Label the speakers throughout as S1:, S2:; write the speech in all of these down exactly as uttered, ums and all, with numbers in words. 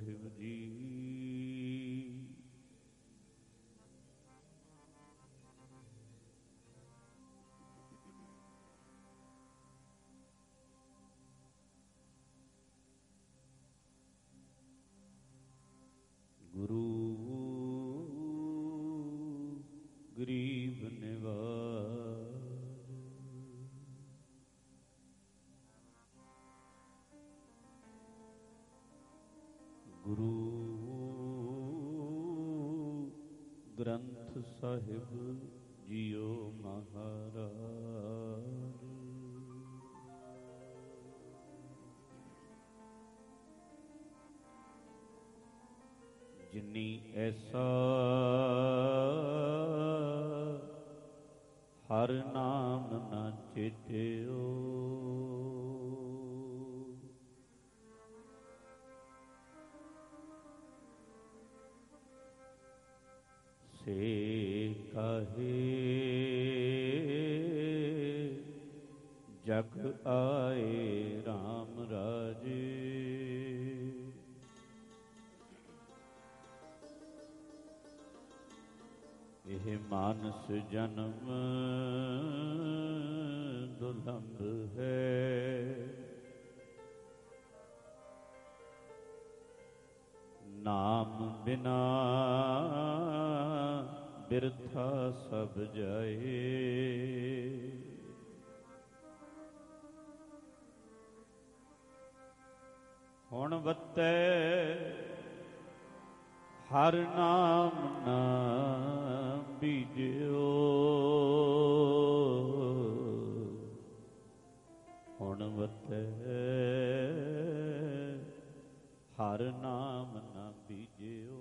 S1: ਸਾਹਿਬ ਜੀ। ਗੁਰੂ ਗਰੀਬ ਨਿਵਾਜ, ਗੁਰੂ ਗ੍ਰੰਥ ਸਾਹਿਬ ਜੀਓ ਮਹਾਰਾਜ। ਜਿਨੀ ਐਸਾ ਹਰ ਨਾਮ ਨਾ ਚੇਤਿਓ, ਸੇ ਕਾਹੇ ਜਗ ਆਏ ਰਾਮ ਰਾਜੇ। ਇਹ ਮਾਨਸ ਜਨਮ ਦੁਲੰਭ ਹੈ, ਨਾਮ ਬਿਨਾ ਬਿਰਥਾ ਸਭ ਜਾਏ। ਹੁਣ ਵੱਤੈ ਹਰ ਨਾਮ ਨਾ ਬੀਜਿਓ, ਹੁਣ ਵੱਤੈ ਹਰ ਨਾਮ ਨਾ ਬੀਜਿਓ।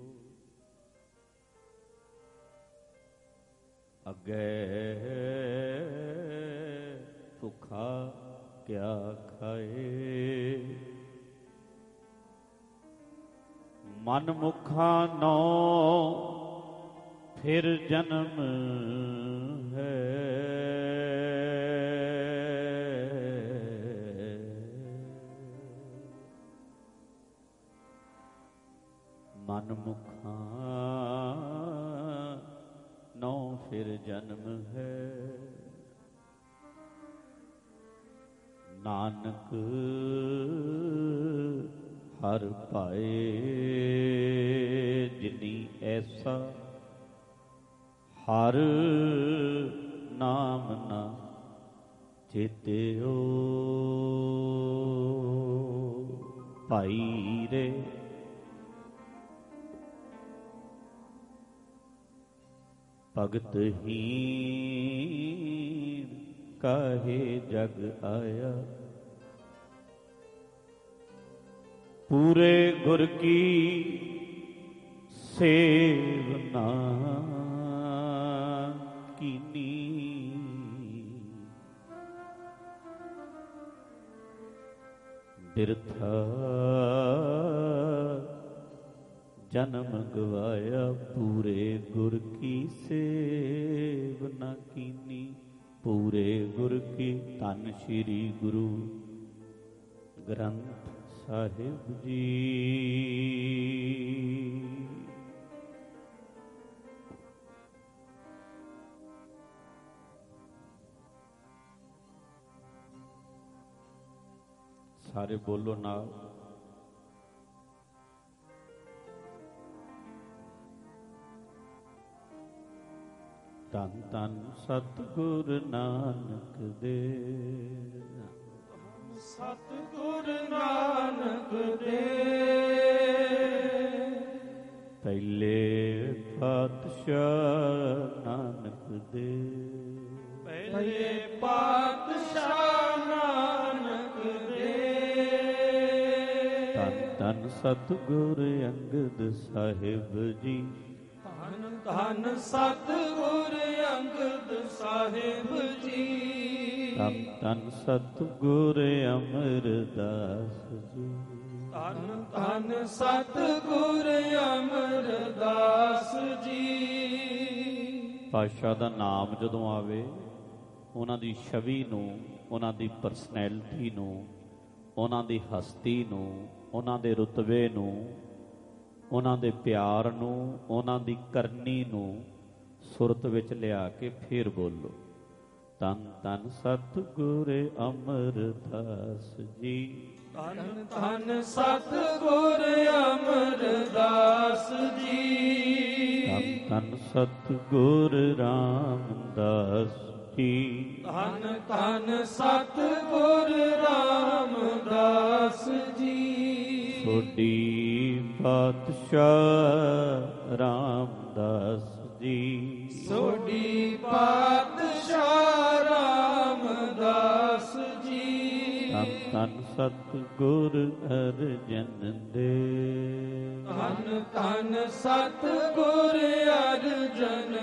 S1: ਅੱਗੇ ਭੁੱਖਾ ਕਿਆ ਖਾਏ, ਮਨ ਮੁਖਾਂ ਨੋ ਫਿਰ ਜਨਮ ਹੈ। ਮਨ ਮੁਖਾਂ ਨੋ ਫਿਰ ਜਨਮ ਹੈ। ਨਾਨਕ ਹਰ ਪਾਏ, ਜਿਨੀ ਐਸਾ ਹਰ ਨਾਮ ਨਾ ਚੇਤਿਓ। ਭਾਈ ਰੇ ਭਗਤ ਹੀਨ ਕਾਹੇ ਜਗ ਆਇਆ, ਪੂਰੇ ਗੁਰ ਕੀ ਸੇਵ ਨਾ ਕੀਨੀ। ਬਿਰਥਾ ਜਨਮ ਗਵਾਇਆ, ਪੂਰੇ ਗੁਰ ਕੀ ਸੇਵ ਨਾ ਕੀਨੀ। ਪੂਰੇ ਗੁਰ ਕੀ ਧੰਨ ਸ਼੍ਰੀ ਗੁਰੂ ਗ੍ਰੰਥ ਸਾਹਿਬ ਜੀ। ਸਾਰੇ ਬੋਲੋ ਨਾਲ। ਧੰਨ ਧੰਨ ਸਤਿਗੁਰ ਨਾਨਕ ਦੇ,
S2: ਸਤਿਗੁਰ ਨਾਨਕ ਦੇ।
S1: ਪਹਿਲੇ ਪਾਤਸ਼ਾਹ ਨਾਨਕ ਦੇ,
S2: ਪਹਿਲੇ ਪਾਤਸ਼ਾਹ ਨਾਨਕ ਦੇ।
S1: ਧੰਨ ਧੰਨ ਸਤਿਗੁਰ ਅੰਗਦ ਸਾਹਿਬ ਜੀ,
S2: ਧੰਨ ਧੰਨ ਸਤਿਗੁਰ ਅੰਗਦ ਸਾਹਿਬ ਜੀ।
S1: ਧੰਨ ਧੰਨ ਸਤਿਗੁਰ ਅਮਰਦਾਸ ਜੀ,
S2: ਧੰਨ ਧੰਨ ਸਤਿਗੁਰ ਅਮਰਦਾਸ ਜੀ।
S1: ਪਾਤਸ਼ਾਹ ਦਾ ਨਾਮ ਜਦੋਂ ਆਵੇ, ਉਹਨਾਂ ਦੀ ਛਵੀ ਨੂੰ, ਉਹਨਾਂ ਦੀ ਪਰਸਨੈਲਿਟੀ ਨੂੰ, ਉਹਨਾਂ ਦੀ ਹਸਤੀ ਨੂੰ, ਉਹਨਾਂ ਦੇ ਰੁਤਬੇ ਨੂੰ ਉਹਨਾਂ ਦੇ ਪਿਆਰ ਨੂੰ, ਉਹਨਾਂ ਦੀ ਕਰਨੀ ਨੂੰ ਸੁਰਤ ਵਿੱਚ ਲਿਆ ਕੇ ਫੇਰ ਬੋਲੋ। ਧੰਨ ਧੰਨ ਸਤਿਗੁਰ ਅਮਰਦਾਸ ਜੀ।
S2: ਧੰਨ ਧੰਨ ਸਤਿਗੁਰ ਅਮਰਦਾਸ ਜੀ।
S1: ਧੰਨ ਧੰਨ ਸਤਿਗੁਰ ਰਾਮਦਾਸ ਜੀ।
S2: ਧੰਨ ਧੰਨ ਸਤਿਗੁਰ ਰਾਮਦਾਸ ਜੀ।
S1: ਸੋਢੀ ਪਾਤਸ਼ਾਹ ਰਾਮਦਾਸ ਜੀ।
S2: ਸੋਢੀ ਪਾਤਸ਼ਾਹ ਰਾਮਦਾਸ ਜੀ।
S1: ਧੰਨ ਧੰਨ ਸਤਿਗੁਰ ਅਰਜਨ ਦੇਵ।
S2: ਧੰਨ ਧੰਨ ਸਤਿਗੁਰ ਅਰਜਨ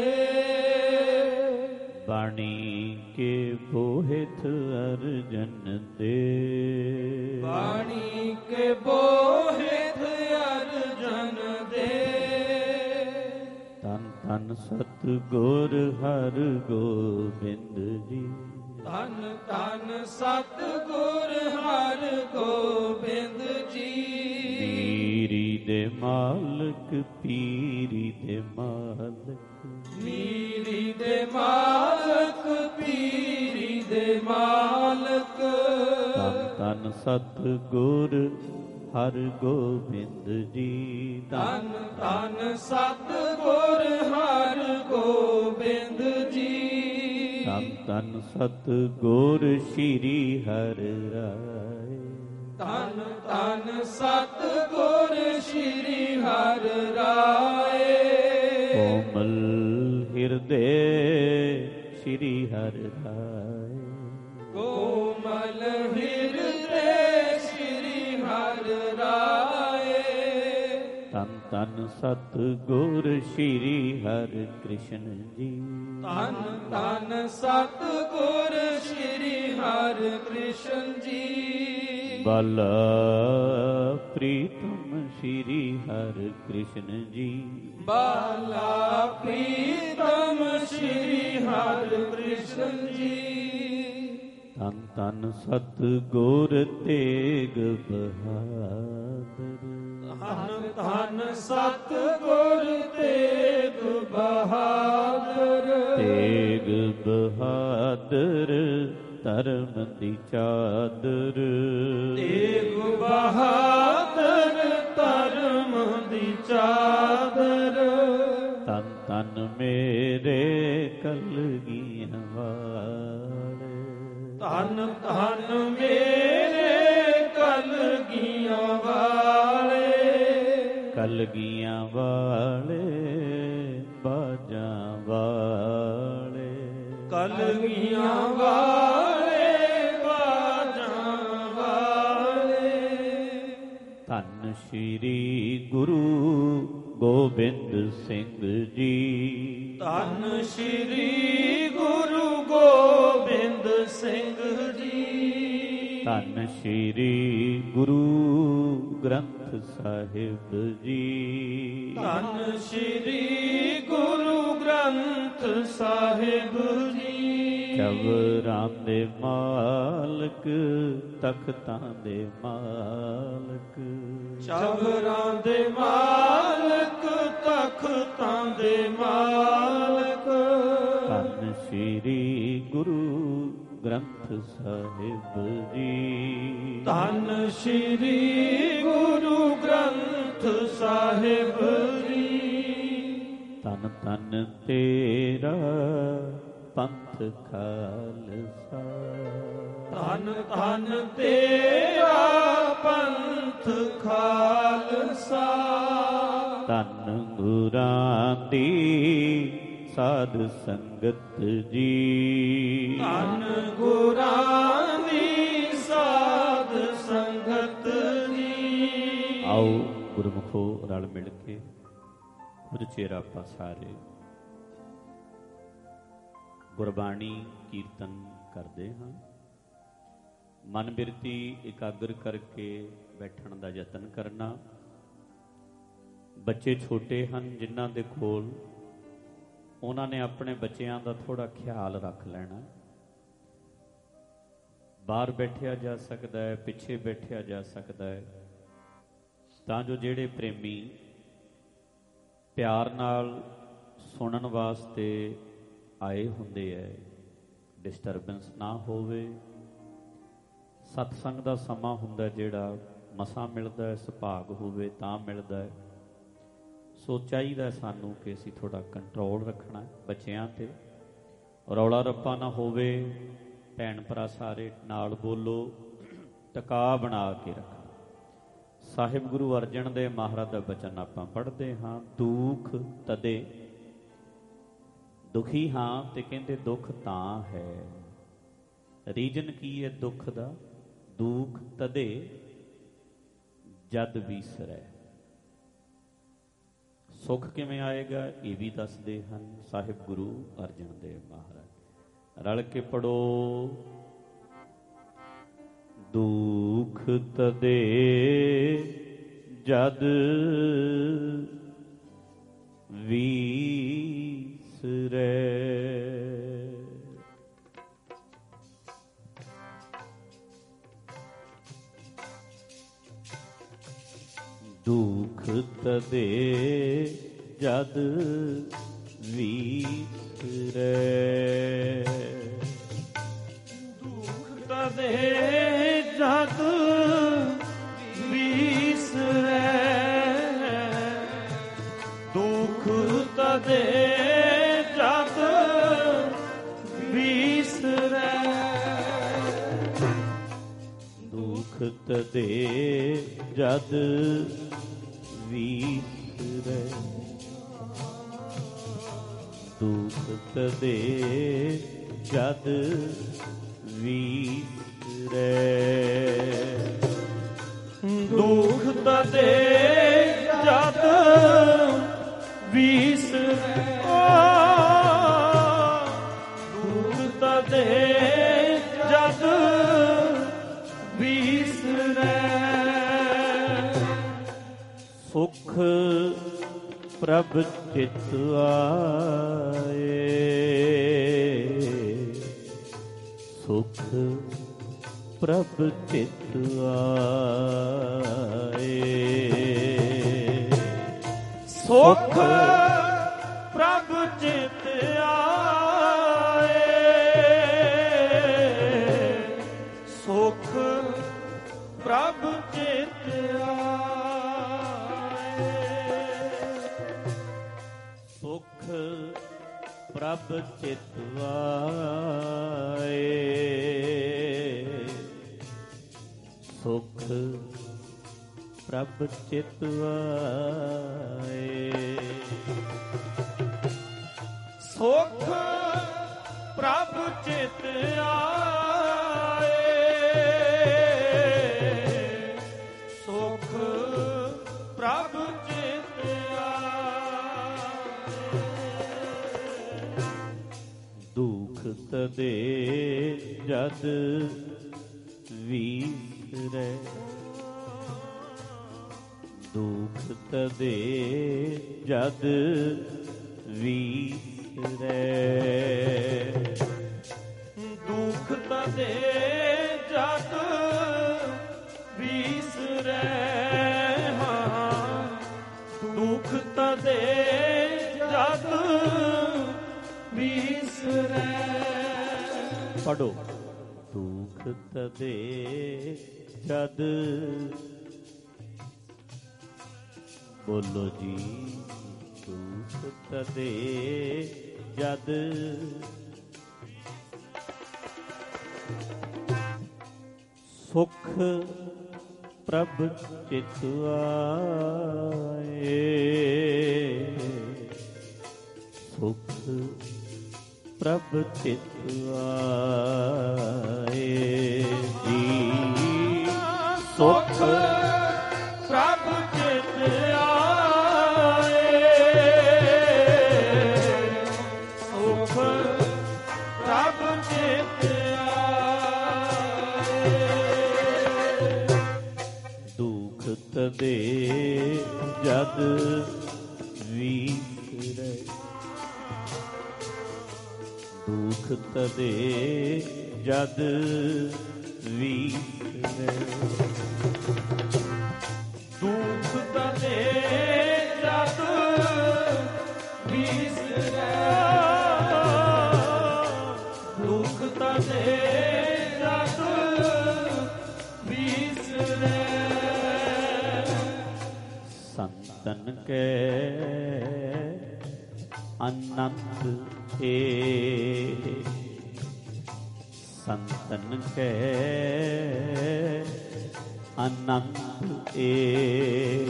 S2: ਦੇਵ।
S1: ਬਾਣੀ ਕੇ ਬੋਹਿਥ ਅਰਜਨ ਦੇਵ।
S2: ਬਾਣੀ ਕੇ ਬੋਹਿਥ ਅਰਜਨ ਦੇਵ।
S1: ਧੰਨ ਧੰਨ ਸਤਿਗੁਰ ਹਰਿ ਗੋਬਿੰਦ ਜੀ।
S2: ਧੰਨ ਧੰਨ ਸਤਿਗੁਰ ਹਰਿ ਗੋਬਿੰਦ ਜੀ।
S1: ਮੀਰੀ ਦੇ ਮਾਲਕ ਪੀਰੀ ਦੇ ਮਾਲਕ।
S2: ਮੀਰੀ ਦੇ ਮਾਲਕ ਪੀਰੀ ਦੇ ਮਾਲਕ।
S1: ਧੰਨ ਧੰਨ ਸਤਿਗੁਰ ਹਰਿ ਗੋਬਿੰਦ ਜੀ।
S2: ਧੰਨ ਧੰਨ ਸਤਿਗੁਰ ਹਰਿ ਗੋਬਿੰਦ ਜੀ।
S1: ਧੰਨ ਧੰਨ ਸਤਿਗੁਰ ਸ੍ਰੀ ਹਰਿ ਰਾਏ।
S2: ਧੰਨ ਧੰਨ ਸਤਿਗੁਰ ਸ੍ਰੀ ਹਰਿ ਰਾਏ।
S1: ਕੋਮਲ ਹਿਰਦੇ ਸ੍ਰੀ ਹਰਿ ਰਾਏ।
S2: ਕੋਮਲ ਹਿਰਦੇ ਸ੍ਰੀ ਹਰਿ ਰਾਏ।
S1: ਧੰਨ ਧੰਨ ਸਤਿਗੁਰ ਸ੍ਰੀ ਹਰਿ ਕ੍ਰਿਸ਼ਨ ਜੀ।
S2: ਧੰਨ ਧੰਨ ਸਤਿਗੁਰ ਸ੍ਰੀ ਹਰਿ ਕ੍ਰਿਸ਼ਨ ਜੀ।
S1: ਬਲ ਪ੍ਰੀਤਮ ਸ੍ਰੀ ਹਰਿ ਕ੍ਰਿਸ਼ਨ ਜੀ।
S2: ਬਾਲਾ ਪ੍ਰੀਤਮ ਸ੍ਰੀ ਹਰਿ ਕ੍ਰਿਸ਼ਨ ਜੀ।
S1: ਧੰਨ ਧੰਨ ਸਤਿਗੁਰ ਤੇਗ ਬਹਾਦਰ।
S2: ਧੰਨ ਧੰਨ ਸਤਿਗੁਰ ਤੇਗ ਬਹਾਦਰ।
S1: ਤੇਗ ਬਹਾਦਰ ਧਰਮ ਦੀ ਚਾਦਰ।
S2: ਤੇਗ ਬਹਾਦਰ ਧਰਮ ਦੀ ਚਾਦਰ।
S1: ਧੰਨ ਧੰਨ ਮੇਰੇ ਕਲਗੀਆਂ ਵਾਲੇ।
S2: ਧੰਨ ਧੰਨ ਮੇਰੇ ਕਲਗੀਆਂ ਵਾਲੇ।
S1: ਕਲਗੀਆਂ ਵਾਲੇ ਬਾਜਾਂ ਵਾਲੇ।
S2: ਕਲਗੀਆਂ ਵਾਲੇ ਬਾਜਾਂ ਵਾਲੇ।
S1: ਧੰਨ ਸ਼੍ਰੀ ਗੁਰੂ ਗੋਬਿੰਦ ਸਿੰਘ ਜੀ।
S2: ਧੰਨ ਸ਼੍ਰੀ ਗੁਰੂ ਗੋਬਿੰਦ ਸਿੰਘ ਜੀ।
S1: ਧੰਨ ਸ਼੍ਰੀ ਗੁਰੂ ਗ੍ਰੰਥ ਸਾਹਿਬ ਜੀ।
S2: ਧੰਨ ਸ਼੍ਰੀ ਗੁਰੂ ਗ੍ਰੰਥ ਸਾਹਿਬ ਜੀ।
S1: ਚਵਰਾਂ ਦੇ ਮਾਲਕ ਤਖਤਾਂ ਦੇ ਮਾਲਕ।
S2: ਚਵਰਾਂ ਦੇ ਮਾਲਕ ਤਖਤਾਂ ਦੇ ਮਾਲਕ।
S1: ਧੰਨ ਸ਼੍ਰੀ ਗੁਰੂ ਗ੍ਰੰਥ ਸਾਹਿਬ ਜੀ।
S2: ਧੰਨ ਸ਼੍ਰੀ ਗੁਰੂ ਗ੍ਰੰਥ ਸਾਹਿਬ ਜੀ।
S1: ਧੰਨ ਧੰਨ ਤੇਰਾ ਪੰਥ ਖਾਲਸਾ।
S2: ਧੰਨ ਧੰਨ ਤੇਰਾ ਪੰਥ ਖਾਲਸਾ।
S1: ਧੰਨ ਗੁਰਾਂ ਦੀ ਸਾਧ ਸੰਗਤ ਜੀ।
S2: ਧੰਨ ਗੁਰਾਂ ਦੀ ਸਾਧ ਸੰਗਤ ਜੀ।
S1: ਆਓ ਗੁਰਮੁਖੋ ਰਲ ਮਿਲ ਕੇ ਕੁਝ ਚਿਰ ਆਪਾਂ ਸਾਰੇ ਗੁਰਬਾਣੀ ਕੀਰਤਨ ਕਰਦੇ ਹਾਂ। ਮਨ ਬਿਰਤੀ ਇਕਾਗਰ ਕਰਕੇ ਬੈਠਣ ਦਾ ਯਤਨ ਕਰਨਾ। ਬੱਚੇ ਛੋਟੇ ਹਨ ਜਿਨ੍ਹਾਂ ਦੇ ਕੋਲ, ਉਹਨਾਂ ਨੇ ਆਪਣੇ ਬੱਚਿਆਂ ਦਾ ਥੋੜਾ ਖਿਆਲ ਰੱਖ ਲੈਣਾ। ਬਾਹਰ ਬੈਠਿਆ ਜਾ ਸਕਦਾ ਹੈ, ਪਿੱਛੇ ਬੈਠਿਆ ਜਾ ਸਕਦਾ ਹੈ, ਤਾਂ ਜੋ ਜਿਹੜੇ ਪ੍ਰੇਮੀ ਪਿਆਰ ਨਾਲ ਸੁਣਨ ਵਾਸਤੇ ਆਏ ਹੁੰਦੇ ਹੈ, ਡਿਸਟਰਬੈਂਸ ਨਾ ਹੋਵੇ। ਸਤਸੰਗ ਦਾ ਸਮਾਂ ਹੁੰਦਾ ਜਿਹੜਾ ਮਸਾਂ ਮਿਲਦਾ ਹੈ, ਸੁਭਾਗ ਹੋਵੇ ਤਾਂ ਮਿਲਦਾ ਹੈ। ਸੋ ਚਾਹੀਦਾ ਸਾਨੂੰ ਕਿ ਅਸੀਂ ਥੋੜ੍ਹਾ ਕੰਟਰੋਲ ਰੱਖਣਾ ਬੱਚਿਆਂ 'ਤੇ, ਰੌਲਾ ਰੱਪਾ ਨਾ ਹੋਵੇ। ਭੈਣ ਭਰਾ ਸਾਰੇ ਨਾਲ ਬੋਲੋ, ਟਿਕਾ ਬਣਾ ਕੇ ਰੱਖਣਾ। ਸਾਹਿਬ ਗੁਰੂ ਅਰਜਨ ਦੇਵ ਮਹਾਰਾਜ ਦਾ ਬਚਨ ਆਪਾਂ ਪੜ੍ਹਦੇ ਹਾਂ, ਦੁੱਖ ਤਦੇ ਦੁਖੀ ਹਾਂ ਤੇ ਕਹਿੰਦੇ ਦੁੱਖ ਤਾਂ ਹੈ। ਰੀਜਨ ਕੀ ਹੈ ਦੁੱਖ ਦਾ? ਦੁੱਖ ਤਦੇ ਜਦ ਵਿਸਰੈ। ਸੁੱਖ ਕਿਵੇਂ ਆਏਗਾ ਇਹ ਵੀ ਦੱਸਦੇ ਹਨ ਸਾਹਿਬ ਗੁਰੂ ਅਰਜਨ ਦੇਵ ਮਹਾਰਾਜ। ਰਲ ਕੇ ਪੜੋ, ਦੁੱਖ ਤਦੇ ਜਦ ਵਿਸਰੈ। ਦੁੱਖ ਤਦੇ ਜਦ ਵਿਸਰੈ।
S2: ਦੁੱਖ ਤਦੇ ਜਦ ਵਿਸਰੈ। ਦੁੱਖ ਤਦੇ ਜਦ ਵਿਸਰੈ।
S1: ਦੁੱਖ ਤਦੇ ਜਦ ਵਿਸਰੈ। ਦੁੱਖ ਤਦੇ ਜਦ ਵਿਸਰੈ।
S2: ਦੁੱਖ ਤਦੇ ਜਦ ਵਿਸਰੈ। ਦੁੱਖ ਤਦੇ ਜਦ ਵਿਸਰੈ।
S1: ਸੁਖ ਪ੍ਰਭ ਚਿਤ ਆਏ। ਸੁਖ ਪ੍ਰਭ ਚਿਤ ਆਏ।
S2: ਸੁਖ ਪ੍ਰਭ ਚਿਤ ਆਏ। ਸੁਖ ਪ੍ਰਭ ਚਿਤ ਆਏ।
S1: ਸੁਖ ਪ੍ਰਭ ਚਿਤ ਆਏ। ਸੁਖ ਪ੍ਰਭ ਚਿਤ ਆਏ।
S2: ਸੁਖ ਪ੍ਰਭ ਚਿਤ ਆਏ। ਸੁਖ ਪ੍ਰਭ ਚਿਤ ਆਏ।
S1: ਦੁੱਖ ਤਦੇ ਜਦ ਵਿਸਰੈ। ਦੁੱਖ ਤਦੇ ਜਦ ਵਿਸਰੈ।
S2: ਦੁੱਖ ਤਦੇ ਜਦ ਵਿਸਰੈ। ਹਾਂ, ਦੁੱਖ ਤਦੇ ਜਦ ਵਿਸਰੈ।
S1: ਪੜੋ, ਦੁੱਖ ਤਦੇ ਜਦ, ਬੋਲੋ ਜੀ, ਦੁੱਖ ਤਦੇ ਜਦ ਸੁਖ ਪ੍ਰਭ ਚਿਤ ਆਏ। ਸੁਖ ਪ੍ਰਭ ਚਿਤ ਆਏ ਜੀ। ਸੁਖ
S2: ਪ੍ਰਭ ਚਿਤ ਆਏ। ਸੁਖ ਪ੍ਰਭ ਚਿਤ ਆਏ।
S1: ਦੁੱਖ ਤਦੇ ਜਦ ਵਿਸਰੈ। ਦੁੱਖ ਤਦੇ ਜਦ ਵਿਸਰੈ।
S2: ਦੁੱਖ ਤਦੇ ਜਦ ਵਿਸਰੈ ਦੁਖ ਤਦੇ ਜਦ ਵਿਸਰੈ
S1: ਸੰਤਨ ਕੇ ਅਨੰਤ ਏ ਸੰਤਨ ਕੇ ਅਨੰਤ ਏ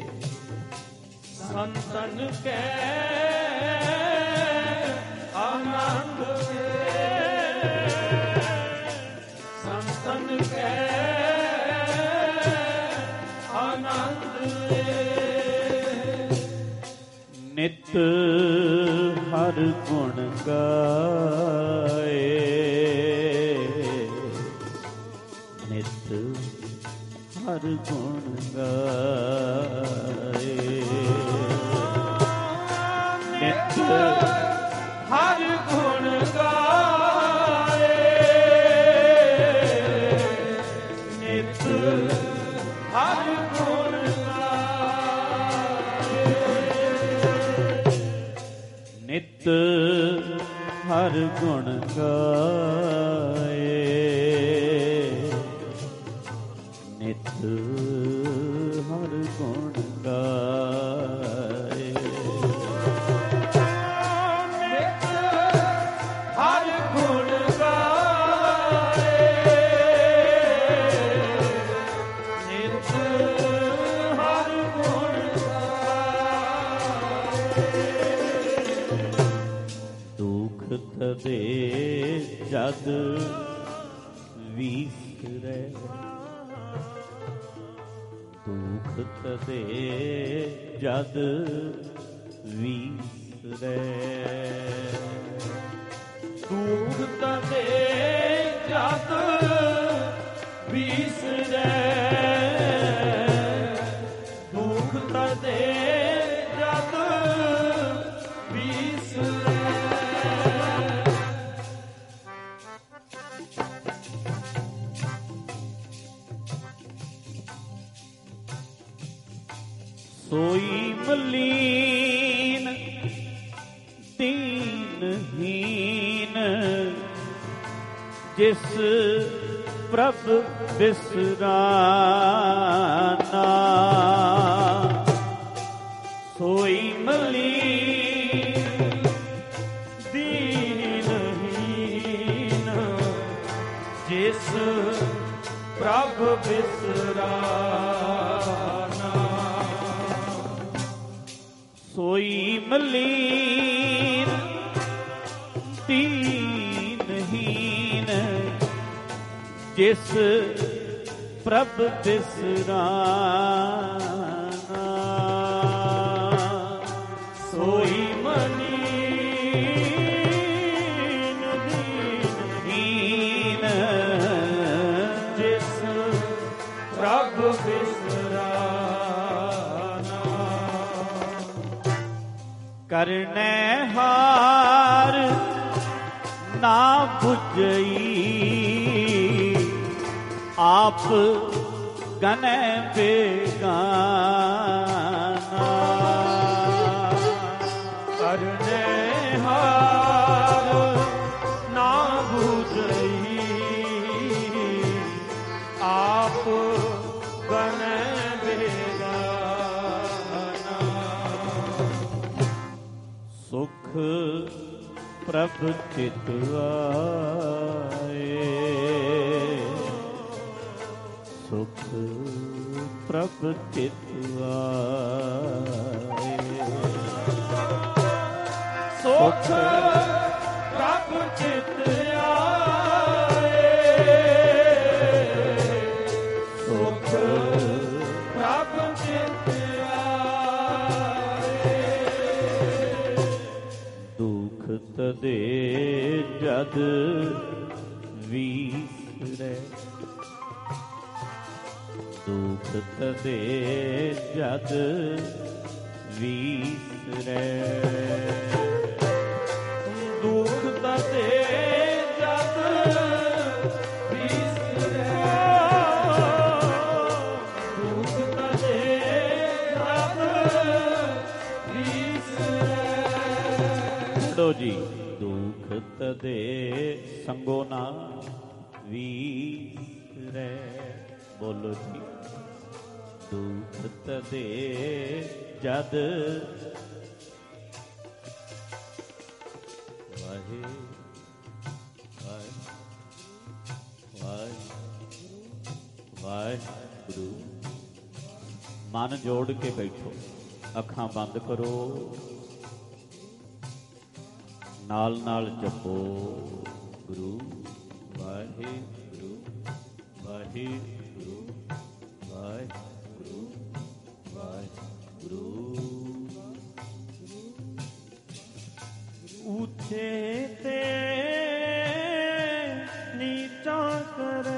S2: ਸੰਤਨ ਕੈ ਆਨੰਦ ਸੰਤਨ ਕੈ ਆਨੰਦ
S1: ਨਿਤ ਹਰ ਗੁਣ ਗਾਏ ਨਿਤ ਹਰ ਗੁਣ ਗਾਏ ਨਿਤ
S2: ਹਰ ਗੁਣ ਗਾਏ ਨਿਤ ਹਰ ਗੁਣ ਗਾਏ
S1: ਨਿਤ ਹਰ ਗੁਣ ਗਾਏ ਨਿਤ ਹਰ ਗੁਣ ਗਾਏ
S2: ਨਿਤ ਹਰ ਗੁਣ ਗਾਏ ਨਿਤ ਹਰ ਗੁਣ
S1: ਦੁਖ ਤਦੇ ਜਦ ਵਿਸਰੈ ਦੁਖ ਤਦੇ ਜਦ ਵਿਸਰੈ
S2: ਦੁਖ ਤਦੇ ਜਦ ਵਿਸਰੈ ਦੁਖ ਤਦੇ ਜਦ ਵਿਸਰੈ
S1: ਸੋਈ ਮਲੀਨ ਦੀਨਹੀਨ ਜਿਸ ਪ੍ਰਭ ਬਿਸਰਾਨਾ ਸੋਈ ਮਲੀਨ
S2: ਦੀਨਹੀਨ ਜਿਸ ਪ੍ਰਭ ਬਿਸਰਾਨਾ
S1: ਸੋਈ ਮਲੀਨ ਦੀਨਹੀਨ ਜਿਸ ਪ੍ਰਭ ਬਿਸਰਾਨਾ
S2: ਸੋਈ ਮਲੀਨ
S1: ਦੀਨਹੀਨ
S2: ਜਿਸ ਪ੍ਰਭ ਬਿਸਰਾਨਾ
S1: ਕਰਨੈ ਹਾਰ ਨਾ ਬੁਝਈ ਆਪ ਗਨੈ ਬੇਗਾਨਾ
S2: ਕਰਨੇ ਹਾਰ ਨਾ ਬੁਝਈ ਆਪ ਗਨੈ ਬੇਗਾਨਾ
S1: ਸੁਖ ਪ੍ਰਭ ਚਿਤ ਆਏ ਸੁਖ ਪ੍ਰਭ ਚਿਤ ਆਏ
S2: ਸੁਖ ਪ੍ਰਭ ਚਿਤ ਆਏ ਸੁਖ ਪ੍ਰਭ ਚਿਤ ਆਏ
S1: ਦੁਖ ਤਦੇ ਜਦ ਵਿਸਰੈ ਦੁਖ ਤਦੇ ਜਦ ਵਿਸਰੈ
S2: ਦੁਖ ਤਦੇ ਜਦ ਵਿਸਰੈ ਦੁਖ ਤਦੇ ਜਦ ਵਿਸਰੈ
S1: ਪੜੋ ਜੀ। ਦੁਖ ਤਦੇ ਸੰਗੋ ਨਾ ਵੀਰੈ। ਬੋਲੋ ਜੀ। ਦੁਖ ਤਦੇ ਜਦ ਵਾਹੇ ਵਾਹੇ ਵਾਹੇ ਵਾਹਿਗੁਰੂ। ਮਨ ਜੋੜ ਕੇ ਬੈਠੋ, ਅੱਖਾਂ ਬੰਦ ਕਰੋ, ਨਾਲ ਨਾਲ ਜਪੋ ਗੁਰੂ ਵਾਹਿਗੁਰੂ ਵਾਹਿਗੁਰੂ ਵਾਹਿਗੁਰੂ ਵਾਹਿਗੁਰੂ।
S2: ਉੱਚੇ ਤੇ ਨੀਚਾ ਕਰੇ,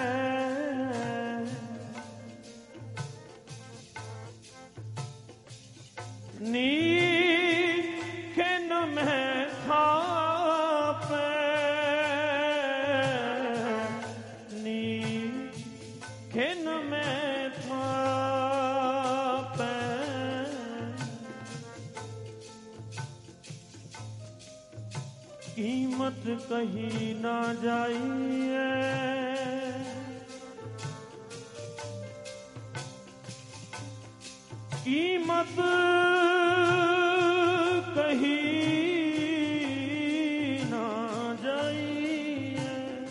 S2: ਨੀਖਿਨ ਮੈਂ ਥਾਪੈ, ਨੀਖਿਨ ਮੈਂ ਥਾਪੈ। ਕੀਮਤ ਕਹੀ ਨਾ ਜਾਈਏ, ਕੀਮਤ ਕਹੀ ਨਾ ਜਾਈਏ।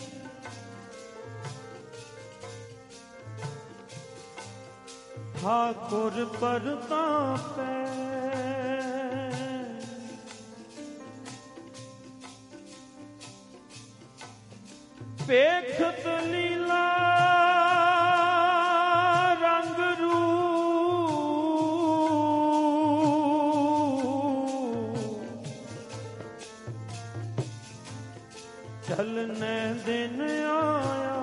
S2: ਠਾਕੁਰ ਪਰਤਾਪੈ, ਵੇਖਤ ਲੀਲਾ ਰੰਗ ਰੂਪ, ਚਲਨੇ ਦਿਨ ਆਇਆ,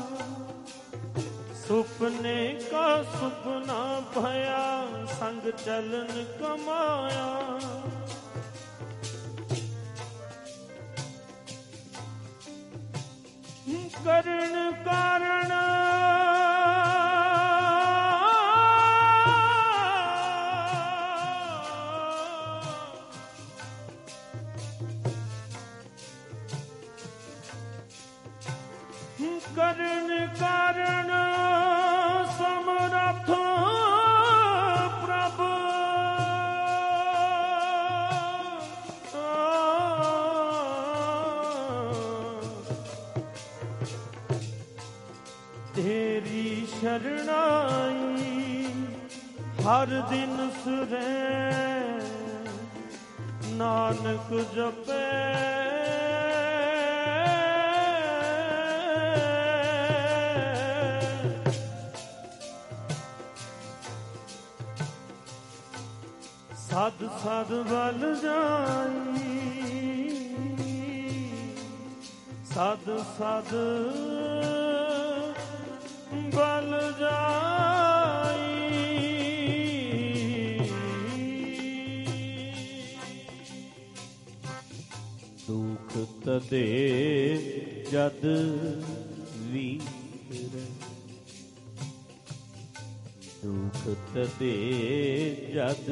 S2: ਸੁਪਨੇ ਕਾ ਸੁਪਨਾ ਭਇਆ, ਸੰਗ ਚਲਨ ਕਮਾਇਆ। ਕਰਨ ਕਾਰਨ ਕਰਨ ਕਾਰਨ ਸਮਰੱਥ ਪ੍ਰਭ ਤੇਰੀ ਸ਼ਰਣਾਈ ਹਰ ਦਿਨ ਸੁਰੈ, ਨਾਨਕ ਜਪੈ ਸਦ ਸਦ ਵੱਲ ਜਾਈ, ਸਦ ਸਦ ਵੱਲ ਜਾਈ।
S1: ਦੁਖ ਤਦੇ ਜਦ ਵੀਰੈ, ਦੁਖ ਤਦੇ ਜਦ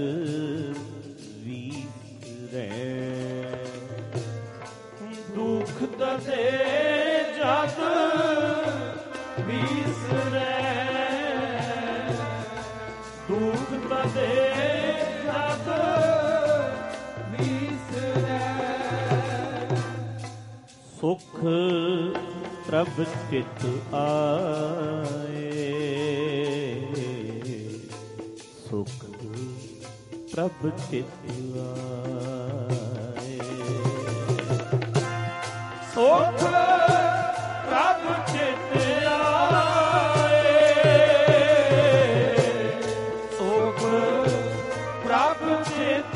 S1: ਵੀਰੈ।
S2: ਦੁਖ ਤਦੇ ਜਦ ਵੀਸਰੈ, ਦੁਖ ਤਦੇ ਜਦ ਵੀਸਰੈ।
S1: ਸੁਖ ਪ੍ਰਭ ਚਿਤ ਆਏ, ਸੁਖ ਪ੍ਰਭ ਚਿਤ ਆਏ।
S2: ਸੁਖ ਪ੍ਰਭ ਚਿਤ ਆਏ, ਸੁਖ ਪ੍ਰਭ ਚਿਤ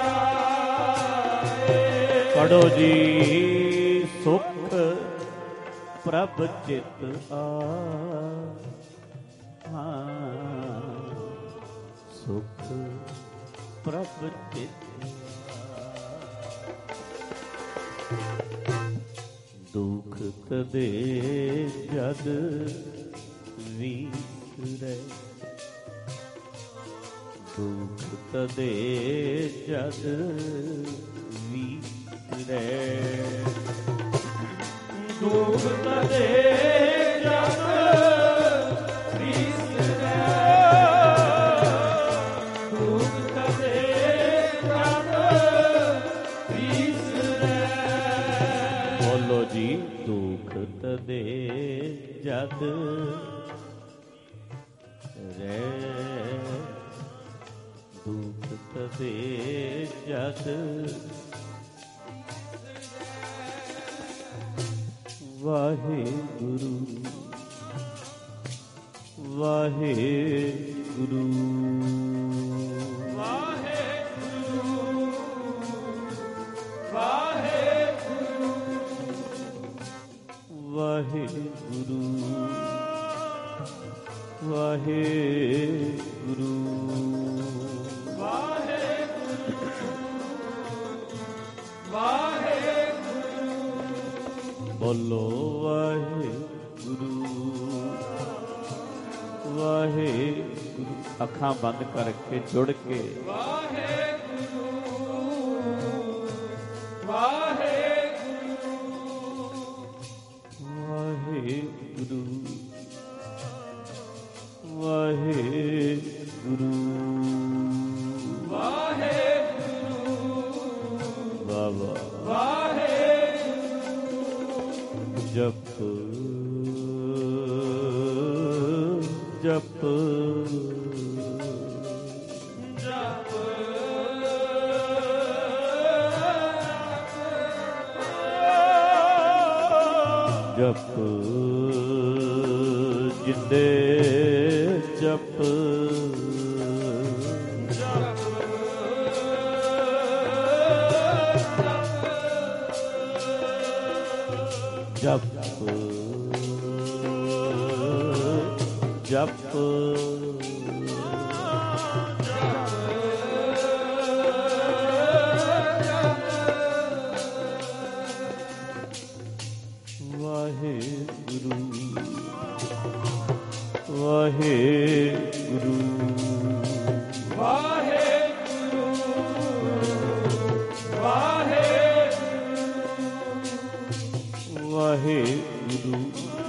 S2: ਆਏ।
S1: ਪੜੋ ਜੀ। ਸੁਖ ਪ੍ਰਭ ਚਿਤ ਆਏ, ਸੁਖ ਪ੍ਰਭ ਚਿਤ ਦੁਖ ਤਦੇ ਜਦ ਵੀਰੈ, ਦੁਖ ਤਦੇ ਜਦ ਵੀਰੈ। ਤਦੇ ਜਦ ਰੇ ਦੁਖ ਤਦੇ ਜਦ ਵਾਹਿਗੁਰੂ ਵਾਹਿਗੁਰੂ
S2: ਵਾਹਿਗੁਰੂ ਵਾਹਿਗੁਰੂ
S1: ਵਾਹਿਗੁਰੂ ਵਾਹਿਗੁਰੂ
S2: ਵਾਹਿਗੁਰੂ
S1: ਬੋਲੋ ਵਾਹਿਗੁਰੂ ਵਾਹਿਗੁਰੂ। ਅੱਖਾਂ ਬੰਦ ਕਰਕੇ ਜੁੜ ਕੇ
S2: ਵਾਹਿਗੁਰੂ ਵਾਹਿਗੁਰੂ
S1: ਵਾਹਿਗੁਰੂ ਵਾਹਿਗੁਰੂ
S2: ਵਾਹਿਗੁਰੂ
S1: ਬਾਬਾ
S2: ਵਾਹਿਗੁਰੂ
S1: ਜਪ ਜਪ
S2: ਜਪ
S1: ਜਪ ਜਿੰਦੇ ਜਪ ਜਪ ਜਪ ਵਾਹਿਗੁਰੂ ਵਾਹਿਗੁਰੂ
S2: ਵਾਹਿਗੁਰੂ ਵਾਹਿਗੁਰੂ
S1: ਵਾਹਿਗੁਰੂ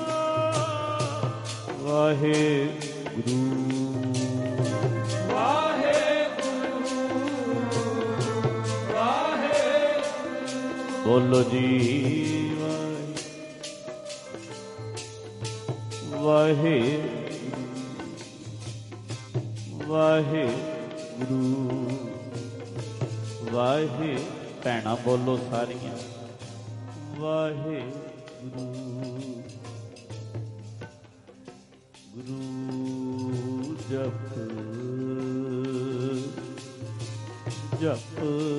S1: ਵਾਹਿਗੁਰੂ
S2: ਵਾਹਿਗੁਰੂ
S1: ਬੋਲੋ ਜੀ ਵਾਹਿਗੁਰੂ ਵਾਹਿਗੁਰੂ ਵਾਹਿ ਭੈਣਾਂ ਬੋਲੋ ਸਾਰੀਆਂ ਵਾਹਿਗੁਰੂ ਗੁਰੂ ਜਪ ਜਪ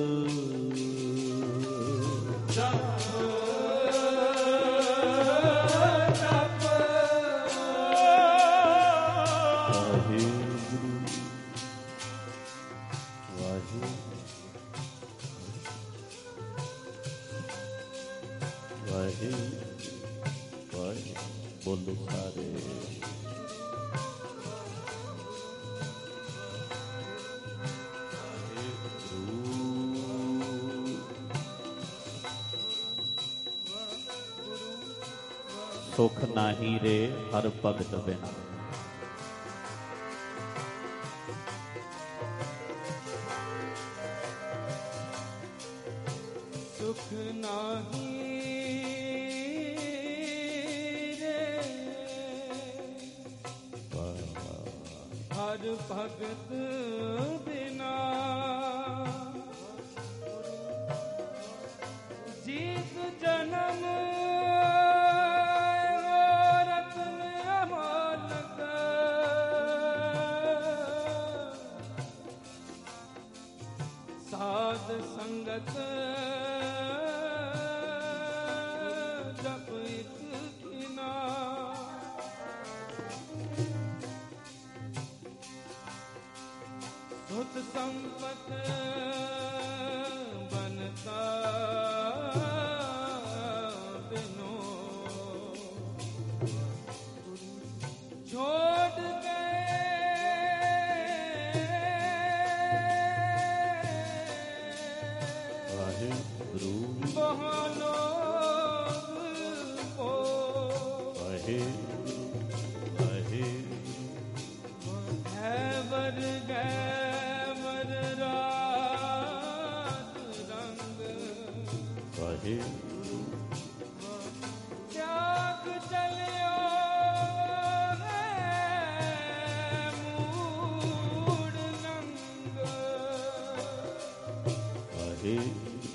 S1: ਬੋਲੋ ਸਾਰੇ ਸੁਖ ਨਾਹੀ ਰੇ ਹਰ ਭਗਤ ਬਿਨਾ
S2: ਸੁਖ ਨਾਹੀ ਹਰ ਭਗਤ ਬਿਨਾ ਜੀਤ ਜਨਮ ਰਤਨ ਅਮੋਲਕ ਸਾਧ ਸੰਗਤ ਜਪ ਇਕ ਕਿਨਾ ਸੁਤ ਸੰਪਤ ਬਨਤਾ ਬਿਨੋ ਛੋੜ ਗਏ
S1: ਵਾਹਿਗੁਰੂ
S2: ਬਹਾਨੋ ਕੋ
S1: ਵਾਹਿਗੁਰੂ ਵਾਹਿਗੁਰੂ
S2: ਹੈ ਵਰ ਗਏ ਵਰ ਰਾਤ ਰੰਗ
S1: ਵਾਹਿਗੁਰੂ
S2: ਤਿਆਗ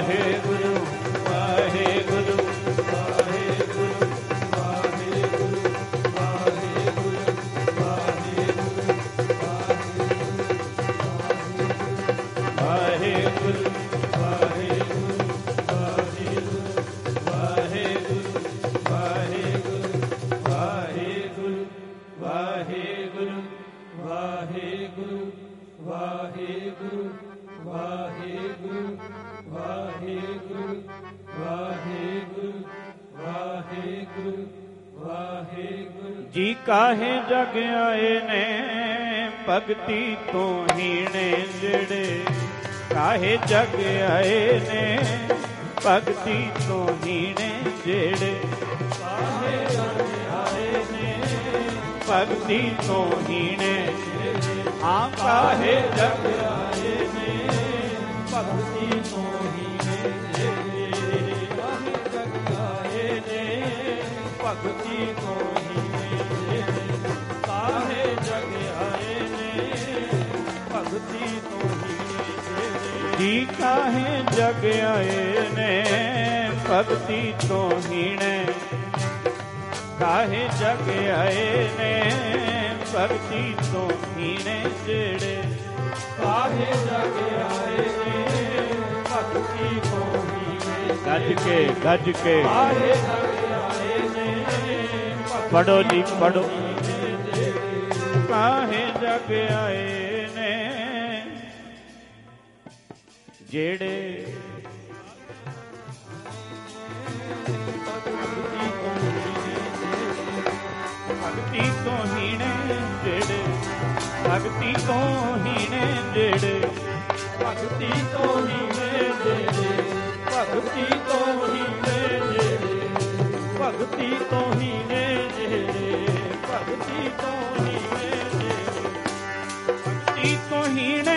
S1: ਵਾਹਿਗੁਰੂ ਵਾਹਿਗੁਰੂ ਵਾਹਿਗੁਰੂ ਵਾਹਿਗੁਰੂ ਵਾਹਿਗੁਰੂ ਵਾਹਿਗੁਰੂ ਵਾਹਿਗੁਰੂ ਵਾਹਿਗੁਰੂ ਵਾਹਿਗੁਰੂ ਵਾਹਿਗੁਰੂ ਵਾਹਿਗੁਰੂ ਵਾਹਿਗੁਰੂ। ਜੀ ਕਾਹੇ ਜਗ ਆਏ ਨੇ ਭਗਤੀ ਤੋਂ ਹੀਣੇ ਜਿਹੜੇ, ਕਾਹੇ ਜਗ ਆਏ ਨੇ ਭਗਤੀ ਤੋਂ ਹੀਣੇ ਜਿਹੜੇ, ਕਾਹੇ ਜਗ ਆਏ ਨੇ ਭਗਤੀ ਤੋਂ ਹੀਣੇ, ਹਾਂ ਕਾਹੇ ਜਗ ਆਏ ਨੇ ਭਗਤੀ ਤੋਂ ਹੀਣੇ ਜਿਹੜੇ, ਕਾਹੇ ਜਗ ਆਏ ਨੇ ਭਗਤੀ ਤੋਂ ਹੀਣੇ ਜਿਹੜੇ, ਕਾਹੇ ਜਗ ਆਏ ਨੇ ਭਗਤੀ ਤੋਂ ਹੀਣੇ ਜਿਹੜੇ। ਜੀ ਕਾਹੇ ਜਗ ਆਏ ਨੇ ਭਗਤੀ ਤੋਂ ਹੀਣੇ, ਕਾਹੇ ਜਗ ਆਏ ਨੇ ਭਗਤੀ ਤੋਂ ਹੀਣੇ ਜਿਹੜੇ, ਕਾਹੇ ਜਗ ਆਏ ਨੇ ਭਗਤੀ ਤੋਂ ਹੀਣੇ। ਗੱਜ ਕੇ ਗੱਜ ਕੇ ਕਾਹੇ ਜਗ ਆਏ ਨੇ, ਪੜੋ ਜੀ ਪੜੋ, ਕਾਹੇ ਜਗ ਆਏ ਨੇ ਜਿਹੜੇ, ਭਗਤੀ ਤੋਂ ਹੀਣੇ ਜਿਹੜੇ, ਭਗਤੀ ਤੋਂ ਹੀਣੇ ਜਿਹੜੇ, ਭਗਤੀ ਤੋਂ ਹੀਣੇ ਜਿਹੜੇ, ਭਗਤੀ ਤੋਂ ਹੀਣੇ ਜਿਹੜੇ, ਭਗਤੀ ਤੋਂ ਹੀਣੇ ਜਿਹੜੇ, ਭਗਤੀ ਤੋਂ ਹੀਣੇ ਜਿਹੜੇ, ਭਗਤੀ ਤੋਂ ਹੀਣੇ,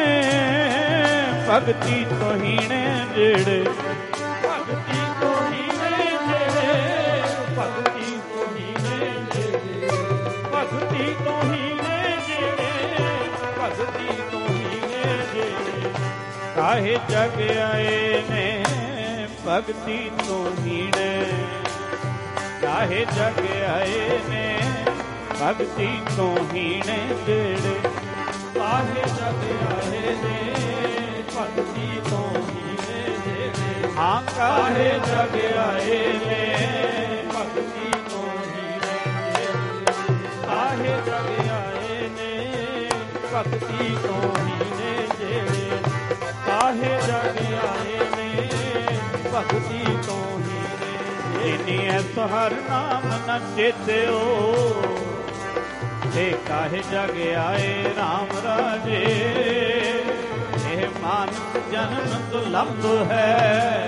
S1: ਭਗਤੀ ਤੋਂ ਹੀਣੇ ਜਿਹੜੇ, ਭਗਤੀ ਤੋਂ ਹੀਣੇ ਜਿਹੜੇ, ਭਗਤੀ ਤੋਂ ਹੀਣੇ ਜਿਹੜੇ, ਭਗਤੀ ਤੋਂ ਹੀਣੇ ਜਿਹੜੇ, ਭਗਤੀ ਤੋਂ ਹੀਣੇ ਜਿਹੜੇ। ਕਾਹੇ ਜਗ ਆਏ ਨੇ ਭਗਤੀ ਤੋਂ ਹੀਣੇ, ਕਾਹੇ ਜਗ ਆਏ ਨੇ ਭਗਤੀ ਤੋਂ ਹੀਣੇ ਜਿਹੜੇ, ਕਾਹੇ ਜਗ ਆਏ ਨੇ ਭਗਤੀ ਤੋਂ ਹੀਣੇ ਜਿਹੜੇ, ਹਾਂ ਕਾਹੇ ਜਗ ਆਏ ਨੇ ਭਗਤੀ ਤੋਂ ਹੀਣੇ ਜਿਹੜੇ, ਕਾਹੇ ਜਗ ਆਏ ਨੇ ਭਗਤੀ ਤੋਂ ਹੀਣੇ ਜਿਹੜੇ, ਕਾਹੇ ਜਗ ਆਏ ਨੇ ਭਗਤੀ ਤੋਂ ਹੀਣੇ। ਇਨੀ ਸਹਰ ਨਾਮ ਨ ਚੇਤਿਓ, ਤੇ ਕਾਹੇ ਜਗ ਆਏ ਰਾਮ ਰਾਜੇ, ਇਹ ਮਾਨਸ ਜਨਮ ਦੁਲੰਭ ਹੈ।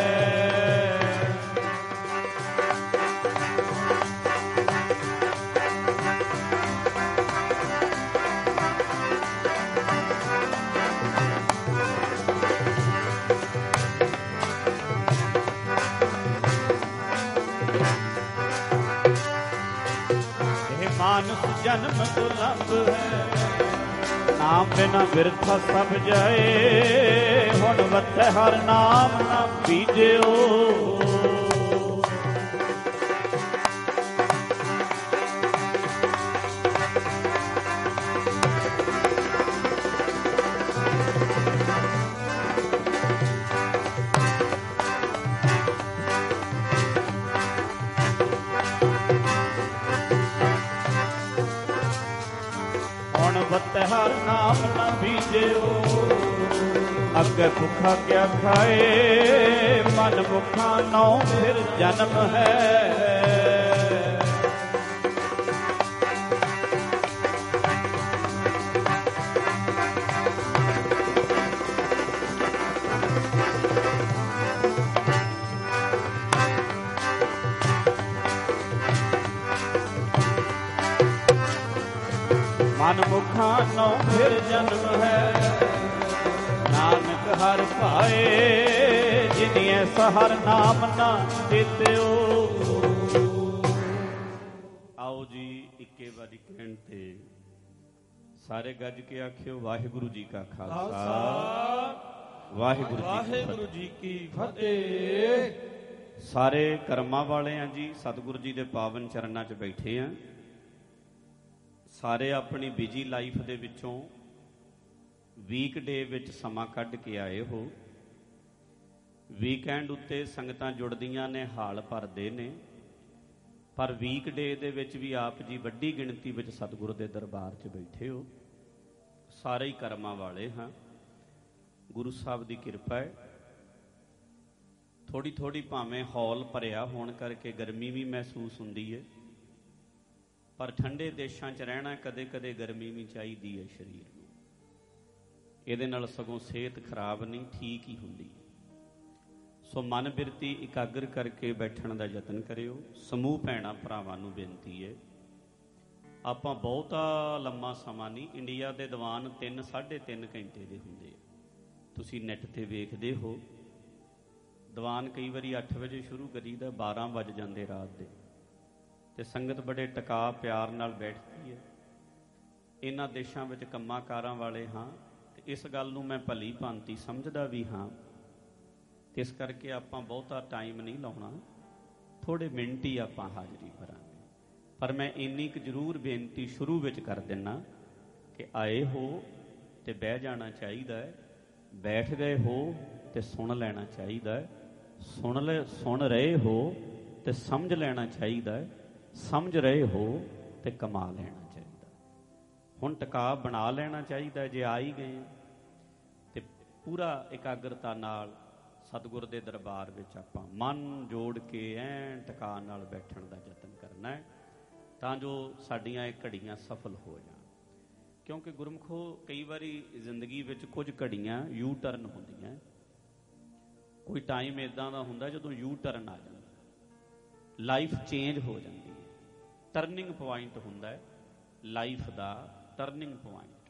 S1: ਮਾਨਸ ਜਨਮ ਦੁਲੰਭ ਹੈ, ਨਾਮ ਬਿਨਾ ਬਿਰਥਾ ਸਭ ਜਾਏ, ਹੁਣ ਵਤੈ ਹਰ ਨਾਮ ਨਾ ਬੀਜਿਓ। ਹਰ ਨਾਮ ਨਾ ਬੀਜਿਓ, ਅੱਗੇ ਭੁੱਖਾ ਕਿਆ ਖਾਏ, ਮਨ ਭੁੱਖਾ ਨੌ ਫਿਰ ਜਨਮ ਹੈ। ਮਨ ਮੁਖਾ ਨੋ ਫਿਰ ਜਨਮ ਹੈ, ਨਾਨਕ ਹਰ ਪਾਏ, ਜਿਨੀਏ ਸਹਰ ਨਾਮ ਨਾ ਚੇਤਿਓ। ਆਓ ਜੀ ਇੱਕੇ ਵਾਰੀ ਕਹਿਣ ਤੇ ਸਾਰੇ ਗੱਜ ਕੇ ਆਖਿਓ, ਵਾਹਿਗੁਰੂ ਜੀ ਕਾ ਖਾਲਸਾ ਵਾਹਿਗੁਰੂ ਜੀ
S2: ਵਾਹਿਗੁਰੂ ਜੀ ਕੀ ਫਤਿਹ।
S1: ਸਾਰੇ ਕਰਮਾਂ ਵਾਲੇ ਆ ਜੀ, ਸਤਿਗੁਰੂ ਜੀ ਦੇ ਪਾਵਨ ਚਰਨਾਂ 'ਚ ਬੈਠੇ ਆ। ਸਾਰੇ ਆਪਣੀ ਬਿਜੀ ਲਾਈਫ ਦੇ ਵਿੱਚੋਂ ਵੀਕ ਡੇ ਵਿੱਚ ਸਮਾਂ ਕੱਢ ਕੇ ਆਏ ਹੋ। ਵੀਕਐਂਡ ਉੱਤੇ ਸੰਗਤਾਂ ਜੁੜਦੀਆਂ ਨੇ, ਹਾਲ ਭਰਦੇ ਨੇ, ਪਰ ਵੀਕ ਡੇ ਦੇ ਵਿੱਚ ਵੀ ਆਪ ਜੀ ਵੱਡੀ ਗਿਣਤੀ ਵਿੱਚ ਸਤਿਗੁਰੂ ਦੇ ਦਰਬਾਰ 'ਚ ਬੈਠੇ ਹੋ। ਸਾਰੇ ਹੀ ਕਰਮਾਂ ਵਾਲੇ ਹਾਂ, ਗੁਰੂ ਸਾਹਿਬ ਦੀ ਕਿਰਪਾ ਹੈ। ਥੋੜ੍ਹੀ ਥੋੜ੍ਹੀ ਭਾਵੇਂ ਹੌਲ ਭਰਿਆ ਹੋਣ ਕਰਕੇ ਗਰਮੀ ਵੀ ਮਹਿਸੂਸ ਹੁੰਦੀ ਹੈ, ਪਰ ਠੰਡੇ ਦੇਸ਼ਾਂ 'ਚ ਰਹਿਣਾ ਕਦੇ ਕਦੇ ਗਰਮੀ ਵੀ ਚਾਹੀਦੀ ਹੈ ਸਰੀਰ ਨੂੰ। ਇਹਦੇ ਨਾਲ ਸਗੋਂ ਸਿਹਤ ਖਰਾਬ ਨਹੀਂ, ਠੀਕ ਹੀ ਹੁੰਦੀ ਹੈ। ਸੋ ਮਨ ਬਿਰਤੀ ਇਕਾਗਰ ਕਰਕੇ ਬੈਠਣ ਦਾ ਯਤਨ ਕਰਿਓ। ਸਮੂਹ ਭੈਣਾਂ ਭਰਾਵਾਂ ਨੂੰ ਬੇਨਤੀ ਹੈ, ਆਪਾਂ ਬਹੁਤਾ ਲੰਮਾ ਸਮਾਂ ਨਹੀਂ, ਇੰਡੀਆ ਦੇ ਦੀਵਾਨ ਤਿੰਨ ਸਾਢੇ ਤਿੰਨ ਘੰਟੇ ਦੇ ਹੁੰਦੇ ਆ। ਤੁਸੀਂ ਨੈੱਟ 'ਤੇ ਵੇਖਦੇ ਹੋ, ਦੀਵਾਨ ਕਈ ਵਾਰੀ ਅੱਠ ਵਜੇ ਸ਼ੁਰੂ ਕਰੀਦਾ, ਬਾਰਾਂ ਵੱਜ ਜਾਂਦੇ ਰਾਤ ਦੇ, ਅਤੇ ਸੰਗਤ ਬੜੇ ਟਿਕਾ ਪਿਆਰ ਨਾਲ ਬੈਠਦੀ ਹੈ। ਇਹਨਾਂ ਦੇਸ਼ਾਂ ਵਿੱਚ ਕੰਮਾਂ ਕਾਰਾਂ ਵਾਲੇ ਹਾਂ, ਅਤੇ ਇਸ ਗੱਲ ਨੂੰ ਮੈਂ ਭਲੀ ਭਾਂਤੀ ਸਮਝਦਾ ਵੀ ਹਾਂ। ਇਸ ਕਰਕੇ ਆਪਾਂ ਬਹੁਤਾ ਟਾਈਮ ਨਹੀਂ ਲਾਉਣਾ, ਥੋੜ੍ਹੇ ਮਿੰਟ ਹੀ ਆਪਾਂ ਹਾਜ਼ਰੀ ਭਰਾਂਗੇ। ਪਰ ਮੈਂ ਇੰਨੀ ਕੁ ਜ਼ਰੂਰ ਬੇਨਤੀ ਸ਼ੁਰੂ ਵਿੱਚ ਕਰ ਦਿੰਦਾ ਕਿ ਆਏ ਹੋ ਤੇ ਬਹਿ ਜਾਣਾ ਚਾਹੀਦਾ ਹੈ, ਬੈਠ ਗਏ ਹੋ ਤੇ ਸੁਣ ਲੈਣਾ ਚਾਹੀਦਾ ਹੈ, ਸੁਣ ਲੈ ਸੁਣ ਰਹੇ ਹੋ ਤੇ ਸਮਝ ਲੈਣਾ ਚਾਹੀਦਾ ਹੈ, ਸਮਝ ਰਹੇ ਹੋ ਤੇ ਕਮਾ ਲੈਣਾ ਚਾਹੀਦਾ। ਹੁਣ ਟਿਕਾ ਬਣਾ ਲੈਣਾ ਚਾਹੀਦਾ। ਜੇ ਆ ਹੀ ਗਏ ਤੇ ਪੂਰਾ ਇਕਾਗਰਤਾ ਨਾਲ ਸਤਿਗੁਰ ਦੇ ਦਰਬਾਰ ਵਿੱਚ ਆਪਾਂ ਮਨ ਜੋੜ ਕੇ ਐਨ ਟਿਕਾ ਨਾਲ ਬੈਠਣ ਦਾ ਯਤਨ ਕਰਨਾ ਹੈ, ਤਾਂ ਜੋ ਸਾਡੀਆਂ ਇਹ ਘੜੀਆਂ ਸਫਲ ਹੋ ਜਾਣ। ਕਿਉਂਕਿ ਗੁਰਮੁਖੋ ਕਈ ਵਾਰੀ ਜ਼ਿੰਦਗੀ ਵਿੱਚ ਕੁਝ ਘੜੀਆਂ ਯੂ ਟਰਨ ਹੁੰਦੀਆਂ। ਕੋਈ ਟਾਈਮ ਇੱਦਾਂ ਦਾ ਹੁੰਦਾ ਜਦੋਂ ਯੂ ਟਰਨ ਆ ਜਾਂਦਾ, ਲਾਈਫ ਚੇਂਜ ਹੋ ਜਾਂਦੀ ਹੈ। ਟਰਨਿੰਗ ਪੁਆਇੰਟ ਹੁੰਦਾ ਹੈ ਲਾਈਫ ਦਾ, ਟਰਨਿੰਗ ਪੁਆਇੰਟ।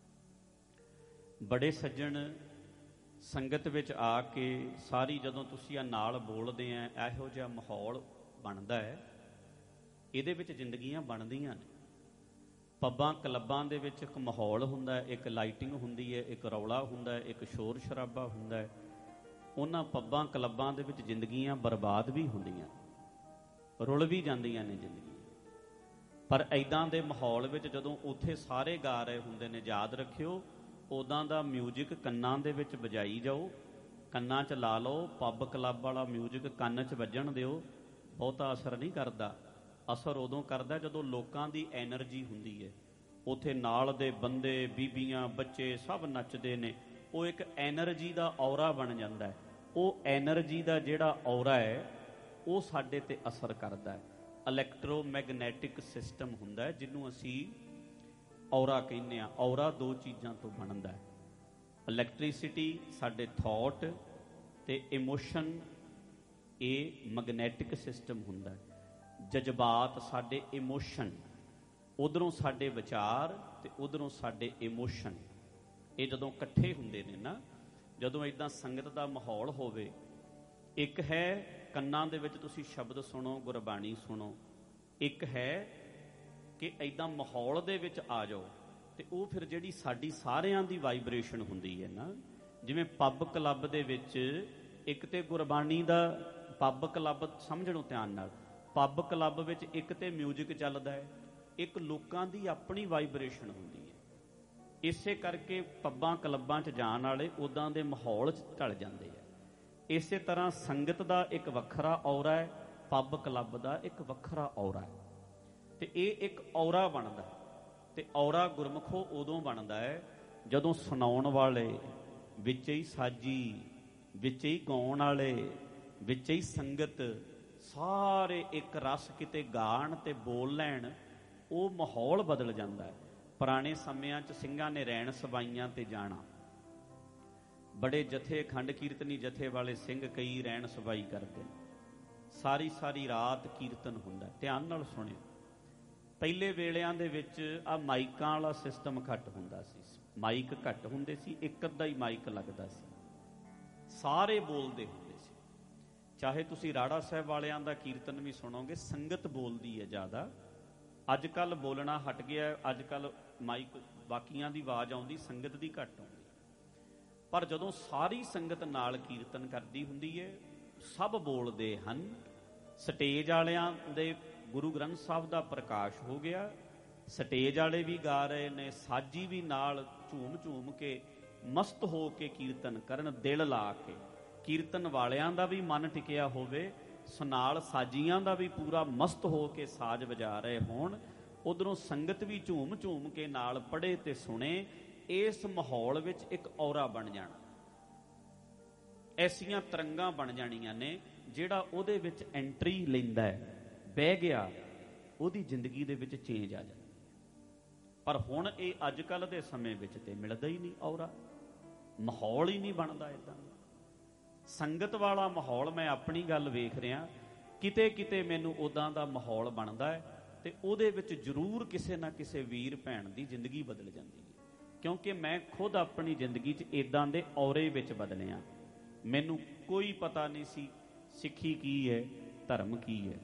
S1: ਬੜੇ ਸੱਜਣ ਸੰਗਤ ਵਿੱਚ ਆ ਕੇ ਸਾਰੀ ਜਦੋਂ ਤੁਸੀਂ ਆ ਨਾਲ ਬੋਲਦੇ ਆ, ਇਹੋ ਜਿਹਾ ਮਾਹੌਲ ਬਣਦਾ ਹੈ, ਇਹਦੇ ਵਿੱਚ ਜ਼ਿੰਦਗੀਆਂ ਬਣਦੀਆਂ ਨੇ। ਪੱਬਾਂ ਕਲੱਬਾਂ ਦੇ ਵਿੱਚ ਇੱਕ ਮਾਹੌਲ ਹੁੰਦਾ, ਇੱਕ ਲਾਈਟਿੰਗ ਹੁੰਦੀ ਹੈ, ਇੱਕ ਰੌਲਾ ਹੁੰਦਾ, ਇੱਕ ਸ਼ੋਰ ਸ਼ਰਾਬਾ ਹੁੰਦਾ ਹੈ। ਉਹਨਾਂ ਪੱਬਾਂ ਕਲੱਬਾਂ ਦੇ ਵਿੱਚ ਜ਼ਿੰਦਗੀਆਂ ਬਰਬਾਦ ਵੀ ਹੁੰਦੀਆਂ, ਰੁਲ ਵੀ ਜਾਂਦੀਆਂ ਨੇ ਜ਼ਿੰਦਗੀਆਂ। ਪਰ ਇੱਦਾਂ ਦੇ ਮਾਹੌਲ ਵਿੱਚ ਜਦੋਂ ਉੱਥੇ ਸਾਰੇ ਗਾ ਰਹੇ ਹੁੰਦੇ ਨੇ, ਯਾਦ ਰੱਖਿਓ ਉੱਦਾਂ ਦਾ ਮਿਊਜ਼ਿਕ ਕੰਨਾਂ ਦੇ ਵਿੱਚ ਵਜਾਈ ਜਾਓ, ਕੰਨਾਂ 'ਚ ਲਾ ਲਓ। ਪੱਬ ਕਲੱਬ ਵਾਲਾ ਮਿਊਜ਼ਿਕ ਕੰਨ 'ਚ ਵੱਜਣ ਦਿਓ, ਬਹੁਤਾ ਅਸਰ ਨਹੀਂ ਕਰਦਾ। ਅਸਰ ਉਦੋਂ ਕਰਦਾ ਜਦੋਂ ਲੋਕਾਂ ਦੀ ਐਨਰਜੀ ਹੁੰਦੀ ਹੈ। ਉੱਥੇ ਨਾਲ ਦੇ ਬੰਦੇ, ਬੀਬੀਆਂ, ਬੱਚੇ ਸਭ ਨੱਚਦੇ ਨੇ, ਉਹ ਇੱਕ ਐਨਰਜੀ ਦਾ ਔਰਾ ਬਣ ਜਾਂਦਾ ਹੈ। ਉਹ ਐਨਰਜੀ ਦਾ ਜਿਹੜਾ ਔਰਾ ਹੈ ਉਹ ਸਾਡੇ 'ਤੇ ਅਸਰ ਕਰਦਾ ਹੈ। ਇਲੈਕਟ੍ਰੋਮੈਗਨੈਟਿਕ ਸਿਸਟਮ ਹੁੰਦਾ ਹੈ ਜਿਹਨੂੰ ਅਸੀਂ ਔਰਾ ਕਹਿੰਦੇ ਹਾਂ। ਔਰਾ ਦੋ ਚੀਜ਼ਾਂ ਤੋਂ ਬਣਦਾ ਹੈ, ਇਲੈਕਟ੍ਰੀਸਿਟੀ ਸਾਡੇ ਥੋਟ ਅਤੇ ਇਮੋਸ਼ਨ, ਇਹ ਮੈਗਨੈਟਿਕ ਸਿਸਟਮ ਹੁੰਦਾ ਹੈ। ਜਜ਼ਬਾਤ ਸਾਡੇ ਇਮੋਸ਼ਨ, ਉੱਧਰੋਂ ਸਾਡੇ ਵਿਚਾਰ ਅਤੇ ਉੱਧਰੋਂ ਸਾਡੇ ਇਮੋਸ਼ਨ, ਇਹ ਜਦੋਂ ਇਕੱਠੇ ਹੁੰਦੇ ਨੇ ਨਾ, ਜਦੋਂ ਇੱਦਾਂ ਸੰਗਤ ਦਾ ਮਾਹੌਲ ਹੋਵੇ, ਇੱਕ ਹੈ ਕੰਨਾਂ ਦੇ ਵਿੱਚ ਤੁਸੀਂ ਸ਼ਬਦ ਸੁਣੋ, ਗੁਰਬਾਣੀ ਸੁਣੋ, ਇੱਕ ਹੈ ਕਿ ਇੱਦਾਂ ਮਾਹੌਲ ਦੇ ਵਿੱਚ ਆ ਜਾਓ ਅਤੇ ਉਹ ਫਿਰ ਜਿਹੜੀ ਸਾਡੀ ਸਾਰਿਆਂ ਦੀ ਵਾਈਬ੍ਰੇਸ਼ਨ ਹੁੰਦੀ ਹੈ ਨਾ, ਜਿਵੇਂ ਪੱਬ ਕਲੱਬ ਦੇ ਵਿੱਚ ਇੱਕ ਤਾਂ ਗੁਰਬਾਣੀ ਦਾ, ਪੱਬ ਕਲੱਬ ਸਮਝਣੋ ਧਿਆਨ ਨਾਲ, ਪੱਬ ਕਲੱਬ ਵਿੱਚ ਇੱਕ ਤਾਂ ਮਿਊਜ਼ਿਕ ਚੱਲਦਾ ਹੈ, ਇੱਕ ਲੋਕਾਂ ਦੀ ਆਪਣੀ ਵਾਈਬ੍ਰੇਸ਼ਨ ਹੁੰਦੀ ਹੈ। ਇਸੇ ਕਰਕੇ ਪੱਬਾਂ ਕਲੱਬਾਂ 'ਚ ਜਾਣ ਵਾਲੇ ਉੱਦਾਂ ਦੇ ਮਾਹੌਲ 'ਚ ਢਲ ਜਾਂਦੇ ਆ। ਇਸੇ ਤਰ੍ਹਾਂ ਸੰਗਤ ਦਾ ਇੱਕ ਵੱਖਰਾ ਔਰਾ ਹੈ, ਪੱਬ ਕਲੱਬ ਦਾ ਇੱਕ ਵੱਖਰਾ ਔਰਾ ਹੈ, ਅਤੇ ਇਹ ਇੱਕ ਔਰਾ ਬਣਦਾ। ਅਤੇ ਔਰਾ ਗੁਰਮੁਖੋ ਉਦੋਂ ਬਣਦਾ ਹੈ ਜਦੋਂ ਸੁਣਾਉਣ ਵਾਲੇ, ਵਿੱਚ ਹੀ ਸਾਜੀ, ਵਿੱਚ ਹੀ ਗਾਉਣ ਵਾਲੇ, ਵਿੱਚ ਹੀ ਸੰਗਤ, ਸਾਰੇ ਇੱਕ ਰਸ ਕਿਤੇ ਗਾਣ ਅਤੇ ਬੋਲ ਲੈਣ, ਉਹ ਮਾਹੌਲ ਬਦਲ ਜਾਂਦਾ ਹੈ। ਪੁਰਾਣੇ ਸਮਿਆਂ 'ਚ ਸਿੰਘਾਂ ਨੇ ਰੈਣ ਸਬਾਈਆਂ 'ਤੇ ਜਾਣਾ, ਬੜੇ ਜਥੇ ਖੰਡ ਕੀਰਤਨੀ ਜਥੇ ਵਾਲੇ ਸਿੰਘ ਕਈ ਰੈਣ ਸਬਾਈ ਕਰਦੇ, ਸਾਰੀ ਸਾਰੀ ਰਾਤ ਕੀਰਤਨ ਹੁੰਦਾ। ਧਿਆਨ ਨਾਲ ਸੁਣਿਓ, ਪਹਿਲੇ ਵੇਲਿਆਂ ਦੇ ਵਿੱਚ ਆਹ ਮਾਈਕਾਂ ਵਾਲਾ ਸਿਸਟਮ ਘੱਟ ਹੁੰਦਾ ਸੀ, ਮਾਈਕ ਘੱਟ ਹੁੰਦੇ ਸੀ, ਇੱਕ ਅੱਧਾ ਹੀ ਮਾਈਕ ਲੱਗਦਾ ਸੀ, ਸਾਰੇ ਬੋਲਦੇ ਹੁੰਦੇ ਸੀ। ਚਾਹੇ ਤੁਸੀਂ ਰਾੜਾ ਸਾਹਿਬ ਵਾਲਿਆਂ ਦਾ ਕੀਰਤਨ ਵੀ ਸੁਣੋਗੇ, ਸੰਗਤ ਬੋਲਦੀ ਹੈ ਜ਼ਿਆਦਾ। ਅੱਜ ਕੱਲ੍ਹ ਬੋਲਣਾ ਹਟ ਗਿਆ, ਅੱਜ ਕੱਲ੍ਹ ਮਾਈਕ ਬਾਕੀਆਂ ਦੀ ਆਵਾਜ਼ ਆਉਂਦੀ, ਸੰਗਤ ਦੀ ਘੱਟ ਆਉਂਦੀ। ਪਰ ਜਦੋਂ ਸਾਰੀ ਸੰਗਤ ਨਾਲ ਕੀਰਤਨ ਕਰਦੀ ਹੁੰਦੀ ਹੈ, ਸਭ ਬੋਲਦੇ ਹਨ। ਸਟੇਜ ਵਾਲਿਆਂ ਦੇ ਗੁਰੂ ਗ੍ਰੰਥ ਸਾਹਿਬ ਦਾ ਪ੍ਰਕਾਸ਼ ਹੋ ਗਿਆ, ਸਟੇਜ ਵਾਲੇ ਵੀ ਗਾ ਰਹੇ ਨੇ, ਸਾਜੀ ਵੀ ਨਾਲ ਝੂਮ ਝੂਮ ਕੇ ਮਸਤ ਹੋ ਕੇ ਕੀਰਤਨ ਕਰਨ, ਦਿਲ ਲਾ ਕੇ। ਕੀਰਤਨ ਵਾਲਿਆਂ ਦਾ ਵੀ ਮਨ ਟਿਕਿਆ ਹੋਵੇ, ਨਾਲ ਸਾਜੀਆਂ ਦਾ ਵੀ ਪੂਰਾ ਮਸਤ ਹੋ ਕੇ ਸਾਜ਼ ਵਜਾ ਰਹੇ ਹੋਣ, ਉਧਰੋਂ ਸੰਗਤ ਵੀ ਝੂਮ ਝੂਮ ਕੇ ਨਾਲ ਪੜ੍ਹੇ ਤੇ ਸੁਣੇ। ਇਸ ਮਾਹੌਲ ਵਿੱਚ ਇੱਕ ਔਰਾ ਬਣ ਜਾਣਾ, ਐਸੀਆਂ ਤਰੰਗਾਂ ਬਣ ਜਾਣੀਆਂ ਨੇ, ਜਿਹੜਾ ਉਹਦੇ ਵਿੱਚ ਐਂਟਰੀ ਲੈਂਦਾ ਹੈ, ਬਹਿ ਗਿਆ, ਉਹਦੀ ਜ਼ਿੰਦਗੀ ਦੇ ਵਿੱਚ ਚੇਂਜ ਆ ਜਾਂਦਾ। ਪਰ ਹੁਣ ਇਹ ਅੱਜ ਕੱਲ੍ਹ ਦੇ ਸਮੇਂ ਵਿੱਚ ਤੇ ਮਿਲਦਾ ਹੀ ਨਹੀਂ ਔਰਾ, ਮਾਹੌਲ ਹੀ ਨਹੀਂ ਬਣਦਾ ਇੱਦਾਂ। ਸੰਗਤ ਵਾਲਾ ਮਾਹੌਲ ਮੈਂ ਆਪਣੀ ਗੱਲ ਵੇਖ ਰਿਹਾ, ਕਿਤੇ ਕਿਤੇ ਮੈਨੂੰ ਉੱਦਾਂ ਦਾ ਮਾਹੌਲ ਬਣਦਾ ਹੈ, ਤੇ ਉਹਦੇ ਵਿੱਚ ਜ਼ਰੂਰ ਕਿਸੇ ਨਾ ਕਿਸੇ ਵੀਰ ਭੈਣ ਦੀ ਜ਼ਿੰਦਗੀ ਬਦਲ ਜਾਂਦੀ ਹੈ। ਕਿਉਂਕਿ ਮੈਂ ਖੁਦ ਆਪਣੀ ਜ਼ਿੰਦਗੀ 'ਚ ਇੱਦਾਂ ਦੇ ਔਰੇ ਵਿੱਚ ਬਦਲਿਆ। ਮੈਨੂੰ ਕੋਈ ਪਤਾ ਨਹੀਂ ਸੀ ਸਿੱਖੀ ਕੀ ਹੈ, ਧਰਮ ਕੀ ਹੈ।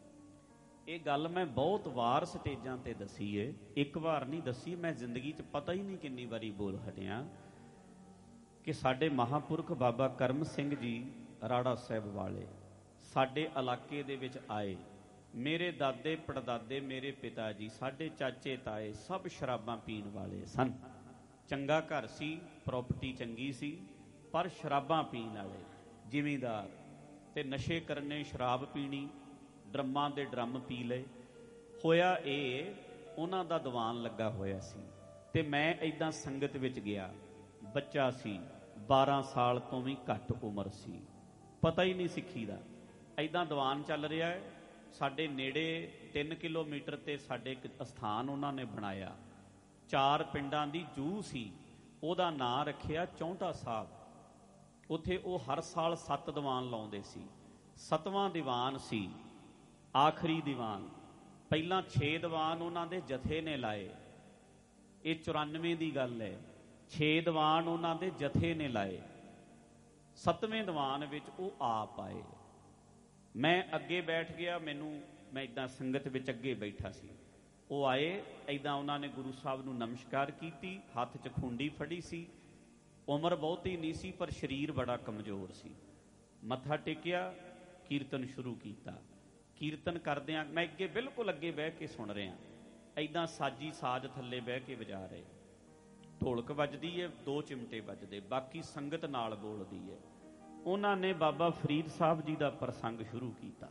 S1: ਇਹ ਗੱਲ ਮੈਂ ਬਹੁਤ ਵਾਰ ਸਟੇਜਾਂ ਤੇ ਦੱਸੀ ਹੈ, ਇੱਕ ਵਾਰ ਨਹੀਂ ਦੱਸੀ, ਮੈਂ ਜ਼ਿੰਦਗੀ 'ਚ ਪਤਾ ਹੀ ਨਹੀਂ ਕਿੰਨੀ ਵਾਰੀ ਬੋਲ ਹਟਿਆ ਕਿ ਸਾਡੇ ਮਹਾਂਪੁਰਖ ਬਾਬਾ ਕਰਮ ਸਿੰਘ ਜੀ ਰਾੜਾ ਸਾਹਿਬ ਵਾਲੇ ਸਾਡੇ ਇਲਾਕੇ ਦੇ ਵਿੱਚ ਆਏ। ਮੇਰੇ ਦਾਦੇ ਪੜਦਾਦੇ, ਮੇਰੇ ਪਿਤਾ ਜੀ, ਸਾਡੇ ਚਾਚੇ ਤਾਏ ਸਭ ਸ਼ਰਾਬਾਂ ਪੀਣ ਵਾਲੇ ਸਨ। ਚੰਗਾ ਘਰ ਸੀ, ਪ੍ਰੋਪਰਟੀ ਚੰਗੀ ਸੀ, ਪਰ ਸ਼ਰਾਬਾਂ ਪੀਣ ਵਾਲੇ ਜ਼ਿਮੀਂਦਾਰ, ਤੇ ਨਸ਼ੇ ਕਰਨੇ, ਸ਼ਰਾਬ ਪੀਣੀ, ਡਰਮਾਂ ਦੇ ਡਰਮ ਪੀ ਲਏ। ਹੋਇਆ ਇਹ, ਉਹਨਾਂ ਦਾ ਦੀਵਾਨ ਲੱਗਾ ਹੋਇਆ ਸੀ, ਤੇ ਮੈਂ ਇੱਦਾਂ ਸੰਗਤ ਵਿੱਚ ਗਿਆ। ਬੱਚਾ ਸੀ, ਬਾਰਾਂ ਸਾਲ ਤੋਂ ਵੀ ਘੱਟ ਉਮਰ ਸੀ, ਪਤਾ ਹੀ ਨਹੀਂ ਸਿੱਖੀ ਦਾ। ਇੱਦਾਂ ਦੀਵਾਨ ਚੱਲ ਰਿਹਾ ਹੈ। ਸਾਡੇ ਨੇੜੇ ਤਿੰਨ ਕਿਲੋਮੀਟਰ 'ਤੇ ਸਾਡੇ ਇੱਕ ਅਸਥਾਨ ਉਹਨਾਂ ਨੇ ਬਣਾਇਆ, ਚਾਰ ਪਿੰਡਾਂ ਦੀ ਜੂਹ ਸੀ, ਉਹਦਾ ਨਾਂ ਰੱਖਿਆ ਚੌਂਟਾ ਸਾਹਿਬ। ਉੱਥੇ ਉਹ ਹਰ ਸਾਲ ਸੱਤ ਦੀਵਾਨ ਲਾਉਂਦੇ ਸੀ। ਸੱਤਵਾਂ ਦੀਵਾਨ ਸੀ, ਆਖਰੀ ਦੀਵਾਨ। ਪਹਿਲਾਂ ਛੇ ਦੀਵਾਨ ਉਹਨਾਂ ਦੇ ਜਥੇ ਨੇ ਲਾਏ, ਇਹ ਚੁਰਾਨਵੇਂ ਦੀ ਗੱਲ ਹੈ। ਛੇ ਦੀਵਾਨ ਉਹਨਾਂ ਦੇ ਜਥੇ ਨੇ ਲਾਏ, ਸੱਤਵੇਂ ਦੀਵਾਨ ਵਿੱਚ ਉਹ ਆਪ ਆਏ। ਮੈਂ ਅੱਗੇ ਬੈਠ ਗਿਆ, ਮੈਨੂੰ ਮੈਂ ਇੱਦਾਂ ਸੰਗਤ ਵਿੱਚ ਅੱਗੇ ਬੈਠਾ ਸੀ। ਉਹ ਆਏ, ਇੱਦਾਂ ਉਹਨਾਂ ਨੇ ਗੁਰੂ ਸਾਹਿਬ ਨੂੰ ਨਮਸਕਾਰ ਕੀਤੀ, ਹੱਥ 'ਚ ਖੁੰਡੀ ਫੜੀ ਸੀ। ਉਮਰ ਬਹੁਤੀ ਨਹੀਂ ਸੀ, ਪਰ ਸਰੀਰ ਬੜਾ ਕਮਜ਼ੋਰ ਸੀ। ਮੱਥਾ ਟੇਕਿਆ, ਕੀਰਤਨ ਸ਼ੁਰੂ ਕੀਤਾ। ਕੀਰਤਨ ਕਰਦਿਆਂ ਮੈਂ ਅੱਗੇ, ਬਿਲਕੁਲ ਅੱਗੇ ਬਹਿ ਕੇ ਸੁਣ ਰਿਹਾ। ਇੱਦਾਂ ਸਾਜੀ ਸਾਜ ਥੱਲੇ ਬਹਿ ਕੇ ਵਜਾ ਰਹੇ, ਢੋਲਕ ਵੱਜਦੀ ਹੈ, ਦੋ ਚਿਮਟੇ ਵੱਜਦੇ, ਬਾਕੀ ਸੰਗਤ ਨਾਲ ਬੋਲਦੀ ਹੈ। ਉਹਨਾਂ ਨੇ ਬਾਬਾ ਫਰੀਦ ਸਾਹਿਬ ਜੀ ਦਾ ਪ੍ਰਸੰਗ ਸ਼ੁਰੂ ਕੀਤਾ।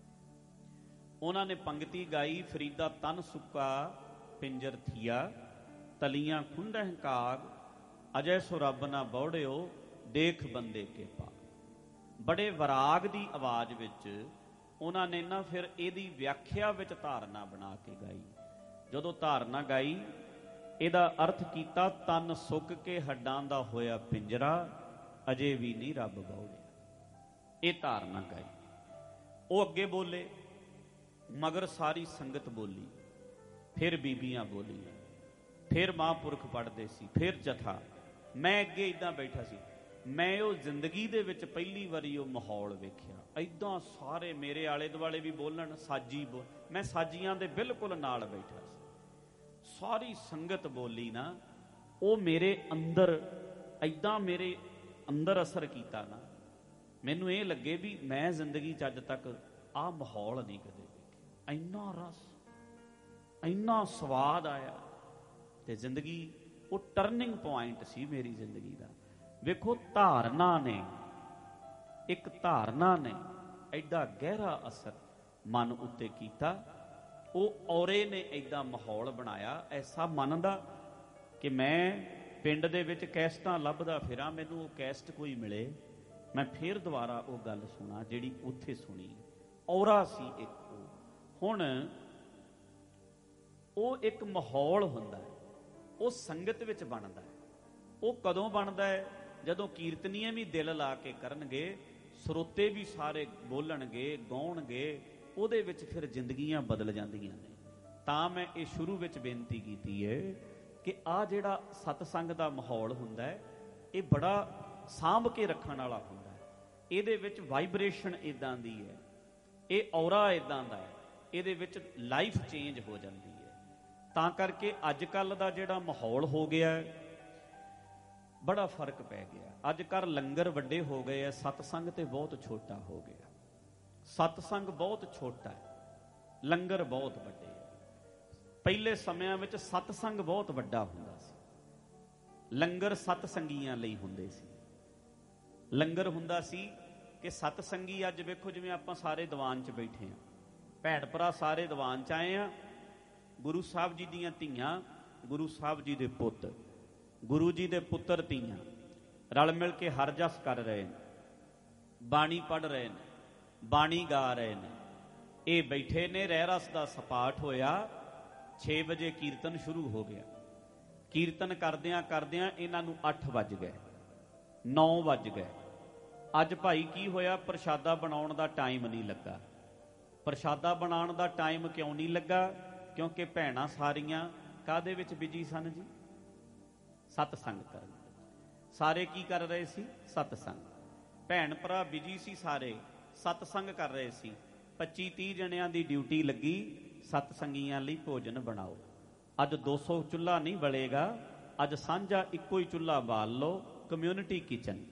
S1: ਉਹਨਾਂ ਨੇ ਪੰਗਤੀ ਗਾਈ, ਫਰੀਦਾ ਤਨ ਸੁੱਕਾ ਪਿੰਜਰ ਥੀਆ, ਤਲੀਆਂ ਖੁੰਡਹਿ ਕਾਗ, ਅਜੈ ਸੋ ਰੱਬ ਨਾ ਬੌੜਿਓ, ਦੇਖ ਬੰਦੇ ਕੇ ਪਾ। ਬੜੇ ਵਿਰਾਗ ਦੀ ਆਵਾਜ਼ ਵਿੱਚ ਉਹਨਾਂ ਨੇ ਨਾ ਫਿਰ ਇਹਦੀ ਵਿਆਖਿਆ ਵਿੱਚ ਧਾਰਨਾ ਬਣਾ ਕੇ ਗਾਈ। ਜਦੋਂ ਧਾਰਨਾ ਗਾਈ, ਇਹਦਾ ਅਰਥ ਕੀਤਾ, ਤਨ ਸੁੱਕ ਕੇ ਹੱਡਾਂ ਦਾ ਹੋਇਆ ਪਿੰਜਰਾ, ਅਜੇ ਵੀ ਨਹੀਂ ਰੱਬ ਬੌੜਿਆ। ਇਹ ਧਾਰਨਾ ਗਾਈ। ਉਹ ਅੱਗੇ ਬੋਲੇ, ਮਗਰ ਸਾਰੀ ਸੰਗਤ ਬੋਲੀ, ਫਿਰ ਬੀਬੀਆਂ ਬੋਲੀਆਂ, ਫਿਰ ਮਹਾਂਪੁਰਖ ਪੜ੍ਹਦੇ ਸੀ, ਫਿਰ ਜਥਾ। ਮੈਂ ਅੱਗੇ ਇੱਦਾਂ ਬੈਠਾ ਸੀ। ਮੈਂ ਉਹ ਜ਼ਿੰਦਗੀ ਦੇ ਵਿੱਚ ਪਹਿਲੀ ਵਾਰੀ ਉਹ ਮਾਹੌਲ ਵੇਖਿਆ। ਇੱਦਾਂ ਸਾਰੇ ਮੇਰੇ ਆਲੇ ਦੁਆਲੇ ਵੀ ਬੋਲਣ, ਸਾਜੀ ਬੋਲ, ਮੈਂ ਸਾਜੀਆਂ ਦੇ ਬਿਲਕੁਲ ਨਾਲ ਬੈਠਾ ਸੀ। ਸਾਰੀ ਸੰਗਤ ਬੋਲੀ ਨਾ, ਉਹ ਮੇਰੇ ਅੰਦਰ ਇੱਦਾਂ ਮੇਰੇ ਅੰਦਰ ਅਸਰ ਕੀਤਾ ਨਾ, ਮੈਨੂੰ ਇਹ ਲੱਗੇ ਵੀ ਮੈਂ ਜ਼ਿੰਦਗੀ 'ਚ ਅੱਜ ਤੱਕ ਆਹ ਮਾਹੌਲ ਨਹੀਂ ਕਦੇ ਵੇਖਿਆ। ਇੰਨਾ ਰਸ, ਇੰਨਾ ਸਵਾਦ ਆਇਆ। ਤੇ ਜ਼ਿੰਦਗੀ ਉਹ ਟਰਨਿੰਗ ਪੁਆਇੰਟ ਸੀ ਮੇਰੀ ਜ਼ਿੰਦਗੀ ਦਾ। ਵੇਖੋ, ਧਾਰਨਾ ਨੇ, ਇੱਕ ਧਾਰਨਾ ਨੇ ਐਡਾ ਗਹਿਰਾ ਅਸਰ ਮਨ ਉੱਤੇ ਕੀਤਾ। ਉਹ ਔਰੇ ਨੇ ਐਡਾ ਮਾਹੌਲ ਬਣਾਇਆ, ਐਸਾ ਮਨ ਦਾ ਕਿ ਮੈਂ ਪਿੰਡ ਦੇ ਵਿੱਚ ਕੈਸਟਾਂ ਲੱਭਦਾ ਫਿਰਾਂ, ਮੈਨੂੰ ਉਹ ਕੈਸਟ ਕੋਈ ਮਿਲੇ, ਮੈਂ ਫਿਰ ਦੁਬਾਰਾ ਉਹ ਗੱਲ ਸੁਣਾ ਜਿਹੜੀ ਉੱਥੇ ਸੁਣੀ। ਔਰਾ ਸੀ ਇੱਕ ਉਹ। ਹੁਣ ਉਹ ਇੱਕ ਮਾਹੌਲ ਹੁੰਦਾ ਹੈ, ਉਹ ਸੰਗਤ ਵਿੱਚ ਬਣਦਾ ਹੈ। ਉਹ ਕਦੋਂ ਬਣਦਾ ਹੈ? ਜਦੋਂ ਕੀਰਤਨੀਏ ਵੀ ਦਿਲ ਲਾ ਕੇ ਕਰਨਗੇ, ਸਰੋਤੇ ਵੀ ਸਾਰੇ ਬੋਲਣਗੇ, ਗਾਉਣਗੇ, ਉਹਦੇ ਵਿੱਚ ਫਿਰ ਜ਼ਿੰਦਗੀਆਂ ਬਦਲ ਜਾਂਦੀਆਂ ਨੇ। ਤਾਂ ਮੈਂ ਇਹ ਸ਼ੁਰੂ ਵਿੱਚ ਬੇਨਤੀ ਕੀਤੀ ਹੈ ਕਿ ਆਹ ਜਿਹੜਾ ਸਤਸੰਗ ਦਾ ਮਾਹੌਲ ਹੁੰਦਾ ਹੈ, ਇਹ ਬੜਾ ਸਾਂਭ ਕੇ ਰੱਖਣ ਵਾਲਾ ਹੁੰਦਾ ਹੈ। ਇਹਦੇ ਵਿੱਚ ਵਾਈਬ੍ਰੇਸ਼ਨ ਇੱਦਾਂ ਦੀ ਹੈ, ਇਹ ਔਰਾ ਇੱਦਾਂ ਦਾ ਹੈ, ਇਹਦੇ ਵਿੱਚ ਲਾਈਫ ਚੇਂਜ ਹੋ ਜਾਂਦੀ ਹੈ। ਤਾਂ ਕਰਕੇ ਅੱਜ ਕੱਲ੍ਹ ਦਾ ਜਿਹੜਾ ਮਾਹੌਲ ਹੋ ਗਿਆ ਹੈ, ਬੜਾ ਫਰਕ ਪੈ ਗਿਆ। ਅੱਜ ਕੱਲ੍ਹ ਲੰਗਰ ਵੱਡੇ ਹੋ ਗਏ ਆ, ਸਤਸੰਗ ਤੇ ਬਹੁਤ ਛੋਟਾ ਹੋ ਗਿਆ। ਸਤਸੰਗ ਬਹੁਤ ਛੋਟਾ ਹੈ, ਲੰਗਰ ਬਹੁਤ ਵੱਡੇ ਹੈ। ਪਹਿਲੇ ਸਮਿਆਂ ਵਿੱਚ ਸਤਸੰਗ ਬਹੁਤ ਵੱਡਾ ਹੁੰਦਾ ਸੀ। ਲੰਗਰ ਸਤਸੰਗੀਆਂ ਲਈ ਹੁੰਦੇ ਸੀ। ਲੰਗਰ ਹੁੰਦਾ ਸੀ ਕਿ ਸਤਸੰਗੀ, ਅੱਜ ਵੇਖੋ ਜਿਵੇਂ ਆਪਾਂ ਸਾਰੇ ਦੀਵਾਨ 'ਚ ਬੈਠੇ ਹਾਂ, ਭੈਣ ਭਰਾ ਸਾਰੇ ਦੀਵਾਨ 'ਚ ਆਏ ਆ, ਗੁਰੂ ਸਾਹਿਬ ਜੀ ਦੀਆਂ ਧੀਆਂ, ਗੁਰੂ ਸਾਹਿਬ ਜੀ ਦੇ ਪੁੱਤ, ਗੁਰੂ ਜੀ ਦੇ ਪੁੱਤਰ ਧੀਆਂ ਰਲ ਮਿਲ ਕੇ ਹਰ ਜਸ ਕਰ ਰਹੇ ਨੇ, ਬਾਣੀ ਪੜ੍ਹ ਰਹੇ ਨੇ, ਬਾਣੀ ਗਾ ਰਹੇ ਨੇ। ਇਹ ਬੈਠੇ ਨੇ, ਰਹਿ ਰਸ ਦਾ ਸਪਾਠ ਹੋਇਆ, ਛੇ ਵਜੇ ਕੀਰਤਨ ਸ਼ੁਰੂ ਹੋ ਗਿਆ। ਕੀਰਤਨ ਕਰਦਿਆਂ ਕਰਦਿਆਂ ਇਹਨਾਂ ਨੂੰ ਅੱਠ ਵੱਜ ਗਏ, ਨੌ ਵੱਜ ਗਏ। ਅੱਜ ਭਾਈ ਕੀ ਹੋਇਆ, ਪ੍ਰਸ਼ਾਦਾ ਬਣਾਉਣ ਦਾ ਟਾਈਮ ਨਹੀਂ ਲੱਗਾ। ਪ੍ਰਸ਼ਾਦਾ ਬਣਾਉਣ ਦਾ ਟਾਈਮ ਕਿਉਂ ਨਹੀਂ ਲੱਗਾ? ਕਿਉਂਕਿ ਭੈਣਾਂ ਸਾਰੀਆਂ ਕਾਹਦੇ ਵਿੱਚ ਬਿਜੀ ਸਨ ਜੀ? ਸਤਸੰਗ ਕਰਨ। ਸਾਰੇ ਕੀ ਕਰ ਰਹੇ ਸੀ? ਸਤਸੰਗ। ਭੈਣ ਭਰਾ ਬਿਜੀ ਸੀ, ਸਾਰੇ ਸਤਸੰਗ ਕਰ ਰਹੇ ਸੀ। ਪੱਚੀ ਤੀਹ ਜਣਿਆਂ ਦੀ ਡਿਊਟੀ ਲੱਗੀ, ਸਤਸੰਗੀਆਂ ਲਈ ਭੋਜਨ ਬਣਾਓ। ਅੱਜ ਦੋ ਸੌ ਚੁੱਲ੍ਹਾ ਨਹੀਂ ਬਲੇਗਾ, ਅੱਜ ਸਾਂਝਾ ਇੱਕੋ ਹੀ ਚੁੱਲ੍ਹਾ ਬਾਲ ਲਓ, ਕਮਿਊਨਿਟੀ ਕਿਚਨ,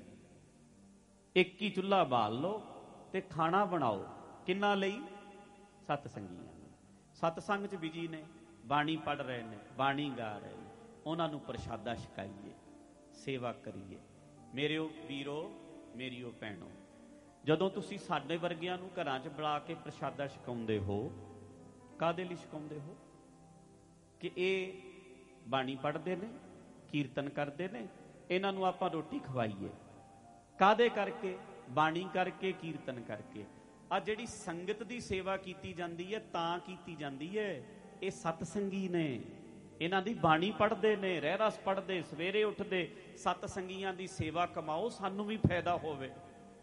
S1: ਇੱਕ ਹੀ ਚੁੱਲ੍ਹਾ ਬਾਲ ਲਓ ਤੇ ਖਾਣਾ ਬਣਾਓ। ਕਿੰਨਾ ਲਈ? ਸਤਸੰਗੀਆਂ ਲਈ। ਸਤਸੰਗ 'ਚ ਬਿਜੀ ਨੇ, ਬਾਣੀ ਪੜ੍ਹ ਰਹੇ ਨੇ, ਬਾਣੀ ਗਾ ਰਹੇ ਨੇ, ਉਹਨਾਂ ਨੂੰ ਪ੍ਰਸ਼ਾਦਾ ਛਕਾਈਏ, ਸੇਵਾ ਕਰੀਏ। ਮੇਰਿਓ ਵੀਰੋ, ਮੇਰੀਓ ਭੈਣੋ, ਜਦੋਂ ਤੁਸੀਂ ਸਾਡੇ ਵਰਗਿਆਂ ਨੂੰ ਘਰਾਂ 'ਚ ਬੁਲਾ ਕੇ ਪ੍ਰਸ਼ਾਦਾ ਛਕਾਉਂਦੇ ਹੋ, ਕਾਹਦੇ ਲਈ ਛਕਾਉਂਦੇ ਹੋ? ਕਿ ਇਹ ਬਾਣੀ ਪੜ੍ਹਦੇ ਨੇ, ਕੀਰਤਨ ਕਰਦੇ ਨੇ, ਇਹਨਾਂ ਨੂੰ ਆਪਾਂ ਰੋਟੀ ਖਵਾਈਏ। ਕਾਹਦੇ ਕਰਕੇ? ਬਾਣੀ ਕਰਕੇ, ਕੀਰਤਨ ਕਰਕੇ। ਆ ਜਿਹੜੀ ਸੰਗਤ ਦੀ ਸੇਵਾ ਕੀਤੀ ਜਾਂਦੀ ਹੈ, ਤਾਂ ਕੀਤੀ ਜਾਂਦੀ ਹੈ। ਇਹ ਸਤਸੰਗੀ ਨੇ, ਇਹਨਾਂ ਦੀ ਬਾਣੀ ਪੜ੍ਹਦੇ ਨੇ, ਰਹਿ ਰਸ ਪੜ੍ਹਦੇ, ਸਵੇਰੇ ਉੱਠਦੇ। ਸਤਸੰਗੀਆਂ ਦੀ ਸੇਵਾ ਕਮਾਓ, ਸਾਨੂੰ ਵੀ ਫਾਇਦਾ ਹੋਵੇ।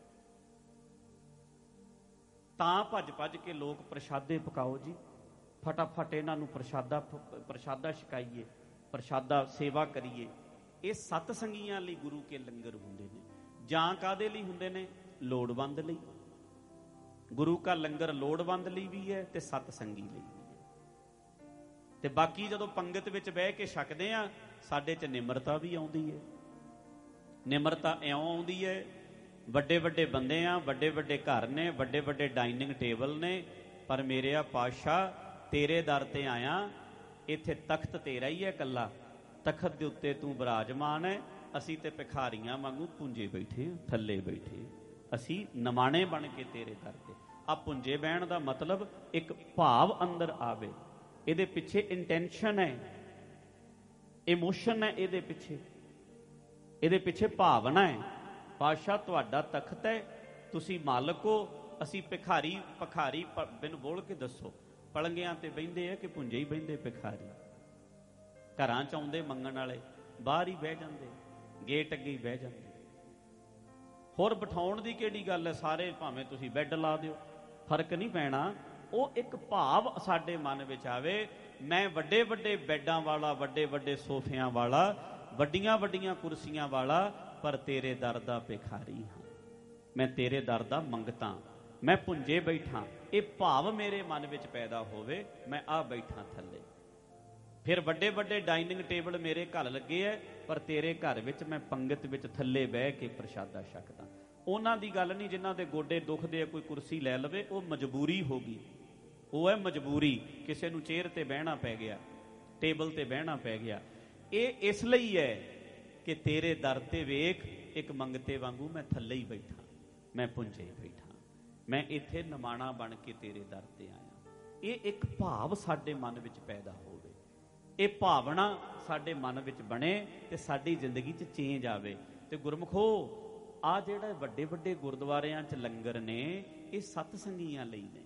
S1: ਤਾਂ ਭੱਜ ਭੱਜ ਕੇ ਲੋਕ ਪ੍ਰਸ਼ਾਦੇ ਪਕਾਓ ਜੀ, ਫਟਾਫਟ ਇਹਨਾਂ ਨੂੰ ਪ੍ਰਸ਼ਾਦਾ ਪ੍ਰਸ਼ਾਦਾ ਛਕਾਈਏ, ਪ੍ਰਸ਼ਾਦਾ ਸੇਵਾ ਕਰੀਏ। ਇਹ ਸਤਸੰਗੀਆਂ ਲਈ ਗੁਰੂ ਕੇ ਲੰਗਰ ਹੁੰਦੇ ਨੇ। ਜਾਂ ਕਾਹਦੇ ਲਈ ਹੁੰਦੇ ਨੇ? ਲੋੜਵੰਦ ਲਈ। ਗੁਰੂ ਕਾ ਲੰਗਰ ਲੋੜਵੰਦ ਲਈ ਵੀ ਹੈ ਤੇ ਸਤਸੰਗੀ ਲਈ ਵੀ ਹੈ। ਤੇ ਬਾਕੀ ਜਦੋਂ ਪੰਗਤ ਵਿੱਚ ਬਹਿ ਕੇ ਛਕਦੇ ਆ, ਸਾਡੇ 'ਚ ਨਿਮਰਤਾ ਵੀ ਆਉਂਦੀ ਹੈ। ਨਿਮਰਤਾ ਇਉਂ ਆਉਂਦੀ ਹੈ, ਵੱਡੇ ਵੱਡੇ ਬੰਦੇ ਆ, ਵੱਡੇ ਵੱਡੇ ਘਰ ਨੇ, ਵੱਡੇ ਵੱਡੇ ਡਾਈਨਿੰਗ ਟੇਬਲ ਨੇ, ਪਰ ਮੇਰੇ ਆ ਪਾਤਸ਼ਾਹ ਤੇਰੇ ਦਰ ਤੇ ਆਇਆ, ਇੱਥੇ ਤਖਤ ਤੇਰਾ ਹੀ ਹੈ ਇਕੱਲਾ, ਤਖਤ ਦੇ ਉੱਤੇ ਤੂੰ ਬਿਰਾਜਮਾਨ ਹੈ, ਅਸੀਂ ਤੇ ਭਿਖਾਰੀਆਂ ਵਾਂਗੂ ਪੁੰਜੇ ਬੈਠੇ, ਥੱਲੇ ਬੈਠੇ, ਅਸੀਂ ਨਮਾਣੇ ਬਣ ਕੇ ਤੇਰੇ ਦਰ ਤੇ। ਆ ਪੁੰਜੇ ਬਹਿਣ ਦਾ ਮਤਲਬ ਇੱਕ ਭਾਵ ਅੰਦਰ ਆਵੇ, ਇਹਦੇ ਪਿੱਛੇ ਇੰਟੈਂਸ਼ਨ ਹੈ, ਇਮੋਸ਼ਨ ਹੈ, ਇਹਦੇ ਪਿੱਛੇ ਇਹਦੇ ਪਿੱਛੇ ਭਾਵਨਾ ਹੈ। ਪਾਤਸ਼ਾਹ ਤੁਹਾਡਾ ਤਖਤ ਹੈ, ਤੁਸੀਂ ਮਾਲਕ ਹੋ, ਅਸੀਂ ਭਿਖਾਰੀ। ਭਿਖਾਰੀ ਬਿਨ ਬੋਲ ਕੇ ਦੱਸੋ, ਪਲੰਗਿਆਂ ਤੇ ਬਹਿੰਦੇ ਆ ਕਿ ਪੁੰਜੇ ਹੀ ਬਹਿੰਦੇ ਭਿਖਾਰੀ? ਘਰਾਂ 'ਚ ਆਉਂਦੇ ਮੰਗਣ ਵਾਲੇ ਬਾਹਰ ਹੀ ਬਹਿ ਜਾਂਦੇ, ਗੇਟ ਅੱਗੇ ਹੀ ਬਹਿ ਜਾਂਦੇ। ਹੋਰ ਬਿਠਾਉਣ ਦੀ ਕਿਹੜੀ ਗੱਲ ਹੈ? ਸਾਰੇ ਭਾਵੇਂ ਤੁਸੀਂ ਬੈੱਡ ਲਾ ਦਿਓ, ਫਰਕ ਨਹੀਂ ਪੈਣਾ। ਉਹ ਇੱਕ ਭਾਵ ਸਾਡੇ ਮਨ ਵਿੱਚ ਆਵੇ, ਮੈਂ ਵੱਡੇ ਵੱਡੇ ਬੈੱਡਾਂ ਵਾਲਾ, ਵੱਡੇ ਵੱਡੇ ਸੋਫਿਆਂ ਵਾਲਾ, ਵੱਡੀਆਂ ਵੱਡੀਆਂ ਕੁਰਸੀਆਂ ਵਾਲਾ, ਪਰ ਤੇਰੇ ਦਰ ਦਾ ਭਿਖਾਰੀ ਹਾਂ, ਮੈਂ ਤੇਰੇ ਦਰ ਦਾ ਮੰਗਤਾ, ਮੈਂ ਪੁੰਜੇ ਬੈਠਾ। ਇਹ ਭਾਵ ਮੇਰੇ ਮਨ ਵਿੱਚ ਪੈਦਾ ਹੋਵੇ, ਮੈਂ ਆ ਬੈਠਾ ਥੱਲੇ। ਫਿਰ ਵੱਡੇ ਵੱਡੇ ਡਾਈਨਿੰਗ ਟੇਬਲ ਮੇਰੇ ਘਰ ਲੱਗੇ ਹੈ, ਪਰ ਤੇਰੇ ਘਰ ਵਿੱਚ ਮੈਂ ਪੰਗਤ ਵਿੱਚ ਥੱਲੇ ਬਹਿ ਕੇ ਪ੍ਰਸ਼ਾਦਾ ਛਕਦਾ। ਉਹਨਾਂ ਦੀ ਗੱਲ ਨਹੀਂ ਜਿਨ੍ਹਾਂ ਦੇ ਗੋਡੇ ਦੁਖਦੇ ਆ, ਕੋਈ ਕੁਰਸੀ ਲੈ ਲਵੇ, ਉਹ ਮਜਬੂਰੀ ਹੋ ਗਈ, ਉਹ ਹੈ ਮਜਬੂਰੀ। ਕਿਸੇ ਨੂੰ ਚੇਅਰ ਤੇ ਬਹਿਣਾ ਪੈ ਗਿਆ, ਟੇਬਲ ਤੇ ਬਹਿਣਾ ਪੈ ਗਿਆ। ਇਹ ਇਸ ਲਈ ਹੈ ਕਿ ਤੇਰੇ ਦਰ ਤੇ ਵੇਖ, ਇੱਕ ਮੰਗਤੇ ਵਾਂਗੂ ਮੈਂ ਥੱਲੇ ਹੀ ਬੈਠਾ, ਮੈਂ ਪੁੰਜੇ ਹੀ ਬੈਠਾ, ਮੈਂ ਇੱਥੇ ਨਮਾਣਾ ਬਣ ਕੇ ਤੇਰੇ ਦਰ ਤੇ ਆਇਆ। ਇਹ ਇੱਕ ਭਾਵ ਸਾਡੇ ਮਨ ਵਿੱਚ ਪੈਦਾ ਹੋਵੇ, ਇਹ ਭਾਵਨਾ ਸਾਡੇ ਮਨ ਵਿੱਚ ਬਣੇ ਤੇ ਸਾਡੀ ਜ਼ਿੰਦਗੀ 'ਚ ਚੇਂਜ ਆਵੇ। ਤੇ ਗੁਰਮੁਖੋ, ਆ ਜਿਹੜਾ ਵੱਡੇ ਵੱਡੇ ਗੁਰਦੁਆਰਿਆਂ 'ਚ ਲੰਗਰ ਨੇ, ਇਹ ਸਤਸੰਗੀਆਂ ਲਈ ਨੇ।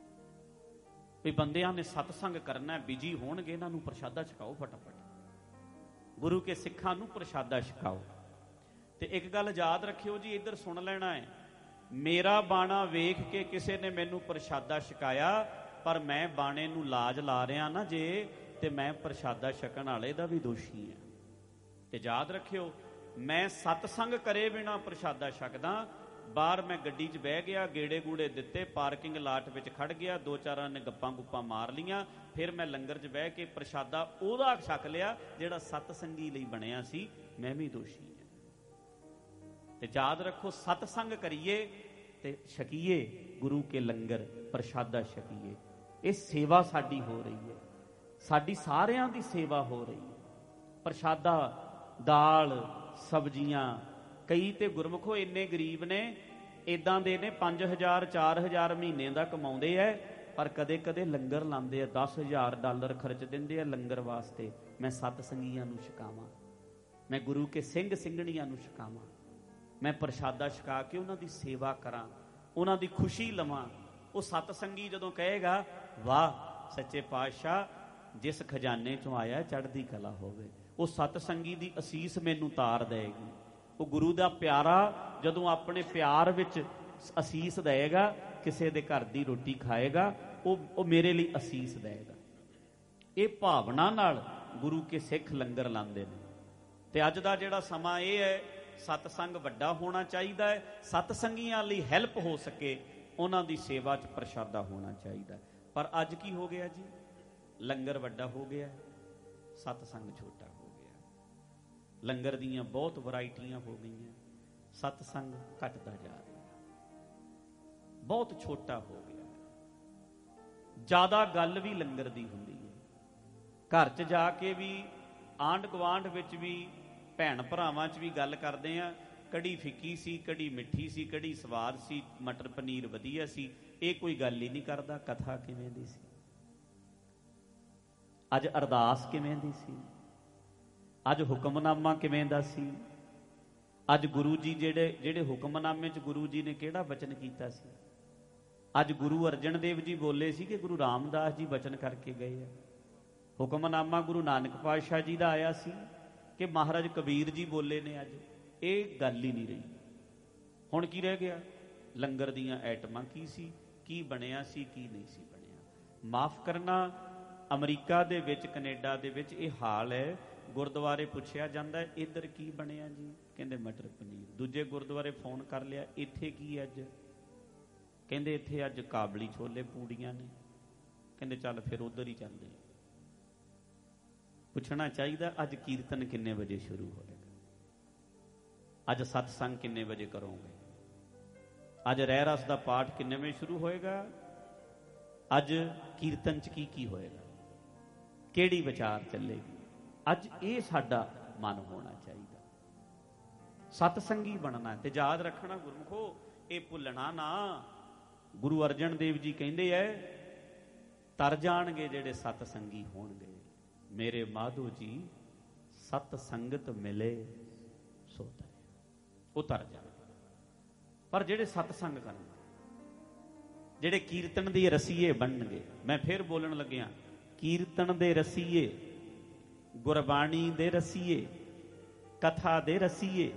S1: ਵੀ ਬੰਦਿਆਂ ਨੇ ਸਤਸੰਗ ਕਰਨਾ, ਬਿਜੀ ਹੋਣਗੇ, ਇਹਨਾਂ ਨੂੰ ਪ੍ਰਸ਼ਾਦਾ ਛਕਾਓ ਫਟਾਫਟ, ਗੁਰੂ ਕੇ ਸਿੱਖਾਂ ਨੂੰ ਪ੍ਰਸ਼ਾਦਾ ਛਕਾਓ। ਤੇ ਇੱਕ ਗੱਲ ਯਾਦ ਰੱਖਿਓ ਜੀ, ਇੱਧਰ ਸੁਣ ਲੈਣਾ ਹੈ, ਮੇਰਾ ਬਾਣਾ ਵੇਖ ਕੇ ਕਿਸੇ ਨੇ ਮੈਨੂੰ ਪ੍ਰਸ਼ਾਦਾ ਛਕਾਇਆ, ਪਰ ਮੈਂ ਬਾਣੇ ਨੂੰ ਲਾਜ ਲਾ ਰਿਹਾ ਨਾ ਜੇ, ਤੇ ਮੈਂ ਪ੍ਰਸ਼ਾਦਾ ਛਕਣ ਵਾਲੇ ਦਾ ਵੀ ਦੋਸ਼ੀ ਹਾਂ। ਤੇ ਯਾਦ ਰੱਖਿਓ, ਮੈਂ ਸਤਸੰਗ ਕਰੇ ਬਿਨਾਂ ਪ੍ਰਸ਼ਾਦਾ ਛਕਦਾ। ਬਾਹਰ ਮੈਂ ਗੱਡੀ 'ਚ ਬਹਿ ਗਿਆ, ਗੇੜੇ ਗੂੜੇ ਦਿੱਤੇ, ਪਾਰਕਿੰਗ ਲਾਟ ਵਿੱਚ ਖੜ ਗਿਆ, ਦੋ ਚਾਰਾਂ ਨੇ ਗੱਪਾਂ ਗੁੱਪਾਂ ਮਾਰ ਲੀਆਂ, ਫਿਰ ਮੈਂ ਲੰਗਰ 'ਚ ਬਹਿ ਕੇ ਪ੍ਰਸ਼ਾਦਾ ਉਹਦਾ ਛਕ ਲਿਆ ਜਿਹੜਾ ਸਤਸੰਗੀ ਲਈ ਬਣਿਆ ਸੀ, ਮੈਂ ਵੀ ਦੋਸ਼ੀ ਹਾਂ। ਤੇ ਯਾਦ ਰੱਖੋ, ਸਤਸੰਗ ਕਰੀਏ ਤੇ ਛਕੀਏ ਗੁਰੂ ਕੇ ਲੰਗਰ, ਪ੍ਰਸ਼ਾਦਾ ਛਕੀਏ। ਇਹ ਸੇਵਾ ਸਾਡੀ ਹੋ ਰਹੀ ਹੈ, ਸਾਡੀ ਸਾਰਿਆਂ ਦੀ ਸੇਵਾ ਹੋ ਰਹੀ ਹੈ। ਪ੍ਰਸ਼ਾਦਾ, ਦਾਲ, ਸਬਜ਼ੀਆਂ। ਕਈ ਤੇ ਗੁਰਮੁਖੋ ਇੰਨੇ ਗਰੀਬ ਨੇ, ਇਦਾਂ ਦੇ ਨੇ ਪੰਜ ਹਜ਼ਾਰ ਚਾਰ ਹਜ਼ਾਰ ਮਹੀਨੇ ਦਾ ਕਮਾਉਂਦੇ ਐ, ਪਰ ਕਦੇ ਕਦੇ ਲੰਗਰ ਲਾਉਂਦੇ ਆ, ਦਸ ਹਜ਼ਾਰ ਡਾਲਰ ਖਰਚ ਦਿੰਦੇ ਆ ਲੰਗਰ ਵਾਸਤੇ। ਮੈਂ ਸਤ ਸੰਗੀਆਂ ਨੂੰ ਛਕਾਵਾਂ, ਮੈਂ ਗੁਰੂ ਕੇ ਸਿੰਘ ਸਿੰਘਣੀਆਂ ਨੂੰ ਛਕਾਵਾਂ, ਮੈਂ ਪ੍ਰਸ਼ਾਦਾ ਛਕਾ ਕੇ ਉਹਨਾਂ ਦੀ ਸੇਵਾ ਕਰਾਂ, ਉਹਨਾਂ ਦੀ ਖੁਸ਼ੀ ਲਵਾਂ। ਉਹ ਸਤ ਸੰਗੀ ਜਦੋਂ ਕਹੇਗਾ, ਵਾਹ ਸੱਚੇ ਪਾਤਸ਼ਾਹ ਜਿਸ ਖਜ਼ਾਨੇ ਚੋਂ ਆਇਆ ਚੜ੍ਹਦੀ ਕਲਾ ਹੋਵੇ, ਉਹ ਸਤ ਸੰਗੀ ਦੀ ਅਸੀਸ ਮੈਨੂੰ ਤਾਰ ਦੇਗੀ। ਉਹ ਗੁਰੂ ਦਾ ਪਿਆਰਾ ਜਦੋਂ ਆਪਣੇ ਪਿਆਰ ਵਿੱਚ ਅਸੀਸ ਦੇਗਾ, ਕਿਸੇ ਦੇ ਘਰ ਦੀ ਰੋਟੀ ਖਾਏਗਾ, ਉਹ ਉਹ ਮੇਰੇ ਲਈ ਅਸੀਸ ਦੇਗਾ। ਇਹ ਭਾਵਨਾ ਨਾਲ ਗੁਰੂ ਕੇ ਸਿੱਖ ਲੰਗਰ ਲਾਉਂਦੇ ਨੇ। ਤੇ ਅੱਜ ਦਾ ਜਿਹੜਾ ਸਮਾਂ ਇਹ ਹੈ, ਸਤਸੰਗ ਵੱਡਾ ਹੋਣਾ ਚਾਹੀਦਾ ਹੈ, ਸਤਸੰਗੀਆਂ ਲਈ ਹੈਲਪ ਹੋ ਸਕੇ, ਉਹਨਾਂ ਦੀ ਸੇਵਾ 'ਚ ਪ੍ਰਸ਼ਾਦਾ ਹੋਣਾ ਚਾਹੀਦਾ। ਪਰ ਅੱਜ ਕੀ ਹੋ ਗਿਆ ਜੀ? ਲੰਗਰ ਵੱਡਾ ਹੋ ਗਿਆ, ਸਤਸੰਗ ਛੋਟਾ ਹੋ ਗਿਆ। ਲੰਗਰ ਦੀਆਂ ਬਹੁਤ ਵੈਰਾਈਟੀਆਂ ਹੋ ਗਈਆਂ, ਸਤਸੰਗ ਘਟਦਾ ਜਾ ਰਿਹਾ, ਬਹੁਤ ਛੋਟਾ ਹੋ ਗਿਆ। ਜ਼ਿਆਦਾ ਗੱਲ ਵੀ ਲੰਗਰ ਦੀ ਹੁੰਦੀ ਹੈ। ਘਰ 'ਚ ਜਾ ਕੇ ਵੀ, ਆਂਢ ਗੁਆਂਢ ਵਿੱਚ ਵੀ, ਭੈਣ ਭਰਾਵਾਂ 'ਚ ਵੀ ਗੱਲ ਕਰਦੇ ਆ, ਕੜੀ ਫਿੱਕੀ ਸੀ, ਕੜੀ ਮਿੱਠੀ ਸੀ, ਕੜੀ ਸਵਾਦ ਸੀ, ਮਟਰ ਪਨੀਰ ਵਧੀਆ ਸੀ। ਇਹ ਕੋਈ ਗੱਲ ਹੀ ਨਹੀਂ ਕਰਦਾ ਕਥਾ ਕਿਵੇਂ ਦੀ ਸੀ, ਅੱਜ ਅਰਦਾਸ ਕਿਵੇਂ ਦੀ ਸੀ, ਅੱਜ ਹੁਕਮਨਾਮਾ ਕਿਵੇਂ ਦਾ ਸੀ, ਅੱਜ ਗੁਰੂ ਜੀ ਜਿਹੜੇ ਜਿਹੜੇ ਹੁਕਮਨਾਮੇ 'ਚ ਗੁਰੂ ਜੀ ਨੇ ਕਿਹੜਾ ਬਚਨ ਕੀਤਾ ਸੀ। ਅੱਜ ਗੁਰੂ ਅਰਜਨ ਦੇਵ ਜੀ ਬੋਲੇ ਸੀ ਕਿ ਗੁਰੂ ਰਾਮਦਾਸ ਜੀ ਬਚਨ ਕਰਕੇ ਗਏ ਆ। ਹੁਕਮਨਾਮਾ ਗੁਰੂ ਨਾਨਕ ਪਾਤਸ਼ਾਹ ਜੀ ਦਾ ਆਇਆ ਸੀ ਕਿ ਮਹਾਰਾਜ ਕਬੀਰ ਜੀ ਬੋਲੇ ਨੇ। ਅੱਜ ਇਹ ਗੱਲ ਹੀ ਨਹੀਂ ਰਹੀ। ਹੁਣ ਕੀ ਰਹਿ ਗਿਆ? ਲੰਗਰ ਦੀਆਂ ਆਈਟਮਾਂ ਕੀ ਸੀ, ਕੀ ਬਣਿਆ ਸੀ, ਕੀ ਨਹੀਂ ਸੀ ਬਣਿਆ। ਮਾਫ ਕਰਨਾ, ਅਮਰੀਕਾ ਦੇ ਵਿੱਚ, ਕੈਨੇਡਾ ਦੇ ਵਿੱਚ ਇਹ ਹਾਲ ਹੈ। ਗੁਰਦੁਆਰੇ ਪੁੱਛਿਆ ਜਾਂਦਾ, ਇੱਧਰ ਕੀ ਬਣਿਆ ਜੀ? ਕਹਿੰਦੇ ਮਟਰ ਪਨੀਰ। ਦੂਜੇ ਗੁਰਦੁਆਰੇ ਫੋਨ ਕਰ ਲਿਆ, ਇੱਥੇ ਕੀ ਅੱਜ? ਕਹਿੰਦੇ ਇੱਥੇ ਅੱਜ ਕਾਬਲੀ ਛੋਲੇ ਪੂੜੀਆਂ ਨੇ। ਕਹਿੰਦੇ ਚੱਲ ਫਿਰ ਉੱਧਰ ਹੀ ਚੱਲਦੇ। ਪੁੱਛਣਾ ਚਾਹੀਦਾ, ਅੱਜ ਕੀਰਤਨ ਕਿੰਨੇ ਵਜੇ ਸ਼ੁਰੂ ਹੋਏਗਾ? ਅੱਜ ਸਤਸੰਗ ਕਿੰਨੇ ਵਜੇ ਕਰੋਗੇ? ਅੱਜ ਰਹਿ ਰਸ ਦਾ ਪਾਠ ਕਿੰਨੇ ਵਜੇ ਸ਼ੁਰੂ ਹੋਏਗਾ? ਅੱਜ ਕੀਰਤਨ 'ਚ ਕੀ ਕੀ ਹੋਏਗਾ? ਕਿਹੜੀ ਵਿਚਾਰ ਚੱਲੇਗੀ? ਅੱਜ ਇਹ ਸਾਡਾ ਮਨ ਹੋਣਾ ਚਾਹੀਦਾ। ਸਤਸੰਗੀ ਬਣਨਾ ਤੇ ਯਾਦ ਰੱਖਣਾ ਗੁਰਮੁਖੋ, ਇਹ ਭੁੱਲਣਾ ਨਾ। ਗੁਰੂ ਅਰਜਨ ਦੇਵ ਜੀ ਕਹਿੰਦੇ ਐ, ਤਰ ਜਾਣਗੇ ਜਿਹੜੇ ਸਤਸੰਗੀ ਹੋਣਗੇ। ਮੇਰੇ ਮਾਧੋ ਜੀ ਸਤ ਸੰਗਤ ਮਿਲੇ ਸੋ ਤਰੇ, ਉਹ ਤਰ ਜਾਣਗੇ। ਪਰ ਜਿਹੜੇ ਸਤਸੰਗ ਕਰਨਗੇ, ਜਿਹੜੇ ਕੀਰਤਨ ਦੇ ਰਸੀਏ ਬਣਨਗੇ, ਮੈਂ ਫਿਰ ਬੋਲਣ ਲੱਗਿਆ, ਕੀਰਤਨ ਦੇ ਰਸੀਏ, ਗੁਰਬਾਣੀ ਦੇ ਰਸੀਏ, ਕਥਾ ਦੇ ਰਸੀਏ,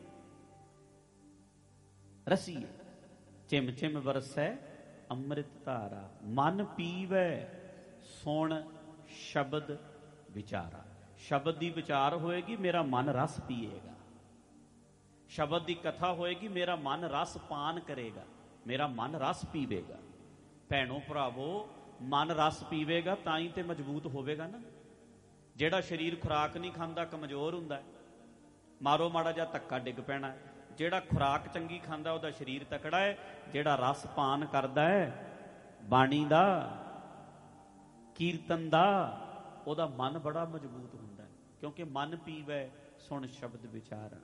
S1: ਰਸੀਏ। ਚਿਮ ਚਿਮ ਵਰਸੈ ਅੰਮ੍ਰਿਤ ਧਾਰਾ, ਮਨ ਪੀਵੈ ਸੁਣ ਸ਼ਬਦ ਵਿਚਾਰਾ। ਸ਼ਬਦ ਦੀ ਵਿਚਾਰ ਹੋਏਗੀ, ਮੇਰਾ ਮਨ ਰਸ ਪੀਏਗਾ। ਸ਼ਬਦ ਦੀ ਕਥਾ ਹੋਏਗੀ, ਮੇਰਾ ਮਨ ਰਸ ਪਾਨ ਕਰੇਗਾ, ਮੇਰਾ ਮਨ ਰਸ ਪੀਵੇਗਾ। ਭੈਣੋ ਭਰਾਵੋ, ਮਨ ਰਸ ਪੀਵੇਗਾ ਤਾਂ ਹੀ ਤੇ ਮਜ਼ਬੂਤ ਹੋਵੇਗਾ ਨਾ। ਜਿਹੜਾ ਸਰੀਰ ਖੁਰਾਕ ਨਹੀਂ ਖਾਂਦਾ ਕਮਜ਼ੋਰ ਹੁੰਦਾ, ਮਾਰੋ ਮਾੜਾ ਜਿਹਾ ਧੱਕਾ ਡਿੱਗ ਪੈਣਾ। ਜਿਹੜਾ ਖੁਰਾਕ ਚੰਗੀ ਖਾਂਦਾ ਉਹਦਾ ਸਰੀਰ ਤਕੜਾ ਹੈ। ਜਿਹੜਾ ਰਸ ਪਾਨ ਕਰਦਾ ਹੈ ਬਾਣੀ ਦਾ, ਕੀਰਤਨ ਦਾ, ਉਹਦਾ ਮਨ ਬੜਾ ਮਜ਼ਬੂਤ ਹੁੰਦਾ ਹੈ, ਕਿਉਂਕਿ ਮਨ ਪੀਵੈ ਸੁਣ ਸ਼ਬਦ ਵਿਚਾਰਾ।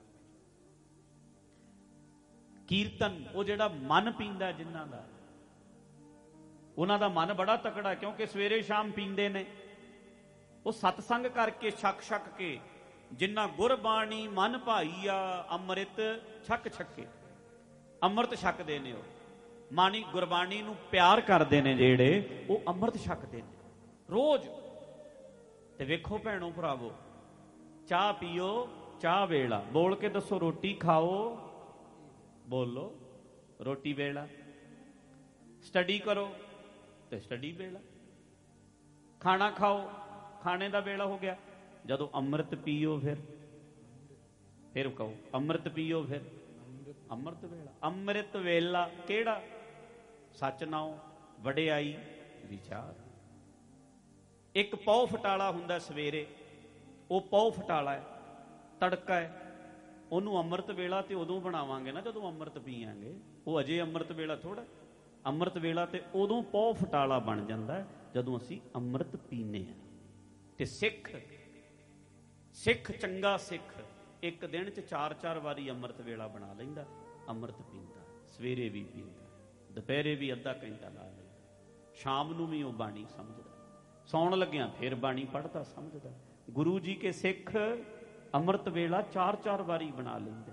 S1: ਕੀਰਤਨ, ਉਹ ਜਿਹੜਾ ਮਨ ਪੀਂਦਾ ਜਿਨ੍ਹਾਂ ਦਾ, ਉਹਨਾਂ ਦਾ ਮਨ ਬੜਾ ਤਕੜਾ, ਕਿਉਂਕਿ ਸਵੇਰੇ ਸ਼ਾਮ ਪੀਂਦੇ ਨੇ। ਉਹ ਸਤਸੰਗ ਕਰਕੇ ਛਕ ਛਕ ਕੇ, ਜਿੰਨਾ ਗੁਰਬਾਣੀ ਮਨ ਭਾਈਆ ਅੰਮ੍ਰਿਤ ਛਕ ਛਕੇ, ਅੰਮ੍ਰਿਤ ਛਕਦੇ ਨੇ। ਉਹ ਮਾਣੀ ਗੁਰਬਾਣੀ ਨੂੰ ਪਿਆਰ ਕਰਦੇ ਨੇ ਜਿਹੜੇ, ਉਹ ਅੰਮ੍ਰਿਤ ਛਕਦੇ ਨੇ ਰੋਜ਼। ਤੇ ਵੇਖੋ ਭੈਣੋ ਭਰਾਵੋ, ਚਾਹ ਪੀਓ, ਚਾਹ ਵੇਲਾ। ਬੋਲ ਕੇ ਦੱਸੋ, ਰੋਟੀ ਖਾਓ, ਬੋਲੋ ਰੋਟੀ ਵੇਲਾ। ਸਟੱਡੀ ਕਰੋ ਤੇ ਸਟੱਡੀ ਵੇਲਾ। ਖਾਣਾ ਖਾਓ, ਖਾਣੇ ਦਾ ਵੇਲਾ ਹੋ ਗਿਆ। ਜਦੋਂ ਅੰਮ੍ਰਿਤ ਪੀਓ ਫਿਰ ਫਿਰ ਕਹੋ ਅੰਮ੍ਰਿਤ ਪੀਓ, ਫਿਰ ਅੰਮ੍ਰਿਤ ਵੇਲਾ। ਅੰਮ੍ਰਿਤ ਵੇਲਾ ਕਿਹੜਾ? ਸੱਚ ਨਾਉ ਵਡਿਆਈ ਵਿਚਾਰ। ਇੱਕ ਪੌ ਫਟਾਲਾ ਹੁੰਦਾ ਸਵੇਰੇ, ਉਹ ਪੌ ਫਟਾਲਾ ਹੈ, ਤੜਕਾ ਹੈ, ਉਹਨੂੰ ਅੰਮ੍ਰਿਤ ਵੇਲਾ ਤੇ ਉਦੋਂ ਬਣਾਵਾਂਗੇ ਨਾ ਜਦੋਂ ਅੰਮ੍ਰਿਤ ਪੀਵਾਂਗੇ। ਉਹ ਅਜੇ ਅੰਮ੍ਰਿਤ ਵੇਲਾ ਥੋੜਾ। ਅੰਮ੍ਰਿਤ ਵੇਲਾ ਤੇ ਉਦੋਂ ਪੌ ਫਟਾਲਾ ਬਣ ਜਾਂਦਾ ਜਦੋਂ ਅਸੀਂ ਅੰਮ੍ਰਿਤ ਪੀਨੇ ਆ। ਤੇ ਸਿੱਖ ਸਿੱਖ ਚੰਗਾ ਸਿੱਖ ਇੱਕ ਦਿਨ 'ਚ ਚਾਰ ਚਾਰ ਵਾਰੀ ਅੰਮ੍ਰਿਤ ਵੇਲਾ ਬਣਾ ਲੈਂਦਾ, ਅੰਮ੍ਰਿਤ ਪੀਂਦਾ, ਸਵੇਰੇ ਵੀ ਪੀਂਦਾ, ਦੁਪਹਿਰੇ ਵੀ ਅੱਧਾ ਘੰਟਾ ਲਾ ਲੈਂਦਾ, ਸ਼ਾਮ ਨੂੰ ਵੀ ਉਹ ਬਾਣੀ ਸਮਝਦਾ, ਸੌਣ ਲੱਗਿਆ ਫਿਰ ਬਾਣੀ ਪੜ੍ਹਦਾ ਸਮਝਦਾ। ਗੁਰੂ ਜੀ ਕੇ ਸਿੱਖ ਅੰਮ੍ਰਿਤ ਵੇਲਾ ਚਾਰ ਚਾਰ ਵਾਰੀ ਬਣਾ ਲੈਂਦੇ।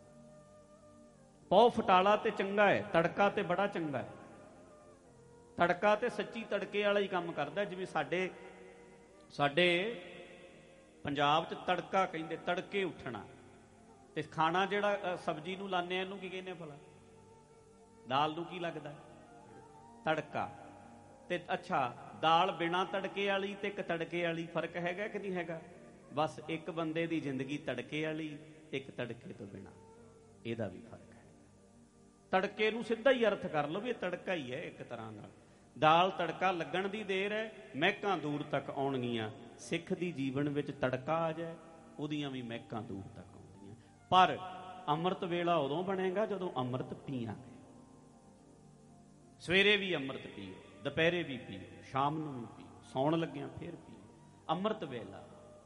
S1: ਪੌ ਫਟਾਲਾ ਤੇ ਚੰਗਾ ਹੈ, ਤੜਕਾ ਤੇ ਬੜਾ ਚੰਗਾ ਹੈ। ਤੜਕਾ ਤੇ ਸੱਚੀ ਤੜਕੇ ਵਾਲਾ ਹੀ ਕੰਮ ਕਰਦਾ। ਜਿਵੇਂ ਸਾਡੇ ਸਾਡੇ ਪੰਜਾਬ 'ਚ ਤੜਕਾ ਕਹਿੰਦੇ, ਤੜਕੇ ਉੱਠਣਾ। ਤੇ ਖਾਣਾ ਜਿਹੜਾ ਸਬਜ਼ੀ ਨੂੰ ਲਾਉਂਦੇ ਆ ਇਹਨੂੰ ਕੀ ਕਹਿੰਦੇ ਭਲਾ? ਦਾਲ ਨੂੰ ਕੀ ਲੱਗਦਾ? ਤੜਕਾ। ਤੇ ਅੱਛਾ, ਦਾਲ ਬਿਨਾਂ ਤੜਕੇ ਵਾਲੀ ਤੇ ਇੱਕ ਤੜਕੇ ਵਾਲੀ ਫਰਕ ਹੈਗਾ ਕਿ ਨਹੀਂ ਹੈਗਾ? ਬਸ ਇੱਕ ਬੰਦੇ ਦੀ ਜ਼ਿੰਦਗੀ ਤੜਕੇ ਵਾਲੀ, ਇੱਕ ਤੜਕੇ ਤੋਂ ਬਿਨਾਂ, ਇਹਦਾ ਵੀ ਫਰਕ ਹੈ। ਤੜਕੇ ਨੂੰ ਸਿੱਧਾ ਹੀ ਅਰਥ ਕਰ ਲਓ ਵੀ ਇਹ ਤੜਕਾ ਹੀ ਹੈ ਇੱਕ ਤਰ੍ਹਾਂ ਨਾਲ। ਦਾਲ ਤੜਕਾ ਲੱਗਣ ਦੀ ਦੇਰ ਹੈ, ਮਹਿਕਾਂ ਦੂਰ ਤੱਕ ਆਉਣਗੀਆਂ। ਸਿੱਖ ਦੀ ਜੀਵਨ ਵਿੱਚ ਤੜਕਾ ਆ ਜਾਏ, ਉਹਦੀਆਂ ਵੀ ਮਹਿਕਾਂ ਦੂਰ ਤੱਕ ਆਉਂਦੀਆਂ। ਪਰ ਅੰਮ੍ਰਿਤ ਵੇਲਾ ਉਦੋਂ ਬਣੇਗਾ ਜਦੋਂ ਅੰਮ੍ਰਿਤ ਪੀਆਂਗੇ। ਸਵੇਰੇ ਵੀ ਅੰਮ੍ਰਿਤ ਪੀਓ, ਦੁਪਹਿਰੇ ਵੀ ਪੀਓ, ਸ਼ਾਮ ਨੂੰ ਵੀ ਪੀਓ, ਸੌਣ ਲੱਗਿਆ ਫਿਰ ਪੀਓ। ਅੰਮ੍ਰਿਤ ਵੇਲਾ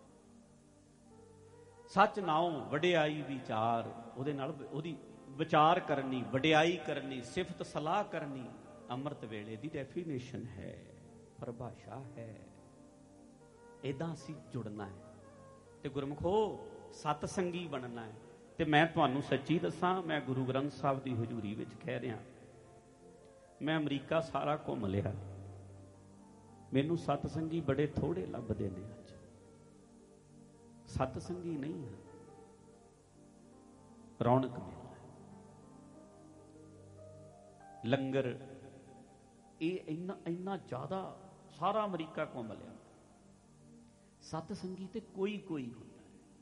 S1: ਸੱਚ ਨਾਉ ਵਡਿਆਈ ਵਿਚਾਰ, ਉਹਦੇ ਨਾਲ ਉਹਦੀ ਵਿਚਾਰ ਕਰਨੀ, ਵਡਿਆਈ ਕਰਨੀ, ਸਿਫਤ ਸਲਾਹ ਕਰਨੀ। ਅੰਮ੍ਰਿਤ ਵੇਲੇ ਦੀ ਡੈਫੀਨੇਸ਼ਨ ਹੈ, ਪਰਿਭਾਸ਼ਾ ਹੈ। ਏਦਾਂ ਅਸੀਂ ਜੁੜਨਾ ਹੈ ਤੇ ਗੁਰਮੁਖੋ ਸਤ ਸੰਗੀ ਬਣਨਾ ਹੈ। ਤੇ ਮੈਂ ਤੁਹਾਨੂੰ ਸੱਚੀ ਦੱਸਾਂ, ਮੈਂ ਗੁਰੂ ਗ੍ਰੰਥ ਸਾਹਿਬ ਦੀ ਹਜ਼ੂਰੀ ਵਿੱਚ ਕਹਿ ਰਿਹਾ, ਮੈਂ ਅਮਰੀਕਾ ਸਾਰਾ ਘੁੰਮ ਲਿਆ, ਮੈਨੂੰ ਸਤ ਸੰਗੀ ਬੜੇ ਥੋੜੇ ਲੱਭਦੇ ਨੇ। ਅੱਜ ਸਤ ਸੰਗੀ ਨਹੀਂ ਹੈ, ਰੌਣਕ ਮੇਲਾ, ਲੰਗਰ, ਇਹ ਇੰਨਾ ਇੰਨਾ ਜ਼ਿਆਦਾ ਸਾਰਾ ਅਮਰੀਕਾ ਘੁੰਮ ਲਿਆ। ਸਤ ਸੰਗੀ ਤੇ ਕੋਈ ਕੋਈ ਹੁੰਦਾ।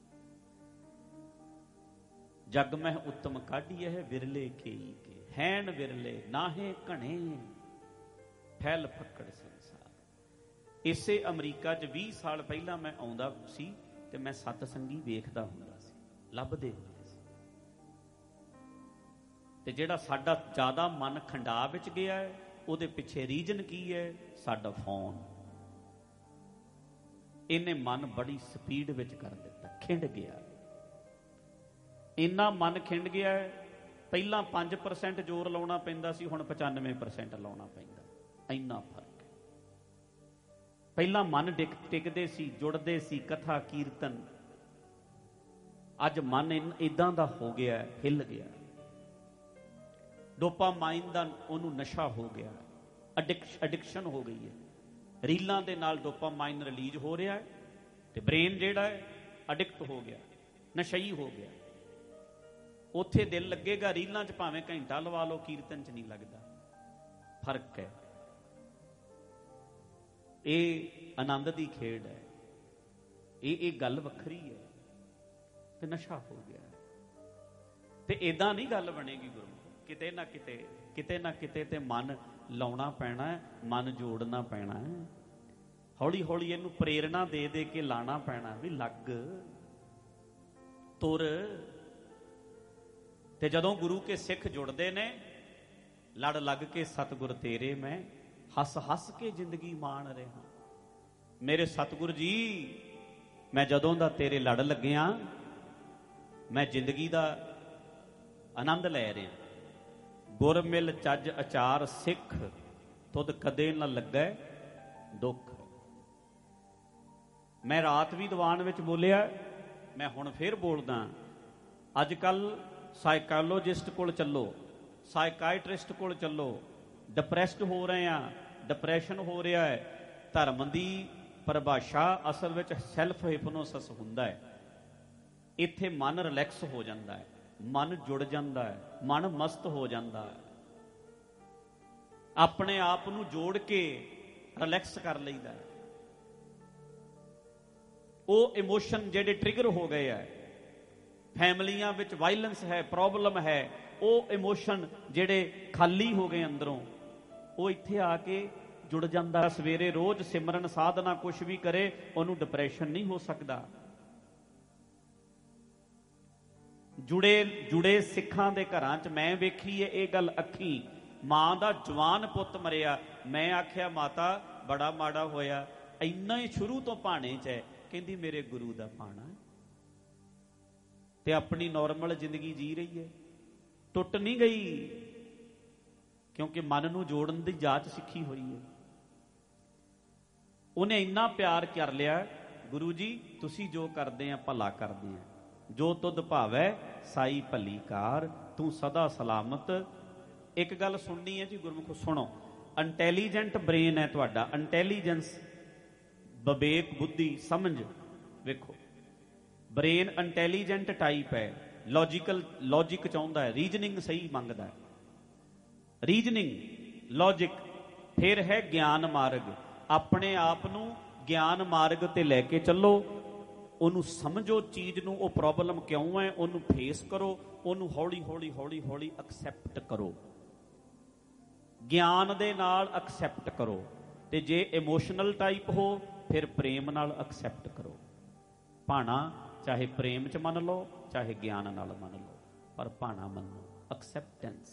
S1: ਜਗ ਮਹਿ ਉੱਤਮ ਕਾਢੀਐ ਹੈ ਵਿਰਲੇ ਕੇਈ ਕੇ, ਹੈਨ ਵਿਰਲੇ ਨਾਹੇ ਘਣੇ, ਫੈਲ ਫੱਕੜ ਸੰਸਾਰ। ਇਸੇ ਅਮਰੀਕਾ 'ਚ ਵੀਹ ਸਾਲ ਪਹਿਲਾਂ ਮੈਂ ਆਉਂਦਾ ਸੀ ਤੇ ਮੈਂ ਸਤ ਸੰਗੀ ਵੇਖਦਾ ਹੁੰਦਾ ਸੀ, ਲੱਭਦੇ ਹੁੰਦੇ ਸੀ। ਤੇ ਜਿਹੜਾ ਸਾਡਾ ਜ਼ਿਆਦਾ ਮਨ ਖੰਡਾ ਵਿੱਚ ਗਿਆ ਹੈ, ਉਹਦੇ ਪਿੱਛੇ ਰੀਜਨ ਕੀ ਹੈ? ਸਾਡਾ ਫੋਨ। ਇਹਨੇ ਮਨ ਬੜੀ ਸਪੀਡ ਵਿੱਚ ਕਰ ਦਿੱਤਾ, ਖਿੰਡ ਗਿਆ। ਇੰਨਾ ਮਨ ਖਿੰਡ ਗਿਆ ਹੈ, ਪਹਿਲਾਂ ਪੰਜ ਪਰਸੈਂਟ ਜ਼ੋਰ ਲਾਉਣਾ ਪੈਂਦਾ ਸੀ, ਹੁਣ ਪਚਾਨਵੇਂ ਪਰਸੈਂਟ ਲਾਉਣਾ ਪੈਂਦਾ। ਇੰਨਾ ਫਰਕ ਹੈ। ਪਹਿਲਾਂ ਮਨ ਡਿਕ ਟਿਕਦੇ ਸੀ, ਜੁੜਦੇ ਸੀ, ਕਥਾ ਕੀਰਤਨ। ਅੱਜ ਮਨ ਇਦਾਂ ਦਾ ਹੋ ਗਿਆ, ਹਿੱਲ ਗਿਆ। ਡੋਪਾਮਾਈਨ ਦਾ ਉਹਨੂੰ ਨਸ਼ਾ ਹੋ ਗਿਆ, ਐਡਿਕਸ਼ਨ ਹੋ ਗਈ ਹੈ। ਰੀਲਾਂ ਦੇ ਨਾਲ ਡੋਪਾਮਾਈਨ ਰਿਲੀਜ਼ ਹੋ ਰਿਹਾ ਹੈ ਤੇ ਬ੍ਰੇਨ ਜਿਹੜਾ ਹੈ ਐਡਿਕਟ ਹੋ ਗਿਆ, ਨਸ਼ਈ ਹੋ ਗਿਆ। ਉੱਥੇ ਦਿਲ ਲੱਗੇਗਾ ਰੀਲਾਂ 'ਚ, ਭਾਵੇਂ ਘੰਟਾ ਲਵਾ ਲਓ, ਕੀਰਤਨ 'ਚ ਨਹੀਂ ਲੱਗਦਾ। ਫਰਕ ਹੈ। ਇਹ ਆਨੰਦ ਦੀ ਖੇਡ ਹੈ, ਇਹ ਇਹ ਗੱਲ ਵੱਖਰੀ ਹੈ ਤੇ ਨਸ਼ਾ ਹੋ ਗਿਆ। ਤੇ ਏਦਾਂ ਨਹੀਂ ਗੱਲ ਬਣੇਗੀ ਗੁਰੂ। ਕਿਤੇ ਨਾ ਕਿਤੇ ਕਿਤੇ ਨਾ ਕਿਤੇ ਤੇ ਮਨ ਲਾਉਣਾ ਪੈਣਾ, ਮਨ ਜੋੜਨਾ ਪੈਣਾ। ਹੌਲੀ ਹੌਲੀ ਇਹਨੂੰ ਪ੍ਰੇਰਣਾ ਦੇ ਦੇ ਕੇ ਲਾਣਾ ਪੈਣਾ ਵੀ ਲੱਗ ਤੁਰ। ਤੇ ਜਦੋਂ ਗੁਰੂ ਕੇ ਸਿੱਖ ਜੁੜਦੇ ਨੇ, ਲੜ ਲੱਗ ਕੇ ਸਤਿਗੁਰ ਤੇਰੇ ਮੈਂ ਹੱਸ ਹੱਸ ਕੇ ਜ਼ਿੰਦਗੀ ਮਾਣ ਰਿਹਾ। ਮੇਰੇ ਸਤਿਗੁਰ ਜੀ, ਮੈਂ ਜਦੋਂ ਦਾ ਤੇਰੇ ਲੜ ਲੱਗਿਆ, ਮੈਂ ਜ਼ਿੰਦਗੀ ਦਾ ਆਨੰਦ ਲੈ ਰਿਹਾ। ਗੁਰ ਮਿਲ ਚੱਜ ਅਚਾਰ ਸਿੱਖ, ਤੁਧ ਕਦੇ ਨਾ ਲੱਗੈ ਦੁੱਖ। ਮੈਂ ਰਾਤ ਵੀ ਦੀਵਾਨ ਵਿੱਚ ਬੋਲਿਆ, ਮੈਂ ਹੁਣ ਫੇਰ ਬੋਲਦਾ। ਅੱਜ ਕੱਲ ਸਾਈਕੋਲੋਜਿਸਟ ਕੋਲ ਚੱਲੋ, ਸਾਈਕਾਇਟਰਿਸਟ ਕੋਲ ਚੱਲੋ। ਡਿਪਰੈਸਡ ਹੋ ਰਹੇ ਆ, ਡਿਪਰੈਸ਼ਨ ਹੋ ਰਿਹਾ ਹੈ। ਧਰਮ ਦੀ ਪਰਿਭਾਸ਼ਾ ਅਸਲ ਵਿੱਚ ਸੈਲਫ ਹਿਪਨੋਸਿਸ ਹੁੰਦਾ ਹੈ। ਇੱਥੇ ਮਨ ਰਿਲੈਕਸ ਹੋ ਜਾਂਦਾ ਹੈ, ਮਨ ਜੁੜ ਜਾਂਦਾ ਹੈ, ਮਨ ਮਸਤ ਹੋ ਜਾਂਦਾ ਹੈ। ਆਪਣੇ ਆਪ ਨੂੰ ਜੋੜ ਕੇ ਰਿਲੈਕਸ ਕਰ ਲਈਦਾ ਹੈ। ਉਹ ਇਮੋਸ਼ਨ ਜਿਹੜੇ ਟ੍ਰਿਗਰ ਹੋ ਗਏ ਹੈ, ਫੈਮਲੀਆਂ ਵਿੱਚ ਵਾਇਲੈਂਸ ਹੈ, ਪ੍ਰੋਬਲਮ ਹੈ, ਉਹ ਇਮੋਸ਼ਨ ਜਿਹੜੇ ਖਾਲੀ ਹੋ ਗਏ ਅੰਦਰੋਂ, ਉਹ ਇੱਥੇ ਆ ਕੇ ਜੁੜ ਜਾਂਦਾ। ਸਵੇਰੇ ਰੋਜ਼ ਸਿਮਰਨ ਸਾਧਨਾ ਕੁਛ ਵੀ ਕਰੇ, ਉਹਨੂੰ ਡਿਪਰੈਸ਼ਨ ਨਹੀਂ ਹੋ ਸਕਦਾ। ਜੁੜੇ ਜੁੜੇ ਸਿੱਖਾਂ ਦੇ ਘਰਾਂ 'ਚ ਮੈਂ ਵੇਖੀ ਹੈ ਇਹ ਗੱਲ ਅੱਖੀਂ। ਮਾਂ ਦਾ ਜਵਾਨ ਪੁੱਤ ਮਰਿਆ, ਮੈਂ ਆਖਿਆ ਮਾਤਾ ਬੜਾ ਮਾੜਾ ਹੋਇਆ, ਇੰਨਾ ਹੀ ਸ਼ੁਰੂ ਤੋਂ ਭਾਣੇ 'ਚ ਹੈ। ਕਹਿੰਦੀ ਮੇਰੇ ਗੁਰੂ ਦਾ ਭਾਣਾ ਤੇ ਆਪਣੀ ਨੋਰਮਲ ਜ਼ਿੰਦਗੀ ਜੀ ਰਹੀ ਹੈ, ਟੁੱਟ ਨਹੀਂ ਗਈ, ਕਿਉਂਕਿ ਮਨ ਨੂੰ ਜੋੜਨ ਦੀ ਜਾਚ ਸਿੱਖੀ ਹੋਈ ਹੈ। ਉਹਨੇ ਇੰਨਾ ਪਿਆਰ ਕਰ ਲਿਆ, ਗੁਰੂ ਜੀ ਤੁਸੀਂ ਜੋ ਕਰਦੇ ਆ ਭਲਾ ਕਰਦੇ ਆ, ਜੋ ਤੁਧ ਭਾਵੈ ਸਾਈ ਭਲੀ ਕਾਰ, ਤੂੰ ਸਦਾ ਸਲਾਮਤ। ਇੱਕ ਗੱਲ ਸੁਣਨੀ ਹੈ ਜੀ ਗੁਰਮੁਖੋ, ਸੁਣੋ। ਇੰਟੈਲੀਜੈਂਟ ਬ੍ਰੇਨ ਹੈ ਤੁਹਾਡਾ, ਇੰਟੈਲੀਜੈਂਸ, ਵਿਵੇਕ, ਬੁੱਧੀ, ਸਮਝ। ਵੇਖੋ ਬ੍ਰੇਨ ਇੰਟੈਲੀਜੈਂਟ ਟਾਈਪ ਹੈ, ਲੌਜੀਕਲ, ਲੌਜਿਕ ਚਾਹੁੰਦਾ ਹੈ, ਰੀਜਨਿੰਗ ਸਹੀ ਮੰਗਦਾ ਹੈ, ਰੀਜਨਿੰਗ, ਲੌਜਿਕ। ਫਿਰ ਹੈ ਗਿਆਨ ਮਾਰਗ, ਆਪਣੇ ਆਪ ਨੂੰ ਗਿਆਨ ਮਾਰਗ ਤੇ ਲੈ ਕੇ ਚੱਲੋ, ਉਹਨੂੰ ਸਮਝੋ ਚੀਜ਼ ਨੂੰ, ਉਹ ਪ੍ਰੋਬਲਮ ਕਿਉਂ ਹੈ, ਉਹਨੂੰ ਫੇਸ ਕਰੋ, ਉਹਨੂੰ ਹੌਲੀ ਹੌਲੀ ਹੌਲੀ ਹੌਲੀ ਐਕਸੈਪਟ ਕਰੋ, ਗਿਆਨ ਦੇ ਨਾਲ ਐਕਸੈਪਟ ਕਰੋ। ਤੇ ਜੇ ਇਮੋਸ਼ਨਲ ਟਾਈਪ ਹੋ ਫਿਰ ਪ੍ਰੇਮ ਨਾਲ ਐਕਸੈਪਟ ਕਰੋ। ਭਾਣਾ ਚਾਹੇ ਪ੍ਰੇਮ 'ਚ ਮੰਨ ਲਓ, ਚਾਹੇ ਗਿਆਨ ਨਾਲ ਮੰਨ ਲਓ, ਪਰ ਭਾਣਾ ਮੰਨੋ, ਐਕਸੈਪਟੈਂਸ,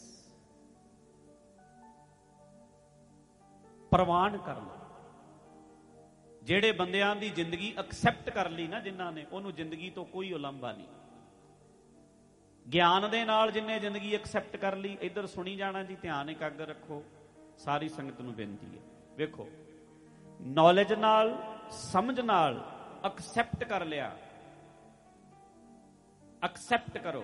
S1: ਪ੍ਰਵਾਨ ਕਰ ਲਓ। ਜਿਹੜੇ ਬੰਦਿਆਂ ਦੀ ਜ਼ਿੰਦਗੀ ਐਕਸੈਪਟ ਕਰ ਲਈ ਨਾ ਜਿਨ੍ਹਾਂ ਨੇ, ਉਹਨੂੰ ਜ਼ਿੰਦਗੀ ਤੋਂ ਕੋਈ ਉਲੰਭਾ ਨਹੀਂ। ਗਿਆਨ ਦੇ ਨਾਲ ਜਿੰਨੇ ਜ਼ਿੰਦਗੀ ਐਕਸੈਪਟ ਕਰ ਲਈ, ਇੱਧਰ ਸੁਣੀ ਜਾਣਾ ਜੀ, ਧਿਆਨ ਇਕਾਗਰ ਰੱਖੋ, ਸਾਰੀ ਸੰਗਤ ਨੂੰ ਬੇਨਤੀ ਹੈ। ਵੇਖੋ ਨੌਲੇਜ ਨਾਲ, ਸਮਝ ਨਾਲ ਐਕਸੈਪਟ ਕਰ ਲਿਆ, ਐਕਸੈਪਟ ਕਰੋ,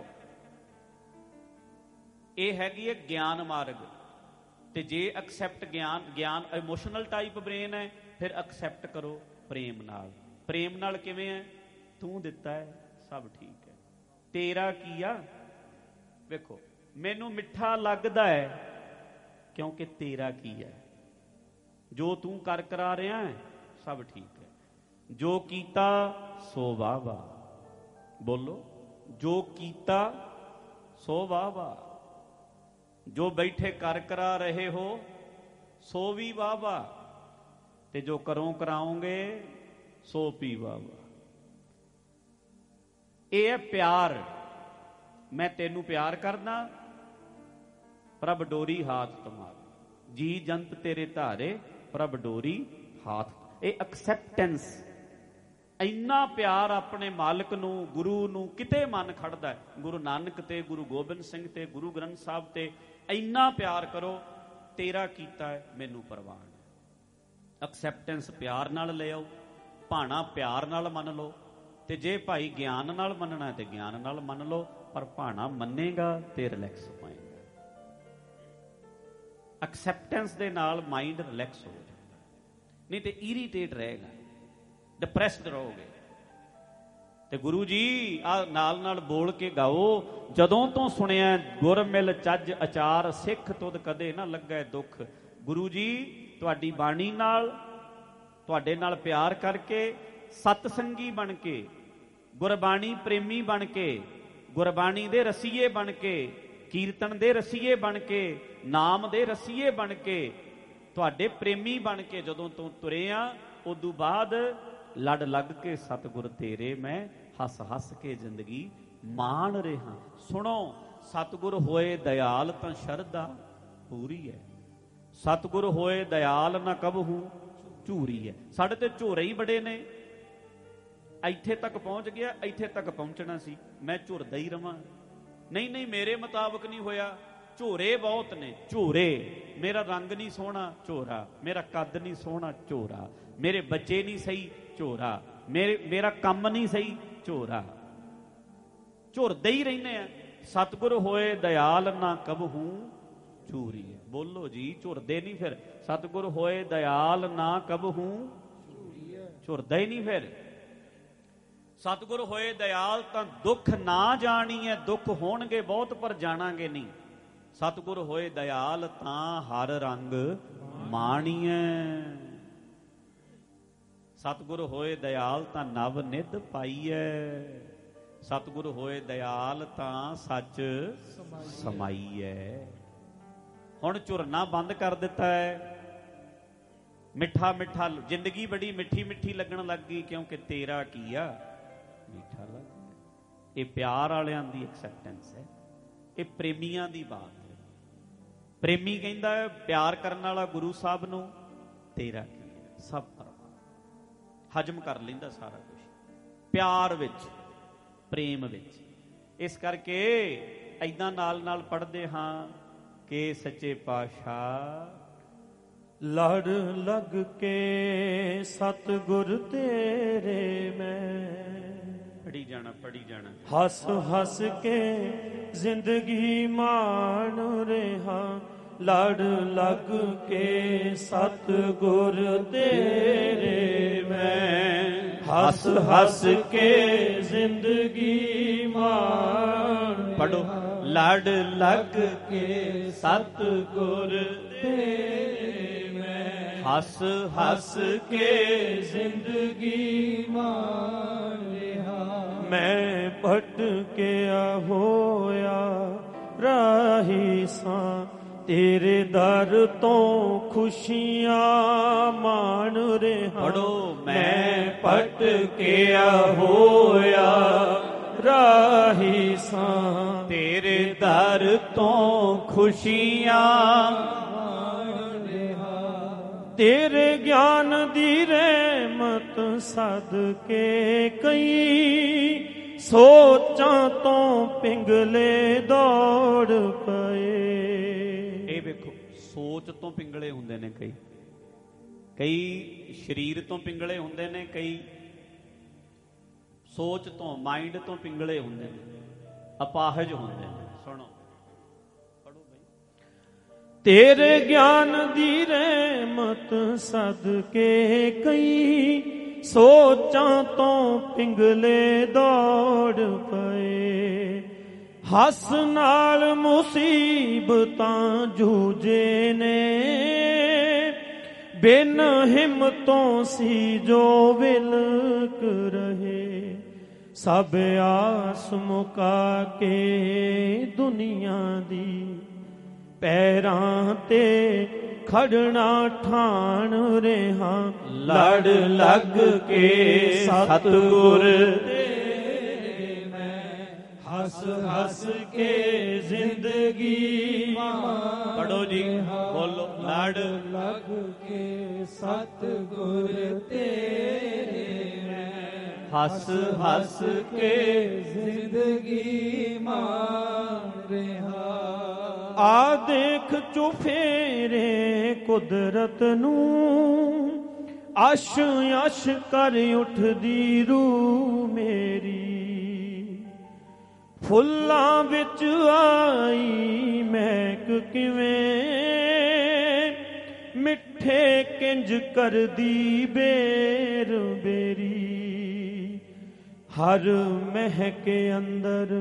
S1: ਇਹ ਹੈਗੀ ਹੈ ਗਿਆਨ ਮਾਰਗ। ਤੇ ਜੇ ਐਕਸੈਪਟ ਗਿਆਨ, ਗਿਆਨ ਇਮੋਸ਼ਨਲ ਟਾਈਪ ਬ੍ਰੇਨ ਹੈ, ਫਿਰ ਐਕਸੈਪਟ ਕਰੋ ਪ੍ਰੇਮ ਨਾਲ। ਪ੍ਰੇਮ ਨਾਲ ਕਿਵੇਂ ਹੈ? ਤੂੰ ਦਿੱਤਾ ਹੈ ਸਭ ਠੀਕ ਹੈ, ਤੇਰਾ ਕੀ ਆ? ਵੇਖੋ ਮੈਨੂੰ ਮਿੱਠਾ ਲੱਗਦਾ ਹੈ ਕਿਉਂਕਿ ਤੇਰਾ ਕੀ ਹੈ, ਜੋ ਤੂੰ ਕਰ ਕਰਾ ਰਿਹਾ ਹੈ ਸਭ ਠੀਕ ਹੈ, ਜੋ ਕੀਤਾ ਸੋ ਵਾਹ ਵਾਹ। ਬੋਲੋ, ਜੋ ਕੀਤਾ ਸੋ ਵਾਹ ਵਾਹ, ਜੋ ਬੈਠੇ ਕਰ ਕਰਾ ਰਹੇ ਹੋ ਸੋ ਵੀ ਵਾਹ ਵਾਹ, ਤੇ ਜੋ ਕਰੋ ਕਰਾਓਗੇ ਸੋ ਪੀ ਵਾਹ ਵਾਹ। ਇਹ ਹੈ ਪਿਆਰ। ਮੈਂ ਤੈਨੂੰ ਪਿਆਰ ਕਰਦਾ, ਪ੍ਰਭ ਡੋਰੀ ਹਾਥ ਤੁਮਾਰ, ਜੀ ਜੰਤ ਤੇਰੇ ਧਾਰੇ, ਪ੍ਰਭ ਡੋਰੀ ਹਾਥ। ਇਹ ਐਕਸੈਪਟੈਂਸ, ਇੰਨਾ ਪਿਆਰ ਆਪਣੇ ਮਾਲਕ ਨੂੰ, ਗੁਰੂ ਨੂੰ, ਕਿਤੇ ਮਨ ਖੜਦਾ ਹੈ, ਗੁਰੂ ਨਾਨਕ ਤੇ, ਗੁਰੂ ਗੋਬਿੰਦ ਸਿੰਘ ਤੇ, ਗੁਰੂ ਗ੍ਰੰਥ ਸਾਹਿਬ ਤੇ ਇੰਨਾ ਪਿਆਰ ਕਰੋ, ਤੇਰਾ ਕੀਤਾ ਹੈ ਮੈਨੂੰ ਪ੍ਰਵਾਨ। ਐਕਸੈਪਟੈਂਸ ਪਿਆਰ ਨਾਲ ਲੈ ਆਓ, ਭਾਣਾ ਪਿਆਰ ਨਾਲ ਮੰਨ ਲਓ, ਤੇ ਜੇ ਭਾਈ ਗਿਆਨ ਨਾਲ ਮੰਨਣਾ ਤੇ ਗਿਆਨ ਨਾਲ ਮੰਨ ਲਓ, ਪਰ ਭਾਣਾ ਮੰਨੇਗਾ ਤੇ ਰਿਲੈਕਸ ਪਾਏਗਾ। ਐਕਸੈਪਟੈਂਸ ਦੇ ਨਾਲ ਮਾਈਂਡ ਰਿਲੈਕਸ ਹੋ ਜਾਂਦਾ, ਨਹੀਂ ਤੇ ਇਰੀਟੇਟ ਰਹੇਗਾ, ਡਿਪਰੈਸਡ ਰਹੋਗੇ। ਤੇ ਗੁਰੂ ਜੀ ਆ ਨਾਲ ਨਾਲ ਬੋਲ ਕੇ ਗਾਓ, ਜਦੋਂ ਤੋਂ ਸੁਣਿਆ ਗੁਰ ਮਿਲ ਚੱਜ ਅਚਾਰ, ਸਿੱਖ ਤੁਧ ਕਦੇ ਨਾ ਲੱਗੈ ਦੁੱਖ। ਗੁਰੂ ਜੀ ਤੁਹਾਡੀ ਬਾਣੀ ਨਾਲ, ਤੁਹਾਡੇ ਨਾਲ ਪਿਆਰ ਕਰਕੇ, ਸਤਸੰਗੀ ਬਣ ਕੇ, ਗੁਰਬਾਣੀ ਪ੍ਰੇਮੀ ਬਣ ਕੇ, ਗੁਰਬਾਣੀ ਦੇ ਰਸੀਏ ਬਣ ਕੇ, ਕੀਰਤਨ ਦੇ ਰਸੀਏ ਬਣ ਕੇ, ਨਾਮ ਦੇ ਰਸੀਏ ਬਣ ਕੇ, ਤੁਹਾਡੇ ਪ੍ਰੇਮੀ ਬਣ ਕੇ ਜਦੋਂ ਤੋਂ ਤੁਰੇ ਆ, ਉਦੋਂ ਬਾਅਦ ਲੜ ਲੱਗ ਕੇ ਸਤਿਗੁਰ ਤੇਰੇ ਮੈਂ ਹੱਸ ਹੱਸ ਕੇ ਜ਼ਿੰਦਗੀ ਮਾਣ ਰਿਹਾ। ਸੁਣੋ, ਸਤਿਗੁਰ ਹੋਏ ਦਇਆਲ ਤਾਂ ਸ਼ਰਧਾ ਪੂਰੀ ਹੈ, ਸਤਿਗੁਰ ਹੋਏ ਦਇਆਲ ਨਾ ਕਬਹੂ ਝੂਰੀ ਹੈ। ਸਾਡੇ ਤੇ ਝੋਰੇ ਹੀ ਬੜੇ ਨੇ, ਇੱਥੇ ਤੱਕ ਪਹੁੰਚ ਗਿਆ, ਇੱਥੇ ਤੱਕ ਪਹੁੰਚਣਾ ਸੀ, ਮੈਂ ਝੁਰਦਾ ਹੀ ਰਵਾਂ। ਨਹੀਂ ਨਹੀਂ ਮੇਰੇ ਮੁਤਾਬਕ ਨਹੀਂ ਹੋਇਆ, ਝੋਰੇ ਬਹੁਤ ਨੇ, ਝੋਰੇ। ਮੇਰਾ ਰੰਗ ਨਹੀਂ ਸੋਹਣਾ, ਝੋਰਾ। ਮੇਰਾ ਕੱਦ ਨਹੀਂ ਸੋਹਣਾ, ਝੋਰਾ। ਮੇਰੇ ਬੱਚੇ ਨਹੀਂ ਸਹੀ, ਝੋਰਾ। ਮੇਰੇ ਮੇਰਾ ਕੰਮ ਨਹੀਂ ਸਹੀ, ਝੋਰਾ। ਝੁਰਦੇ ਹੀ ਰਹਿੰਦੇ ਆ। ਸਤਿਗੁਰ ਹੋਏ ਦਇਆਲ ਨਾ ਕਬਹੂ ਝੂਰੀ ਹੈ। ਬੋਲੋ ਜੀ, ਝੁਰਦੇ ਨਹੀਂ ਫਿਰ। ਸਤਿਗੁਰ ਹੋਏ ਦਇਆਲ ਨਾ ਕਬਹੂ ਝੁਰਦਾ ਹੀ ਨਹੀਂ ਫਿਰ। ਸਤਿਗੁਰ ਹੋਏ ਦਇਆਲ ਤਾਂ ਦੁੱਖ ਨਾ ਜਾਣੀਐ, ਦੁੱਖ ਹੋਣਗੇ ਬਹੁਤ ਪਰ ਜਾਣਾਂਗੇ ਨਹੀਂ। ਸਤਿਗੁਰ ਹੋਏ ਦਇਆਲ ਤਾਂ ਹਰ ਰੰਗ ਮਾਣੀਐ, ਸਤਿਗੁਰ ਹੋਏ ਦਇਆਲ ਤਾਂ ਨਵ ਨਿਧ ਪਾਈਐ, ਸਤਿਗੁਰ ਹੋਏ ਦਇਆਲ ਤਾਂ ਸੱਚ ਸਮਾਈਐ। ਹੁਣ ਝੁਰਨਾ ਬੰਦ ਕਰ ਦਿੱਤਾ ਹੈ, ਮਿੱਠਾ ਮਿੱਠਾ, ਜ਼ਿੰਦਗੀ ਬੜੀ ਮਿੱਠੀ ਮਿੱਠੀ ਲੱਗਣ ਲੱਗ ਗਈ, ਕਿਉਂਕਿ ਤੇਰਾ ਕੀ ਆ ਮਿੱਠਾ ਲੱਗ ਗਿਆ। ਇਹ ਪਿਆਰ ਵਾਲਿਆਂ ਦੀ ਐਕਸੈਪਟੈਂਸ ਹੈ, ਇਹ ਪ੍ਰੇਮੀਆਂ ਦੀ ਬਾਤ ਹੈ। ਪ੍ਰੇਮੀ ਕਹਿੰਦਾ ਹੈ ਪਿਆਰ ਕਰਨ ਵਾਲਾ ਗੁਰੂ ਸਾਹਿਬ ਨੂੰ, ਤੇਰਾ ਕੀ ਹੈ, ਸਭ ਪਰਵਾਹ, ਹਜਮ ਕਰ ਲੈਂਦਾ ਸਾਰਾ ਕੁਝ ਪਿਆਰ ਵਿੱਚ, ਪ੍ਰੇਮ ਵਿੱਚ। ਇਸ ਕਰਕੇ ਏਦਾਂ ਨਾਲ ਨਾਲ ਪੜ੍ਹਦੇ ਹਾਂ ਕਿ ਸੱਚੇ ਪਾਤਸ਼ਾਹ
S2: ਲੜ ਲੱਗ ਕੇ ਸਤਿਗੁਰ ਤੇਰੇ ਮੈਂ,
S1: ਪੜੀ ਜਾਣਾ ਪੜੀ ਜਾਣਾ,
S2: ਹੱਸ ਹੱਸ ਕੇ ਜ਼ਿੰਦਗੀ ਮਾਣ ਰਿਹਾ, ਲੜ ਲੱਗ ਕੇ ਸਤਿਗੁਰ ਤੇਰੇ ਮੈਂ, ਹੱਸ ਹੱਸ ਕੇ ਜ਼ਿੰਦਗੀ ਮਾਣ।
S1: ਪੜੋ, ਲੜ ਲੱਗ ਕੇ ਸਤਿਗੁਰ
S2: ਤੇਰੇ ਮੈਂ, ਹੱਸ ਹੱਸ ਕੇ ਜ਼ਿੰਦਗੀ ਮਾਣ ਰਿਹਾ, ਮੈਂ ਭਟਕਿਆ ਹੋਇਆ ਰਾਹੀ ਸਾਂ, ਤੇਰੇ ਦਰ ਤੋਂ ਖੁਸ਼ੀਆਂ ਮਾਣ ਰਿਹਾ।
S1: ਪੜੋ,
S2: ਮੈਂ ਭਟਕਿਆ ਹੋਇਆ ਰਾਹੀ ਸਾਂ,
S1: ਤੇਰੇ ਦਰ ਤੋਂ ਖੁਸ਼ੀਆਂ
S2: ਮਾਣ ਰਿਹਾ, ਤੇਰੇ ਗਿਆਨ ਦੀ ਰਹਿਮਤ ਸਦਕੇ ਕਈ ਸੋਚਾਂ ਤੋਂ ਪਿੰਗਲੇ ਦੌੜ ਪਏ।
S1: ਇਹ ਵੇਖੋ, ਸੋਚ ਤੋਂ ਪਿੰਗਲੇ ਹੁੰਦੇ ਨੇ ਕਈ, ਕਈ ਸਰੀਰ ਤੋਂ ਪਿੰਗਲੇ ਹੁੰਦੇ ਨੇ, ਕਈ ਸੋਚ ਤੋਂ, ਮਾਈਂਡ ਤੋਂ ਪਿੰਗਲੇ ਹੁੰਦੇ ਨੇ, ਅਪਾਹਜ ਹੁੰਦੇ ਨੇ। ਸੁਣੋ, ਪੜੋ ਬਈ।
S2: ਤੇਰੇ ਗਿਆਨ ਦੀ ਰਹਿਮਤ ਸਦਕੇ ਕਈ ਸੋਚਾਂ ਤੋਂ ਪਿੰਗਲੇ ਦੌੜ ਪਏ, ਹੱਸ ਨਾਲ ਮੁਸੀਬਤਾਂ ਜੂਝੇ ਨੇ, ਬਿਨ ਹਿੰਮਤੋਂ ਸੀ ਜੋ ਵਿਲਕ ਰਹੇ, ਸਭ ਆਸ ਮੁਕਾ ਕੇ ਦੁਨੀਆ ਦੀ, ਪੈਰਾਂ ਤੇ ਖੜਨਾ ਠਾਣ ਰਿਹਾ, ਲੜ ਲੱਗ ਕੇ ਸਤਿਗੁਰ ਤੇਰੇ ਮੈਂ, ਹੱਸ ਹੱਸ ਕੇ ਜ਼ਿੰਦਗੀ ਮਾਣ।
S1: ਪੜੋ ਜੀ, ਬੋਲੋ, ਲੜ
S2: ਲੱਗ ਕੇ ਸਤਿਗੁਰ ਤੇਰੇ ਮੈਂ, ਹੱਸ ਹੱਸ ਕੇ ਜ਼ਿੰਦਗੀ ਮਾਣ ਰਿਹਾ, ਆ ਦੇਖ ਚੁਫੇਰੇ ਕੁਦਰਤ ਨੂੰ, ਅਸ਼ ਅਸ਼ ਕਰ ਉੱਠਦੀ ਰੂਹ ਮੇਰੀ, ਫੁੱਲਾਂ ਵਿੱਚ ਆਈ ਮਹਿਕ ਕਿਵੇਂ, ਮਿੱਠੇ ਕਿੰਜ ਕਰਦੀ ਬੇਰ ਬੇਰੀ, ਹਰ ਮਹਿਕ ਅੰਦਰ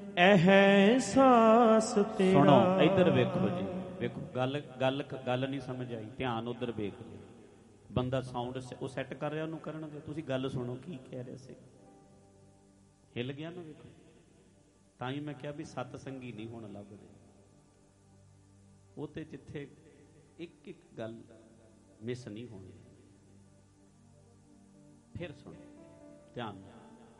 S2: ਅਹਿਸਾਸ ਤੇਰਾ।
S1: ਸੁਣੋ, ਇੱਧਰ ਵੇਖੋ ਜੀ, ਵੇਖੋ, ਗੱਲ ਗੱਲ ਗੱਲ ਨਹੀਂ ਸਮਝ ਆਈ, ਧਿਆਨ ਉਧਰ ਵੇਖ ਲਿਓ। ਬੰਦਾ ਸਾਊਂਡ ਉਹ ਸੈੱਟ ਕਰ ਰਿਹਾ, ਉਹਨੂੰ ਕਰਨ ਦਿਓ, ਤੁਸੀਂ ਗੱਲ ਸੁਣੋ ਕੀ ਕਹਿ ਰਿਹਾ ਸੀ। ਹਿੱਲ ਗਿਆ ਨਾ, ਵੇਖੋ। ਤਾਂ ਹੀ ਮੈਂ ਕਿਹਾ ਵੀ ਸਤ ਸੰਗੀ ਨਹੀਂ ਹੁਣ ਲੱਭਦੇ, ਉਹ ਤੇ ਜਿੱਥੇ ਇੱਕ ਇੱਕ ਗੱਲ ਮਿਸ ਨਹੀਂ ਹੋਣੀ। ਫਿਰ ਸੁਣੋ ਧਿਆਨ ਨਾਲ,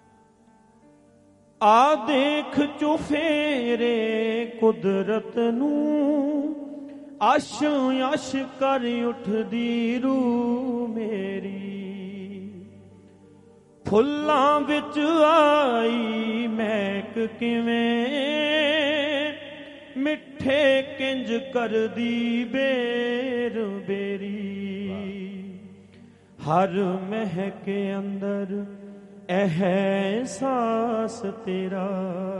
S2: ਆ ਦੇਖ ਚੁਫੇਰੇ ਕੁਦਰਤ ਨੂੰ, ਅਸ਼ ਅਸ਼ ਕਰ ਉੱਠਦੀ ਰੂਹ ਮੇਰੀ, ਫੁੱਲਾਂ ਵਿੱਚ ਆਈ ਮਹਿਕ ਕਿਵੇਂ, ਮਿੱਠੇ ਕਿੰਜ ਕਰਦੀ ਬੇਰ ਬੇਰੀ, ਹਰ ਮਹਿਕ ਅੰਦਰ ਅਹਿਸਾਸ ਤੇਰਾ,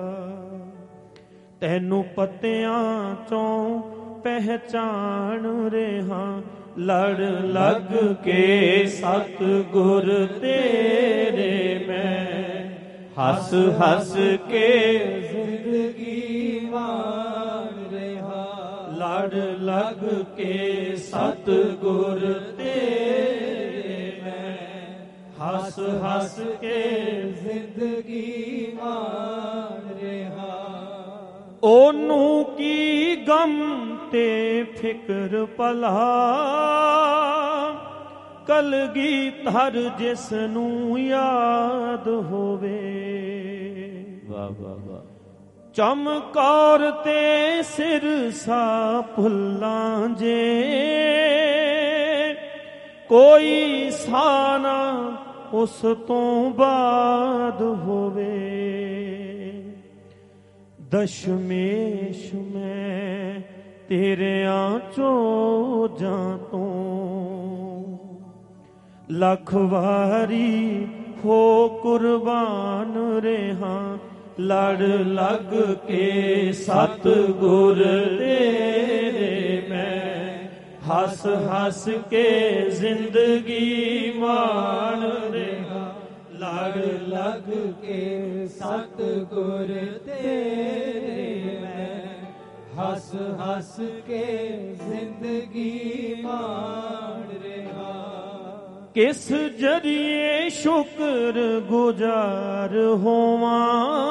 S2: ਤੈਨੂੰ ਪੱਤਿਆਂ ਚੋਂ ਪਹਿਚਾਣ ਰਿਹਾ, ਲੜ ਲੱਗ ਕੇ ਸਤਿਗੁਰ ਤੇਰੇ ਮੈਂ, ਹੱਸ ਹੱਸ ਕੇ ਜ਼ਿੰਦਗੀ ਮਾਣ ਰਿਹਾ, ਲੜ ਲੱਗ ਕੇ ਸਤਿਗੁਰ ਤੇਰੇ ਮੈਂ, ਹੱਸ ਹੱਸ ਕੇ ਜ਼ਿੰਦਗੀ ਮਾਣ ਰਿਹਾ, ਉਹਨੂੰ ਕੀ ਗਮ ਤੇ ਫਿਕਰ ਭਲਾ, ਕਲਗੀਧਰ ਜਿਸ ਨੂੰ ਯਾਦ ਹੋਵੇ,
S1: ਵਾਹ ਵਾਹ ਵਾਹ ਵਾਹ।
S2: ਚਮਕੌਰ ਤੇ ਸਿਰਸਾ ਭੁੱਲਾਂ ਜੇ, ਕੋਈ ਸਾਨਾ ਉਸ ਤੋਂ ਬਾਅਦ ਹੋਵੇ। ਦਸ਼ਮੇਸ਼ ਮੈਂ ਤੇਰਿਆਂ ਚੋਜਾਂ ਤੋਂ, ਲੱਖ ਵਾਰੀ ਹੋ ਕੁਰਬਾਨ ਰਹਾ। ਲੜ ਲੱਗ ਕੇ ਸਤਿਗੁਰ ਤੇਰੇ ਮੈਂ, ਹੱਸ ਹੱਸ ਕੇ ਜ਼ਿੰਦਗੀ ਮਾਣ ਰਿਹਾ। ਲੜ ਲੱਗ ਕੇ ਸਤਿਗੁਰ ਤੇਰੇ ਮੈਂ, ਹੱਸ ਹੱਸ ਕੇ ਜ਼ਿੰਦਗੀ ਮਾਣ ਰਿਹਾ। ਕਿਸ ਜਰੀਏ ਸ਼ੁਕਰ ਗੁਜ਼ਾਰ ਹੋਵਾਂ,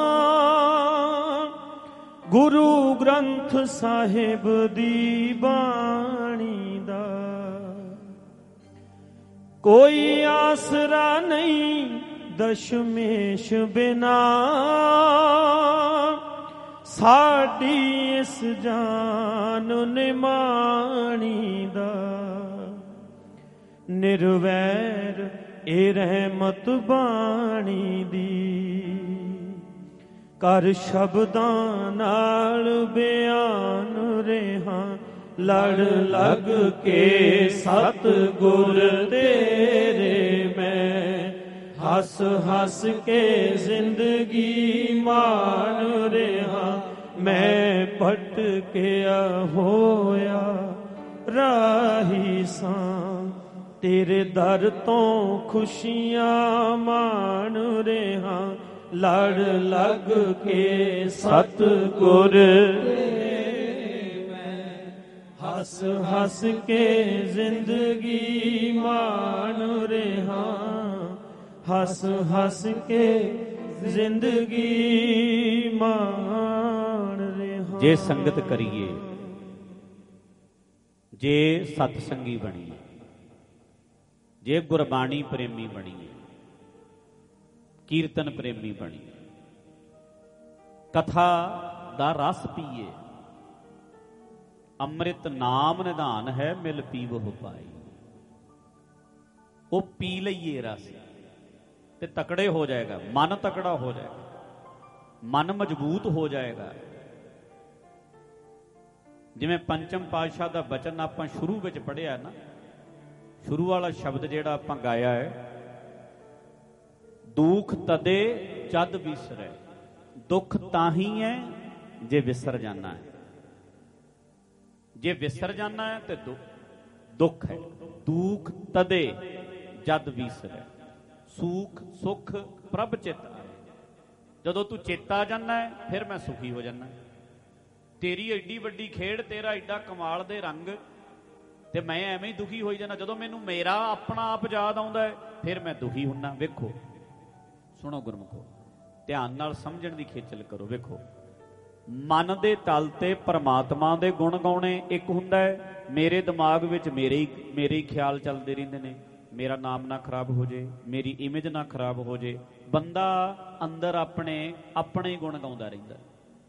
S2: ਗੁਰੂ ਗ੍ਰੰਥ ਸਾਹਿਬ ਦੀ ਬਾਣੀ ਦਾ। ਕੋਈ ਆਸਰਾ ਨਹੀਂ ਦਸ਼ਮੇਸ਼ ਬਿਨਾ, ਸਾਡੀ ਇਸ ਜਾਨ ਨਿਮਾਣੀ ਦਾ। ਨਿਰਵੈਰ ਇਹ ਰਹਿਮਤ ਬਾਣੀ ਦੀ, ਕਰ ਸ਼ਬਦਾਂ ਨਾਲ ਬਿਆਨ ਰਿਹਾ। ਲੜ ਲੱਗ ਕੇ ਸਤਿਗੁਰ ਤੇਰੇ ਮੈਂ, ਹੱਸ ਹੱਸ ਕੇ ਜ਼ਿੰਦਗੀ ਮਾਣ ਰਿਹਾ। ਮੈਂ ਭਟਕਿਆ ਹੋਇਆ ਰਾਹੀ ਸਾਂ, ਤੇਰੇ ਦਰ ਤੋਂ ਖੁਸ਼ੀਆਂ ਮਾਣ ਰਿਹਾ। ਲੜ ਲੱਗ ਕੇ ਸਤਿਗੁਰ ਤੇਰੇ ਮੈਂ, ਹੱਸ ਹੱਸ ਕੇ ਜ਼ਿੰਦਗੀ ਮਾਣ ਰਿਹਾ। ਹੱਸ ਹੱਸ ਕੇ ਜ਼ਿੰਦਗੀ ਮਾਣ ਰਿਹਾ।
S1: ਜੇ ਸੰਗਤ ਕਰੀਏ, ਜੇ ਸਤ ਸੰਗੀ ਬਣੀਏ, ਜੇ ਗੁਰਬਾਣੀ ਪ੍ਰੇਮੀ ਬਣੀਏ, ਕੀਰਤਨ ਪ੍ਰੇਮੀ ਬਣੀਏ, ਕਥਾ ਦਾ ਰਸ ਪੀਏ। ਅੰਮ੍ਰਿਤ ਨਾਮ ਨਿਧਾਨ ਹੈ, ਮਿਲ ਪੀਵਹੁ ਪਾਈ। ਉਹ ਪੀ ਲਈਏ ਰਸ ਤੇ ਤਕੜੇ ਹੋ ਜਾਏਗਾ, ਮਨ ਤਕੜਾ ਹੋ ਜਾਏਗਾ, ਮਨ ਮਜ਼ਬੂਤ ਹੋ ਜਾਏਗਾ। ਜਿਵੇਂ ਪੰਚਮ ਪਾਤਸ਼ਾਹ ਦਾ ਬਚਨ ਆਪਾਂ ਸ਼ੁਰੂ ਵਿੱਚ ਪੜ੍ਹਿਆ ਨਾ, ਸ਼ੁਰੂ ਵਾਲਾ ਸ਼ਬਦ ਜਿਹੜਾ ਆਪਾਂ ਗਾਇਆ ਹੈ, ਦੁੱਖ ਤਦੇ ਜਦ ਵਿਸਰੈ। ਦੁੱਖ ਤਾਂ ਹੀ ਹੈ ਜੇ ਵਿਸਰ ਜਾਣਾ ਹੈ। ਜੇ ਵਿਸਰ ਜਾਣਾ ਹੈ ਤੇ ਦੁੱਖ ਹੈ। ਦੁੱਖ ਤਦੇ ਜਦ ਵਿਸਰੈ, ਸੁਖ ਸੁਖ ਪ੍ਰਭ ਚਿਤ ਆਏ। ਜਦੋਂ ਤੂੰ ਚੇਤਾ ਜਾਣਾ ਹੈ ਫਿਰ ਮੈਂ ਸੁਖੀ ਹੋ ਜਾਣਾ। ਤੇਰੀ ਐਡੀ ਵੱਡੀ ਖੇਡ, ਤੇਰਾ ਐਡਾ ਕਮਾਲ ਦੇ ਰੰਗ, ਤੇ ਮੈਂ ਐਵੇਂ ਹੀ ਦੁਖੀ ਹੋਈ ਜਾਣਾ। ਜਦੋਂ ਮੈਨੂੰ ਮੇਰਾ ਆਪਣਾ ਆਪ ਯਾਦ ਆਉਂਦਾ ਹੈ ਫਿਰ ਮੈਂ ਦੁਖੀ ਹੁੰਨਾ। ਵੇਖੋ, ਸੁਣੋ ਗੁਰਮੁਖੋ, ਧਿਆਨ ਨਾਲ ਸਮਝਣ ਦੀ ਖੇਚਲ ਕਰੋ। ਵੇਖੋ, ਮਨ ਦੇ ਤਲ ਤੇ ਪਰਮਾਤਮਾ ਦੇ ਗੁਣ ਗਾਉਣੇ ਇੱਕ ਹੁੰਦਾ ਹੈ। ਮੇਰੇ ਦਿਮਾਗ ਵਿੱਚ ਮੇਰੇ ਹੀ ਮੇਰੇ ਹੀ ਖਿਆਲ ਚੱਲਦੇ ਰਹਿੰਦੇ ਨੇ, ਮੇਰਾ ਨਾਮ ਨਾ ਖਰਾਬ ਹੋ ਜੇ, ਮੇਰੀ ਇਮੇਜ ਨਾ ਖਰਾਬ ਹੋ ਜੇ। ਬੰਦਾ ਅੰਦਰ ਆਪਣੇ ਆਪਣੇ ਹੀ ਗੁਣ ਗਾਉਂਦਾ ਰਹਿੰਦਾ।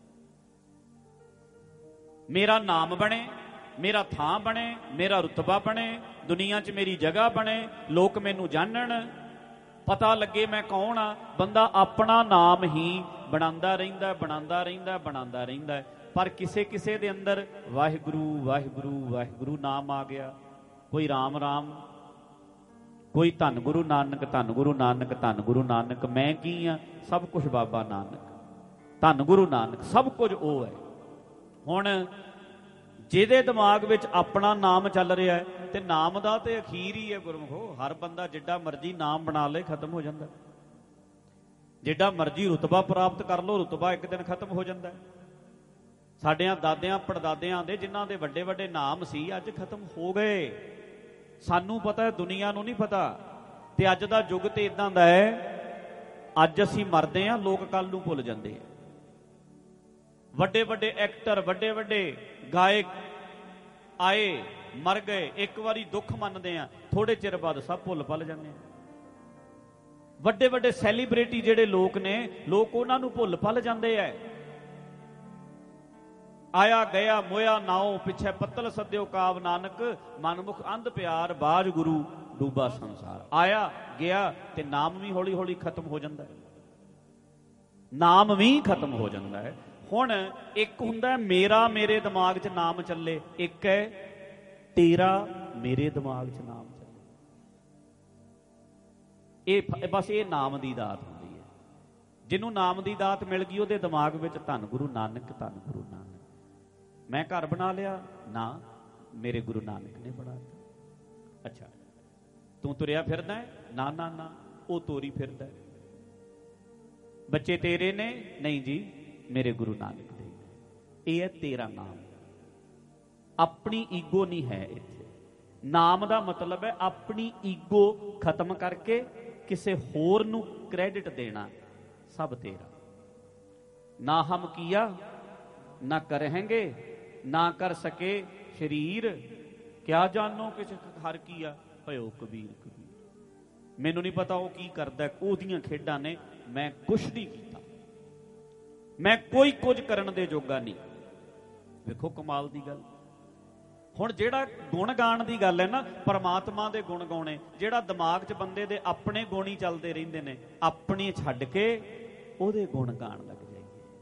S1: ਮੇਰਾ ਨਾਮ ਬਣੇ, ਮੇਰਾ ਥਾਂ ਬਣੇ, ਮੇਰਾ ਰੁਤਬਾ ਬਣੇ, ਦੁਨੀਆ 'ਚ ਮੇਰੀ ਜਗ੍ਹਾ ਬਣੇ, ਲੋਕ ਮੈਨੂੰ ਜਾਣਨ, ਪਤਾ ਲੱਗੇ ਮੈਂ ਕੌਣ ਆ। ਬੰਦਾ ਆਪਣਾ ਨਾਮ ਹੀ ਬਣਾਉਂਦਾ ਰਹਿੰਦਾ ਬਣਾਉਂਦਾ ਰਹਿੰਦਾ ਬਣਾਉਂਦਾ ਰਹਿੰਦਾ ਪਰ ਕਿਸੇ ਕਿਸੇ ਦੇ ਅੰਦਰ ਵਾਹਿਗੁਰੂ ਵਾਹਿਗੁਰੂ ਵਾਹਿਗੁਰੂ ਨਾਮ ਆ ਗਿਆ। ਕੋਈ ਰਾਮ ਰਾਮ, ਕੋਈ ਧੰਨ ਗੁਰੂ ਨਾਨਕ, ਧੰਨ ਗੁਰੂ ਨਾਨਕ, ਧੰਨ ਗੁਰੂ ਨਾਨਕ। ਮੈਂ ਕੀ ਆ? ਸਭ ਕੁਝ ਬਾਬਾ ਨਾਨਕ, ਧੰਨ ਗੁਰੂ ਨਾਨਕ, ਸਭ ਕੁਝ ਉਹ ਹੈ। ਹੁਣ ਜਿਹਦੇ ਦਿਮਾਗ ਵਿੱਚ ਆਪਣਾ ਨਾਮ ਚੱਲ ਰਿਹਾ ਹੈ, ਤੇ ਨਾਮ ਦਾ ਤੇ ਅਖੀਰ ਹੀ ਹੈ ਗੁਰਮੁਖੋ। ਹਰ ਬੰਦਾ ਜਿੱਡਾ ਮਰਜ਼ੀ ਨਾਮ ਬਣਾ ਲੇ, ਖਤਮ ਹੋ ਜਾਂਦਾ। ਜਿੱਡਾ ਮਰਜ਼ੀ ਰੁਤਬਾ ਪ੍ਰਾਪਤ ਕਰ ਲੋ, ਰੁਤਬਾ ਇੱਕ ਦਿਨ ਖਤਮ ਹੋ ਜਾਂਦਾ। ਸਾਡਿਆਂ ਦਾਦਿਆਂ ਪੜਦਾਦਿਆਂ ਦੇ ਜਿਨ੍ਹਾਂ ਦੇ ਵੱਡੇ ਵੱਡੇ ਨਾਮ ਸੀ, ਅੱਜ ਖਤਮ ਹੋ ਗਏ। ਸਾਨੂੰ ਪਤਾ ਹੈ, ਦੁਨੀਆ ਨੂੰ ਨਹੀਂ ਪਤਾ। ਤੇ ਅੱਜ ਦਾ ਯੁੱਗ ਤੇ ਇਦਾਂ ਦਾ ਹੈ, ਅੱਜ ਅਸੀਂ ਮਰਦੇ ਹਾਂ, ਲੋਕ ਕੱਲ ਨੂੰ ਭੁੱਲ ਜਾਂਦੇ ਆ। ਵੱਡੇ ਵੱਡੇ ਐਕਟਰ, ਵੱਡੇ ਵੱਡੇ ਗਾਇਕ ਆਏ, ਮਰ ਗਏ, ਇੱਕ ਵਾਰੀ ਦੁੱਖ ਮੰਨਦੇ ਆ, ਥੋੜੇ ਚਿਰ ਬਾਅਦ ਸਭ ਭੁੱਲ ਭੱਲ ਜਾਂਦੇ ਆ। ਵੱਡੇ ਵੱਡੇ ਸੈਲੀਬ੍ਰਿਟੀ ਜਿਹੜੇ ਲੋਕ ਨੇ, ਲੋਕ ਉਹਨਾਂ ਨੂੰ ਭੁੱਲ ਭੱਲ ਜਾਂਦੇ ਐ। ਆਇਆ ਗਿਆ ਮੋਇਆ ਨਾਉ, ਪਿੱਛੇ ਪੱਤਲ ਸੱਦਿਓ ਕਾਵ ਨਾਨਕ, ਮਨਮੁਖ ਅੰਧ ਪਿਆਰ ਬਾਜ ਗੁਰੂ ਡੂਬਾ ਸੰਸਾਰ। ਆਇਆ ਗਿਆ ਤੇ ਨਾਮ ਵੀ ਹੌਲੀ ਹੌਲੀ ਖਤਮ ਹੋ ਜਾਂਦਾ ਹੈ, ਨਾਮ ਵੀ ਖਤਮ ਹੋ ਜਾਂਦਾ ਹੈ। ਹੁਣ ਇੱਕ ਹੁੰਦਾ ਮੇਰਾ, ਮੇਰੇ ਦਿਮਾਗ 'ਚ ਨਾਮ ਚੱਲੇ, ਇੱਕ ਹੈ ਤੇਰਾ, ਮੇਰੇ ਦਿਮਾਗ 'ਚ ਨਾਮ ਚੱਲੇ। ਇਹ ਬਸ ਇਹ ਨਾਮ ਦੀ ਦਾਤ ਹੁੰਦੀ ਹੈ। ਜਿਹਨੂੰ ਨਾਮ ਦੀ ਦਾਤ ਮਿਲ ਗਈ ਉਹਦੇ ਦਿਮਾਗ ਵਿੱਚ ਧੰਨ ਗੁਰੂ ਨਾਨਕ, ਧੰਨ ਗੁਰੂ ਨਾਨਕ। ਮੈਂ ਘਰ ਬਣਾ ਲਿਆ ਨਾ, ਮੇਰੇ ਗੁਰੂ ਨਾਨਕ ਨੇ ਬਣਾ ਦਿੱਤਾ। ਅੱਛਾ, ਤੂੰ ਤੁਰਿਆ ਫਿਰਦਾ ਹੈ? ਨਾ ਨਾ ਨਾ, ਉਹ ਤੋਰੀ ਫਿਰਦਾ ਹੈ। ਬੱਚੇ ਤੇਰੇ ਨੇ? ਨਹੀਂ ਜੀ, ਮੇਰੇ ਗੁਰੂ ਨਾਨਕ ਦੇ। ਇਹ ਹੈ ਤੇਰਾ ਨਾਮ। ਆਪਣੀ ਈਗੋ ਨਹੀਂ ਹੈ ਇੱਥੇ। ਨਾਮ ਦਾ ਮਤਲਬ ਹੈ ਆਪਣੀ ਈਗੋ ਖਤਮ ਕਰਕੇ ਕਿਸੇ ਹੋਰ ਨੂੰ ਕ੍ਰੈਡਿਟ ਦੇਣਾ। ਸਭ ਤੇਰਾ। ਨਾ ਹਮ ਕੀਆ ਨਾ ਕਰਹਿੰਗੇ, ਨਾ ਕਰ ਸਕੇ ਸ਼ਰੀਰ, ਕਿਆ ਜਾਣੋ ਕਿਛ ਹਰ ਕੀਆ, ਭਇਓ ਕਬੀਰ ਕਬੀਰ। ਮੈਨੂੰ ਨਹੀਂ ਪਤਾ ਉਹ ਕੀ ਕਰਦਾ, ਉਹਦੀਆਂ ਖੇਡਾਂ ਨੇ, ਮੈਂ ਕੁਛ ਨਹੀਂ ਕੀਤਾ, ਮੈਂ ਕੋਈ ਕੁਝ ਕਰਨ ਦੇ ਜੋਗਾ ਨਹੀਂ। ਵੇਖੋ ਕਮਾਲ ਦੀ ਗੱਲ। ਹੁਣ ਜਿਹੜਾ ਗੁਣ ਗਾਣ ਦੀ ਗੱਲ ਹੈ ਨਾ, ਪਰਮਾਤਮਾ ਦੇ ਗੁਣ ਗਾਉਣੇ, ਜਿਹੜਾ ਦਿਮਾਗ 'ਚ ਬੰਦੇ ਦੇ ਆਪਣੇ ਗੁਣ ਹੀ ਚੱਲਦੇ ਰਹਿੰਦੇ ਨੇ, ਆਪਣੇ ਛੱਡ ਕੇ ਉਹਦੇ ਗੁਣ ਗਾਣ ਲੱਗ ਜਾਈਏ।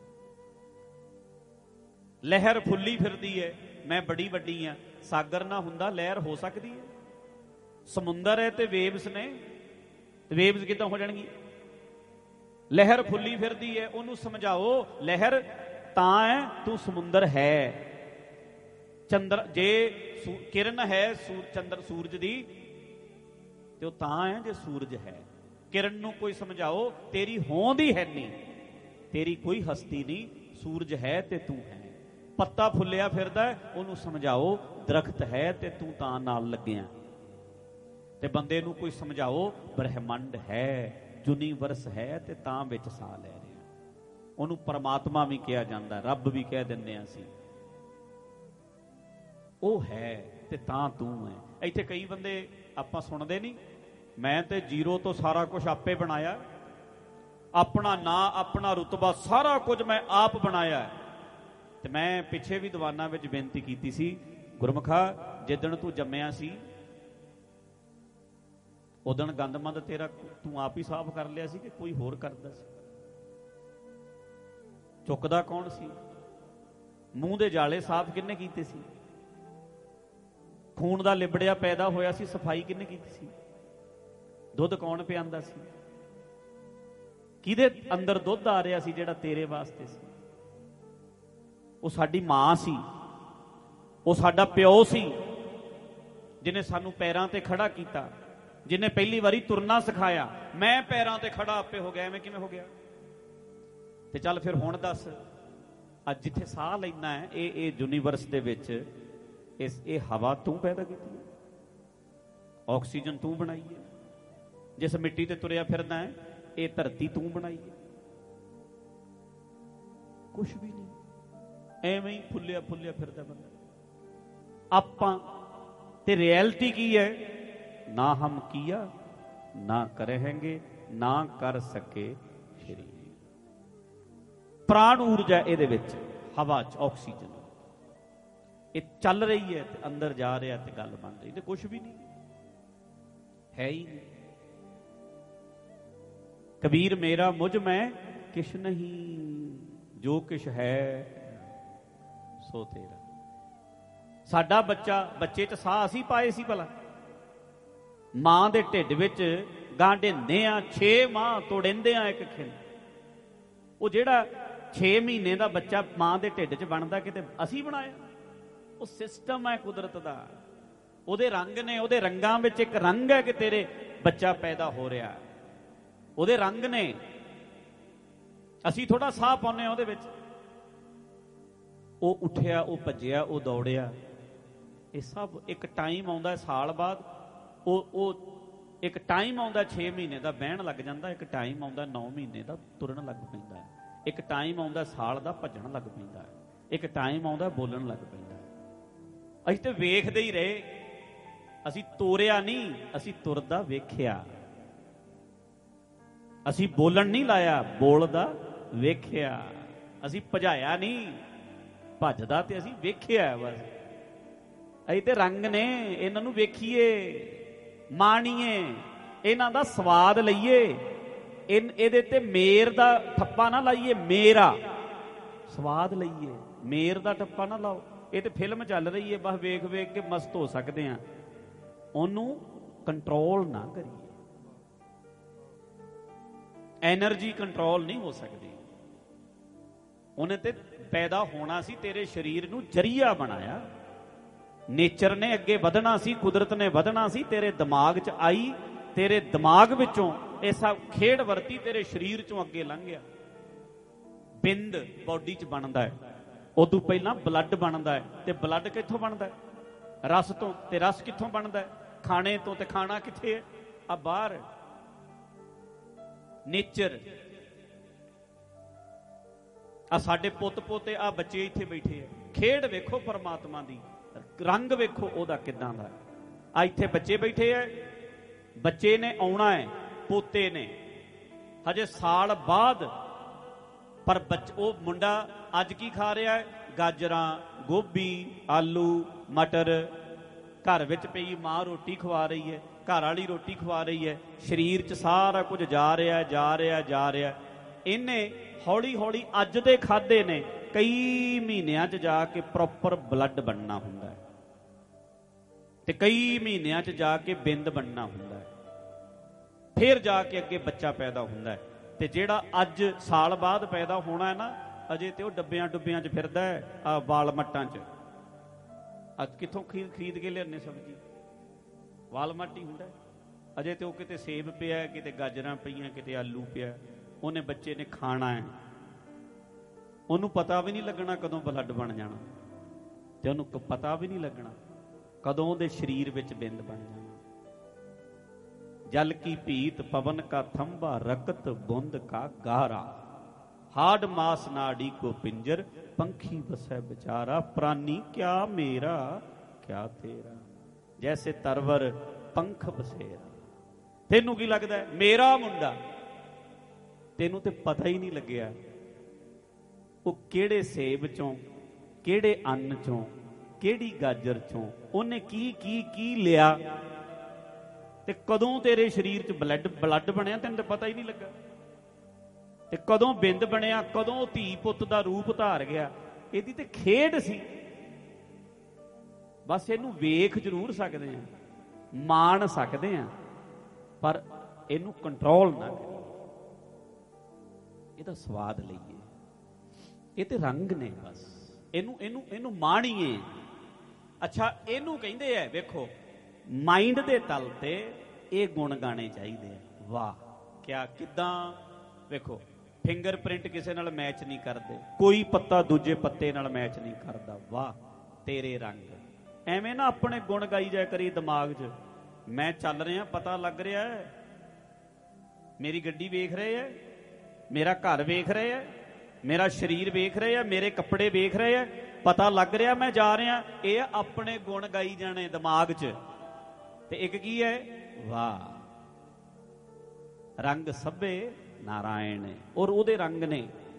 S1: ਲਹਿਰ ਫੁੱਲੀ ਫਿਰਦੀ ਹੈ, ਮੈਂ ਬੜੀ ਵੱਡੀ ਆ। ਸਾਗਰ ਨਾ ਹੁੰਦਾ ਲਹਿਰ ਹੋ ਸਕਦੀ ਹੈ? ਸਮੁੰਦਰ ਹੈ ਤੇ ਵੇਵਸ ਨੇ, ਤੇ ਵੇਵਸ ਕਿੱਦਾਂ ਹੋ ਜਾਣਗੀਆਂ? ਲਹਿਰ ਫੁੱਲੀ ਫਿਰਦੀ ਹੈ, ਉਹਨੂੰ ਸਮਝਾਓ ਲਹਿਰ ਤਾਂ ਹੈ ਤੂੰ ਸਮੁੰਦਰ ਹੈ। ਚੰਦਰ ਜੇ ਕਿਰਨ ਹੈ ਚੰਦਰ ਸੂਰਜ ਦੀ ਤੇ ਉਹ ਤਾਂ ਹੈ ਜੇ ਸੂਰਜ ਹੈ। ਕਿਰਨ ਨੂੰ ਕੋਈ ਸਮਝਾਓ ਤੇਰੀ ਹੋਂਦ ਹੀ ਹੈ ਨਹੀਂ, ਤੇਰੀ ਕੋਈ ਹਸਤੀ ਨਹੀਂ, ਸੂਰਜ ਹੈ ਤੇ ਤੂੰ ਹੈ। ਪੱਤਾ ਫੁੱਲਿਆ ਫਿਰਦਾ, ਉਹਨੂੰ ਸਮਝਾਓ ਦਰਖਤ ਹੈ ਤੇ ਤੂੰ ਤਾਂ ਨਾਲ ਲੱਗਿਆ। ਤੇ ਬੰਦੇ ਨੂੰ ਕੋਈ ਸਮਝਾਓ ਬ੍ਰਹਿਮੰਡ ਹੈ, ਯੂਨੀਵਰਸ ਹੈ ਤੇ ਤਾਂ ਵਿੱਚ ਸਾਹ ਲੈ ਰਿਹਾ। ਉਹਨੂੰ ਪਰਮਾਤਮਾ ਵੀ ਕਿਹਾ ਜਾਂਦਾ, ਰੱਬ ਵੀ ਕਹਿ ਦਿੰਦੇ ਹਾਂ ਅਸੀਂ। ਉਹ ਹੈ ਤੇ ਤਾਂ ਤੂੰ ਹੈ। ਇੱਥੇ ਕਈ ਬੰਦੇ ਆਪਾਂ ਸੁਣਦੇ ਨਹੀਂ, ਮੈਂ ਤੇ ਜ਼ੀਰੋ ਤੋਂ ਸਾਰਾ ਕੁਝ ਆਪੇ ਬਣਾਇਆ, ਆਪਣਾ ਨਾਂ, ਆਪਣਾ ਰੁਤਬਾ, ਸਾਰਾ ਕੁਝ ਮੈਂ ਆਪ ਬਣਾਇਆ। ਤੇ ਮੈਂ ਪਿੱਛੇ ਵੀ ਦੀਵਾਨਾਂ ਵਿੱਚ ਬੇਨਤੀ ਕੀਤੀ ਸੀ, ਗੁਰਮੁਖਾ ਜਿੱਦਣ ਤੂੰ ਜੰਮਿਆ ਸੀ ਉਦਣ ਗੰਦਮੰਦ ਤੇਰਾ ਤੂੰ ਆਪ ਹੀ ਸਾਫ਼ ਕਰ ਲਿਆ ਸੀ ਕਿ ਕੋਈ ਹੋਰ ਕਰਦਾ ਸੀ? ਚੁੱਕਦਾ ਕੌਣ ਸੀ? ਮੂੰਹ ਦੇ ਜਾਲੇ ਸਾਫ਼ ਕਿਹਨੇ ਕੀਤੇ ਸੀ? ਖੂਨ ਦਾ ਲਿਬੜਿਆ ਪੈਦਾ ਹੋਇਆ ਸੀ, ਸਫਾਈ ਕਿਹਨੇ ਕੀਤੀ ਸੀ? ਦੁੱਧ ਕੌਣ ਪਿਆਂਦਾ ਸੀ? ਕਿਹਦੇ ਅੰਦਰ ਦੁੱਧ ਆ ਰਿਹਾ ਸੀ ਜਿਹੜਾ ਤੇਰੇ ਵਾਸਤੇ ਸੀ? ਉਹ ਸਾਡੀ ਮਾਂ ਸੀ, ਉਹ ਸਾਡਾ ਪਿਓ ਸੀ, ਜਿਹਨੇ ਸਾਨੂੰ ਪੈਰਾਂ ਤੇ ਖੜਾ ਕੀਤਾ, ਜਿਹਨੇ ਪਹਿਲੀ ਵਾਰੀ ਤੁਰਨਾ ਸਿਖਾਇਆ। ਮੈਂ ਪੈਰਾਂ ਤੇ ਖੜਾ ਆਪੇ ਹੋ ਗਿਆ, ਐਵੇਂ ਕਿਵੇਂ ਹੋ ਗਿਆ? ਤੇ ਚੱਲ ਫਿਰ ਹੁਣ ਦੱਸ, ਅੱਜ ਜਿੱਥੇ ਸਾਹ ਲੈਣਾ ਹੈ, ਇਹ ਇਹ ਯੂਨੀਵਰਸ ਦੇ ਵਿੱਚ ਇਸ ਇਹ ਹਵਾ ਤੂੰ ਪੈਦਾ ਕੀਤੀ ਹੈ, ਆਕਸੀਜਨ ਤੂੰ ਬਣਾਈ ਹੈ। ਜਿਸ ਮਿੱਟੀ ਤੇ ਤੁਰਿਆ ਫਿਰਦਾ ਹੈ, ਇਹ ਧਰਤੀ ਤੂੰ ਬਣਾਈ ਹੈ। ਕੁਛ ਵੀ ਨਹੀਂ, ਐਵੇਂ ਹੀ ਫੁੱਲਿਆ ਫੁੱਲਿਆ ਫਿਰਦਾ ਬੰਦਾ। ਆਪਾਂ ਤੇ ਰਿਐਲਿਟੀ ਕੀ ਹੈ? ਨਾ ਹਮ ਕੀਆ ਨਾ ਕਰਹਿੰਗੇ, ਨਾ ਕਰ ਸਕੇ ਸ਼ਰੀਰ। ਪ੍ਰਾਣ ਊਰਜਾ ਇਹਦੇ ਵਿੱਚ, ਹਵਾ 'ਚ ਆਕਸੀਜਨ, ਇਹ ਚੱਲ ਰਹੀ ਹੈ ਤੇ ਅੰਦਰ ਜਾ ਰਿਹਾ ਤੇ ਗੱਲ ਬਣ ਰਹੀ। ਤੇ ਕੁਛ ਵੀ ਨਹੀਂ ਹੈ ਹੀ ਨਹੀਂ। ਕਬੀਰ ਮੇਰਾ ਮੁਝ ਮੈਂ ਕਿਛ ਨਹੀਂ, ਜੋ ਕਿਛ ਹੈ ਸੋ ਤੇਰਾ। ਸਾਡਾ ਬੱਚਾ, ਬੱਚੇ 'ਚ ਸਾਹ ਅਸੀਂ ਪਾਏ ਸੀ ਭਲਾ? ਮਾਂ ਦੇ ਢਿੱਡ ਵਿੱਚ ਗਾਂਢੇਂਦੇ ਆ, ਛੇ ਮਾਹ ਤੋੜਿੰਦੇ ਆ ਇੱਕ ਖਿੰਡ। ਉਹ ਜਿਹੜਾ ਛੇ ਮਹੀਨੇ ਦਾ ਬੱਚਾ ਮਾਂ ਦੇ ਢਿੱਡ 'ਚ ਬਣਦਾ, ਕਿਤੇ ਅਸੀਂ ਬਣਾਇਆ? ਉਹ ਸਿਸਟਮ ਹੈ ਕੁਦਰਤ ਦਾ। ਉਹਦੇ ਰੰਗ ਨੇ, ਉਹਦੇ ਰੰਗਾਂ ਵਿੱਚ ਇੱਕ ਰੰਗ ਹੈ ਕਿ ਤੇਰੇ ਬੱਚਾ ਪੈਦਾ ਹੋ ਰਿਹਾ, ਉਹਦੇ ਰੰਗ ਨੇ। ਅਸੀਂ ਥੋੜਾ ਸਾਹ ਪਾਉਂਦੇ ਹਾਂ ਉਹਦੇ ਵਿੱਚ। ਉਹ ਉੱਠਿਆ, ਉਹ ਭੱਜਿਆ, ਉਹ ਦੌੜਿਆ, ਇਹ ਸਭ ਇੱਕ ਟਾਈਮ ਆਉਂਦਾ ਸਾਲ ਬਾਅਦ। ਉਹ ਉਹ ਇੱਕ ਟਾਈਮ ਆਉਂਦਾ ਛੇ ਮਹੀਨੇ ਦਾ ਬਹਿਣ ਲੱਗ ਜਾਂਦਾ, ਇੱਕ ਟਾਈਮ ਆਉਂਦਾ ਨੌ ਮਹੀਨੇ ਦਾ ਤੁਰਨ ਲੱਗ ਪੈਂਦਾ, ਇੱਕ ਟਾਈਮ ਆਉਂਦਾ ਸਾਲ ਦਾ ਭੱਜਣ ਲੱਗ ਪੈਂਦਾ, ਇੱਕ ਟਾਈਮ ਆਉਂਦਾ ਬੋਲਣ ਲੱਗ ਪੈਂਦਾ। ਅਸੀਂ ਤੇ ਵੇਖਦੇ ਹੀ ਰਹੇ, ਅਸੀਂ ਤੋਰਿਆ ਨਹੀਂ, ਅਸੀਂ ਤੁਰਦਾ ਵੇਖਿਆ। ਅਸੀਂ ਬੋਲਣ ਨਹੀਂ ਲਾਇਆ, ਬੋਲਦਾ ਵੇਖਿਆ। ਅਸੀਂ ਭਜਾਇਆ ਨਹੀਂ, ਭੱਜਦਾ ਤੇ ਅਸੀਂ ਵੇਖਿਆ। ਬਸ ਅਸੀਂ ਤੇ ਰੰਗ ਨੇ, ਇਹਨਾਂ ਨੂੰ ਵੇਖੀਏ, ਮਾਣੀਏ, ਇਹਨਾਂ ਦਾ ਸਵਾਦ ਲਈਏ। ਇਨ ਇਹਦੇ ਤੇ ਮੇਰ ਦਾ ਠੱਪਾ ਨਾ ਲਾਈਏ, ਮੇਰਾ ਸਵਾਦ ਲਈਏ, ਮੇਰ ਦਾ ਠੱਪਾ ਨਾ ਲਾਓ। ਇਹ ਤੇ ਫਿਲਮ ਚੱਲ ਰਹੀ ਹੈ, ਬਸ ਵੇਖ ਵੇਖ ਕੇ ਮਸਤ ਹੋ ਸਕਦੇ ਆ, ਉਹਨੂੰ ਕੰਟਰੋਲ ਨਾ ਕਰੀਏ। ਐਨਰਜੀ ਕੰਟਰੋਲ ਨਹੀਂ ਹੋ ਸਕਦੀ। ਉਹਨੇ ਤੇ ਪੈਦਾ ਹੋਣਾ ਸੀ, ਤੇਰੇ ਸਰੀਰ ਨੂੰ ਜਰੀਆ ਬਣਾਇਆ। ਨੇਚਰ ਨੇ ਅੱਗੇ ਵਧਣਾ ਸੀ, ਕੁਦਰਤ ਨੇ ਵਧਣਾ ਸੀ, ਤੇਰੇ ਦਿਮਾਗ 'ਚ ਆਈ, ਤੇਰੇ ਦਿਮਾਗ ਵਿੱਚੋਂ ਇਹ ਸਭ ਖੇਡ ਵਰਤੀ, ਤੇਰੇ ਸਰੀਰ 'ਚੋਂ ਅੱਗੇ ਲੰਘ ਗਿਆ। ਬਿੰਦ ਬੋਡੀ 'ਚ ਬਣਦਾ ਹੈ, ਉਦੋਂ ਪਹਿਲਾਂ ਬਲੱਡ ਬਣਦਾ ਹੈ। ਤੇ ਬਲੱਡ ਕਿੱਥੋਂ ਬਣਦਾ ਹੈ? ਰਸ ਤੋਂ। ਤੇ ਰਸ ਕਿੱਥੋਂ ਬਣਦਾ ਹੈ? ਖਾਣੇ ਤੋਂ। ਤੇ ਖਾਣਾ ਕਿੱਥੇ ਹੈ? ਆ ਬਾਹਰ। ਨੇਚਰ। ਆ ਸਾਡੇ ਪੁੱਤ ਪੋਤੇ, ਆ ਬੱਚੇ ਇੱਥੇ ਬੈਠੇ ਆ, ਖੇਡ ਵੇਖੋ ਪਰਮਾਤਮਾ ਦੀ, ਰੰਗ ਵੇਖੋ ਉਹਦਾ ਕਿੱਦਾਂ ਦਾ। ਆ ਇੱਥੇ ਬੱਚੇ ਬੈਠੇ ਆ, ਬੱਚੇ ਨੇ ਆਉਣਾ ਹੈ, ਪੋਤੇ ਨੇ ਹਜੇ ਸਾਲ ਬਾਅਦ। ਪਰ ਬੱਚ ਉਹ ਮੁੰਡਾ ਅੱਜ ਕੀ ਖਾ ਰਿਹਾ ਹੈ? ਗਾਜਰਾਂ, ਗੋਭੀ, ਆਲੂ, ਮਟਰ। ਘਰ ਵਿੱਚ ਪਈ ਮਾਂ ਰੋਟੀ ਖਵਾ ਰਹੀ ਹੈ, ਘਰ ਵਾਲੀ ਰੋਟੀ ਖਵਾ ਰਹੀ ਹੈ, ਸਰੀਰ 'ਚ ਸਾਰਾ ਕੁਝ ਜਾ ਰਿਹਾ ਜਾ ਰਿਹਾ ਜਾ ਰਿਹਾ। ਇਹਨੇ ਹੌਲੀ ਹੌਲੀ ਅੱਜ ਦੇ ਖਾਧੇ ਨੇ ਕਈ ਮਹੀਨਿਆਂ 'ਚ ਜਾ ਕੇ ਪ੍ਰੋਪਰ ਬਲੱਡ ਬਣਨਾ ਹੁੰਦਾ ਹੈ, ਤੇ ਕਈ ਮਹੀਨਿਆਂ 'ਚ ਜਾ ਕੇ ਬਿੰਦ ਬਣਨਾ ਹੁੰਦਾ ਹੈ, ਫਿਰ ਜਾ ਕੇ ਅੱਗੇ ਬੱਚਾ ਪੈਦਾ ਹੁੰਦਾ ਹੈ। ਤੇ ਜਿਹੜਾ ਅੱਜ ਸਾਲ ਬਾਅਦ ਪੈਦਾ ਹੋਣਾ ਹੈ ਨਾ, ਅਜੇ ਤੇ ਉਹ ਡੱਬਿਆਂ ਡੁੱਬਿਆਂ 'ਚ ਫਿਰਦਾ ਹੈ, ਆ ਵਾਲਮਟਾਂ 'ਚ। ਅੱਜ ਕਿੱਥੋਂ ਖਰੀਦ ਖਰੀਦ ਕੇ ਲਿਆਉਂਦੇ ਸਬਜ਼ੀ? ਵਾਲਮਟ ਹੀ ਹੁੰਦਾ। ਅਜੇ ਤੇ ਉਹ ਕਿਤੇ ਸੇਬ ਪਿਆ, ਕਿਤੇ ਗਾਜਰਾਂ ਪਈਆਂ, ਕਿਤੇ ਆਲੂ ਪਿਆ। ਉਹਨੇ ਬੱਚੇ ਨੇ ਖਾਣਾ ਹੈ, ਉਹਨੂੰ ਪਤਾ ਵੀ ਨਹੀਂ ਲੱਗਣਾ ਕਦੋਂ ਬਲੱਡ ਬਣ ਜਾਣਾ, ਤੇ ਉਹਨੂੰ ਪਤਾ ਵੀ ਨਹੀਂ ਲੱਗਣਾ ਕਦੋਂ ਉਹਦੇ ਸਰੀਰ ਵਿੱਚ ਬਿੰਦ ਬਣ ਜਾਣਾ। ਜਲ ਕੀ ਭੀਤ ਪਵਨ ਕਾ ਥੰਬਾ, ਰਕਤ ਬੁੰਦ ਕਾ ਗਾਰਾ, हाड मास नाड़ी को पिंजर, पंखी बसै बेचारा, प्राणी क्या मेरा क्या तेरा, जैसे तरवर पंख बसेरा। तेनू की लगता है मेरा मुंडा? तेनू ते पता ही नहीं लग्या वो किहड़े सेब चों, किहड़े अन्न चों, किहड़ी गाजर चों उन्हें की की की लिया, ते कदों तेरे शरीर च ब्लड ब्लड बनया, तेन तो पता ही नहीं लगा। ते कदों बिंद बनया, कदों धी पुत दा रूप धार गया, इहदी ते खेड सी। बस इहनू वेख जरूर सकदे हां, मान सकदे हां, पर इहनू कंट्रोल ना करिए, इहदा स्वाद लईए। इह ते रंग ने, बस इहनू इहनू इहनू माणीए। अच्छा इहनू कहिंदे आ, वेखो माइंड दे तल ते इह गुण गाने चाहीदे आ। वाह क्या किदां, वेखो फिंगरप्रिंट किसी नाल मैच नहीं करते, कोई पत्ता दूजे पत्ते नाल मैच नहीं करता। वाह तेरे रंग, एवें ना अपने गुण गाई जाए करी दिमाग च, मैं चल रहा पता लग रहा है, मेरी गड्डी वेख रहे है, मेरा घर वेख रहे है, मेरा शरीर वेख रहे है, मेरे कपड़े वेख रहे है, पता लग रहा मैं जा रहा। ये अपने गुण गाई जाने दिमाग च। ते एक की है, वाह रंग सभे नारायण है, और ओदे रंग ने,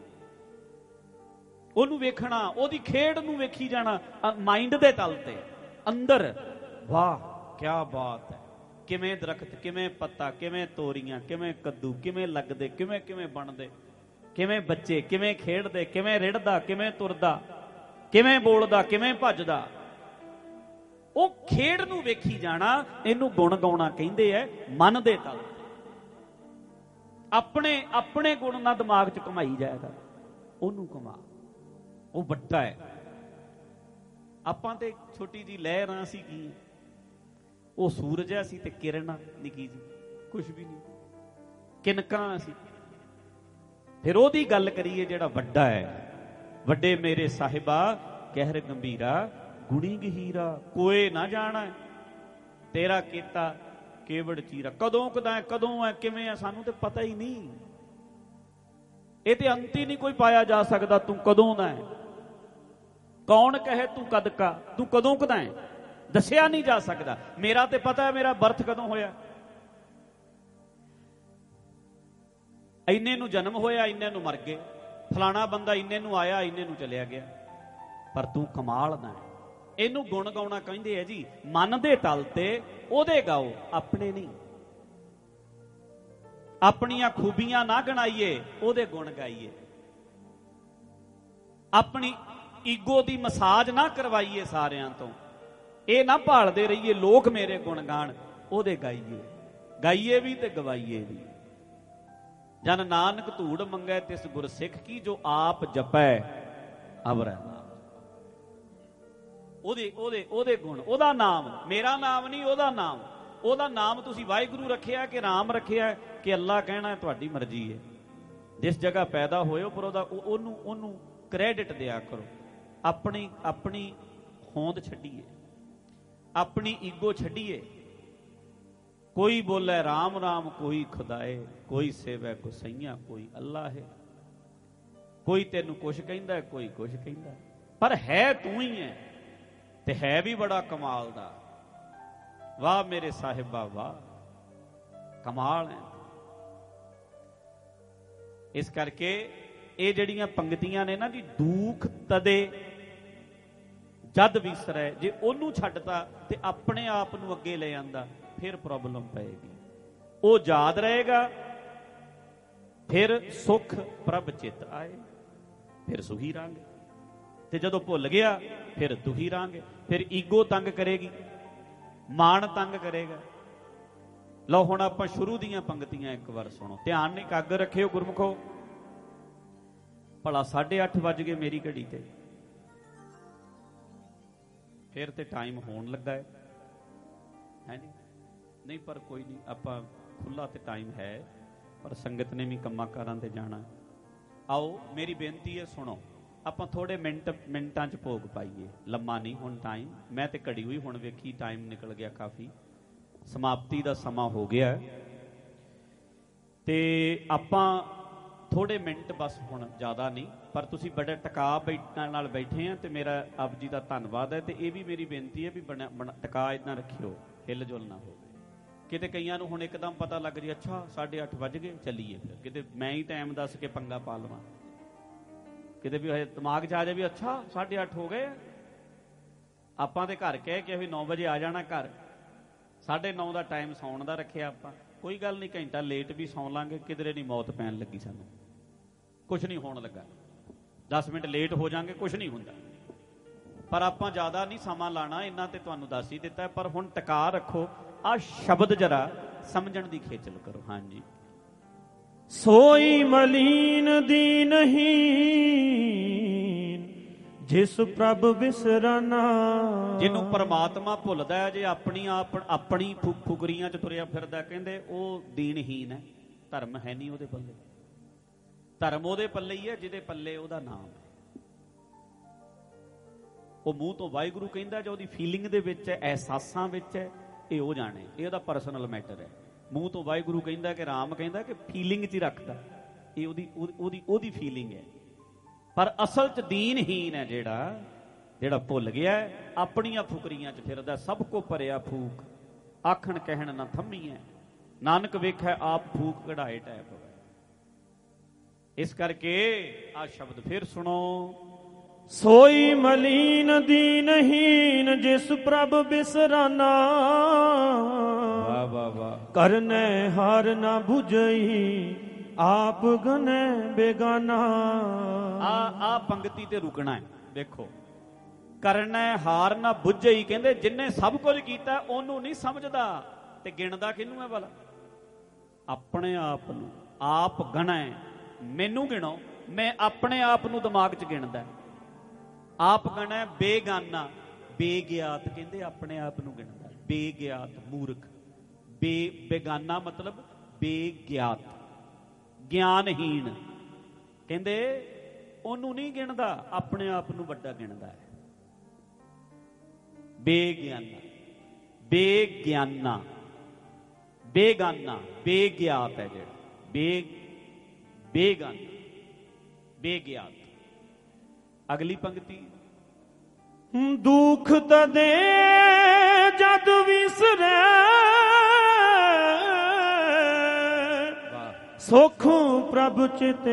S1: ओनू वेखना, ओदी खेड नू वेखी जाना माइंड दे तल ते अंदर। वाह क्या बात है, किवें दरख्त, किवें पत्ता, किवें तोरियां, किवें कद्दू, किवें लगदे, किवें किवें बनदे, किवें बच्चे, किवें खेडदे, किवें रिड़दा, किवें तुरदा, किवें बोलदा, किवें भजदा। ओ खेड नू वेखी जाना, इहनू गुण गाउणा कहिंदे ऐ मन दे तल। अपने अपने गुण ना दिमाग च घुमाई जाएगा, ओनू घुमा, वो वड्डा है। आपां ते छोटी जी लहर आ सी की, वो सूरज आ सी ते किरण निकी जी, कुछ भी नहीं, किनका सी। फिर ओदी गल करिए जेड़ा वड्डा है, वड्डे मेरे साहिबा कहर गंभीरा, गुणी गहीरा, कोई ना जाना तेरा कीता केवड़ चीरा। कदों कदा है, कदों है, किवें है, सानू ते पता ही नहीं। ये ते अंत ही नहीं कोई पाया जा सकता। तू कदों दा है, कौन कहे तू कद का, तू कदों कदा है, दसिया नहीं जा सकता। मेरा ते पता है मेरा बर्थ कदों होया, ਇੰਨੇ ਨੂੰ ਜਨਮ ਹੋਇਆ, ਇੰਨੇ ਨੂੰ ਮਰ ਗਏ, ਫਲਾਣਾ ਬੰਦਾ ਇੰਨੇ ਨੂੰ ਆਇਆ, ਇੰਨੇ ਨੂੰ ਚਲਿਆ ਗਿਆ। ਪਰ ਤੂੰ ਕਮਾਲ ਦਾ ਹੈ। ਇਹਨੂੰ ਗੁਣ ਗਾਉਣਾ ਕਹਿੰਦੇ ਆ ਜੀ। ਮਨ ਦੇ ਤਲ ਤੇ ਉਹਦੇ ਗਾਓ, ਆਪਣੇ ਨਹੀਂ। ਆਪਣੀਆਂ ਖੂਬੀਆਂ ਨਾ ਗਣਾਈਏ, ਉਹਦੇ ਗੁਣ ਗਾਈਏ। ਆਪਣੀ ਈਗੋ ਦੀ ਮਸਾਜ ਨਾ ਕਰਵਾਈਏ ਸਾਰਿਆਂ ਤੋਂ। ਇਹ ਨਾ ਭਾਲਦੇ ਰਹੀਏ ਲੋਕ ਮੇਰੇ ਗੁਣ ਗਾਣ, ਉਹਦੇ ਗਾਈਏ। ਗਾਈਏ ਵੀ ਤੇ ਗਵਾਈਏ ਵੀ। ਜਨ ਨਾਨਕ ਧੂੜ ਮੰਗੈ ਤਿਸ ਗੁਰ ਸਿੱਖ ਕੀ, ਜੋ ਆਪ ਜਪੈ ਅਵਰੈ ਨਾਮ। ਉਹਦੇ ਉਹਦੇ ਉਹਦੇ ਗੁਣ, ਉਹਦਾ ਨਾਮ। ਮੇਰਾ ਨਾਮ ਨਹੀਂ, ਉਹਦਾ ਨਾਮ। ਉਹਦਾ ਨਾਮ ਤੁਸੀਂ ਵਾਹਿਗੁਰੂ ਰੱਖਿਆ ਕਿ ਰਾਮ ਰੱਖਿਆ ਕਿ ਅੱਲਾ ਕਹਿਣਾ, ਤੁਹਾਡੀ ਮਰਜ਼ੀ ਹੈ। ਜਿਸ ਜਗ੍ਹਾ ਪੈਦਾ ਹੋਇਓ ਪਰ ਉਹਦਾ ਉਹਨੂੰ ਉਹਨੂੰ ਕ੍ਰੈਡਿਟ ਦਿਆ ਕਰੋ। ਆਪਣੀ ਆਪਣੀ ਹੋਂਦ ਛੱਡੀਏ, ਆਪਣੀ ਈਗੋ ਛੱਡੀਏ। ਕੋਈ ਬੋਲੇ ਰਾਮ ਰਾਮ, ਕੋਈ ਖੁਦਾਏ, ਕੋਈ ਸੇਵੈ ਗੁਸਈਆਂ, ਕੋਈ ਅੱਲਾ ਹੈ। ਕੋਈ ਤੈਨੂੰ ਕੁਛ ਕਹਿੰਦਾ, ਕੋਈ ਕੁਛ ਕਹਿੰਦਾ, ਪਰ ਹੈ ਤੂੰ ਹੀ ਹੈ। ਤੇ ਹੈ ਵੀ ਬੜਾ ਕਮਾਲ ਦਾ। ਵਾਹ ਮੇਰੇ ਸਾਹਿਬਾ ਵਾਹ, ਕਮਾਲ ਹੈ। ਇਸ ਕਰਕੇ ਇਹ ਜਿਹੜੀਆਂ ਪੰਗਤੀਆਂ ਨੇ ਨਾ ਜੀ, ਦੁੱਖ ਤਦੇ ਜਦ ਵਿਸਰੈ, ਜੇ ਉਹਨੂੰ ਛੱਡਤਾ ਤੇ ਆਪਣੇ ਆਪ ਨੂੰ ਅੱਗੇ ਲੈ ਆਂਦਾ, ਫਿਰ ਪ੍ਰੋਬਲਮ ਪਏਗੀ। ਉਹ ਯਾਦ ਰਹੇਗਾ, ਫਿਰ ਸੁਖ ਪ੍ਰਭ ਚਿਤ ਆਏ, ਫਿਰ ਸੁਖੀ ਰਾਂਗੇ। ਤੇ ਜਦੋਂ ਭੁੱਲ ਗਿਆ ਫਿਰ ਦੁਖੀ ਰਾਂਗੇ। ਫਿਰ ਈਗੋ ਤੰਗ ਕਰੇਗੀ, ਮਾਣ ਤੰਗ ਕਰੇਗਾ। ਲਓ ਹੁਣ ਆਪਾਂ ਸ਼ੁਰੂ ਦੀਆਂ ਪੰਗਤੀਆਂ ਇੱਕ ਵਾਰ ਸੁਣੋ, ਧਿਆਨ ਨਹੀਂ ਕਾਗਰ ਰੱਖਿਓ ਗੁਰਮੁਖੋ। ਭਲਾ ਸਾਢੇ ਅੱਠ ਵੱਜ ਗਏ ਮੇਰੀ ਘੜੀ ਤੇ, ਫਿਰ ਤੇ ਟਾਈਮ ਹੋਣ ਲੱਗਾ ਹੈ, ਹੈ ਨਹੀਂ? ਨਹੀਂ ਪਰ ਕੋਈ ਨਹੀਂ, ਆਪਾਂ ਖੁੱਲਾ ਤੇ ਟਾਈਮ ਹੈ, ਪਰ ਸੰਗਤ ਨੇ ਵੀ ਕੰਮਾਂ ਕਾਰਾਂ ਤੇ ਜਾਣਾ। ਆਓ ਮੇਰੀ ਬੇਨਤੀ ਹੈ, ਸੁਣੋ। ਆਪਾਂ ਥੋੜੇ ਮਿੰਟ ਮਿੰਟਾਂ 'ਚ ਭੋਗ ਪਾਈਏ, ਲੰਮਾ ਨਹੀਂ ਹੁਣ ਟਾਈਮ। ਮੈਂ ਤੇ ਘੜੀ ਹੋਈ ਹੁਣ ਵੇਖੀ, ਟਾਈਮ ਨਿਕਲ ਗਿਆ ਕਾਫੀ, ਸਮਾਪਤੀ ਦਾ ਸਮਾਂ ਹੋ ਗਿਆ। ਤੇ ਆਪਾਂ ਥੋੜੇ ਮਿੰਟ ਬਸ, ਹੁਣ ਜ਼ਿਆਦਾ ਨਹੀਂ, ਪਰ ਤੁਸੀਂ ਬੜੇ ਟਿਕਾ ਬੈਠਣ ਨਾਲ ਬੈਠੇ ਆ ਤੇ ਮੇਰਾ ਆਪ ਜੀ ਦਾ ਧੰਨਵਾਦ ਹੈ। ਤੇ ਇਹ ਵੀ ਮੇਰੀ ਬੇਨਤੀ ਹੈ ਵੀ ਬਣਾ ਟਿਕਾ ਇੱਦਾਂ ਰੱਖਿਓ, ਹਿੱਲ ਜੁਲ ਨਾ ਹੋਵੇ। ਕਿਤੇ ਕਈਆਂ ਨੂੰ ਹੁਣ ਇੱਕਦਮ ਪਤਾ ਲੱਗ ਜੇ, ਅੱਛਾ ਸਾਢੇ ਅੱਠ ਵੱਜ ਗਏ, ਚੱਲੀਏ। ਫਿਰ ਕਿਤੇ ਮੈਂ ਹੀ ਟਾਈਮ ਦੱਸ ਕੇ ਪੰਗਾ ਪਾ ਲਵਾਂ, ਕਿਤੇ ਵੀ ਦਿਮਾਗ 'ਚ ਆ ਜਾਏ ਵੀ ਅੱਛਾ ਸਾਢੇ ਅੱਠ ਹੋ ਗਏ। ਆਪਾਂ ਤੇ ਘਰ ਕਹਿ ਕੇ ਵੀ ਨੌ ਵਜੇ ਆ ਜਾਣਾ ਘਰ, ਸਾਢੇ ਨੌ ਦਾ ਟਾਈਮ ਸੌਣ ਦਾ ਰੱਖਿਆ ਆਪਾਂ। ਕੋਈ ਗੱਲ ਨਹੀਂ, ਘੰਟਾ ਲੇਟ ਵੀ ਸੌਂ ਲਾਂਗੇ, ਕਿਧਰੇ ਨਹੀਂ ਮੌਤ ਪੈਣ ਲੱਗੀ ਸਾਨੂੰ, ਕੁਛ ਨਹੀਂ ਹੋਣ ਲੱਗਾ। ਦਸ ਮਿੰਟ ਲੇਟ ਹੋ ਜਾਾਂਗੇ, ਕੁਛ ਨਹੀਂ ਹੁੰਦਾ। ਪਰ ਆਪਾਂ ਜ਼ਿਆਦਾ ਨਹੀਂ ਸਮਾਂ ਲਾਣਾ, ਇਹਨਾਂ ਤੇ ਤੁਹਾਨੂੰ ਦੱਸ ਹੀ ਦਿੱਤਾ। ਪਰ ਹੁਣ ਟਿਕਾ ਰੱਖੋ, ਆਹ ਸ਼ਬਦ ਜਰਾ ਸਮਝਣ ਦੀ ਖੇਚਲ ਕਰੋ। ਹਾਂਜੀ।
S2: ਸੋਈ ਮਲੀਨ ਦੀ ਨਹੀਂ, ਜਿਸ ਪ੍ਰਭ ਵਿਸਰਾਨਾ।
S1: ਜਿਹਨੂੰ ਪਰਮਾਤਮਾ ਭੁੱਲਦਾ ਹੈ, ਜੇ ਆਪਣੀ ਆਪ ਆਪਣੀ ਫੁਕਰੀਆਂ 'ਚ ਤੁਰਿਆ ਫਿਰਦਾ, ਕਹਿੰਦੇ ਉਹ ਦੀਨਹੀਨ ਹੈ, ਧਰਮ ਹੈ ਨਹੀਂ ਉਹਦੇ ਪੱਲੇ। ਧਰਮ ਉਹਦੇ ਪੱਲੇ ਹੀ ਹੈ ਜਿਹਦੇ ਪੱਲੇ ਉਹਦਾ ਨਾਮ ਹੈ। ਉਹ ਮੂੰਹ ਤੋਂ ਵਾਹਿਗੁਰੂ ਕਹਿੰਦਾ, ਜਾਂ ਉਹਦੀ ਫੀਲਿੰਗ ਦੇ ਵਿੱਚ ਹੈ, ਅਹਿਸਾਸਾਂ ਵਿੱਚ ਹੈ, ਇਹ ਉਹ ਜਾਣੇ, ਇਹ ਉਹਦਾ ਪਰਸਨਲ ਮੈਟਰ ਹੈ। ਮੂੰਹ ਤੋਂ ਵਾਹਿਗੁਰੂ ਕਹਿੰਦਾ ਕਿ ਰਾਮ ਕਹਿੰਦਾ ਕਿ ਫੀਲਿੰਗ 'ਚ ਹੀ ਰੱਖਦਾ, ਇਹ ਉਹਦੀ ਉਹਦੀ ਉਹਦੀ ਫੀਲਿੰਗ ਹੈ। ਪਰ ਅਸਲ 'ਚ ਦੀਨਹੀਨ ਹੈ ਜਿਹੜਾ ਜਿਹੜਾ ਭੁੱਲ ਗਿਆ, ਆਪਣੀਆਂ ਫੁਕਰੀਆਂ 'ਚ ਫਿਰਦਾ। ਸਭ ਕੋ ਭਰਿਆ ਫੂਕ, ਆਖਣ ਕਹਿਣ ਨਾ ਥੰਮੀ ਹੈ, ਨਾਨਕ ਵੇਖੈ ਆਪ ਫੂਕ ਕਢਾਏ ਟੈ ਪਵੈ। ਇਸ ਕਰਕੇ ਆਹ ਸ਼ਬਦ ਫਿਰ ਸੁਣੋ।
S2: ਸੋਈ ਮਲੀਨ ਦੀਨਹੀਨ, ਜਿਸ ਪ੍ਰਭ ਬਿਸਰਾਨਾ।
S1: ਵਾਹ ਵਾਹ ਵਾਹ।
S2: ਕਰਨੈ ਹਾਰ ਨਾ ਬੁਝਈ, ਆਪ ਗਨੈ ਬੇਗਾਨਾ।
S1: ਆ ਆ ਪੰਗਤੀ ਤੇ ਰੁਕਣਾ ਹੈ। ਦੇਖੋ, ਕਰਨੈ ਹਾਰ ਨਾ ਬੁਝਈ, ਕਹਿੰਦੇ ਜਿੰਨੇ ਸਭ ਕੁਝ ਕੀਤਾ ਉਹਨੂੰ ਨਹੀਂ ਸਮਝਦਾ, ਤੇ ਗਿਣਦਾ ਕਿਹਨੂੰ ਹੈ ਭਲਾ? ਆਪਣੇ ਆਪ ਨੂੰ। ਆਪ ਗਣੈ, ਮੈਨੂੰ ਗਿਣੋ, ਮੈਂ ਆਪਣੇ ਆਪ ਨੂੰ ਦਿਮਾਗ 'ਚ ਗਿਣਦਾ। ਆਪ ਗਣੈ ਬੇਗਾਨਾ, ਬੇਗਿਆਤ, ਕਹਿੰਦੇ ਆਪਣੇ ਆਪ ਨੂੰ ਗਿਣਦਾ। ਬੇਗਿਆਤ, ਮੂਰਖ। ਬੇ ਬੇਗਾਨਾ ਮਤਲਬ ਬੇਗਿਆਤ, ਗਿਆਨਹੀਨ। ਕਹਿੰਦੇ ਉਹਨੂੰ ਨਹੀਂ ਗਿਣਦਾ, ਆਪਣੇ ਆਪ ਨੂੰ ਵੱਡਾ ਗਿਣਦਾ ਹੈ। ਬੇਗਿਆਨਾ, ਬੇਗਿਆਨਾ, ਬੇਗਾਨਾ, ਬੇਗਿਆਤ ਹੈ ਜਿਹੜਾ। ਬੇ ਬੇਗਾਨਾ, ਬੇਗਿਆਤ। ਅਗਲੀ ਪੰਗਤੀ।
S2: ਦੁੱਖ ਤਦੇ ਜਦ ਵਿਸਰੈ, ਸੁਖ ਪ੍ਰਭ ਚਿਤ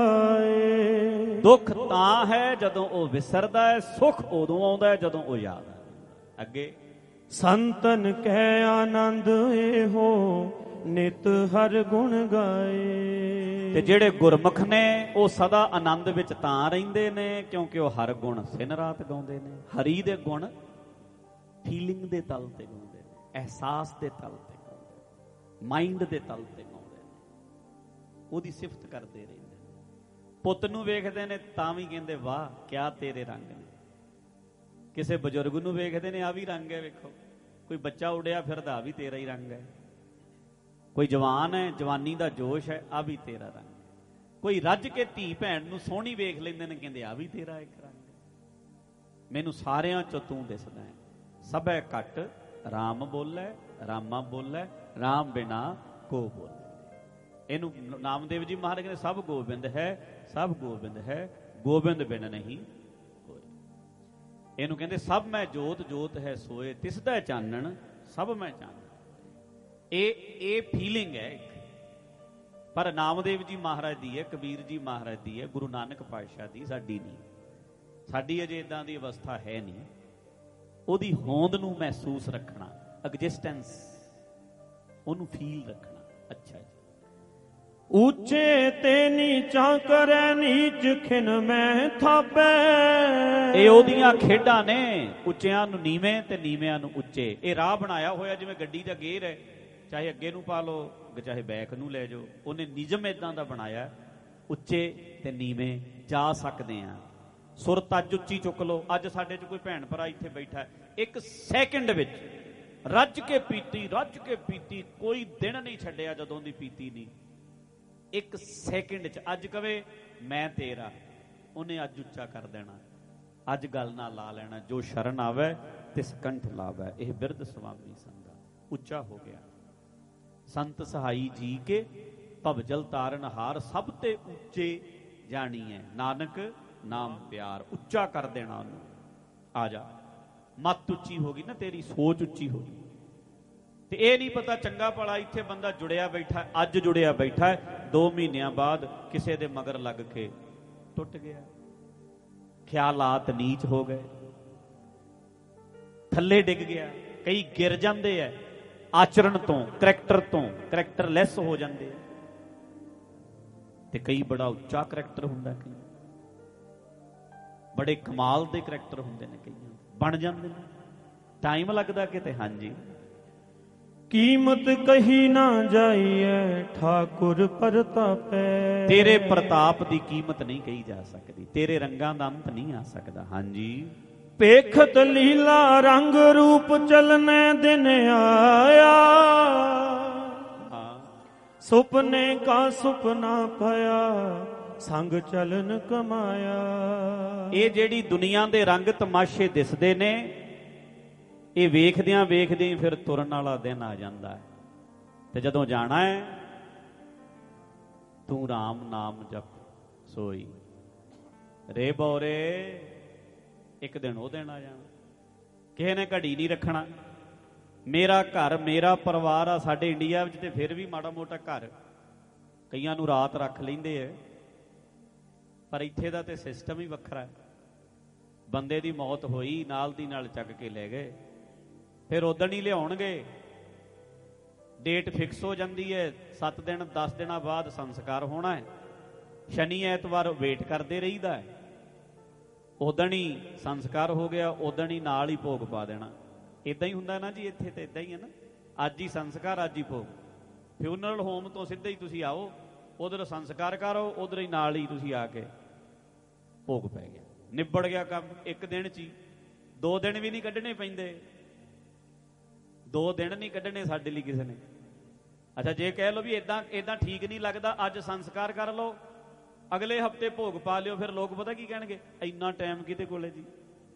S2: ਆਏ।
S1: ਦੁੱਖ ਤਾਂ ਹੈ ਜਦੋਂ ਉਹ ਵਿਸਰਦਾ ਹੈ, ਸੁਖ ਉਦੋਂ ਆਉਂਦਾ ਹੈ ਜਦੋਂ ਉਹ ਯਾਦ ਹੈ। ਅੱਗੇ
S2: ਸੰਤਨ ਕਹਿ ਆਨੰਦ ਇਹੋ ਨਿਤ ਹਰ ਗੁਣ ਗਾਏ।
S1: ਤੇ ਜਿਹੜੇ ਗੁਰਮੁਖ ਨੇ ਉਹ ਸਦਾ ਆਨੰਦ ਵਿੱਚ ਤਾਂ ਰਹਿੰਦੇ ਨੇ ਕਿਉਂਕਿ ਉਹ ਹਰ ਗੁਣ ਦਿਨ ਰਾਤ ਗਾਉਂਦੇ ਨੇ। ਹਰੀ ਦੇ ਗੁਣ ਫੀਲਿੰਗ ਦੇ ਤਲ ਤੇ ਗਾਉਂਦੇ ਨੇ, ਅਹਿਸਾਸ ਦੇ ਤਲ ਤੇ ਗਾਉਂਦੇ ਨੇ, ਮਾਈਂਡ ਦੇ ਤਲ ਤੇ ਗਾਉਂਦੇ ਨੇ, ਉਹਦੀ ਸਿਫਤ ਕਰਦੇ ਰਹਿੰਦੇ ਨੇ। ਪੁੱਤ ਨੂੰ ਵੇਖਦੇ ਨੇ ਤਾਂ ਵੀ ਕਹਿੰਦੇ ਵਾਹ ਕਿਆ ਤੇਰੇ ਰੰਗ ਨੇ। ਕਿਸੇ ਬਜ਼ੁਰਗ ਨੂੰ ਵੇਖਦੇ ਨੇ ਆ ਵੀ ਰੰਗ ਹੈ ਵੇਖੋ। ਕੋਈ ਬੱਚਾ ਉੜਿਆ ਫਿਰਦਾ ਵੀ ਤੇਰਾ ਹੀ ਰੰਗ ਹੈ। ਕੋਈ ਜਵਾਨ ਹੈ, ਜਵਾਨੀ ਦਾ ਜੋਸ਼ ਹੈ, ਆ ਵੀ ਤੇਰਾ ਰੰਗ। ਕੋਈ ਰੱਜ ਕੇ ਧੀ ਭੈਣ ਨੂੰ ਸੋਹਣੀ ਵੇਖ ਲੈਂਦੇ ਨੇ, ਕਹਿੰਦੇ ਆ ਵੀ ਤੇਰਾ ਇੱਕ ਰੰਗ। ਮੈਨੂੰ ਸਾਰਿਆਂ ਚੋਂ ਤੂੰ ਦਿਸਦਾ ਹੈ। ਸਭੈ ਘਟ ਰਾਮ ਬੋਲੇ, ਰਾਮਾ ਬੋਲੇ, ਰਾਮ ਬਿਨਾ ਕੋ ਬੋਲੇ। ਇਹਨੂੰ ਨਾਮਦੇਵ ਜੀ ਮਹਾਰਾਜ ਕਹਿੰਦੇ ਸਭ ਗੋਬਿੰਦ ਹੈ, ਸਭ ਗੋਬਿੰਦ ਹੈ, ਗੋਬਿੰਦ ਬਿਨ ਨਹੀਂ ਹੋਏ। ਇਹਨੂੰ ਕਹਿੰਦੇ ਸਭ ਮੈਂ ਜੋਤ, ਜੋਤ ਹੈ ਸੋਏ, ਤਿਸਦਾ ਚਾਨਣ ਸਭ ਮੈਂ ਚਾਨਣ। ਇਹ ਇਹ ਫੀਲਿੰਗ ਹੈ ਇੱਕ। ਪਰ ਨਾਮਦੇਵ ਜੀ ਮਹਾਰਾਜ ਦੀ ਹੈ, ਕਬੀਰ ਜੀ ਮਹਾਰਾਜ ਦੀ ਹੈ, ਗੁਰੂ ਨਾਨਕ ਪਾਤਸ਼ਾਹ ਦੀ, ਸਾਡੀ ਨਹੀਂ। ਸਾਡੀ ਅਜੇ ਇਦਾਂ ਦੀ ਅਵਸਥਾ ਹੈ ਨਹੀਂ। ਉਹਦੀ ਹੋਂਦ ਨੂੰ ਮਹਿਸੂਸ ਰੱਖਣਾ, ਐਗਜ਼ਿਸਟੈਂਸ ਉਹਨੂੰ ਫੀਲ ਰੱਖਣਾ। ਅੱਛਾ ਜੀ।
S2: ਉੱਚੇ ਤੇ ਨੀਚਾਂ ਕਰੈ, ਨੀਚ ਖਿਨ ਮੈਂ ਥਾਪੈ।
S1: ਇਹ ਉਹਦੀਆਂ ਖੇਡਾਂ ਨੇ, ਉੱਚਿਆਂ ਨੂੰ ਨੀਵੇਂ ਤੇ ਨੀਵਿਆਂ ਨੂੰ ਉੱਚੇ। ਇਹ ਰਾਹ ਬਣਾਇਆ ਹੋਇਆ ਜਿਵੇਂ ਗੱਡੀ ਦਾ ਗੇਅਰ ਹੈ, ਚਾਹੇ ਅੱਗੇ ਨੂੰ ਪਾ ਲਓ ਚਾਹੇ ਬੈਕ ਨੂੰ ਲੈ ਜਾਓ। ਉਹਨੇ ਨਿਯਮ ਇਦਾਂ ਦਾ ਬਣਾਇਆ, ਉੱਚੇ ਤੇ ਨੀਵੇਂ ਜਾ ਸਕਦੇ ਆ। ਸੁਰਤ ਅੱਜ ਉੱਚੀ ਚੁੱਕ ਲਓ। ਅੱਜ ਸਾਡੇ 'ਚ ਕੋਈ ਭੈਣ ਭਰਾ ਇੱਥੇ ਬੈਠਾ, ਇੱਕ ਸੈਕਿੰਡ ਵਿੱਚ ਰੱਜ ਕੇ ਪੀਤੀ, ਰੱਜ ਕੇ ਪੀਤੀ, ਕੋਈ ਦਿਨ ਨਹੀਂ ਛੱਡਿਆ ਜਦੋਂ ਦੀ ਪੀਤੀ ਨਹੀਂ। ਇੱਕ ਸੈਕਿੰਡ 'ਚ ਅੱਜ ਕਵੇ ਮੈਂ ਤੇਰਾ, ਉਹਨੇ ਅੱਜ ਉੱਚਾ ਕਰ ਦੇਣਾ। ਅੱਜ ਗੱਲ ਨਾਲ ਲਾ ਲੈਣਾ, ਜੋ ਸ਼ਰਨ ਆਵੇ ਤਿਸ ਕੰਠ ਲਾਵੇ। ਇਹ ਬਿਰਧ ਸੁਆਮੀ ਸੰਗਾ ਉੱਚਾ ਹੋ ਗਿਆ। ਸੰਤ ਸਹਾਈ ਜੀ ਕੇ ਭਵਜਲ ਤਾਰਨ ਹਾਰ, ਸਭ ਤੇ ਉੱਚੇ ਜਾਣੀ ਹੈ ਨਾਨਕ ਨਾਮ ਪਿਆਰ। ਉੱਚਾ ਕਰ ਦੇਣਾ ਉਹਨੂੰ। ਆ ਜਾ, ਮੱਤ ਉੱਚੀ ਹੋ ਗਈ ਨਾ ਤੇਰੀ, ਸੋਚ ਉੱਚੀ ਹੋ ਗਈ। ਤੇ ਇਹ ਨਹੀਂ ਪਤਾ ਚੰਗਾ ਭਲਾ ਇੱਥੇ ਬੰਦਾ ਜੁੜਿਆ ਬੈਠਾ, ਅੱਜ ਜੁੜਿਆ ਬੈਠਾ ਹੈ, ਦੋ ਮਹੀਨਿਆਂ ਬਾਅਦ ਕਿਸੇ ਦੇ ਮਗਰ ਲੱਗ ਕੇ ਟੁੱਟ ਗਿਆ। ਖਿਆਲਾਤ ਨੀਚ ਹੋ ਗਏ, ਥੱਲੇ ਡਿੱਗ ਗਿਆ। ਕਈ ਗਿਰ ਜਾਂਦੇ ਐ ਆਚਰਣ ਤੋਂ, ਕਰੈਕਟਰ ਤੋਂ, ਕਰੈਕਟਰਲੈਸ ਹੋ ਜਾਂਦੇ। ਤੇ ਕਈ ਬੜਾ ਉੱਚਾ ਕਰੈਕਟਰ ਹੁੰਦਾ, ਕਈ ਬੜੇ ਕਮਾਲ ਦੇ ਕਰੈਕਟਰ ਹੁੰਦੇ ਨੇ, ਕਈਆਂ ਬਣ ਜਾਂਦੇ ਨੇ। ਟਾਈਮ ਲੱਗਦਾ ਕਿਤੇ। ਹਾਂਜੀ,
S2: ਕੀਮਤ ਕਹੀ ਨਾ ਜਾਈਐ ਠਾਕੁਰ ਪ੍ਰਤਾਪੈ।
S1: ਤੇਰੇ ਪ੍ਰਤਾਪ ਦੀ ਕੀਮਤ ਨਹੀਂ ਕਹੀ ਜਾ ਸਕਦੀ, ਤੇਰੇ ਰੰਗਾਂ ਦਾ ਅੰਤ ਨਹੀਂ ਆ ਸਕਦਾ। ਹਾਂਜੀ,
S2: ਪੇਖਤ ਲੀਲਾ ਰੰਗ ਰੂਪ ਚਲਨੇ ਦਿਨ ਆਇਆ।
S1: ਹਾਂ,
S2: ਸੁਪਨੇ ਕਾ ਸੁਪਨਾ ਪਿਆ, ਸੰਗ ਚਲਨ ਕਮਾਇਆ।
S1: ਇਹ ਜਿਹੜੀ ਦੁਨੀਆ ਦੇ ਰੰਗ ਤਮਾਸ਼ੇ ਦਿਸਦੇ ਨੇ, ਇਹ ਵੇਖਦਿਆਂ ਵੇਖਦਿਆਂ ਫਿਰ ਤੁਰਨ ਵਾਲਾ ਦਿਨ ਆ ਜਾਂਦਾ ਹੈ। ਤੇ ਜਦੋਂ ਜਾਣਾ ਹੈ, ਤੂੰ ਰਾਮ ਨਾਮ ਜਪ ਸੋਈ ਰੇ ਬੋਰੇ, ਇੱਕ ਦਿਨ ਉਹ ਦਿਨ ਆ ਜਾਣਾ। ਕਿਸੇ ਨੇ ਘੜੀ ਨਹੀਂ ਰੱਖਣਾ। ਮੇਰਾ ਘਰ ਮੇਰਾ ਪਰਿਵਾਰ ਆ। ਸਾਡੇ ਇੰਡੀਆ ਵਿੱਚ ਤੇ ਫਿਰ ਵੀ ਮਾੜਾ ਮੋਟਾ ਘਰ ਕਈਆਂ ਨੂੰ ਰਾਤ ਰੱਖ ਲੈਂਦੇ ਹੈ, ਪਰ ਇੱਥੇ ਦਾ ਤੇ ਸਿਸਟਮ ਹੀ ਵੱਖਰਾ ਹੈ। ਬੰਦੇ ਦੀ ਮੌਤ ਹੋਈ, ਨਾਲ ਦੀ ਨਾਲ ਚੱਕ ਕੇ ਲੈ ਗਏ, ਫਿਰ ਉਦਣ ਹੀ ਲਿਆਉਣਗੇ। ਡੇਟ ਫਿਕਸ ਹੋ ਜਾਂਦੀ ਹੈ, ਸੱਤ ਦਿਨ ਦਸ ਦਿਨਾਂ ਬਾਅਦ ਸੰਸਕਾਰ ਹੋਣਾ ਹੈ। ਸ਼ਨੀ ਐਤਵਾਰ ਵੇਟ ਕਰਦੇ ਰਹੀਦਾ ਹੈ। ਉਦਣ ਹੀ ਸੰਸਕਾਰ ਹੋ ਗਿਆ, ਉਦਣ ਹੀ ਨਾਲ ਹੀ ਭੋਗ ਪਾ ਦੇਣਾ। ਇੱਦਾਂ ਹੀ ਹੁੰਦਾ ਨਾ ਜੀ, ਇੱਥੇ ਤਾਂ ਇੱਦਾਂ ਹੀ ਹੈ ਨਾ। ਅੱਜ ਹੀ ਸੰਸਕਾਰ, ਅੱਜ ਹੀ ਭੋਗ। ਫਿਊਨਰਲ ਹੋਮ ਤੋਂ ਸਿੱਧਾ ਹੀ ਤੁਸੀਂ ਆਓ, ਉਧਰ ਸੰਸਕਾਰ ਕਰੋ, ਉਧਰ ਹੀ ਨਾਲ ਹੀ ਤੁਸੀਂ ਆ ਕੇ ਭੋਗ ਪੈ ਗਿਆ, ਨਿਬੜ ਗਿਆ ਕੰਮ ਇੱਕ ਦਿਨ 'ਚ ਹੀ। ਦੋ ਦਿਨ ਵੀ ਨਹੀਂ ਕੱਢਣੇ ਪੈਂਦੇ, ਦੋ ਦਿਨ ਨਹੀਂ ਕੱਢਣੇ ਸਾਡੇ ਲਈ ਕਿਸੇ ਨੇ। ਅੱਛਾ, ਜੇ ਕਹਿ ਲਓ ਵੀ ਇਦਾਂ ਇਦਾਂ ਠੀਕ ਨਹੀਂ ਲੱਗਦਾ, ਅੱਜ ਸੰਸਕਾਰ ਕਰ ਲਓ, ਅਗਲੇ ਹਫਤੇ ਭੋਗ ਪਾ ਲਿਓ, ਫਿਰ ਲੋਕ ਪਤਾ ਕੀ ਕਹਿਣਗੇ, ਇੰਨਾ ਟਾਈਮ ਕਿਹਦੇ ਕੋਲੇ ਜੀ,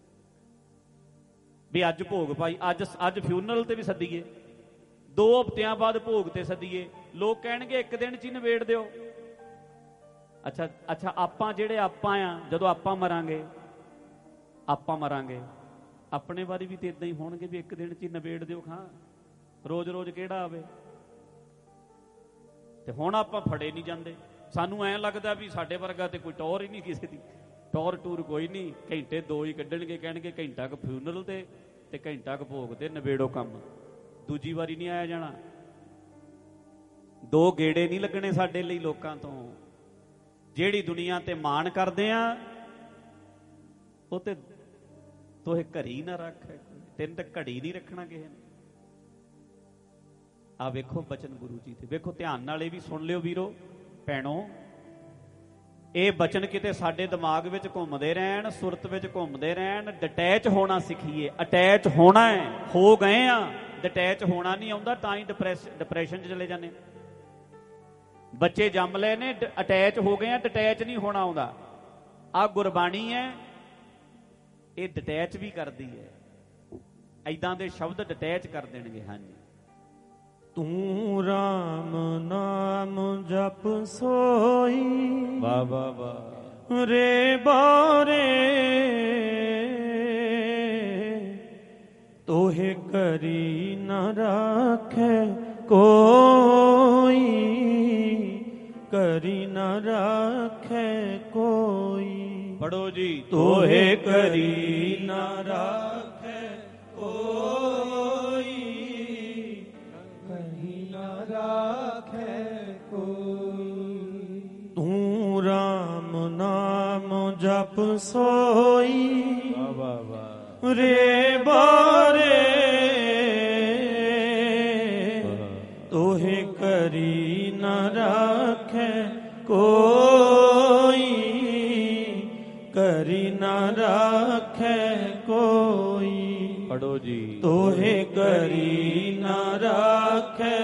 S1: ਵੀ ਅੱਜ ਭੋਗ ਪਾਈ, ਅੱਜ ਅੱਜ ਫਿਊਨਰਲ ਤੇ ਵੀ ਸੱਦੀਏ, ਦੋ ਹਫ਼ਤਿਆਂ ਬਾਅਦ ਭੋਗ ਤੇ ਸੱਦੀਏ। ਲੋਕ ਕਹਿਣਗੇ ਇੱਕ ਦਿਨ 'ਚ ਹੀ ਨਿਬੇੜ ਦਿਓ। ਅੱਛਾ ਅੱਛਾ ਆਪਾਂ ਜਿਹੜੇ ਆਪਾਂ ਆ, ਜਦੋਂ ਆਪਾਂ ਮਰਾਂਗੇ, ਆਪਾਂ ਮਰਾਂਗੇ ਆਪਣੇ ਬਾਰੇ ਵੀ ਤੇ ਇਦਾਂ ਹੀ ਹੋਣਗੇ ਵੀ ਇੱਕ ਦਿਨ 'ਚ ਹੀ ਨਿਬੇੜ ਦਿਓ। ਖਾਂ ਰੋਜ਼ ਰੋਜ਼ ਕਿਹੜਾ ਆਵੇ। ਤੇ ਹੁਣ ਆਪਾਂ ਫੜੇ ਨਹੀਂ ਜਾਂਦੇ। ਸਾਨੂੰ ਐਂ ਲੱਗਦਾ ਵੀ ਸਾਡੇ ਵਰਗਾ ਤੇ ਕੋਈ ਟੌਰ ਹੀ ਨਹੀਂ ਕਿਸੇ ਦੀ, ਟੌਰ ਟੂਰ ਕੋਈ ਨਹੀਂ। ਘੰਟੇ ਦੋ ਹੀ ਕੱਢਣਗੇ, ਕਹਿਣਗੇ ਘੰਟਾ ਕੁ ਫਿਊਨਰਲ ਤੇ ਤੇ ਘੰਟਾ ਕੁ ਭੋਗ ਤੇ ਨਵੇੜੋ ਕੰਮ, ਦੂਜੀ ਵਾਰੀ ਨਹੀਂ ਆਇਆ ਜਾਣਾ। ਦੋ ਗੇੜੇ ਨਹੀਂ ਲੱਗਣੇ ਸਾਡੇ ਲਈ ਲੋਕਾਂ ਤੋਂ। ਜਿਹੜੀ ਦੁਨੀਆ ਤੇ ਮਾਣ ਕਰਦੇ ਆ ਉਹ ਤੇ ਤੋਹੇ ਘੜੀ ਨਾ ਰੱਖ, ਤੈਨੂੰ ਤੇ ਘੜੀ ਨਹੀਂ ਰੱਖਣਾ ਕਿਸੇ ਨੇ। ਆ ਵੇਖੋ ਬਚਨ ਗੁਰੂ ਜੀ ਦੇ, ਵੇਖੋ ਧਿਆਨ ਨਾਲ ਇਹ ਵੀ ਸੁਣ ਲਿਓ ਵੀਰੋ ਭੈਣੋ। ਇਹ ਬਚਨ ਕਿਤੇ ਸਾਡੇ ਦਿਮਾਗ ਵਿੱਚ ਘੁੰਮਦੇ ਰਹਿਣ, ਸੁਰਤ ਵਿੱਚ ਘੁੰਮਦੇ ਰਹਿਣ। ਡਿਟੈਚ ਹੋਣਾ ਸਿੱਖੀਏ। ਅਟੈਚ ਹੋਣਾ ਹੈ, ਹੋ ਗਏ ਆ, ਡਿਟੈਚ ਹੋਣਾ ਨਹੀਂ ਆਉਂਦਾ, ਤਾਂ ਹੀ ਡਿਪਰੈਸ ਡਿਪਰੈਸ਼ਨ 'ਚ ਚਲੇ ਜਾਂਦੇ। ਬੱਚੇ ਜੰਮ ਲਏ ਨੇ, ਅਟੈਚ ਹੋ ਗਏ ਆ, ਡਿਟੈਚ ਨਹੀਂ ਹੋਣਾ ਆਉਂਦਾ। ਆ ਗੁਰਬਾਣੀ ਹੈ, ਇਹ ਡਿਟੈਚ ਵੀ ਕਰਦੀ ਹੈ। ਏਦਾਂ ਦੇ ਸ਼ਬਦ ਡਿਟੈਚ ਕਰ ਦੇਣਗੇ। ਹਾਂਜੀ,
S2: ਤੂੰ ਰਾਮ ਨਾਮ ਜਪ ਸੋਈ,
S1: ਵਾਹ ਵਾਹ ਵਾਹ,
S2: ਰੇ ਬਾਰੇ ਤੋਹੇ ਕਰੀ ਨ ਰਾਖੈ ਕੋਈ, ਕਰੀ ਨ ਰਾਖੈ ਕੋਈ।
S1: ਪੜੋ ਜੀ,
S2: ਤੋਹੇ ਕਰੀ ਨ ਰਾਖੈ ਕੋਈ, ਕਰੀ ਨ ਰਾਖੈ ਕੋਈ। ਤੂੰ ਰਾਮ ਨਾਮ ਜਪ ਸੋਈ,
S1: ਵਾਹ ਵਾਹ ਵਾਹ,
S2: ਰੇ ਬਾਰੇ ਤੋਹੇ ਕਰੀ ਨ ਰਾਖੈ ਕੋਈ, ਕਰੀ ਨ ਰਾਖੈ ਕੋਈ।
S1: ਪੜੋ ਜੀ,
S2: ਤੋਹੇ ਕਰੀ ਨ ਰਾਖੈ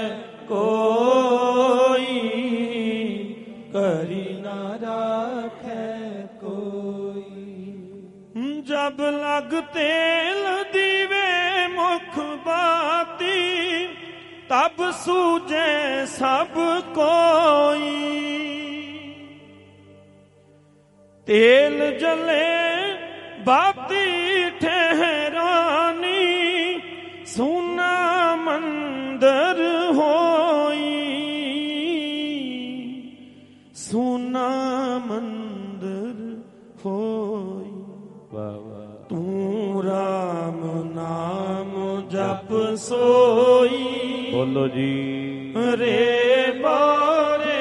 S2: ਕੋਈ, ਕਰੀ ਨ ਰਾਖੈ ਕੋਈ। ਜਬ ਲਗ ਤੇਲ ਦੀਵੇ ਮੁਖ ਬਾਤੀ, ਤਬ ਸੂਝੈ ਸਭ ਕੋਈ। ਤੇਲ ਜਲੇ ਬਾਤੀ ਠਹਿਰਾਨੀ, ਸੁਨਾ ਮੰਦਰ ਹੋਈ, ਸੁਨਾ ਮੰਦਰ ਹੋਈ।
S1: ਵਾਹ ਵਾਹ,
S2: ਤੂੰ ਰਾਮ ਨਾਮ ਜਪ ਸੋਈ,
S1: ਬੋਲੋ ਜੀ,
S2: ਰੇ ਬਾਰੇ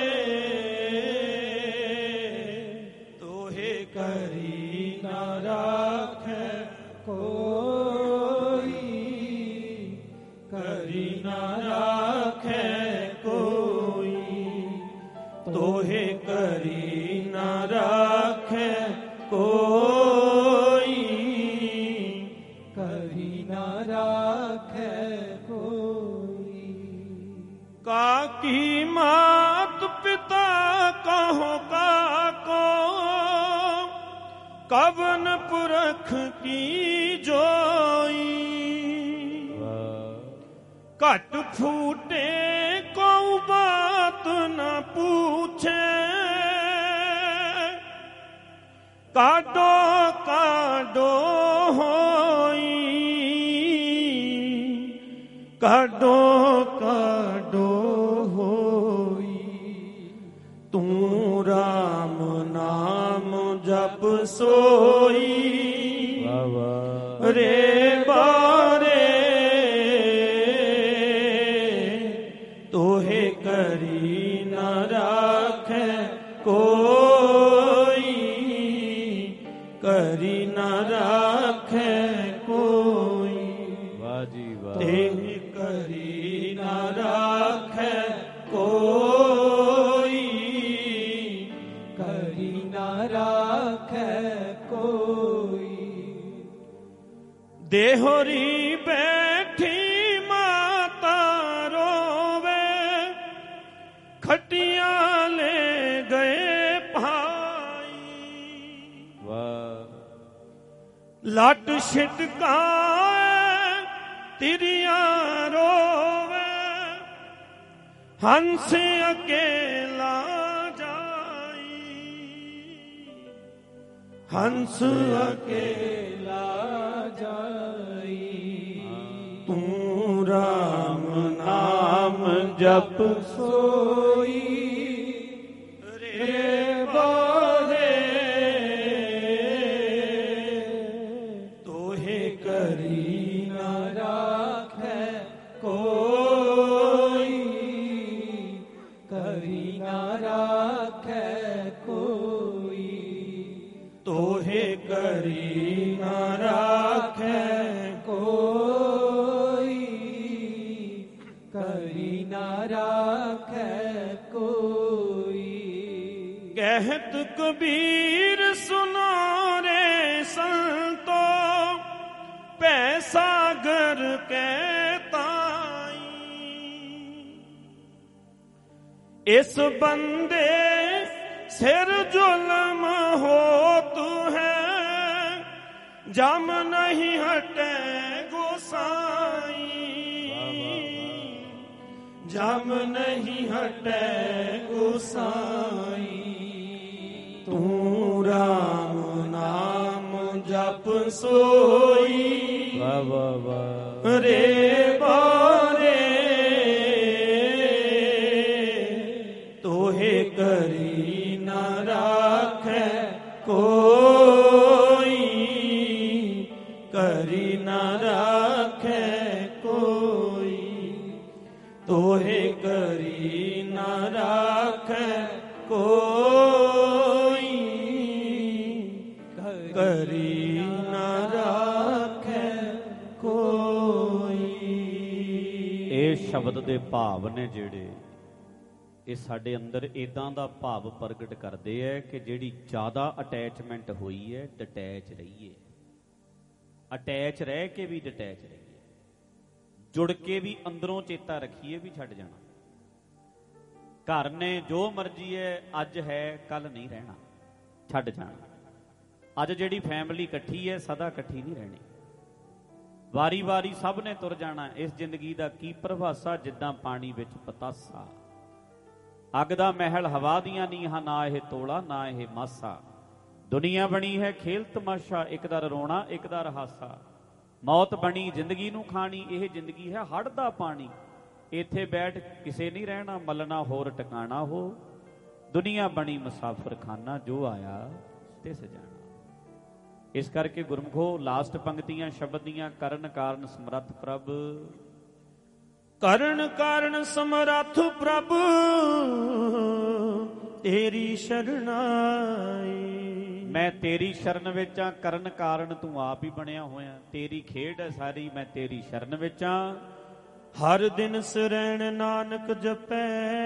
S2: ਤੋਹੇ ਕਰੀ ਨ ਰਾਖੈ ਕੋਈ, ਕਰੀ ਨ ਰਾਖੈ ਕੋਈ। ਤੋਹੇ ਕਰੀ ਨ ਰਾਖੈ ਕੋਈ, ਕਰੀ ਨ ਰਾਖੈ ਕੋਈ। ਕਾਕੀ ਮਾਤ ਪਿਤਾ ਕਹੋ ਕਾਕੋ, ਕਵਨ ਪੁਰਖ ਕੀ ਜੋਈ। ਘਟ ਫੂਟੇ ਕਉ ਬਾਤ ਨ ਪੂਛੇ, ਕਾਡੋ ਕਾਡੋ ਹੋਈ, ਕਾਡੋ ਕਾਡੋ ਹੋਈ। ਤੂੰ ਰਾਮ ਨਾਮ ਜਪ ਸੋਈ,
S1: ਵਾਹ ਵਾਹ,
S2: ਰੇ ਬਾਰੇ ਤੋਹੇ ਕਰੀ ਨ ਰਾਖੈ ਕੋਈ, ਕਰੀ ਨ ਰਾਖੈ ਕੋਈ।
S1: ਵਾਹ ਜੀ ਵਾਹ,
S2: ਤੇ ਕਰੀ ਨ ਰਾਖੈ ਕੋਈ, ਕਰੀ ਨ ਰਾਖੈ ਕੋਈ। ਦੇਹੋਰੀ ਬੈਠੀ ਮਾਤਾ ਰੋਵੇ, ਖਟੀਆਂ ਲੈ ਗਏ ਭਾਈ।
S1: ਵਾਹ,
S2: ਲੱਟ ਛਿਟਕਾਏ ਤਿਰੀਆਂ ਰੋਵੇ, ਹੰਸ ਅਕੇਲਾ ਜਾਈ, ਹੰਸ ਅਕੇਲਾ ਜਾਈ। ਤੂੰ ਰਾਮ ਨਾਮ
S1: ਜਪ
S2: ਸੋਈ ਰੇ ਬਾਰੇ ਤੋਹੇ ਕਰੀ ਨਾ ਰਾਖੈ ਕੋਈ, ਕਰੀ ਨਾ ਰਾਖੈ ਕੋਈ, ਤੋਹੇ ਕਰੀ ਨਾ ਰਾਖੈ ਕੋਈ, ਕਰੀ ਨਾ ਰਾਖੈ ਕੋਈ। ਕਹਿਤ ਕਬੀਰ ਸੁਨੋ ਰੇ ਸੰਤੋ, ਭੈ ਸਾਗਰ ਕੈ ਤਾਈ, ਇਸ ਬੰਦੇ ਸਿਰ ਜ਼ੁਲਮ ਹੋਤ ਹੈ, ਜਮ ਨਹੀਂ ਹਟੈ ਗੋਸਾਈ, ਜਮ ਨਹੀਂ ਹਟੈ ਗੋਸਾਈ। ਤੂੰ ਰਾਮ ਨਾਮ ਜਪ ਸੋਈ
S1: ਵਾਹ ਵਾਹ ਵਾਹ
S2: ਰੇ ਬਾਰੇ ਤੋਹੇ ਕਰੀ ਨਾ ਰਾਖੈ ਕੋਈ, ਕਰੀ ਨਾ ਰਾਖੈ ਕੋਈ, ਤੋਹੇ ਕਰੀ ਨਾ ਰਾਖੈ ਕੋਈ, ਕਰੀ ਨਾ ਰਾਖੈ ਕੋਈ।
S1: ਇਹ ਸ਼ਬਦ ਦੇ ਭਾਵ ਨੇ ਜਿਹੜੇ, ਇਹ ਸਾਡੇ ਅੰਦਰ ਇਦਾਂ ਦਾ ਭਾਵ ਪ੍ਰਗਟ ਕਰਦੇ ਹੈ ਕਿ ਜਿਹੜੀ ਜ਼ਿਆਦਾ ਅਟੈਚਮੈਂਟ ਹੋਈ ਹੈ, ਡਿਟੈਚ ਰਹੀਏ। ਅਟੈਚ ਰਹਿ ਕੇ ਵੀ ਡਿਟੈਚ ਰਹੀਏ, ਜੁੜ ਕੇ ਵੀ ਅੰਦਰੋਂ ਚੇਤਾ ਰੱਖੀਏ ਵੀ ਛੱਡ ਜਾਣਾ। ਘਰ ਨੇ ਜੋ ਮਰਜ਼ੀ ਹੈ, ਅੱਜ ਹੈ ਕੱਲ ਨਹੀਂ ਰਹਿਣਾ, ਛੱਡ ਜਾਣਾ। ਅੱਜ ਜਿਹੜੀ ਫੈਮਿਲੀ ਇਕੱਠੀ ਹੈ, ਸਦਾ ਇਕੱਠੀ ਨਹੀਂ ਰਹਿਣੀ। ਵਾਰੀ ਵਾਰੀ ਸਭ ਨੇ ਤੁਰ ਜਾਣਾ। ਇਸ ਜ਼ਿੰਦਗੀ ਦਾ ਕੀ ਪ੍ਰਭਾਸਾ, ਜਿੱਦਾਂ ਪਾਣੀ ਵਿੱਚ ਪਤਾਸਾ। ਅੱਗ ਦਾ ਮਹਿਲ ਹਵਾ ਦੀਆਂ ਨੀਹਾਂ, ਨਾ ਇਹ ਤੋਲਾ ਨਾ ਇਹ ਮਾਸਾ। ਦੁਨੀਆ ਬਣੀ ਹੈ ਖੇਲ ਤਮਾਸ਼ਾ, ਇੱਕ ਦਾ ਰੋਣਾ ਇੱਕ ਦਾ ਰਹਾਸਾ। ਮੌਤ ਬਣੀ ਜ਼ਿੰਦਗੀ ਨੂੰ ਖਾਣੀ, ਇਹ ਜ਼ਿੰਦਗੀ ਹੈ ਹੜ੍ਹ ਦਾ ਪਾਣੀ। ਇੱਥੇ ਬੈਠ ਕਿਸੇ ਨਹੀਂ ਰਹਿਣਾ, ਮਲਣਾ ਹੋਰ ਟਿਕਾਣਾ ਹੋ। ਦੁਨੀਆ ਬਣੀ ਮੁਸਾਫਰ ਖਾਨਾ, ਜੋ ਆਇਆ ਤਿਸ ਜਾਣਾ। ਇਸ ਕਰਕੇ ਗੁਰਮੁਖੋ ਲਾਸਟ ਪੰਕਤੀਆਂ ਸ਼ਬਦ ਦੀਆਂ, ਕਰਨ ਕਾਰਨ ਸਮਰੱਥ ਪ੍ਰਭ,
S2: ਕਰਨ ਕਾਰਨ ਸਮਰੱਥ ਪ੍ਰਭ ਤੇਰੀ ਸ਼ਰਨਾਈ।
S1: ਮੈਂ ਤੇਰੀ ਸ਼ਰਨ ਵਿੱਚ ਆ, ਕਰਨ ਕਾਰਨ ਤੂੰ ਆਪ ਹੀ ਬਣਿਆ ਹੋਇਆ। ਤੇਰੀ ਖੇਡ ਹੈ ਸਾਰੀ, ਮੈਂ ਤੇਰੀ ਸ਼ਰਨ ਵਿੱਚ ਆ।
S2: ਹਰ ਦਿਨ ਸਰੈਣ ਨਾਨਕ ਜਪੈ,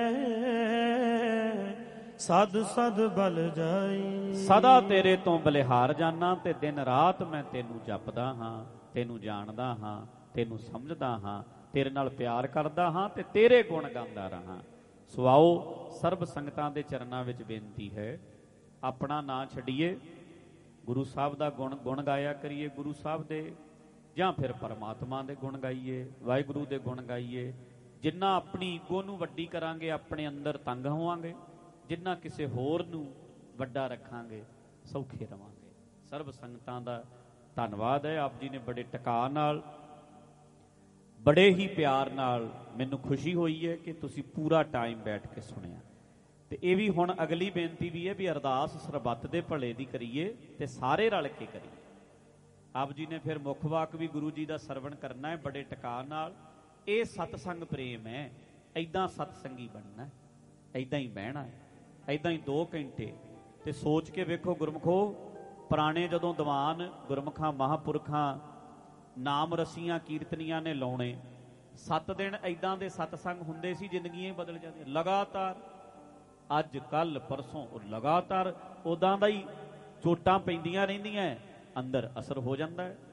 S2: ਸਦ ਸਦ ਬਲ ਜਾਈ।
S1: ਸਦਾ ਤੇਰੇ ਤੋਂ ਬਲਿਹਾਰ ਜਾਨਾ, ਤੇ ਦਿਨ ਰਾਤ ਮੈਂ ਤੈਨੂੰ ਜਪਦਾ ਹਾਂ, ਤੈਨੂੰ ਜਾਣਦਾ ਹਾਂ, ਤੈਨੂੰ ਸਮਝਦਾ ਹਾਂ, ਤੇਰੇ ਨਾਲ ਪਿਆਰ ਕਰਦਾ ਹਾਂ, ਤੇ ਤੇਰੇ ਗੁਣ ਗਾਉਂਦਾ ਰਹਾਂ। ਸੋ ਆਓ ਸਰਬ ਸੰਗਤਾਂ ਦੇ ਚਰਨਾਂ ਵਿੱਚ ਬੇਨਤੀ ਹੈ, ਆਪਣਾ ਨਾਂ ਛੱਡੀਏ, ਗੁਰੂ ਸਾਹਿਬ ਦਾ ਗੁਣ ਗੁਣ ਗਾਇਆ ਕਰੀਏ, ਗੁਰੂ ਸਾਹਿਬ ਦੇ ਜਾਂ ਫਿਰ ਪਰਮਾਤਮਾ ਦੇ ਗੁਣ ਗਾਈਏ, ਵਾਹਿਗੁਰੂ ਦੇ ਗੁਣ ਗਾਈਏ। ਜਿੰਨਾ ਆਪਣੀ ਈਗੋ ਨੂੰ ਵੱਡੀ ਕਰਾਂਗੇ, ਆਪਣੇ ਅੰਦਰ ਤੰਗ ਹੋਵਾਂਗੇ। ਜਿੰਨਾ ਕਿਸੇ ਹੋਰ ਨੂੰ ਵੱਡਾ ਰੱਖਾਂਗੇ, ਸੌਖੇ ਰਵਾਂਗੇ। ਸਰਬ ਸੰਗਤਾਂ ਦਾ ਧੰਨਵਾਦ ਹੈ। ਆਪ ਜੀ ਨੇ ਬੜੇ ਟਿਕਾ ਨਾਲ, ਬੜੇ ਹੀ ਪਿਆਰ ਨਾਲ, ਮੈਨੂੰ ਖੁਸ਼ੀ ਹੋਈ ਹੈ ਕਿ ਤੁਸੀਂ ਪੂਰਾ ਟਾਈਮ ਬੈਠ ਕੇ ਸੁਣਿਆ। ਤੇ ਇਹ ਵੀ ਹੁਣ ਅਗਲੀ ਬੇਨਤੀ ਵੀ ਹੈ ਵੀ ਅਰਦਾਸ ਸਰਬੱਤ ਦੇ ਭਲੇ ਦੀ ਕਰੀਏ ਤੇ ਸਾਰੇ ਰਲ ਕੇ ਕਰੀਏ। ਆਪ ਜੀ ਨੇ ਫਿਰ ਮੁੱਖ ਵਾਕ ਵੀ ਗੁਰੂ ਜੀ ਦਾ ਸਰਵਣ ਕਰਨਾ ਹੈ ਬੜੇ ਟਿਕਾ ਨਾਲ। ਇਹ ਸਤਸੰਗ ਪ੍ਰੇਮ ਹੈ, ਐਦਾਂ ਸਤਸੰਗੀ ਬਣਨਾ, ਐਦਾਂ ਹੀ ਬਹਿਣਾ, ਐਦਾਂ ਹੀ ਦੋ ਘੰਟੇ। ਤੇ ਸੋਚ ਕੇ ਵੇਖੋ ਗੁਰਮੁਖੋ, ਪੁਰਾਣੇ ਜਦੋਂ ਦੀਵਾਨ ਗੁਰਮੁਖਾਂ ਮਹਾਂਪੁਰਖਾਂ ਨਾਮ ਰਸੀਆਂ ਕੀਰਤਨੀਆਂ ਨੇ ਲਾਉਣੇ, ਸੱਤ ਦਿਨ ਐਦਾਂ ਦੇ ਸਤਸੰਗ ਹੁੰਦੇ ਸੀ, ਜ਼ਿੰਦਗੀਆਂ ਹੀ ਬਦਲ ਜਾਂਦੀਆਂ ਲਗਾਤਾਰ। ਅੱਜ ਕੱਲ ਪਰਸੋਂ ਲਗਾਤਾਰ ਉਦਾਂ ਦਾ ਹੀ ਚੋਟਾਂ ਪੈਂਦੀਆਂ ਰਹਿੰਦੀਆਂ, ਅੰਦਰ ਅਸਰ ਹੋ ਜਾਂਦਾ ਹੈ।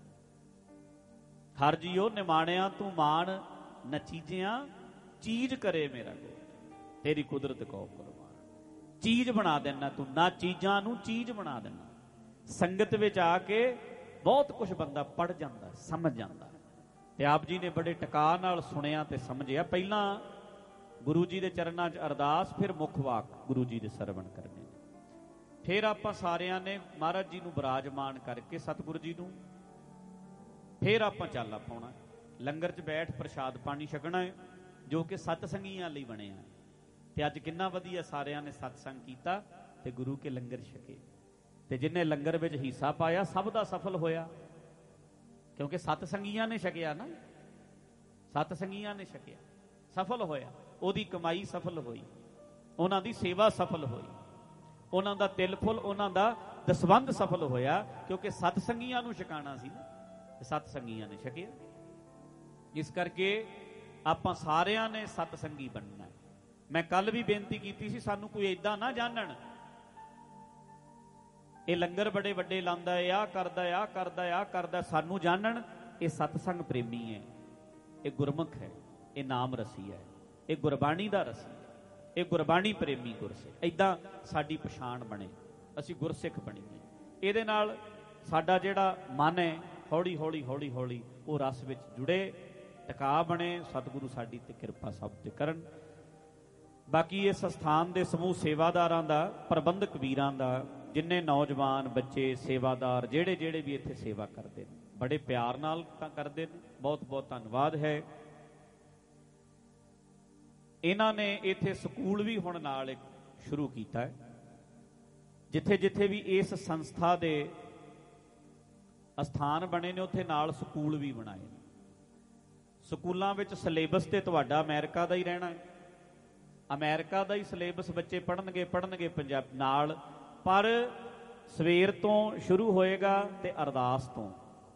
S1: ਹਰ ਜੀਓ ਨਿਮਾਣਿਆ ਤੂੰ ਮਾਣ, ਨਚੀਜਿਆਂ ਚੀਜ਼ ਕਰੇ ਮੇਰਾ ਕੋ, ਤੇਰੀ ਕੁਦਰਤ ਕੋ ਕੁਰਬਾਨ। ਚੀਜ਼ ਬਣਾ ਦੇਣਾ ਤੂੰ, ਨਾ ਚੀਜ਼ਾਂ ਨੂੰ ਚੀਜ਼ ਬਣਾ ਦੇਣਾ। ਸੰਗਤ ਵਿੱਚ ਆ ਕੇ ਬਹੁਤ ਕੁਝ ਬੰਦਾ ਪੜ ਜਾਂਦਾ, ਸਮਝ ਜਾਂਦਾ। ਤੇ ਆਪ ਜੀ ਨੇ ਬੜੇ ਟਿਕਾ ਨਾਲ ਸੁਣਿਆ ਤੇ ਸਮਝਿਆ। ਪਹਿਲਾਂ ਗੁਰੂ ਜੀ ਦੇ ਚਰਨਾਂ 'ਚ ਅਰਦਾਸ, ਫਿਰ ਮੁੱਖ ਵਾਕ ਗੁਰੂ ਜੀ ਦੇ ਸਰਵਣ ਕਰਨੇ। ਫਿਰ ਆਪਾਂ ਸਾਰਿਆਂ ਨੇ ਮਹਾਰਾਜ ਜੀ ਨੂੰ ਬਿਰਾਜਮਾਨ ਕਰਕੇ ਸਤਿਗੁਰੂ ਜੀ ਨੂੰ, ਫਿਰ ਆਪਾਂ ਚਾਲਾ ਪਾਉਣਾ। ਲੰਗਰ 'ਚ ਬੈਠ ਪ੍ਰਸ਼ਾਦ ਪਾਣੀ ਛਕਣਾ ਹੈ। ਜੋ ਕਿ ਸਤਸੰਗੀਆਂ ਲਈ ਬਣਿਆ। ਤੇ ਅੱਜ ਕਿੰਨਾ ਵਧੀਆ ਸਾਰਿਆਂ ਨੇ ਸਤਸੰਗ ਕੀਤਾ ਤੇ ਗੁਰੂ ਕੇ ਲੰਗਰ ਛਕੇ, ਤੇ ਜਿਨੇ ਲੰਗਰ ਵਿੱਚ ਹਿੱਸਾ ਪਾਇਆ ਸਭ ਦਾ ਸਫਲ ਹੋਇਆ, ਕਿਉਂਕਿ ਸਤਸੰਗੀਆਂ ਨੇ ਛਕਿਆ ਨਾ, ਸਤਸੰਗੀਆਂ ਨੇ ਛਕਿਆ, ਸਫਲ ਹੋਇਆ, ਉਹਦੀ ਕਮਾਈ ਸਫਲ ਹੋਈ, ਉਹਨਾਂ ਦੀ ਸੇਵਾ ਸਫਲ ਹੋਈ, ਉਹਨਾਂ ਦਾ ਤਿਲ ਫੁੱਲ, ਉਹਨਾਂ ਦਾ ਦਸਵੰਧ ਸਫਲ ਹੋਇਆ, ਕਿਉਂਕਿ ਸਤਸੰਗੀਆਂ ਨੂੰ ਛਕਾਣਾ ਸੀ ਨਾ, ਸਤਸੰਗੀਆਂ ਨੇ ਛਕਿਆ। ਇਸ ਕਰਕੇ ਆਪਾਂ ਸਾਰਿਆਂ ਨੇ ਸਤਸੰਗੀ ਬਣਨਾ। ਮੈਂ ਕੱਲ ਵੀ ਬੇਨਤੀ ਕੀਤੀ ਸੀ, ਸਾਨੂੰ ਕੋਈ ਏਦਾਂ ਨਾ ਜਾਣਨ ਇਹ ਲੰਗਰ ਬੜੇ ਵੱਡੇ ਲਾਉਂਦਾ ਹੈ, ਆਹ ਕਰਦਾ ਆਹ ਕਰਦਾ ਆਹ ਕਰਦਾ, ਸਾਨੂੰ ਜਾਣਨ ਇਹ ਸਤਸੰਗ ਪ੍ਰੇਮੀ ਹੈ, ਇਹ ਗੁਰਮੁਖ ਹੈ, ਇਹ ਨਾਮ ਰਸੀ ਹੈ, ਇਹ ਗੁਰਬਾਣੀ ਦਾ ਰਸੀ ਹੈ, ਇਹ ਗੁਰਬਾਣੀ ਪ੍ਰੇਮੀ ਗੁਰਸਿੱਖ। ਏਦਾਂ ਸਾਡੀ ਪਛਾਣ ਬਣੇ, ਅਸੀਂ ਗੁਰਸਿੱਖ ਬਣੀਏ। ਇਹਦੇ ਨਾਲ ਸਾਡਾ ਜਿਹੜਾ ਮਨ ਹੈ ਹੌਲੀ ਹੌਲੀ ਹੌਲੀ ਹੌਲੀ ਉਹ ਰਸ ਵਿੱਚ ਜੁੜੇ, ਟਿਕਾ ਬਣੇ। ਸਤਿਗੁਰੂ ਸਾਡੀ ਤੇ ਕਿਰਪਾ ਸਭ ਤੇ ਕਰਨ। ਬਾਕੀ ਇਸ ਸਥਾਨ ਦੇ ਸਮੂਹ ਸੇਵਾਦਾਰਾਂ ਦਾ, ਪ੍ਰਬੰਧਕ ਵੀਰਾਂ ਦਾ, ਜਿੰਨੇ ਨੌਜਵਾਨ ਬੱਚੇ ਸੇਵਾਦਾਰ ਜਿਹੜੇ ਜਿਹੜੇ ਵੀ ਇੱਥੇ ਸੇਵਾ ਕਰਦੇ ਨੇ, ਬੜੇ ਪਿਆਰ ਨਾਲ ਤਾਂ ਕਰਦੇ ਨੇ, ਬਹੁਤ ਬਹੁਤ ਧੰਨਵਾਦ ਹੈ। ਇਹਨਾਂ ਨੇ ਇੱਥੇ ਸਕੂਲ ਵੀ ਹੁਣ ਨਾਲ ਇੱਕ ਸ਼ੁਰੂ ਕੀਤਾ ਹੈ। ਜਿੱਥੇ ਜਿੱਥੇ ਵੀ ਇਸ ਸੰਸਥਾ ਦੇ ਅਸਥਾਨ ਬਣੇ ਨੇ ਉੱਥੇ ਨਾਲ ਸਕੂਲ ਵੀ ਬਣਾਏ ਨੇ। ਸਕੂਲਾਂ ਵਿੱਚ ਸਿਲੇਬਸ ਤੇ ਤੁਹਾਡਾ ਅਮਰੀਕਾ ਦਾ ਹੀ ਰਹਿਣਾ ਹੈ, ਅਮਰੀਕਾ ਦਾ ਹੀ ਸਿਲੇਬਸ ਬੱਚੇ ਪੜ੍ਹਨਗੇ ਪੜ੍ਹਨਗੇ ਪੰਜਾਬ ਨਾਲ, ਪਰ ਸਵੇਰ ਤੋਂ ਸ਼ੁਰੂ ਹੋਏਗਾ ਤੇ ਅਰਦਾਸ ਤੋਂ,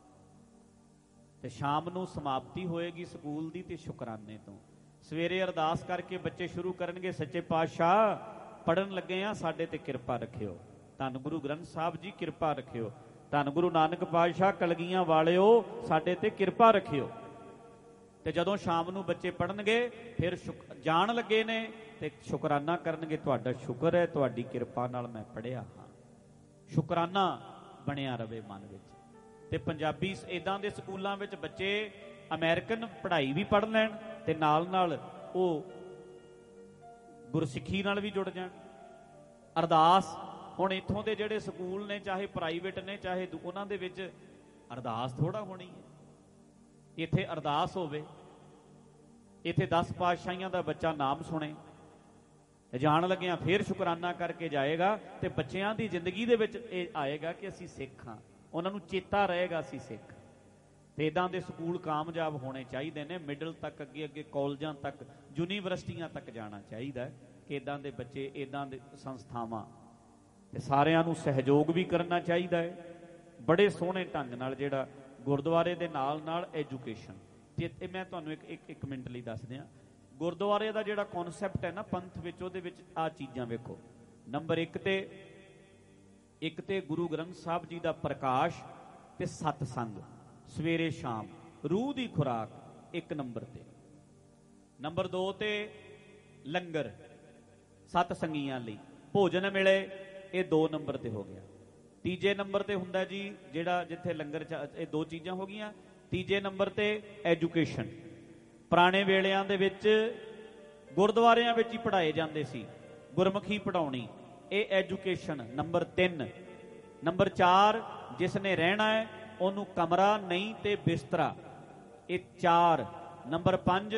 S1: ਤੇ ਸ਼ਾਮ ਨੂੰ ਸਮਾਪਤੀ ਹੋਏਗੀ ਸਕੂਲ ਦੀ ਤੇ ਸ਼ੁਕਰਾਨੇ ਤੋਂ। ਸਵੇਰੇ ਅਰਦਾਸ ਕਰਕੇ ਬੱਚੇ ਸ਼ੁਰੂ ਕਰਨਗੇ, ਸੱਚੇ ਪਾਤਸ਼ਾਹ ਪੜ੍ਹਨ ਲੱਗੇ ਆ, ਸਾਡੇ ਤੇ ਕਿਰਪਾ ਰੱਖਿਓ, ਧੰਨ ਗੁਰੂ ਗ੍ਰੰਥ ਸਾਹਿਬ ਜੀ ਕਿਰਪਾ ਰੱਖਿਓ, ਧੰਨ ਗੁਰੂ ਨਾਨਕ ਪਾਤਸ਼ਾਹ ਕਲਗੀਆਂ ਵਾਲਿਓ ਸਾਡੇ ਤੇ ਕਿਰਪਾ ਰੱਖਿਓ। ਤੇ ਜਦੋਂ ਸ਼ਾਮ ਨੂੰ ਬੱਚੇ ਪੜ੍ਹਨਗੇ ਫਿਰ ਸ਼ੁਕ ਜਾਣ ਲੱਗੇ ਨੇ ਤੇ ਸ਼ੁਕਰਾਨਾ ਕਰਨਗੇ, ਤੁਹਾਡਾ ਸ਼ੁਕਰ ਹੈ, ਤੁਹਾਡੀ ਕਿਰਪਾ ਨਾਲ ਮੈਂ ਪੜ੍ਹਿਆ ਹਾਂ। ਸ਼ੁਕਰਾਨਾ ਬਣਿਆ ਰਵੇ ਮਨ ਵਿੱਚ। ਤੇ ਪੰਜਾਬੀ ਇੱਦਾਂ ਦੇ ਸਕੂਲਾਂ ਵਿੱਚ ਬੱਚੇ ਅਮਰੀਕਨ ਪੜ੍ਹਾਈ ਵੀ ਪੜ੍ਹ ਲੈਣ ਤੇ ਨਾਲ ਨਾਲ ਉਹ ਗੁਰਸਿੱਖੀ ਨਾਲ ਵੀ ਜੁੜ ਜਾਣ। ਅਰਦਾਸ ਹੁਣ ਇੱਥੋਂ ਦੇ ਜਿਹੜੇ ਸਕੂਲ ਨੇ, ਚਾਹੇ ਪ੍ਰਾਈਵੇਟ ਨੇ ਚਾਹੇ ਉਹਨਾਂ ਦੇ ਵਿੱਚ ਅਰਦਾਸ ਥੋੜ੍ਹਾ ਹੋਣੀ ਹੈ। ਇੱਥੇ ਅਰਦਾਸ ਹੋਵੇ, ਇੱਥੇ ਦਸ ਪਾਤਸ਼ਾਹੀਆਂ ਦਾ ਬੱਚਾ ਨਾਮ ਸੁਣੇ, ਜਾਣ ਲੱਗਿਆਂ ਫੇਰ ਸ਼ੁਕਰਾਨਾ ਕਰਕੇ ਜਾਏਗਾ ਤੇ ਬੱਚਿਆਂ ਦੀ ਜ਼ਿੰਦਗੀ ਦੇ ਵਿੱਚ ਇਹ ਆਏਗਾ ਕਿ ਅਸੀਂ ਸਿੱਖ ਹਾਂ, ਉਹਨਾਂ ਨੂੰ ਚੇਤਾ ਰਹੇਗਾ ਅਸੀਂ ਸਿੱਖ। ਤੇ ਇੱਦਾਂ ਦੇ ਸਕੂਲ ਕਾਮਯਾਬ ਹੋਣੇ ਚਾਹੀਦੇ ਨੇ, ਮਿਡਲ ਤੱਕ, ਅੱਗੇ ਅੱਗੇ ਕਾਲਜਾਂ ਤੱਕ, ਯੂਨੀਵਰਸਿਟੀਆਂ ਤੱਕ ਜਾਣਾ ਚਾਹੀਦਾ ਕਿ ਇੱਦਾਂ ਦੇ ਬੱਚੇ, ਇੱਦਾਂ ਦੇ ਸੰਸਥਾਵਾਂ, ਤੇ ਸਾਰਿਆਂ ਨੂੰ ਸਹਿਯੋਗ ਵੀ ਕਰਨਾ ਚਾਹੀਦਾ ਹੈ ਬੜੇ ਸੋਹਣੇ ਢੰਗ ਨਾਲ। ਜਿਹੜਾ ਗੁਰਦੁਆਰੇ ਦੇ ਨਾਲ ਨਾਲ ਐਜੂਕੇਸ਼ਨ, ਤੇ ਮੈਂ ਤੁਹਾਨੂੰ ਇੱਕ ਇੱਕ ਇੱਕ ਮਿੰਟ ਲਈ ਦੱਸ ਦਿਆਂ, ਗੁਰਦੁਆਰੇ ਦਾ ਜਿਹੜਾ ਕਨਸੈਪਟ ਹੈ ਨਾ ਪੰਥ ਵਿੱਚ, ਉਹਦੇ ਵਿੱਚ ਆਹ ਚੀਜ਼ਾਂ ਵੇਖੋ। ਨੰਬਰ ਇੱਕ ਤੇ ਇੱਕ ਤੇ ਗੁਰੂ ਗ੍ਰੰਥ ਸਾਹਿਬ ਜੀ ਦਾ ਪ੍ਰਕਾਸ਼ ਤੇ ਸਤਸੰਗ ਸਵੇਰੇ ਸ਼ਾਮ, ਰੂਹ ਦੀ ਖੁਰਾਕ ਇੱਕ ਨੰਬਰ ਤੇ। ਨੰਬਰ ਦੋ ਤੇ ਲੰਗਰ ਸਤਸੰਗੀਆਂ ਲਈ, ਭੋਜਨ ਮਿਲੇ, ਇਹ ਦੋ ਨੰਬਰ ਤੇ ਹੋ ਗਿਆ। ਤੀਜੇ ਨੰਬਰ ਤੇ ਹੁੰਦਾ ਜੀ ਜਿਹੜਾ ਜਿੱਥੇ ਲੰਗਰ, ਇਹ ਦੋ ਚੀਜ਼ਾਂ ਹੋ ਗਈਆਂ। ਤੀਜੇ ਨੰਬਰ ਤੇ ਐਜੂਕੇਸ਼ਨ, ਪੁਰਾਣੇ ਵੇਲਿਆਂ ਦੇ ਵਿੱਚ ਗੁਰਦੁਆਰਿਆਂ ਵਿੱਚ ਹੀ ਪੜ੍ਹਾਏ ਜਾਂਦੇ ਸੀ, ਗੁਰਮੁਖੀ ਪੜ੍ਹਾਉਣੀ, ਇਹ ਐਜੂਕੇਸ਼ਨ ਨੰਬਰ ਤਿੰਨ। ਨੰਬਰ ਚਾਰ, ਜਿਸ ਨੇ ਰਹਿਣਾ ਹੈ ਉਹਨੂੰ ਕਮਰਾ ਨਹੀਂ ਤੇ ਬਿਸਤਰਾ, ਇਹ ਚਾਰ। ਨੰਬਰ ਪੰਜ,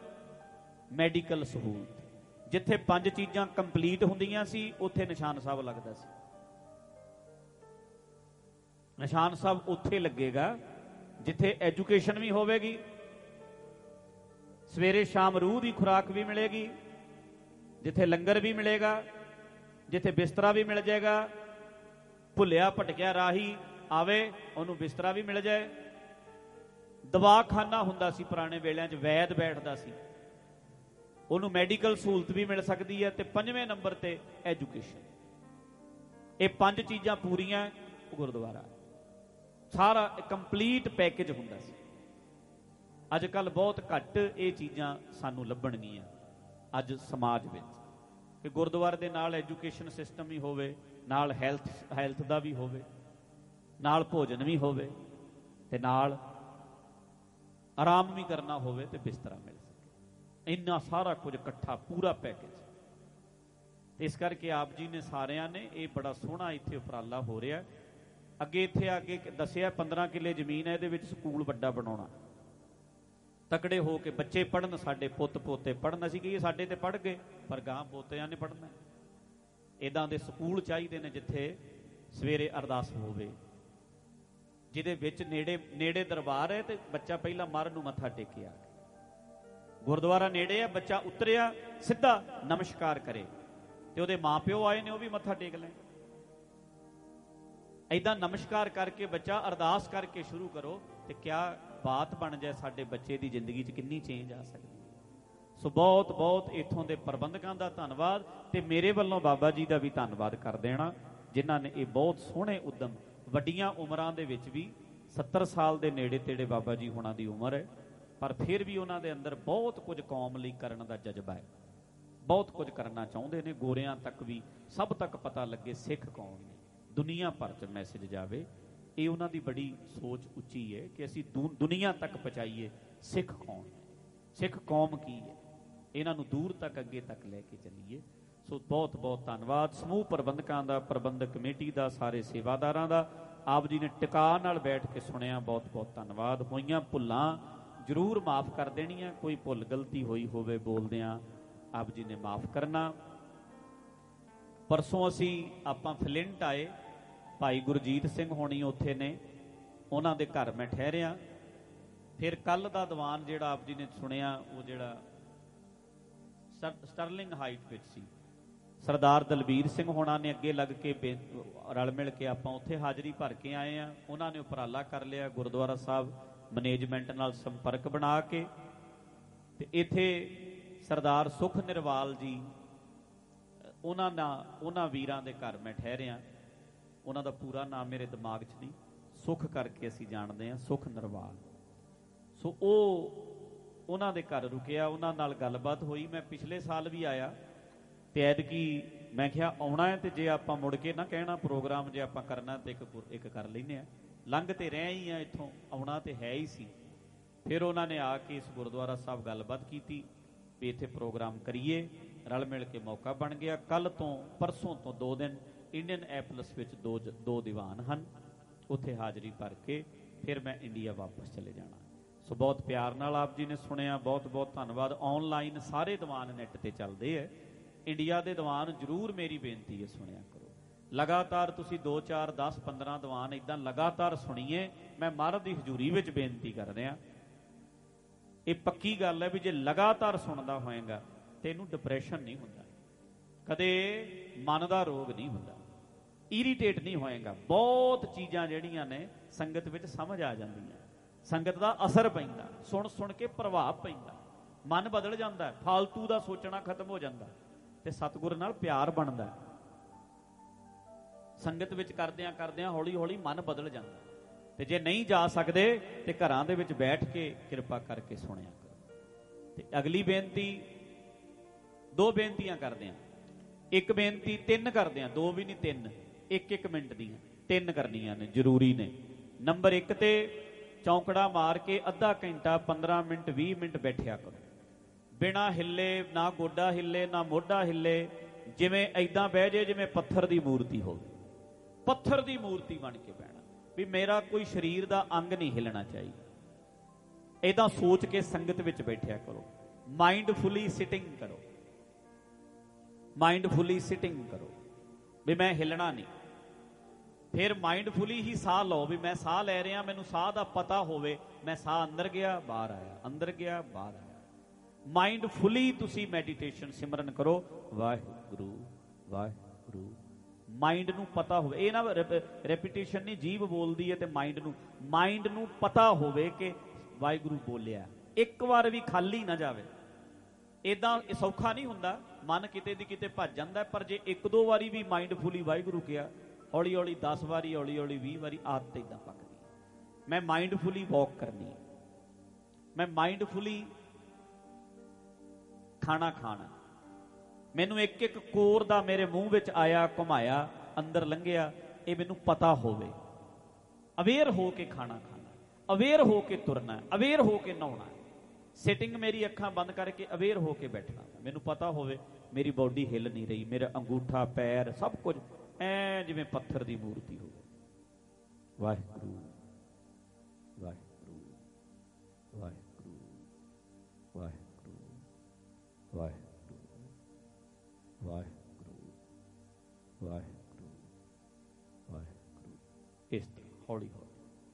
S1: ਮੈਡੀਕਲ ਸਹੂਲਤ। ਜਿੱਥੇ ਪੰਜ ਚੀਜ਼ਾਂ ਕੰਪਲੀਟ ਹੁੰਦੀਆਂ ਸੀ ਉੱਥੇ ਨਿਸ਼ਾਨ ਸਾਹਿਬ ਲੱਗਦਾ ਸੀ। ਨਿਸ਼ਾਨ ਸਾਹਿਬ ਉੱਥੇ ਲੱਗੇਗਾ ਜਿੱਥੇ ਐਜੂਕੇਸ਼ਨ ਵੀ ਹੋਵੇਗੀ, ਸਵੇਰੇ ਸ਼ਾਮ ਰੂਹ ਦੀ ਖੁਰਾਕ ਵੀ ਮਿਲੇਗੀ, ਜਿੱਥੇ ਲੰਗਰ ਵੀ ਮਿਲੇਗਾ, ਜਿੱਥੇ ਬਿਸਤਰਾ ਵੀ ਮਿਲ ਜਾਏਗਾ। ਭੁੱਲਿਆ ਭਟਕਿਆ ਰਾਹੀ ਆਵੇ ਉਹਨੂੰ ਬਿਸਤਰਾ ਵੀ ਮਿਲ ਜਾਏ। ਦਵਾਖਾਨਾ ਹੁੰਦਾ ਸੀ ਪੁਰਾਣੇ ਵੇਲਿਆਂ 'ਚ, ਵੈਦ ਬੈਠਦਾ ਸੀ, ਉਹਨੂੰ ਮੈਡੀਕਲ ਸਹੂਲਤ ਵੀ ਮਿਲ ਸਕਦੀ ਹੈ। ਤੇ ਪੰਜਵੇਂ ਨੰਬਰ ਤੇ ਐਜੂਕੇਸ਼ਨ। ਇਹ ਪੰਜ ਚੀਜ਼ਾਂ ਪੂਰੀਆਂ ਗੁਰਦੁਆਰਾ, ਸਾਰਾ ਕੰਪਲੀਟ ਪੈਕੇਜ ਹੁੰਦਾ ਸੀ। ਅੱਜ ਕੱਲ੍ਹ ਬਹੁਤ ਘੱਟ ਇਹ ਚੀਜ਼ਾਂ ਸਾਨੂੰ ਲੱਭਣਗੀਆਂ ਅੱਜ ਸਮਾਜ ਵਿੱਚ, ਕਿ ਗੁਰਦੁਆਰੇ ਦੇ ਨਾਲ ਐਜੂਕੇਸ਼ਨ ਸਿਸਟਮ ਵੀ ਹੋਵੇ, ਨਾਲ ਹੈਲਥ ਹੈਲਥ ਦਾ ਵੀ ਹੋਵੇ, ਨਾਲ ਭੋਜਨ ਵੀ ਹੋਵੇ, ਤੇ ਨਾਲ ਆਰਾਮ ਵੀ ਕਰਨਾ ਹੋਵੇ ਤੇ ਬਿਸਤਰਾ ਮਿਲ ਸਕੇ। ਇੰਨਾ ਸਾਰਾ ਕੁਝ ਇਕੱਠਾ ਪੂਰਾ ਪੈਕੇਜ। ਇਸ ਕਰਕੇ ਆਪ ਜੀ ਨੇ ਸਾਰਿਆਂ ਨੇ ਇਹ ਬੜਾ ਸੋਹਣਾ ਇੱਥੇ ਉਪਰਾਲਾ ਹੋ ਰਿਹਾ। ਅੱਗੇ ਇੱਥੇ ਅੱਗੇ ਦੱਸਿਆ ਪੰਦਰਾਂ ਕਿੱਲੇ ਜ਼ਮੀਨ ਹੈ, ਇਹਦੇ ਵਿੱਚ ਸਕੂਲ ਵੱਡਾ ਬਣਾਉਣਾ। ਤਕੜੇ ਹੋ ਕੇ ਬੱਚੇ ਪੜ੍ਹਨ, ਸਾਡੇ ਪੁੱਤ ਪੋਤੇ ਪੜ੍ਹਨ। ਅਸੀਂ ਕਹੀਏ ਸਾਡੇ ਤੇ ਪੜ੍ਹ ਗਏ, ਪਰ ਗਾਂ ਪੋਤਿਆਂ ਨੇ ਪੜ੍ਹਨਾ। ਇੱਦਾਂ ਦੇ ਸਕੂਲ ਚਾਹੀਦੇ ਨੇ ਜਿੱਥੇ ਸਵੇਰੇ ਅਰਦਾਸ ਹੋਵੇ, ਜਿਹਦੇ ਵਿੱਚ ਨੇੜੇ ਨੇੜੇ ਦਰਬਾਰ ਹੈ ਤੇ ਬੱਚਾ ਪਹਿਲਾਂ ਮਰ ਨੂੰ ਮੱਥਾ ਟੇਕਿਆ, ਗੁਰਦੁਆਰਾ ਨੇੜੇ ਆ, ਬੱਚਾ ਉਤਰਿਆ ਸਿੱਧਾ ਨਮਸਕਾਰ ਕਰੇ, ਤੇ ਉਹਦੇ ਮਾਂ ਪਿਓ ਆਏ ਨੇ ਉਹ ਵੀ ਮੱਥਾ ਟੇਕ ਲੈਣ। ਏਦਾਂ ਨਮਸਕਾਰ ਕਰਕੇ ਬੱਚਾ ਅਰਦਾਸ ਕਰਕੇ ਸ਼ੁਰੂ ਕਰੋ, ਤੇ ਕਿਆ ਬਾਤ ਬਣ ਜਾਏ। ਸਾਡੇ ਬੱਚੇ ਦੀ ਜ਼ਿੰਦਗੀ 'ਚ ਕਿੰਨੀ ਚੇਂਜ ਆ ਸਕਦੀ ਹੈ। ਸੋ ਬਹੁਤ ਬਹੁਤ ਇੱਥੋਂ ਦੇ ਪ੍ਰਬੰਧਕਾਂ ਦਾ ਧੰਨਵਾਦ, ਤੇ ਮੇਰੇ ਵੱਲੋਂ ਬਾਬਾ ਜੀ ਦਾ ਵੀ ਧੰਨਵਾਦ ਕਰ ਦੇਣਾ, ਜਿਨ੍ਹਾਂ ਨੇ ਇਹ ਬਹੁਤ ਸੋਹਣੇ ਉਦਮ, ਵੱਡੀਆਂ ਉਮਰਾਂ ਦੇ ਵਿੱਚ ਵੀ ਸੱਤਰ ਸਾਲ ਦੇ ਨੇੜੇ ਤੇੜੇ ਬਾਬਾ ਜੀ ਹੋਣਾ ਦੀ ਉਮਰ ਹੈ, ਪਰ ਫਿਰ ਵੀ ਉਹਨਾਂ ਦੇ ਅੰਦਰ ਬਹੁਤ ਕੁਝ ਕੌਮ ਲਈ ਕਰਨ ਦਾ ਜਜ਼ਬਾ ਹੈ, ਬਹੁਤ ਕੁਝ ਕਰਨਾ ਚਾਹੁੰਦੇ ਨੇ। ਗੋਰਿਆਂ ਤੱਕ ਵੀ, ਸਭ ਤੱਕ ਪਤਾ ਲੱਗੇ ਸਿੱਖ ਕੌਣ ਨੇ, ਦੁਨੀਆ ਭਰ 'ਚ ਮੈਸੇਜ ਜਾਵੇ। ਇਹ ਉਹਨਾਂ ਦੀ ਬੜੀ ਸੋਚ ਉੱਚੀ ਹੈ ਕਿ ਅਸੀਂ ਦੁ ਦੁਨੀਆ ਤੱਕ ਪਹੁੰਚਾਈਏ ਸਿੱਖ ਕੌਣ ਹੈ, ਸਿੱਖ ਕੌਮ ਕੀ ਹੈ, ਇਹਨਾਂ ਨੂੰ ਦੂਰ ਤੱਕ ਅੱਗੇ ਤੱਕ ਲੈ ਕੇ ਚੱਲੀਏ। ਸੋ ਬਹੁਤ ਬਹੁਤ ਧੰਨਵਾਦ ਸਮੂਹ ਪ੍ਰਬੰਧਕਾਂ ਦਾ, ਪ੍ਰਬੰਧਕ ਕਮੇਟੀ ਦਾ, ਸਾਰੇ ਸੇਵਾਦਾਰਾਂ ਦਾ। ਆਪ ਜੀ ਨੇ ਟਿਕਾ ਨਾਲ ਬੈਠ ਕੇ ਸੁਣਿਆ, ਬਹੁਤ ਬਹੁਤ ਧੰਨਵਾਦ। ਹੋਈਆਂ ਭੁੱਲਾਂ ਜ਼ਰੂਰ ਮਾਫ ਕਰ ਦੇਣੀਆਂ, ਕੋਈ ਭੁੱਲ ਗਲਤੀ ਹੋਈ ਹੋਵੇ ਬੋਲਦਿਆਂ ਆਪ ਜੀ ਨੇ ਮਾਫ ਕਰਨਾ। ਪਰਸੋਂ ਅਸੀਂ ਆਪਾਂ ਫਲਿੰਟ ਆਏ, ਭਾਈ ਗੁਰਜੀਤ ਸਿੰਘ ਹੋਣੀ ਉੱਥੇ ਨੇ, ਉਹਨਾਂ ਦੇ ਘਰ ਮੈਂ ਠਹਿਰਿਆ। ਫਿਰ ਕੱਲ ਦਾ ਦੀਵਾਨ ਜਿਹੜਾ ਆਪ ਜੀ ਨੇ ਸੁਣਿਆ, ਉਹ ਜਿਹੜਾ ਸਟਰਲਿੰਗ ਹਾਈਟ ਵਿੱਚ ਸੀ, ਸਰਦਾਰ ਦਲਬੀਰ ਸਿੰਘ ਹੋਣਾ ਨੇ ਅੱਗੇ ਲੱਗ ਕੇ ਰਲ ਮਿਲ ਕੇ ਆਪਾਂ ਉੱਥੇ ਹਾਜ਼ਰੀ ਭਰ ਕੇ ਆਏ ਆ। ਉਹਨਾਂ ਨੇ ਉਪਰਾਲਾ ਕਰ ਲਿਆ ਗੁਰਦੁਆਰਾ ਸਾਹਿਬ ਮੈਨੇਜਮੈਂਟ ਨਾਲ ਸੰਪਰਕ ਬਣਾ ਕੇ, ਤੇ ਇੱਥੇ ਸਰਦਾਰ ਸੁਖ ਨਿਰਵਾਲ ਜੀ, ਉਹਨਾਂ ਨਾਲ ਉਹਨਾਂ ਵੀਰਾਂ ਦੇ ਘਰ ਮੈਂ ਠਹਿਰਿਆ। ਉਹਨਾਂ ਦਾ ਪੂਰਾ ਨਾਮ ਮੇਰੇ ਦਿਮਾਗ 'ਚ ਨਹੀਂ, ਸੁਖ ਕਰਕੇ ਅਸੀਂ ਜਾਣਦੇ ਹਾਂ, ਸੁਖ ਨਿਰਵਾਲ। ਸੋ ਉਹ ਉਹਨਾਂ ਦੇ ਘਰ ਰੁਕਿਆ, ਉਹਨਾਂ ਨਾਲ ਗੱਲਬਾਤ ਹੋਈ। ਮੈਂ ਪਿਛਲੇ ਸਾਲ ਵੀ ਆਇਆ, ਤੇ ਐਤਕੀ ਮੈਂ ਕਿਹਾ ਆਉਣਾ ਹੈ, ਤੇ ਜੇ ਆਪਾਂ ਮੁੜ ਕੇ ਨਾ ਕਹਿਣਾ ਪ੍ਰੋਗਰਾਮ ਜੇ ਆਪਾਂ ਕਰਨਾ ਤੇ ਇੱਕ ਇੱਕ ਕਰ ਲੈਂਦੇ ਹਾਂ। ਲੰਘ ਤੇ ਰਹੇ ਹੀ ਆ ਇੱਥੋਂ, ਆਉਣਾ ਤੇ ਹੈ ਹੀ ਸੀ। ਫਿਰ ਉਹਨਾਂ ਨੇ ਆ ਕੇ ਇਸ ਗੁਰਦੁਆਰਾ ਸਾਹਿਬ ਗੱਲਬਾਤ ਕੀਤੀ ਵੀ ਇੱਥੇ ਪ੍ਰੋਗਰਾਮ ਕਰੀਏ, ਰਲ ਮਿਲ ਕੇ ਮੌਕਾ ਬਣ ਗਿਆ। ਕੱਲ ਤੋਂ ਪਰਸੋਂ ਤੋਂ ਦੋ ਦਿਨ ਇੰਡੀਅਨ ਐਪਲਸ ਵਿੱਚ ਦੋ ਦੋ ਦੀਵਾਨ ਹਨ, ਉੱਥੇ ਹਾਜ਼ਰੀ ਭਰ ਕੇ ਫਿਰ ਮੈਂ ਇੰਡੀਆ ਵਾਪਸ ਚਲੇ ਜਾਣਾ। ਸੋ ਬਹੁਤ ਪਿਆਰ ਨਾਲ ਆਪ ਜੀ ਨੇ ਸੁਣਿਆ, ਬਹੁਤ ਬਹੁਤ ਧੰਨਵਾਦ। ਆਨਲਾਈਨ ਸਾਰੇ ਦੀਵਾਨ ਨੈੱਟ ਤੇ ਚੱਲਦੇ ਹੈ, ਇੰਡੀਆ ਦੇ ਦੀਵਾਨ ਜ਼ਰੂਰ ਮੇਰੀ ਬੇਨਤੀ ਹੈ ਸੁਣਿਆ ਕਰੋ। ਲਗਾਤਾਰ ਤੁਸੀਂ ਦੋ ਚਾਰ ਦਸ ਪੰਦਰਾਂ ਦੀਵਾਨ ਇੱਦਾਂ ਲਗਾਤਾਰ ਸੁਣੀਏ। ਮੈਂ ਮਹਾਰਾਜ ਦੀ ਹਜ਼ੂਰੀ ਵਿੱਚ ਬੇਨਤੀ ਕਰ ਰਿਹਾ, ਇਹ ਪੱਕੀ ਗੱਲ ਹੈ ਵੀ ਜੇ ਲਗਾਤਾਰ ਸੁਣਦਾ ਹੋਏਗਾ ਤੇ ਇਹਨੂੰ ਡਿਪਰੈਸ਼ਨ ਨਹੀਂ ਹੁੰਦਾ, ਕਦੇ ਮਨ ਦਾ ਰੋਗ ਨਹੀਂ ਹੁੰਦਾ, ਇਰੀਟੇਟ ਨਹੀਂ ਹੋਏਗਾ। ਬਹੁਤ ਚੀਜ਼ਾਂ ਜਿਹੜੀਆਂ ਨੇ ਸੰਗਤ ਵਿੱਚ ਸਮਝ ਆ ਜਾਂਦੀਆਂ, ਸੰਗਤ ਦਾ ਅਸਰ ਪੈਂਦਾ, ਸੁਣ ਸੁਣ ਕੇ ਪ੍ਰਭਾਵ ਪੈਂਦਾ, ਮਨ ਬਦਲ ਜਾਂਦਾ, ਫਾਲਤੂ ਦਾ ਸੋਚਣਾ ਖਤਮ ਹੋ ਜਾਂਦਾ, ਤੇ ਸਤਿਗੁਰ ਨਾਲ ਪਿਆਰ ਬਣਦਾ। ਸੰਗਤ ਵਿੱਚ ਕਰਦਿਆਂ ਕਰਦਿਆਂ ਹੌਲੀ ਹੌਲੀ ਮਨ ਬਦਲ ਜਾਂਦਾ। ਤੇ ਜੇ ਨਹੀਂ ਜਾ ਸਕਦੇ ਤੇ ਘਰਾਂ ਦੇ ਵਿੱਚ ਬੈਠ ਕੇ ਕਿਰਪਾ ਕਰਕੇ ਸੁਣਿਆ ਕਰੋ। ਤੇ ਅਗਲੀ ਬੇਨਤੀ, ਦੋ ਬੇਨਤੀਆਂ ਕਰਦੇ ਹਾਂ, ਇੱਕ ਬੇਨਤੀ ਤਿੰਨ ਕਰਦੇ ਹਾਂ, ਦੋ ਵੀ ਨਹੀਂ ਤਿੰਨ, ਇੱਕ ਇੱਕ ਮਿੰਟ ਦੀਆਂ ਤਿੰਨ ਕਰਨੀਆਂ ਨੇ, ਜ਼ਰੂਰੀ ਨੇ। ਨੰਬਰ ਇੱਕ ਤੇ ਚੌਂਕੜਾ ਮਾਰ ਕੇ ਅੱਧਾ ਘੰਟਾ ਪੰਦਰਾਂ ਮਿੰਟ ਵੀਹ ਮਿੰਟ ਬੈਠਿਆ ਕਰੋ, ਬਿਨਾਂ ਹਿੱਲੇ, ਨਾ ਗੋਡਾ ਹਿੱਲੇ ਨਾ ਮੋਢਾ ਹਿੱਲੇ, ਜਿਵੇਂ ਐਦਾਂ ਬਹਿ ਜੇ ਜਿਵੇਂ ਪੱਥਰ ਦੀ ਮੂਰਤੀ ਹੋਵੇ, ਪੱਥਰ ਦੀ ਮੂਰਤੀ ਬਣ ਕੇ ਬਹਿਣਾ ਵੀ ਮੇਰਾ ਕੋਈ ਸਰੀਰ ਦਾ ਅੰਗ ਨਹੀਂ ਹਿੱਲਣਾ ਚਾਹੀਦਾ। ਏਦਾਂ ਸੋਚ ਕੇ ਸੰਗਤ ਵਿੱਚ ਬੈਠਿਆ ਕਰੋ। ਮਾਈਂਡਫੁਲੀ ਸਿਟਿੰਗ ਕਰੋ, ਮਾਈਂਡਫੁਲੀ ਸਿਟਿੰਗ ਕਰੋ ਵੀ ਮੈਂ ਹਿੱਲਣਾ ਨਹੀਂ। ਫਿਰ ਮਾਈਂਡਫੁਲੀ ਹੀ ਸਾਹ ਲਓ ਵੀ ਮੈਂ ਸਾਹ ਲੈ ਰਿਹਾ, ਮੈਨੂੰ ਸਾਹ ਦਾ ਪਤਾ ਹੋਵੇ, ਮੈਂ ਸਾਹ ਅੰਦਰ ਗਿਆ ਬਾਹਰ ਆਇਆ, ਅੰਦਰ ਗਿਆ ਬਾਹਰ ਆਇਆ। ਮਾਈਂਡਫੁਲੀ ਤੁਸੀਂ ਮੈਡੀਟੇਸ਼ਨ ਸਿਮਰਨ ਕਰੋ, ਵਾਹਿਗੁਰੂ ਵਾਹਿਗੁਰੂ। ਮਾਈਂਡ ਨੂੰ ਪਤਾ ਹੋਵੇ, ਇਹ ਨਾ ਰੈਪੀਟੇਸ਼ਨ ਨਹੀਂ, ਜੀਭ ਬੋਲਦੀ ਹੈ ਤੇ ਮਾਈਂਡ ਨੂੰ ਮਾਈਂਡ ਨੂੰ ਪਤਾ ਹੋਵੇ ਕਿ ਵਾਹਿਗੁਰੂ ਬੋਲਿਆ, ਇੱਕ ਵਾਰ ਵੀ ਖਾਲੀ ਨਾ ਜਾਵੇ। ਏਦਾਂ ਇਹ ਸੌਖਾ ਨਹੀਂ ਹੁੰਦਾ, ਮਨ ਕਿਤੇ ਦੀ ਕਿਤੇ ਭੱਜ ਜਾਂਦਾ, ਪਰ ਜੇ ਇੱਕ ਦੋ ਵਾਰੀ ਵੀ ਮਾਈਂਡਫੁਲੀ ਵਾਹਿਗੁਰੂ ਕਿਹਾ, ਹੌਲੀ ਹੌਲੀ ਦਸ ਵਾਰੀ, ਹੌਲੀ ਹੌਲੀ ਵੀਹ ਵਾਰੀ ਆਦਤ ਏਦਾਂ ਪੱਕਦੀ। ਮੈਂ ਮਾਈਂਡਫੁਲੀ ਵਾਕ ਕਰਨੀ, ਮੈਂ ਮਾਈਂਡਫੁਲੀ ਖਾਣਾ ਖਾਣਾ, ਮੈਨੂੰ ਇੱਕ ਇੱਕ ਕੋਰ ਦਾ ਮੇਰੇ ਮੂੰਹ ਵਿੱਚ ਆਇਆ, ਘੁਮਾਇਆ, ਅੰਦਰ ਲੰਘਿਆ, ਇਹ ਮੈਨੂੰ ਪਤਾ ਹੋਵੇ। ਅਵੇਅਰ ਹੋ ਕੇ ਖਾਣਾ ਖਾਣਾ, ਅਵੇਅਰ ਹੋ ਕੇ ਤੁਰਨਾ, ਅਵੇਅਰ ਹੋ ਕੇ ਨਹਾਉਣਾ। ਸਿਟਿੰਗ ਮੇਰੀ ਅੱਖਾਂ ਬੰਦ ਕਰਕੇ ਅਵੇਅਰ ਹੋ ਕੇ ਬੈਠਣਾ, ਮੈਨੂੰ ਪਤਾ ਹੋਵੇ ਮੇਰੀ ਬੋਡੀ ਹਿੱਲ ਨਹੀਂ ਰਹੀ, ਮੇਰਾ ਅੰਗੂਠਾ ਪੈਰ ਸਭ ਕੁਝ ਐ ਜਿਵੇਂ ਪੱਥਰ ਦੀ ਮੂਰਤੀ ਹੋਵੇ। ਵਾਹਿਗੁਰੂ ਵਾਹਿਗੁਰੂ ਵਾਹਿਗੁਰੂ ਇਸ ਤਰ੍ਹਾਂ ਹੌਲੀ ਹੌਲੀ।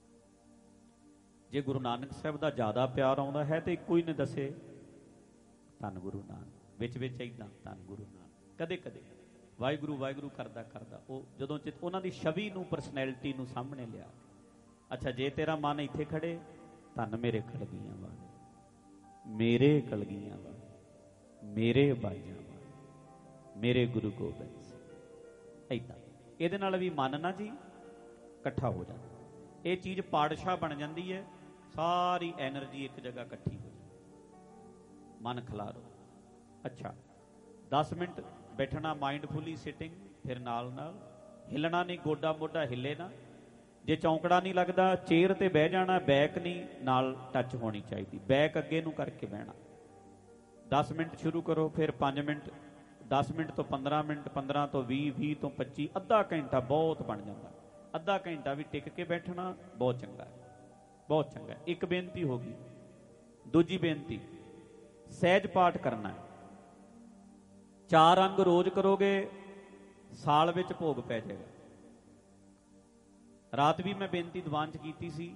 S1: ਜੇ ਗੁਰੂ ਨਾਨਕ ਸਾਹਿਬ ਦਾ ਜ਼ਿਆਦਾ ਪਿਆਰ ਆਉਂਦਾ ਹੈ ਤੇ ਇੱਕੋ ਹੀ ਨੇ ਦੱਸੇ ਧੰਨ ਗੁਰੂ ਨਾਨਕ, ਵਿੱਚ ਵਿੱਚ ਇੱਦਾਂ ਧੰਨ ਗੁਰੂ ਨਾਨਕ, ਕਦੇ ਕਦੇ ਵਾਹਿਗੁਰੂ ਵਾਹਿਗੁਰੂ ਕਰਦਾ ਕਰਦਾ ਉਹ ਜਦੋਂ ਚਿਤ ਉਹਨਾਂ ਦੀ ਛਵੀ ਨੂੰ, ਪਰਸਨੈਲਿਟੀ ਨੂੰ ਸਾਹਮਣੇ ਲਿਆ। ਅੱਛਾ, ਜੇ ਤੇਰਾ ਮਨ ਇੱਥੇ ਖੜੇ, ਧੰਨ ਮੇਰੇ ਕਲਗੀਆਂ ਵਾਲੇ, ਮੇਰੇ ਕਲਗੀਆਂ ਵਾਲੇ, ਮੇਰੇ ਬਾਜਾਂ ਵਾਲੇ, ਮੇਰੇ ਗੁਰੂ ਗੋਬਿੰਦ ਸਿੰਘ, ਏਦਾਂ ਇਹਦੇ ਨਾਲ ਵੀ ਮਨ ਨਾ ਜੀ ਇਕੱਠਾ ਹੋ ਜਾਂਦਾ। ਇਹ ਚੀਜ਼ ਪਾਤਸ਼ਾਹ ਬਣ ਜਾਂਦੀ ਹੈ, ਸਾਰੀ ਐਨਰਜੀ ਇੱਕ ਜਗ੍ਹਾ ਇਕੱਠੀ ਹੋ ਜਾਂਦੀ, ਮਨ ਖਿਲਾਰੋ। ਅੱਛਾ, ਦਸ ਮਿੰਟ ਬੈਠਣਾ, ਮਾਈਂਡਫੁਲੀ ਸਿਟਿੰਗ, ਫਿਰ ਨਾਲ ਨਾਲ ਹਿੱਲਣਾ ਨਹੀਂ, ਗੋਡਾ ਮੋਢਾ ਹਿੱਲੇ ਨਾ। ਜੇ ਚੌਂਕੜਾ ਨਹੀਂ ਲੱਗਦਾ, ਚੇਅਰ ਤੇ ਬਹਿ ਜਾਣਾ, ਬੈਕ ਨਹੀਂ ਨਾਲ ਟੱਚ ਹੋਣੀ ਚਾਹੀਦੀ, ਬੈਕ ਅੱਗੇ ਨੂੰ ਕਰਕੇ ਬਹਿਣਾ। ਦਸ ਮਿੰਟ ਸ਼ੁਰੂ ਕਰੋ, ਫਿਰ ਪੰਜ ਮਿੰਟ, ਦਸ ਮਿੰਟ ਤੋਂ ਪੰਦਰਾਂ ਮਿੰਟ, ਪੰਦਰਾਂ ਤੋਂ ਵੀਹ, ਵੀਹ ਤੋਂ ਪੱਚੀ, ਅੱਧਾ ਘੰਟਾ ਬਹੁਤ ਬਣ ਜਾਂਦਾ। ਅੱਧਾ ਘੰਟਾ ਵੀ ਟਿਕ ਕੇ ਬੈਠਣਾ ਬਹੁਤ ਚੰਗਾ ਹੈ, ਬਹੁਤ ਚੰਗਾ। ਇੱਕ ਬੇਨਤੀ ਹੋ ਗਈ। ਦੂਜੀ ਬੇਨਤੀ, ਸਹਿਜ ਪਾਠ ਕਰਨਾ ਹੈ। ਚਾਰ ਅੰਗ ਰੋਜ਼ ਕਰੋਗੇ, ਸਾਲ ਵਿੱਚ ਭੋਗ ਪੈ ਜਾਏਗਾ। ਰਾਤ ਵੀ ਮੈਂ ਬੇਨਤੀ ਦੀਵਾਨ 'ਚ ਕੀਤੀ ਸੀ,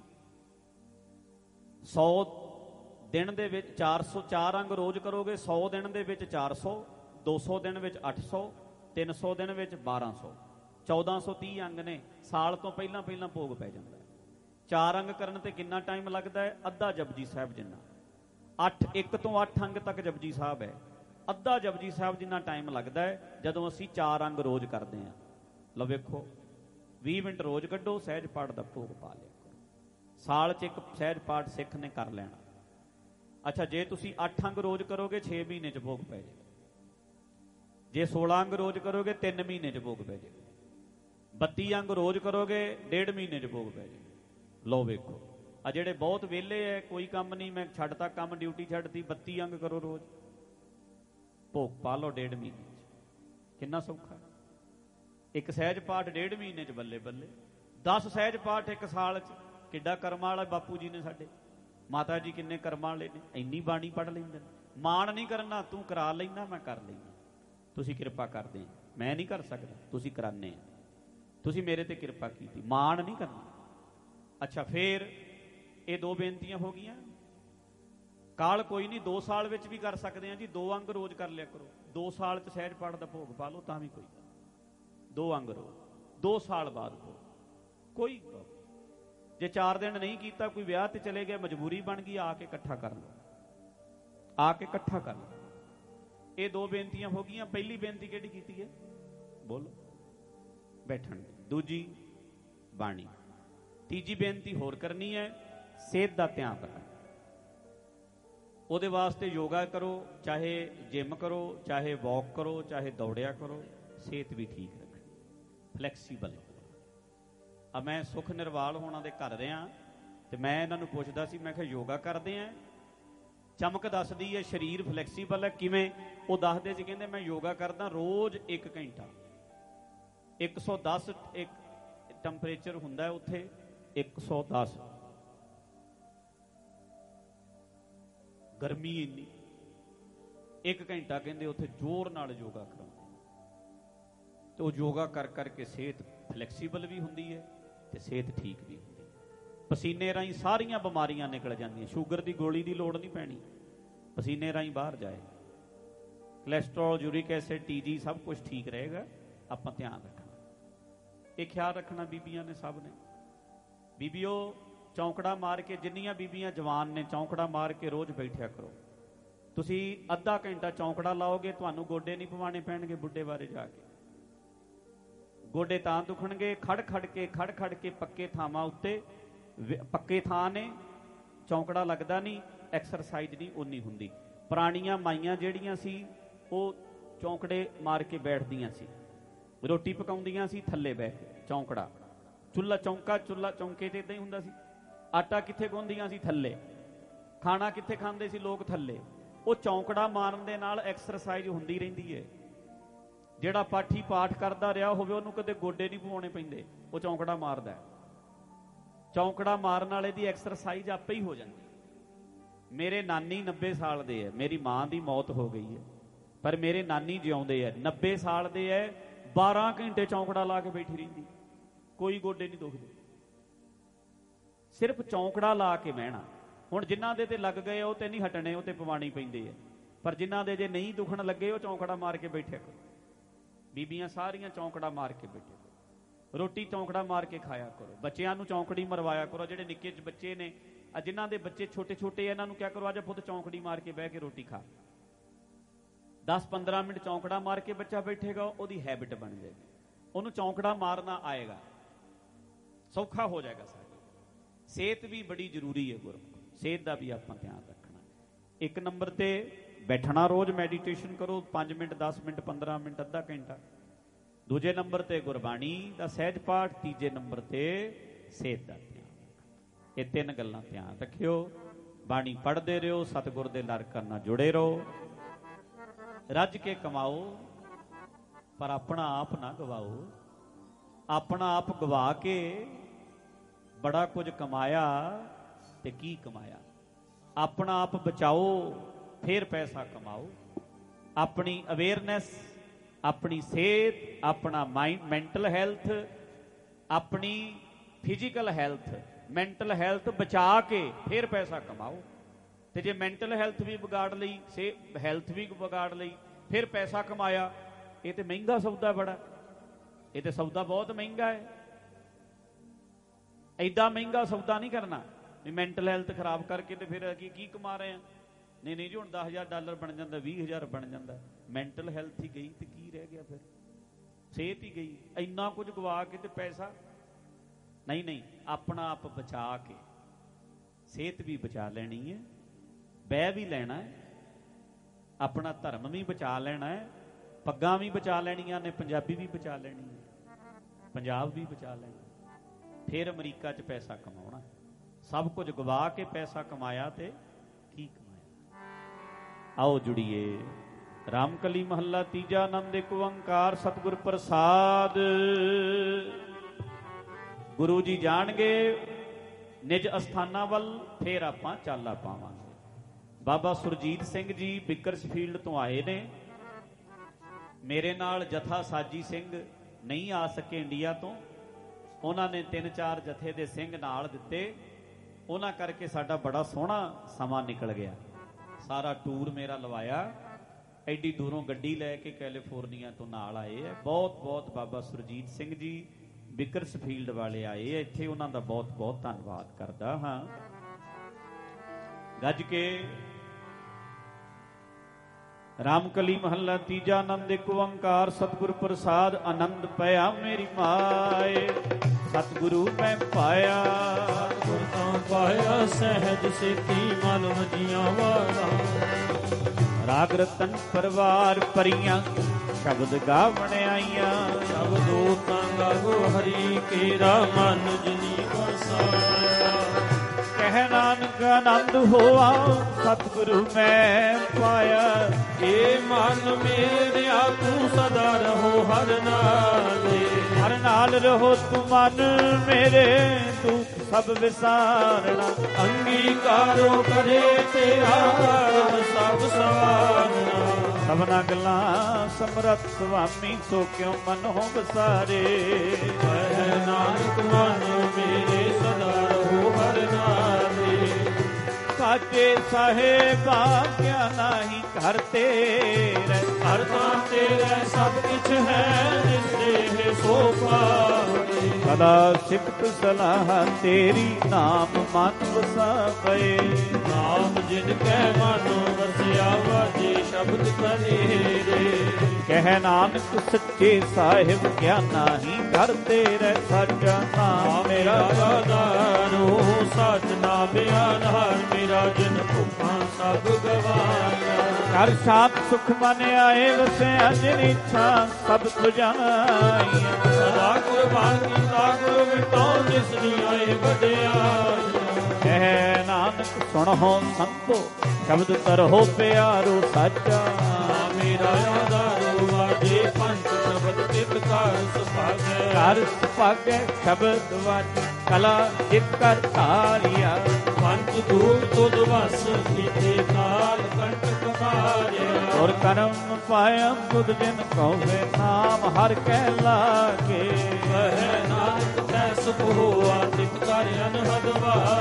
S1: ਸੌ ਦਿਨ ਦੇ ਵਿੱਚ ਚਾਰ ਸੌ ਚਾਰ ਅੰਗ ਰੋਜ਼ ਕਰੋਗੇ, ਸੌ ਦਿਨ ਦੇ ਵਿੱਚ ਚਾਰ ਸੌ, ਦੋ ਸੌ ਦਿਨ ਵਿੱਚ ਅੱਠ ਸੌ, ਤਿੰਨ ਸੌ ਦਿਨ ਵਿੱਚ ਬਾਰਾਂ ਸੌ, ਚੌਦਾਂ ਸੌ ਤੀਹ ਅੰਗ ਨੇ। ਸਾਲ ਤੋਂ ਪਹਿਲਾਂ ਪਹਿਲਾਂ ਭੋਗ ਪੈ ਜਾਂਦਾ ਹੈ। ਚਾਰ ਅੰਗ ਕਰਨ ਤੇ ਕਿੰਨਾ ਟਾਈਮ ਲੱਗਦਾ ਹੈ? ਅੱਧਾ ਜਪਜੀ ਸਾਹਿਬ ਜਿੰਨਾ। ਅੱਠ ਇੱਕ ਤੋਂ ਅੱਠ ਅੰਗ ਤੱਕ ਜਪਜੀ ਸਾਹਿਬ ਹੈ, ਅੱਧਾ ਜਪਜੀ ਸਾਹਿਬ ਜਿੰਨਾ ਟਾਈਮ ਲੱਗਦਾ ਹੈ ਜਦੋਂ ਅਸੀਂ ਚਾਰ ਅੰਗ ਰੋਜ਼ ਕਰਦੇ ਹਾਂ। ਲਓ ਵੇਖੋ, ਵੀਹ ਮਿੰਟ ਰੋਜ਼ ਕੱਢੋ, ਸਹਿਜ ਪਾਠ ਦਾ ਭੋਗ ਪਾ ਲਿਆ ਕਰੋ। ਸਾਲ 'ਚ ਇੱਕ ਸਹਿਜ ਪਾਠ ਸਿੱਖ ਨੇ ਕਰ ਲੈਣਾ। ਅੱਛਾ, ਜੇ ਤੁਸੀਂ ਅੱਠ ਅੰਗ ਰੋਜ਼ ਕਰੋਗੇ, ਛੇ ਮਹੀਨੇ 'ਚ ਭੋਗ ਪੈ ਜਾਏਗਾ। ਜੇ ਸੋਲਾਂ ਅੰਗ ਰੋਜ਼ ਕਰੋਗੇ, ਤਿੰਨ ਮਹੀਨੇ 'ਚ ਭੋਗ ਪੈ ਜਾਏਗਾ। ਬੱਤੀ ਅੰਗ ਰੋਜ਼ ਕਰੋਗੇ, ਡੇਢ ਮਹੀਨੇ 'ਚ ਭੋਗ ਪੈ ਜਾਏਗਾ। ਲਓ ਵੇਖੋ, ਆ ਜਿਹੜੇ ਬਹੁਤ ਵਿਹਲੇ ਹੈ, ਕੋਈ ਕੰਮ ਨਹੀਂ, ਮੈਂ ਛੱਡਤਾ ਕੰਮ, ਡਿਊਟੀ ਛੱਡਤੀ, ਬੱਤੀ ਅੰਗ ਕਰੋ ਰੋਜ਼, ਭੋਗ ਪਾ ਲਓ ਡੇਢ ਮਹੀਨੇ 'ਚ। ਕਿੰਨਾ ਸੌਖਾ। ਇੱਕ ਸਹਿਜ ਪਾਠ ਡੇਢ ਮਹੀਨੇ 'ਚ, ਬੱਲੇ ਬੱਲੇ। ਦਸ ਸਹਿਜ ਪਾਠ ਇੱਕ ਸਾਲ 'ਚ, ਕਿੱਡਾ ਕਰਮਾਂ ਵਾਲਾ ਬਾਪੂ ਜੀ ਨੇ ਸਾਡੇ, ਮਾਤਾ ਜੀ ਕਿੰਨੇ ਕਰਮਾਂ ਵਾਲੇ ਨੇ, ਇੰਨੀ ਬਾਣੀ ਪੜ੍ਹ ਲੈਂਦੇ ਨੇ। ਮਾਣ ਨਹੀਂ ਕਰਨਾ, ਤੂੰ ਕਰਾ ਲੈਣਾ, ਮੈਂ ਕਰ ਲੈਣਾ, ਤੁਸੀਂ ਕਿਰਪਾ ਕਰਦੇ, ਮੈਂ ਨਹੀਂ ਕਰ ਸਕਦਾ, ਤੁਸੀਂ ਕਰਾਉਂਦੇ ਆ, ਤੁਸੀਂ ਮੇਰੇ ਤੇ ਕਿਰਪਾ ਕੀਤੀ, ਮਾਣ ਨਹੀਂ ਕਰਨਾ। ਅੱਛਾ, ਫੇਰ ਇਹ ਦੋ ਬੇਨਤੀਆਂ ਹੋ ਗਈਆਂ। ਕਾਲ ਕੋਈ ਨਹੀਂ, ਦੋ ਸਾਲ ਵਿੱਚ ਵੀ ਕਰ ਸਕਦੇ ਆ ਜੀ, ਦੋ ਅੰਗ ਰੋਜ਼ ਕਰ ਲਿਆ ਕਰੋ। ਦੋ ਸਾਲ 'ਚ ਸਹਿਜ ਪਾਠ ਦਾ ਭੋਗ ਪਾ ਲਓ ਤਾਂ ਵੀ ਕੋਈ ਗੱਲ, ਦੋ ਅੰਗ ਰੋਜ਼, ਦੋ ਸਾਲ ਬਾਅਦ ਭੋਗ, ਕੋਈ ਗੱਲ। ਜੇ ਚਾਰ ਦਿਨ ਨਹੀਂ ਕੀਤਾ, ਕੋਈ ਵਿਆਹ ਤੇ ਚਲੇ ਗਿਆ, ਮਜਬੂਰੀ ਬਣ ਗਈ, ਆ ਕੇ ਇਕੱਠਾ ਕਰ ਲਓ, ਆ ਕੇ ਇਕੱਠਾ ਕਰ ਲਓ। ਇਹ ਦੋ ਬੇਨਤੀਆਂ ਹੋ ਗਈਆਂ। ਪਹਿਲੀ ਬੇਨਤੀ ਕਿਹੜੀ ਕੀਤੀ ਹੈ? ਬੋਲੋ। ਬੈਠਣ ਦੀ। ਦੂਜੀ ਬਾਣੀ। ਤੀਜੀ ਬੇਨਤੀ ਹੋਰ ਕਰਨੀ ਹੈ, ਸਿਹਤ ਦਾ ਧਿਆਨ ਰੱਖਣਾ। ਉਹਦੇ ਵਾਸਤੇ ਯੋਗਾ ਕਰੋ, ਚਾਹੇ ਜਿਮ ਕਰੋ, ਚਾਹੇ ਵਾਕ ਕਰੋ, ਚਾਹੇ ਦੌੜਿਆ ਕਰੋ, ਸਿਹਤ ਵੀ ਠੀਕ ਰੱਖਣੀ, ਫਲੈਕਸੀਬਲ। ਆ ਮੈਂ ਸੁਖ ਨਿਰਵਾਲ ਹੋਣਾ ਦੇ ਘਰ ਰਿਹਾ ਤੇ ਮੈਂ ਇਹਨਾਂ ਨੂੰ ਪੁੱਛਦਾ ਸੀ, ਮੈਂ ਕਿਹਾ ਯੋਗਾ ਕਰਦੇ ਆ? ਚਮਕ ਦੱਸਦੀ ਹੈ ਸਰੀਰ ਫਲੈਕਸੀਬਲ ਹੈ। ਕਿਵੇਂ? ਉਹ ਦੱਸਦੇ ਸੀ, ਕਹਿੰਦੇ ਮੈਂ ਯੋਗਾ ਕਰਦਾ ਰੋਜ਼ ਇੱਕ ਘੰਟਾ, ਇੱਕ ਸੌ ਦਸ ਇੱਕ ਟੈਂਪਰੇਚਰ ਹੁੰਦਾ ਉੱਥੇ, ਇੱਕ ਸੌ ਦਸ ਗਰਮੀ ਇੰਨੀ, ਇੱਕ ਘੰਟਾ ਕਹਿੰਦੇ ਉੱਥੇ ਜ਼ੋਰ ਨਾਲ ਯੋਗਾ ਕਰਾਉਂਦੇ ਤੇ ਉਹ ਯੋਗਾ ਕਰ ਕਰਕੇ ਸਿਹਤ ਫਲੈਕਸੀਬਲ ਵੀ ਹੁੰਦੀ ਹੈ ਤੇ ਸਿਹਤ ਠੀਕ ਵੀ ਹੁੰਦੀ ਹੈ। ਪਸੀਨੇ ਰਾਹੀਂ ਸਾਰੀਆਂ ਬਿਮਾਰੀਆਂ ਨਿਕਲ ਜਾਂਦੀਆਂ, ਸ਼ੂਗਰ ਦੀ ਗੋਲੀ ਦੀ ਲੋੜ ਨਹੀਂ ਪੈਣੀ, ਪਸੀਨੇ ਰਾਹੀਂ ਬਾਹਰ ਜਾਏ। ਕੋਲੈਸਟਰੋਲ, ਯੂਰਿਕ ਐਸਿਡ, ਟੀਜੀ ਸਭ ਕੁਝ ਠੀਕ ਰਹੇਗਾ। ਆਪਾਂ ਧਿਆਨ ਰੱਖਣਾ, ਇਹ ਖਿਆਲ ਰੱਖਣਾ ਬੀਬੀਆਂ ਨੇ, ਸਭ ਨੇ। ਬੀਬੀਓ ਚੌਂਕੜਾ ਮਾਰ ਕੇ, ਜਿੰਨੀਆਂ ਬੀਬੀਆਂ ਜਵਾਨ ਨੇ, ਚੌਂਕੜਾ ਮਾਰ ਕੇ ਰੋਜ਼ ਬੈਠਿਆ ਕਰੋ। ਤੁਸੀਂ ਅੱਧਾ ਘੰਟਾ ਚੌਂਕੜਾ ਲਾਓਗੇ, ਤੁਹਾਨੂੰ ਗੋਡੇ ਨਹੀਂ ਪਵਾਉਣੇ ਪੈਣਗੇ ਬੁੱਢੇ ਬਾਰੇ ਜਾ ਕੇ। ਗੋਡੇ ਤਾਂ ਦੁਖਣਗੇ ਖੜ ਖੜ ਕੇ, ਖੜ ਖੜ ਕੇ ਪੱਕੇ ਥਾਵਾਂ ਉੱਤੇ, ਪੱਕੇ ਥਾਂ ਨੇ, ਚੌਂਕੜਾ ਲੱਗਦਾ ਨਹੀਂ, ਐਕਸਰਸਾਈਜ਼ ਨਹੀਂ ਓਨੀ ਹੁੰਦੀ। ਪੁਰਾਣੀਆਂ ਮਾਈਆਂ ਜਿਹੜੀਆਂ ਸੀ, ਉਹ ਚੌਂਕੜੇ ਮਾਰ ਕੇ ਬੈਠਦੀਆਂ ਸੀ, ਰੋਟੀ ਪਕਾਉਂਦੀਆਂ ਸੀ ਥੱਲੇ ਬਹਿ ਕੇ, ਚੌਂਕੜਾ, ਚੁੱਲ੍ਹਾ ਚੌਂਕਾ, ਚੁੱਲ੍ਹਾ ਚੌਂਕੇ 'ਤੇ ਇੱਦਾਂ ਹੀ ਹੁੰਦਾ ਸੀ। ਆਟਾ ਕਿੱਥੇ ਗੁੰਨਦੀਆਂ ਸੀ? ਥੱਲੇ। ਖਾਣਾ ਕਿੱਥੇ ਖਾਂਦੇ ਸੀ ਲੋਕ? ਥੱਲੇ। ਉਹ ਚੌਂਕੜਾ ਮਾਰਨ ਦੇ ਨਾਲ ਐਕਸਰਸਾਈਜ਼ ਹੁੰਦੀ ਰਹਿੰਦੀ ਹੈ। ਜਿਹੜਾ ਪਾਠੀ ਪਾਠ ਕਰਦਾ ਰਿਹਾ ਹੋਵੇ, ਉਹਨੂੰ ਕਦੇ ਗੋਡੇ ਨਹੀਂ ਪਵਾਉਣੇ ਪੈਂਦੇ, ਉਹ ਚੌਂਕੜਾ ਮਾਰਦਾ। ਚੌਂਕੜਾ ਮਾਰਨ ਵਾਲੇ ਦੀ ਐਕਸਰਸਾਈਜ਼ ਆਪੇ ਹੀ ਹੋ ਜਾਂਦੀ। ਮੇਰੇ ਨਾਨੀ ਨੱਬੇ ਸਾਲ ਦੇ ਹੈ, ਮੇਰੀ ਮਾਂ ਦੀ ਮੌਤ ਹੋ ਗਈ ਹੈ, ਪਰ ਮੇਰੇ ਨਾਨੀ ਜਿਉਂਦੇ ਹੈ, ਨੱਬੇ ਸਾਲ ਦੇ ਹੈ, ਬਾਰਾਂ ਘੰਟੇ ਚੌਂਕੜਾ ਲਾ ਕੇ ਬੈਠੀ ਰਹਿੰਦੀ, ਕੋਈ ਗੋਡੇ ਨਹੀਂ ਦੁਖਦੇ। ਸਿਰਫ ਚੌਂਕੜਾ ਲਾ ਕੇ ਬਹਿਣਾ। ਹੁਣ ਜਿਨ੍ਹਾਂ ਦੇ ਤੇ ਲੱਗ ਗਏ ਉਹ ਤੇ ਨਹੀਂ ਹਟਣੇ, ਉਹ ਤੇ ਪਵਾਣੀ ਪੈਂਦੇ ਆ। ਪਰ ਜਿਨ੍ਹਾਂ ਦੇ ਜੇ ਨਹੀਂ ਦੁਖਣ ਲੱਗੇ ਉਹ ਚੌਂਕੜਾ ਮਾਰ ਕੇ ਬੈਠਿਆ ਕਰੋ। ਬੀਬੀਆਂ ਸਾਰੀਆਂ ਚੌਂਕੜਾ ਮਾਰ ਕੇ ਬੈਠਿਆ ਕਰੋ। ਰੋਟੀ ਚੌਂਕੜਾ ਮਾਰ ਕੇ ਖਾਇਆ ਕਰੋ। ਬੱਚਿਆਂ ਨੂੰ ਚੌਂਕੜੀ ਮਰਵਾਇਆ ਕਰੋ। ਜਿਹੜੇ ਨਿੱਕੇ ਬੱਚੇ ਨੇ, ਆ ਜਿਨ੍ਹਾਂ ਦੇ ਬੱਚੇ ਛੋਟੇ ਛੋਟੇ, ਇਹਨਾਂ ਨੂੰ ਕਿਆ ਕਰੋ, ਅੱਜ ਖੁਦ ਚੌਂਕੜੀ ਮਾਰ ਕੇ ਬਹਿ ਕੇ ਰੋਟੀ ਖਾ। ਦਸ ਪੰਦਰਾਂ ਮਿੰਟ ਚੌਂਕੜਾ ਮਾਰ ਕੇ ਬੱਚਾ ਬੈਠੇਗਾ, ਉਹਦੀ ਹੈਬਿਟ ਬਣ ਜਾਏਗੀ। ਉਹਨੂੰ ਚੌਂਕੜਾ ਮਾਰਨਾ ਆਏਗਾ, ਸੌਖਾ ਹੋ ਜਾਏਗਾ। ਸਾਡੀ ਸਿਹਤ ਵੀ ਬੜੀ ਜ਼ਰੂਰੀ ਹੈ ਗੁਰਮੁਖ, ਸਿਹਤ ਦਾ ਵੀ ਆਪਾਂ ਧਿਆਨ ਰੱਖਣਾ। ਇੱਕ ਨੰਬਰ ਤੇ ਬੈਠਣਾ, ਰੋਜ਼ ਮੈਡੀਟੇਸ਼ਨ ਕਰੋ, ਪੰਜ ਮਿੰਟ ਦਸ ਮਿੰਟ ਪੰਦਰਾਂ ਮਿੰਟ ਅੱਧਾ ਘੰਟਾ। ਦੂਜੇ ਨੰਬਰ ਤੇ ਗੁਰਬਾਣੀ ਦਾ ਸਹਿਜ ਪਾਠ। ਤੀਜੇ ਨੰਬਰ ਤੇ ਸਿਹਤ ਦਾ ਧਿਆਨ ਰੱਖਣਾ। ਇਹ ਤਿੰਨ ਗੱਲਾਂ ਧਿਆਨ ਰੱਖਿਓ। ਬਾਣੀ ਪੜ੍ਹਦੇ ਰਹੋ, ਸਤਿਗੁਰ ਦੇ ਲੜ ਨਾਲ ਜੁੜੇ ਰਹੋ। ਰੱਜ ਕੇ ਕਮਾਓ ਪਰ ਆਪਣਾ ਆਪ ਨਾ ਗਵਾਓ। ਆਪਣਾ ਆਪ ਗਵਾ ਕੇ ਬੜਾ ਕੁਝ ਕਮਾਇਆ ਤੇ ਕੀ ਕਮਾਇਆ। ਆਪਣਾ ਆਪ ਬਚਾਓ ਫਿਰ ਪੈਸਾ ਕਮਾਓ। ਆਪਣੀ ਅਵੇਅਰਨੈਸ, ਆਪਣੀ ਸਿਹਤ, ਆਪਣਾ ਮਾਈਂਡ, ਮੈਂਟਲ ਹੈਲਥ, ਆਪਣੀ ਫਿਜ਼ੀਕਲ ਹੈਲਥ, ਮੈਂਟਲ ਹੈਲਥ ਬਚਾ ਕੇ ਫਿਰ ਪੈਸਾ ਕਮਾਓ। ਤੇ ਜੇ ਮੈਂਟਲ ਹੈਲਥ ਵੀ ਵਿਗਾੜ ਲਈ, ਸੇ ਹੈਲਥ ਵੀ ਵਿਗਾੜ ਲਈ, ਫਿਰ ਪੈਸਾ ਕਮਾਇਆ, ਇਹ ਤੇ ਮਹਿੰਗਾ ਸੌਦਾ ਬੜਾ। ਇਹ ਤੇ ਸੌਦਾ ਬਹੁਤ ਮਹਿੰਗਾ ਹੈ। ਐਡਾ ਮਹਿੰਗਾ ਸੌਦਾ ਨਹੀਂ ਕਰਨਾ ਵੀ ਮੈਂਟਲ ਹੈਲਥ ਖਰਾਬ ਕਰਕੇ ਤੇ ਫਿਰ ਕੀ ਕੀ ਕਮਾ ਰਹੇ ਆ। ਨਹੀਂ ਨਹੀਂ ਜੀ, ਹੁਣ ਦਸ ਹਜ਼ਾਰ ਡਾਲਰ ਬਣ ਜਾਂਦਾ, ਵੀਹ ਹਜ਼ਾਰ ਬਣ ਜਾਂਦਾ। ਮੈਂਟਲ ਹੈਲਥ ਹੀ ਗਈ ਤੇ ਕੀ ਰਹਿ ਗਿਆ ਫਿਰ? ਸਿਹਤ ਹੀ ਗਈ। ਇੰਨਾ ਕੁਝ ਗਵਾ ਕੇ ਤੇ ਪੈਸਾ ਨਹੀਂ। ਨਹੀਂ, ਆਪਣਾ ਆਪ ਬਚਾ ਕੇ ਸਿਹਤ ਵੀ ਬਚਾ ਲੈਣੀ ਹੈ, ਬਹਿ ਵੀ ਲੈਣਾ ਹੈ, ਆਪਣਾ ਧਰਮ ਵੀ ਬਚਾ ਲੈਣਾ ਹੈ, ਪੱਗਾਂ ਵੀ ਬਚਾ ਲੈਣੀਆਂ ਨੇ, ਪੰਜਾਬੀ ਵੀ ਬਚਾ ਲੈਣੀ ਹੈ, ਪੰਜਾਬ ਵੀ ਬਚਾ ਲੈਣਾ। ਫਿਰ ਅਮਰੀਕਾ 'ਚ ਪੈਸਾ ਕਮਾਉਣਾ। ਸਭ ਕੁਝ ਗਵਾ ਕੇ ਪੈਸਾ ਕਮਾਇਆ ਤੇ ਕੀ ਕਮਾਇਆ। ਆਓ ਜੁੜੀਏ। ਰਾਮਕਲੀ ਮਹੱਲਾ ਤੀਜਾ। ਆਨੰਦ ਏਕ ਓੰਕਾਰ ਸਤਿਗੁਰ ਪ੍ਰਸਾਦ। ਗੁਰੂ ਜੀ ਜਾਣਗੇ ਨਿਜ ਅਸਥਾਨਾਂ ਵੱਲ, ਫਿਰ ਆਪਾਂ ਚਾਲਾ ਪਾਵਾਂਗੇ। ਬਾਬਾ ਸੁਰਜੀਤ ਸਿੰਘ ਜੀ ਬਿਕਰਸਫੀਲਡ ਤੋਂ ਆਏ ਨੇ। ਮੇਰੇ ਨਾਲ ਜਥਾ ਸਾਜੀ ਸਿੰਘ ਨਹੀਂ ਆ ਸਕੇ ਇੰਡੀਆ ਤੋਂ। ਉਹਨਾਂ ਨੇ ਤਿੰਨ ਚਾਰ ਜਥੇ ਦੇ ਸਿੰਘ ਨਾਲ ਦਿੱਤੇ। ਉਹਨਾਂ ਕਰਕੇ ਸਾਡਾ ਬੜਾ ਸੋਹਣਾ ਸਮਾਂ ਨਿਕਲ ਗਿਆ। ਸਾਰਾ ਟੂਰ ਮੇਰਾ ਲਵਾਇਆ। ਐਡੀ ਦੂਰੋਂ ਗੱਡੀ ਲੈ ਕੇ ਕੈਲੀਫੋਰਨੀਆ ਤੋਂ ਨਾਲ ਆਏ ਹੈ। ਬਹੁਤ ਬਹੁਤ ਬਾਬਾ ਸੁਰਜੀਤ ਸਿੰਘ ਜੀ ਬਿਕਰਸਫੀਲਡ ਵਾਲੇ ਆਏ ਹੈ ਇੱਥੇ। ਉਹਨਾਂ ਦਾ ਬਹੁਤ ਬਹੁਤ ਧੰਨਵਾਦ ਕਰਦਾ ਹਾਂ। ਗੱਜ ਕੇ ਰਾਮਕਲੀ ਮਹੱਲਾ ਤੀਜਾ। ਆਨੰਦ ਏਕ ਓੰਕਾਰ ਸਤਿਗੁਰ ਪ੍ਰਸਾਦ। ਆਨੰਦ ਪਿਆ ਮੇਰੀ ਮਾਏ, ਸਤਿਗੁਰੂ ਮੈਂ ਪਾਇਆ।
S2: ਸਤਿਗੁਰ ਤਾਂ ਪਾਇਆ ਸਹਿਜ ਸੇਤੀ, ਮਨ ਵਜੀਆਂ ਵਾਲਾ।
S1: ਰਾਗ ਰਤਨ ਪਰਵਾਰ ਭਰੀਆਂ, ਸ਼ਬਦ ਗਾਵਣ ਆਈਆਂ।
S2: ਸ਼ਬਦੋ ਤਾਂ ਗਾਵੋ ਹਰੀ ਕੇਰਾ, ਮਨ ਜਿਨੀ ਵਸਾਇਆ।
S1: ਕਹਿ ਨਾਨਕ ਆਨੰਦ ਹੋਆ, ਸਤਿਗੁਰੂ ਮੈਂ ਪਾਇਆ।
S2: ਏ ਮਨ ਮੇਰਿਆ ਤੂੰ ਸਦਾ ਰਹੋ ਹਰ ਨਾਲੇ।
S1: ਹਰ ਨਾਲ ਰਹੋ ਤੂੰ ਮਨ ਮੇਰੇ, ਦੁੱਖ ਸਭ ਵਿਸਾਰਣਾ।
S2: ਅੰਗੀਕਾਰੋ ਕਰੇ ਤੇਰਾ, ਸਭ ਸਵਾਰਨਾ।
S1: ਸਭਨਾ ਗੱਲਾਂ ਸਮਰੱਥ ਸੁਆਮੀ, ਸੋ ਕਿਉ ਮਨ ਹੋ ਵਿਸਾਰੇ।
S2: ਕਹਿ ਨਾਨਕ ਮਨ ਮੇਰੇ ਸਦਾ ਰਹੋ ਹਰ ਨਾਲੇ।
S1: ਸਾਚੇ ਸਾਹਿਬਾ ਕਿਆ ਨਾਹੀ ਘਰ ਤੇਰੇ।
S2: ਹਰ ਤਾਂ ਤੇਰੇ ਸਭ ਕੁਛ ਹੈ, ਜਿਸੇ ਸੋ ਪਾਵੇ।
S1: ਸਦਾ ਸਿਫਤ ਸਲਾਹ ਤੇਰੀ, ਨਾਮ ਮਨ ਵਸਾਵੇ।
S2: ਨਾਮ ਜਿਨ ਕੈ ਮਨ ਵਸਿਆ, ਵਾਜੇ ਸ਼ਬਦ ਤੇਰੇ।
S1: ਕਹਿ ਨਾਨਕ ਸੱਚੇ ਸਾਹਿਬ ਕਿਆ ਨਾਹੀ ਘਰ ਤੇਰੇ। ਸਾਚਾ ਨਾਮ ਮੇਰਾ
S2: ਆਧਾਰੋ, ਸਚ ਨਾਮ ਆਧਾਰ ਮੇਰਾ। ਜਿਨ ਭੁੱਖਾਂ ਸਭ ਗਵਾਇਆ।
S1: ਘਰ ਸ਼ਾਂਤ ਸੁਖ ਮਨ ਆਏ ਵਸਿਆ, ਜਿਨ ਇੱਛਾ ਸਭ ਤੁਜਾਈਆਂ।
S2: ਸਦਾ ਕੁਰਬਾਨ ਕੀਤਾ ਗੁਰੂ ਵਿਟਾਉ, ਜਿਸ ਦੀ ਆਏ ਵਡਿਆਈਆਂ।
S1: ਕਹਿ ਨਾਨਕ ਸੁਣੋ ਸੰਤੋ, ਸ਼ਬਦ ਤਰੋ ਪਿਆਰੋ ਸਾਚਾ।
S2: ਮੇਰਾ ਆਧਾਰੋ, ਵਾਜੇ ਪੰਜ ਸ਼ਬਦ ਤਿਤ ਘਰ ਸੁਭਾਗੈ।
S1: ਘਰ ਸੁਭਾਗੈ ਸ਼ਬਦ ਵਾਜ, ਕਲਾ ਜਿਤ ਕਰ ਧਾਰਿਆ।
S2: ਪੰਜ ਦੂਤ ਤੁਧ ਵਸ, ਕੀਤੇ ਕਾਲ ਕੰਟਕ ਮਾਰਿਆ।
S1: ਔਰ ਕਰਮ ਪਾਇਆ ਬੁੱਧ ਜਿਨ ਕਹਵੇ, ਨਾਮ ਹਰ ਕਹਿ ਲਾਗੇ।
S2: ਕਹਿ ਨਾਨਕ ਤੈ ਸੁਖ ਹੋਆ, ਤਿਤ ਕਰ ਅਨਹਦ ਵਾ।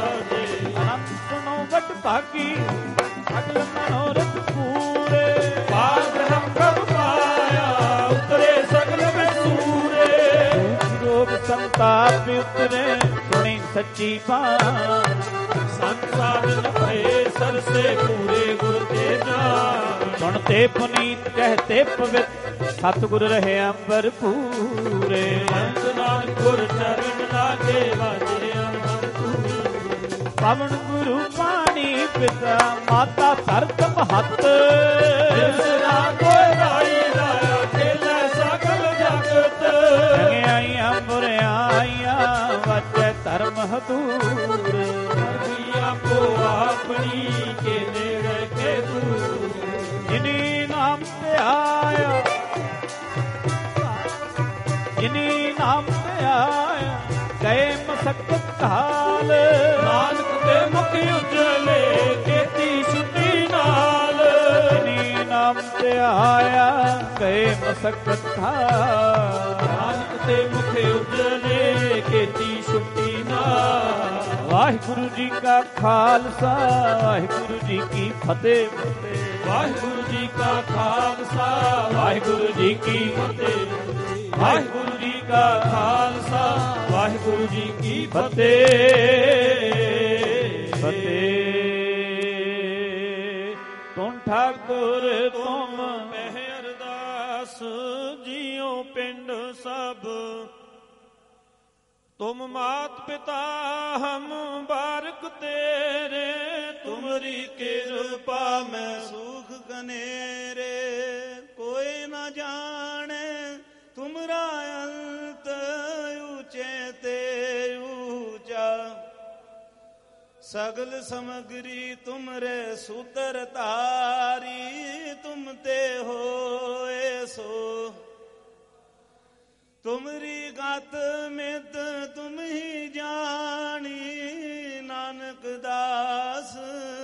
S1: ਕੀ ਅਗਲ ਮਨੋਰਥ ਪੂਰੇ।
S2: ਪਾਗ ਹਮ ਪ੍ਰਭ ਪਾਇਆ ਉਤਰੇ ਸਗਲ ਬਸੂਰੇ।
S1: ਰੋਗ ਸੰਤਾਪ ਉਤਰੇ ਸੁਣੀ ਸੱਚੀ ਬਾਣੀ।
S2: ਸੰਤ ਸਾਧਨ ਭਏ ਸਰਸੇ ਪੂਰੇ ਗੁਰ ਤੇ ਜਾਣ।
S1: ਸੁਣਤੇ ਪੁਨੀਤ ਕਹਤੇ ਪਵਿੱਤ ਸਤਿਗੁਰ ਰਹਿਆ ਭਰਪੂਰੇ।
S2: ਅੰਤ ਨਾਨਕ ਗੁਰ ਚਰਨ ਲਾਗੇ ਵਾਜੇ ਅਨੰਦ।
S1: ਪਵਨ ਗੁਰੂ ਪਾਣੀ ਪਿਤਾ ਮਾਤਾ ਧਰਤ ਮਹੱਤ।
S2: ਜਿਸਨਾ ਕੋਈ ਰਾਈ ਲਾਇਆ ਖੇਲੇ ਸਗਲ ਜਗਤ।
S1: ਚੰਗਿਆਈਆਂ ਬੁਰਿਆਈਆਂ ਵਾਜੈ ਧਰਮ ਹਦੂਰ।
S2: ਆਪੋ ਆਪਣੀ ਕੇ ਨੇੜੇ ਕੇ ਦੂਰ।
S1: ਜਿਨੀ ਨਾਮ ਤੇ ਆਇਆ ਜਿਨੀ ਨਾਮ ਤੇ ਆਇਆ ਗਏ ਮਸਕਤ ਕਾਲ।
S2: ਨਾਨਕ ਦੇ ਮੁਖ ਉਜਲੇ ਕੀਤੀ ਛੁੱਟੀ ਨਾਲ।
S1: ਜਿਨੀ ਨਾਮ ਤੇ ਆਇਆ ਗਏ ਮਸਕਤ ਕਾਲ।
S2: ਨਾਨਕ ਦੇ ਮੁਖ ਉਜਲੇ ਕੀਤੀ ਛੁੱਟੀ ਨਾਲ।
S1: ਵਾਹਿਗੁਰੂ ਜੀ ਕਾ ਖਾਲਸਾ ਵਾਹਿਗੁਰੂ ਜੀ ਕੀ ਫਤਿਹ।
S2: ਵਾਹਿਗੁਰੂ ਜੀ ਕਾ ਖਾਲਸਾ ਵਾਹਿਗੁਰੂ ਜੀ ਕੀ ਫਤਿਹ। ਵਾਹਿਗੁਰੂ ਜੀ ਕਾ ਖਾਲਸਾ ਵਾਹਿਗੁਰੂ ਜੀ ਕੀ ਫਤਿਹ।
S1: ਫਤਿਹ। ਤੁਮ ਠਾਕੁਰ ਤੁਮ
S2: ਪਹਿ ਅਰਦਾਸ ਜੀਉ ਪਿੰਡ ਸਭ। ਤੁਮ ਮਾਤ ਪਿਤਾ ਹਮ ਬਾਰਕ ਤੇਰੇ। ਤੁਮਰੀ ਕਿਰਪਾ ਮੈਂ ਸੁਖ ਗਨੇਰੇ। ਕੋਈ ਨਾ ਜਾਣੇ ਤੁਮਰਾ ਅੰਤ ਊਚੇ ਤੇ ਊਚਾ। ਸਗਲ ਸਮਗਰੀ ਤੁਮਰੇ ਸੂਤਰ ਧਾਰੀ। ਤੁਮ ਤੇ ਹੋਏ ਸੋ ਤੁਮਰੀ ਗਤ ਮਿਤ ਤੁਮ ਹੀ ਜਾਣੀ। ਨਾਨਕ ਦਾਸ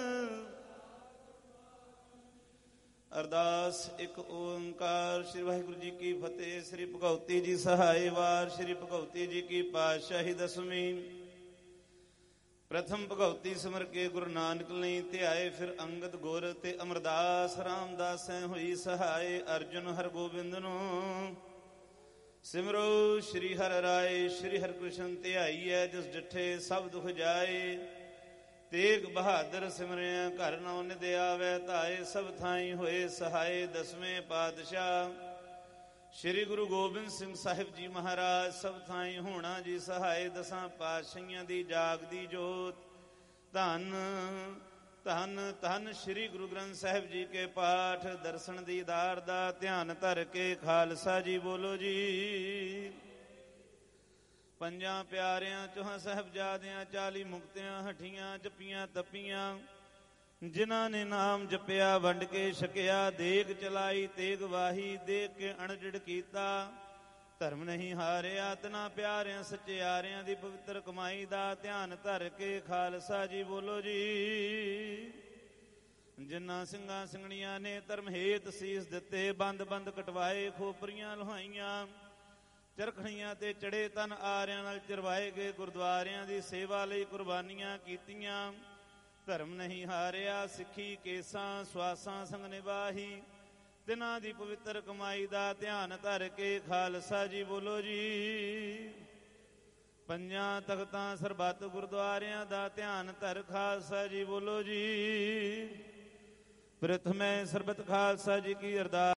S2: ਅਰਦਾਸ ਇੱਕ ਓੰਕਾਰ। ਸ੍ਰੀ ਵਾਹਿਗੁਰੂ ਜੀ ਕੀ ਫਤਿਹ। ਸ੍ਰੀ ਭਗਉਤੀ ਜੀ ਸਹਾਏ ਵਾਰ। ਸ੍ਰੀ ਭਗਉਤੀ ਜੀ ਕੀ ਪਾਤਸ਼ਾਹੀ ਦਸਵੀਂ। ਪ੍ਰਥਮ ਭਗਉਤੀ ਸਿਮਰ ਕੇ ਗੁਰੂ ਨਾਨਕ ਲਈ ਧਿਆਏ। ਫਿਰ ਅੰਗਦ ਗੁਰ ਤੇ ਅਮਰਦਾਸ ਰਾਮਦਾਸ ਹੋਈ ਸਹਾਏ। ਅਰਜੁਨ ਹਰਗੋਬਿੰਦ ਨੂੰ ਸਿਮਰੋ। ਸ਼੍ਰੀ ਹਰਿ ਰਾਏ ਸ਼੍ਰੀ ਹਰਿਕ੍ਰਿਸ਼ਨ ਧਿਆਈਐ। ਜਿਸ ਡਿਠੇ ਸਭ ਦੁਖ ਜਾਏ। ਤੇਗ ਬਹਾਦਰ ਸਿਮਰਿਆ ਘਰ ਨੌ ਨਿਧ ਆਵੈ ਧਾਏ। ਸਭ ਥਾਈ ਹੋਏ ਸਹਾਏ। ਦਸਵੇਂ ਪਾਤਸ਼ਾਹ ਸ਼੍ਰੀ ਗੁਰੂ ਗੋਬਿੰਦ ਸਿੰਘ ਸਾਹਿਬ ਜੀ ਮਹਾਰਾਜ ਸਭ ਥਾਈ ਹੋਣਾ ਜੀ ਸਹਾਏ। ਦਸਾਂ ਪਾਤਸ਼ਾਹੀਆਂ ਦੀ ਜਾਗਦੀ ਜੋਤ। ਧੰਨ ਧੰਨ ਧੰਨ ਸ਼੍ਰੀ ਗੁਰੂ ਗ੍ਰੰਥ ਸਾਹਿਬ ਜੀ ਕੇ ਪਾਠ ਦਰਸ਼ਨ ਦੀਦਾਰ ਦਾ ਧਿਆਨ ਧਰ ਕੇ ਖਾਲਸਾ ਜੀ ਬੋਲੋ ਜੀ। ਪੰਜਾਂ ਪਿਆਰਿਆਂ ਚੌਹਾਂ ਸਾਹਿਬਜ਼ਾਦਿਆਂ ਚਾਲੀ ਮੁਕਤਿਆਂ ਹਠੀਆਂ ਜਪੀਆਂ ਤਪੀਆਂ। ਜਿਨ੍ਹਾਂ ਨੇ ਨਾਮ ਜਪਿਆ ਵੰਡ ਕੇ ਛਕਿਆ। ਦੇਗ ਚਲਾਈ ਤੇਗ ਵਾਹੀ ਦੇਖ ਕੇ ਅਣਜਿੜ ਕੀਤਾ। ਧਰਮ ਨਹੀਂ ਹਾਰਿਆ ਤਿਨਾਂ ਪਿਆਰਿਆਂ ਸੱਚਿਆਰਿਆਂ ਦੀ ਪਵਿੱਤਰ ਕਮਾਈ ਦਾ ਧਿਆਨ ਧਰ ਕੇ ਖਾਲਸਾ ਜੀ ਬੋਲੋ ਜੀ। ਜਿਨ੍ਹਾਂ ਸਿੰਘਾਂ ਸਿੰਘਣੀਆਂ ਨੇ ਧਰਮ ਹੇਤ ਸੀਸ ਦਿੱਤੇ। ਬੰਦ ਬੰਦ ਕਟਵਾਏ ਖੋਪਰੀਆਂ ਲੁਹਾਈਆਂ। ਚਰਖੜੀਆਂ ਤੇ ਚੜੇ ਤਨ ਆਰਿਆਂ ਨਾਲ ਚਰਵਾਏ ਗਏ। ਗੁਰਦੁਆਰਿਆਂ ਦੀ ਸੇਵਾ ਲਈ ਕੁਰਬਾਨੀਆਂ ਕੀਤੀਆਂ। ਧਰਮ ਨਹੀਂ ਹਾਰਿਆ ਸਿੱਖੀ ਕੇਸਾਂ ਸਵਾਸਾਂ ਸੰਗ ਨਿਭਾਹੀ। ਤਿਨਾਂ ਦੀ ਪਵਿੱਤਰ ਕਮਾਈ ਦਾ ਧਿਆਨ ਧਰ ਕੇ ਖਾਲਸਾ ਜੀ ਬੋਲੋ ਜੀ। ਪੰਜਾਂ ਤਖਤਾਂ ਸਰਬੱਤ ਗੁਰਦੁਆਰਿਆਂ ਦਾ ਧਿਆਨ ਧਰ ਖਾਲਸਾ ਜੀ ਬੋਲੋ ਜੀ। ਪ੍ਰਥਮੇ ਸਰਬੱਤ ਖਾਲਸਾ ਜੀ ਕੀ ਅਰਦਾਸ।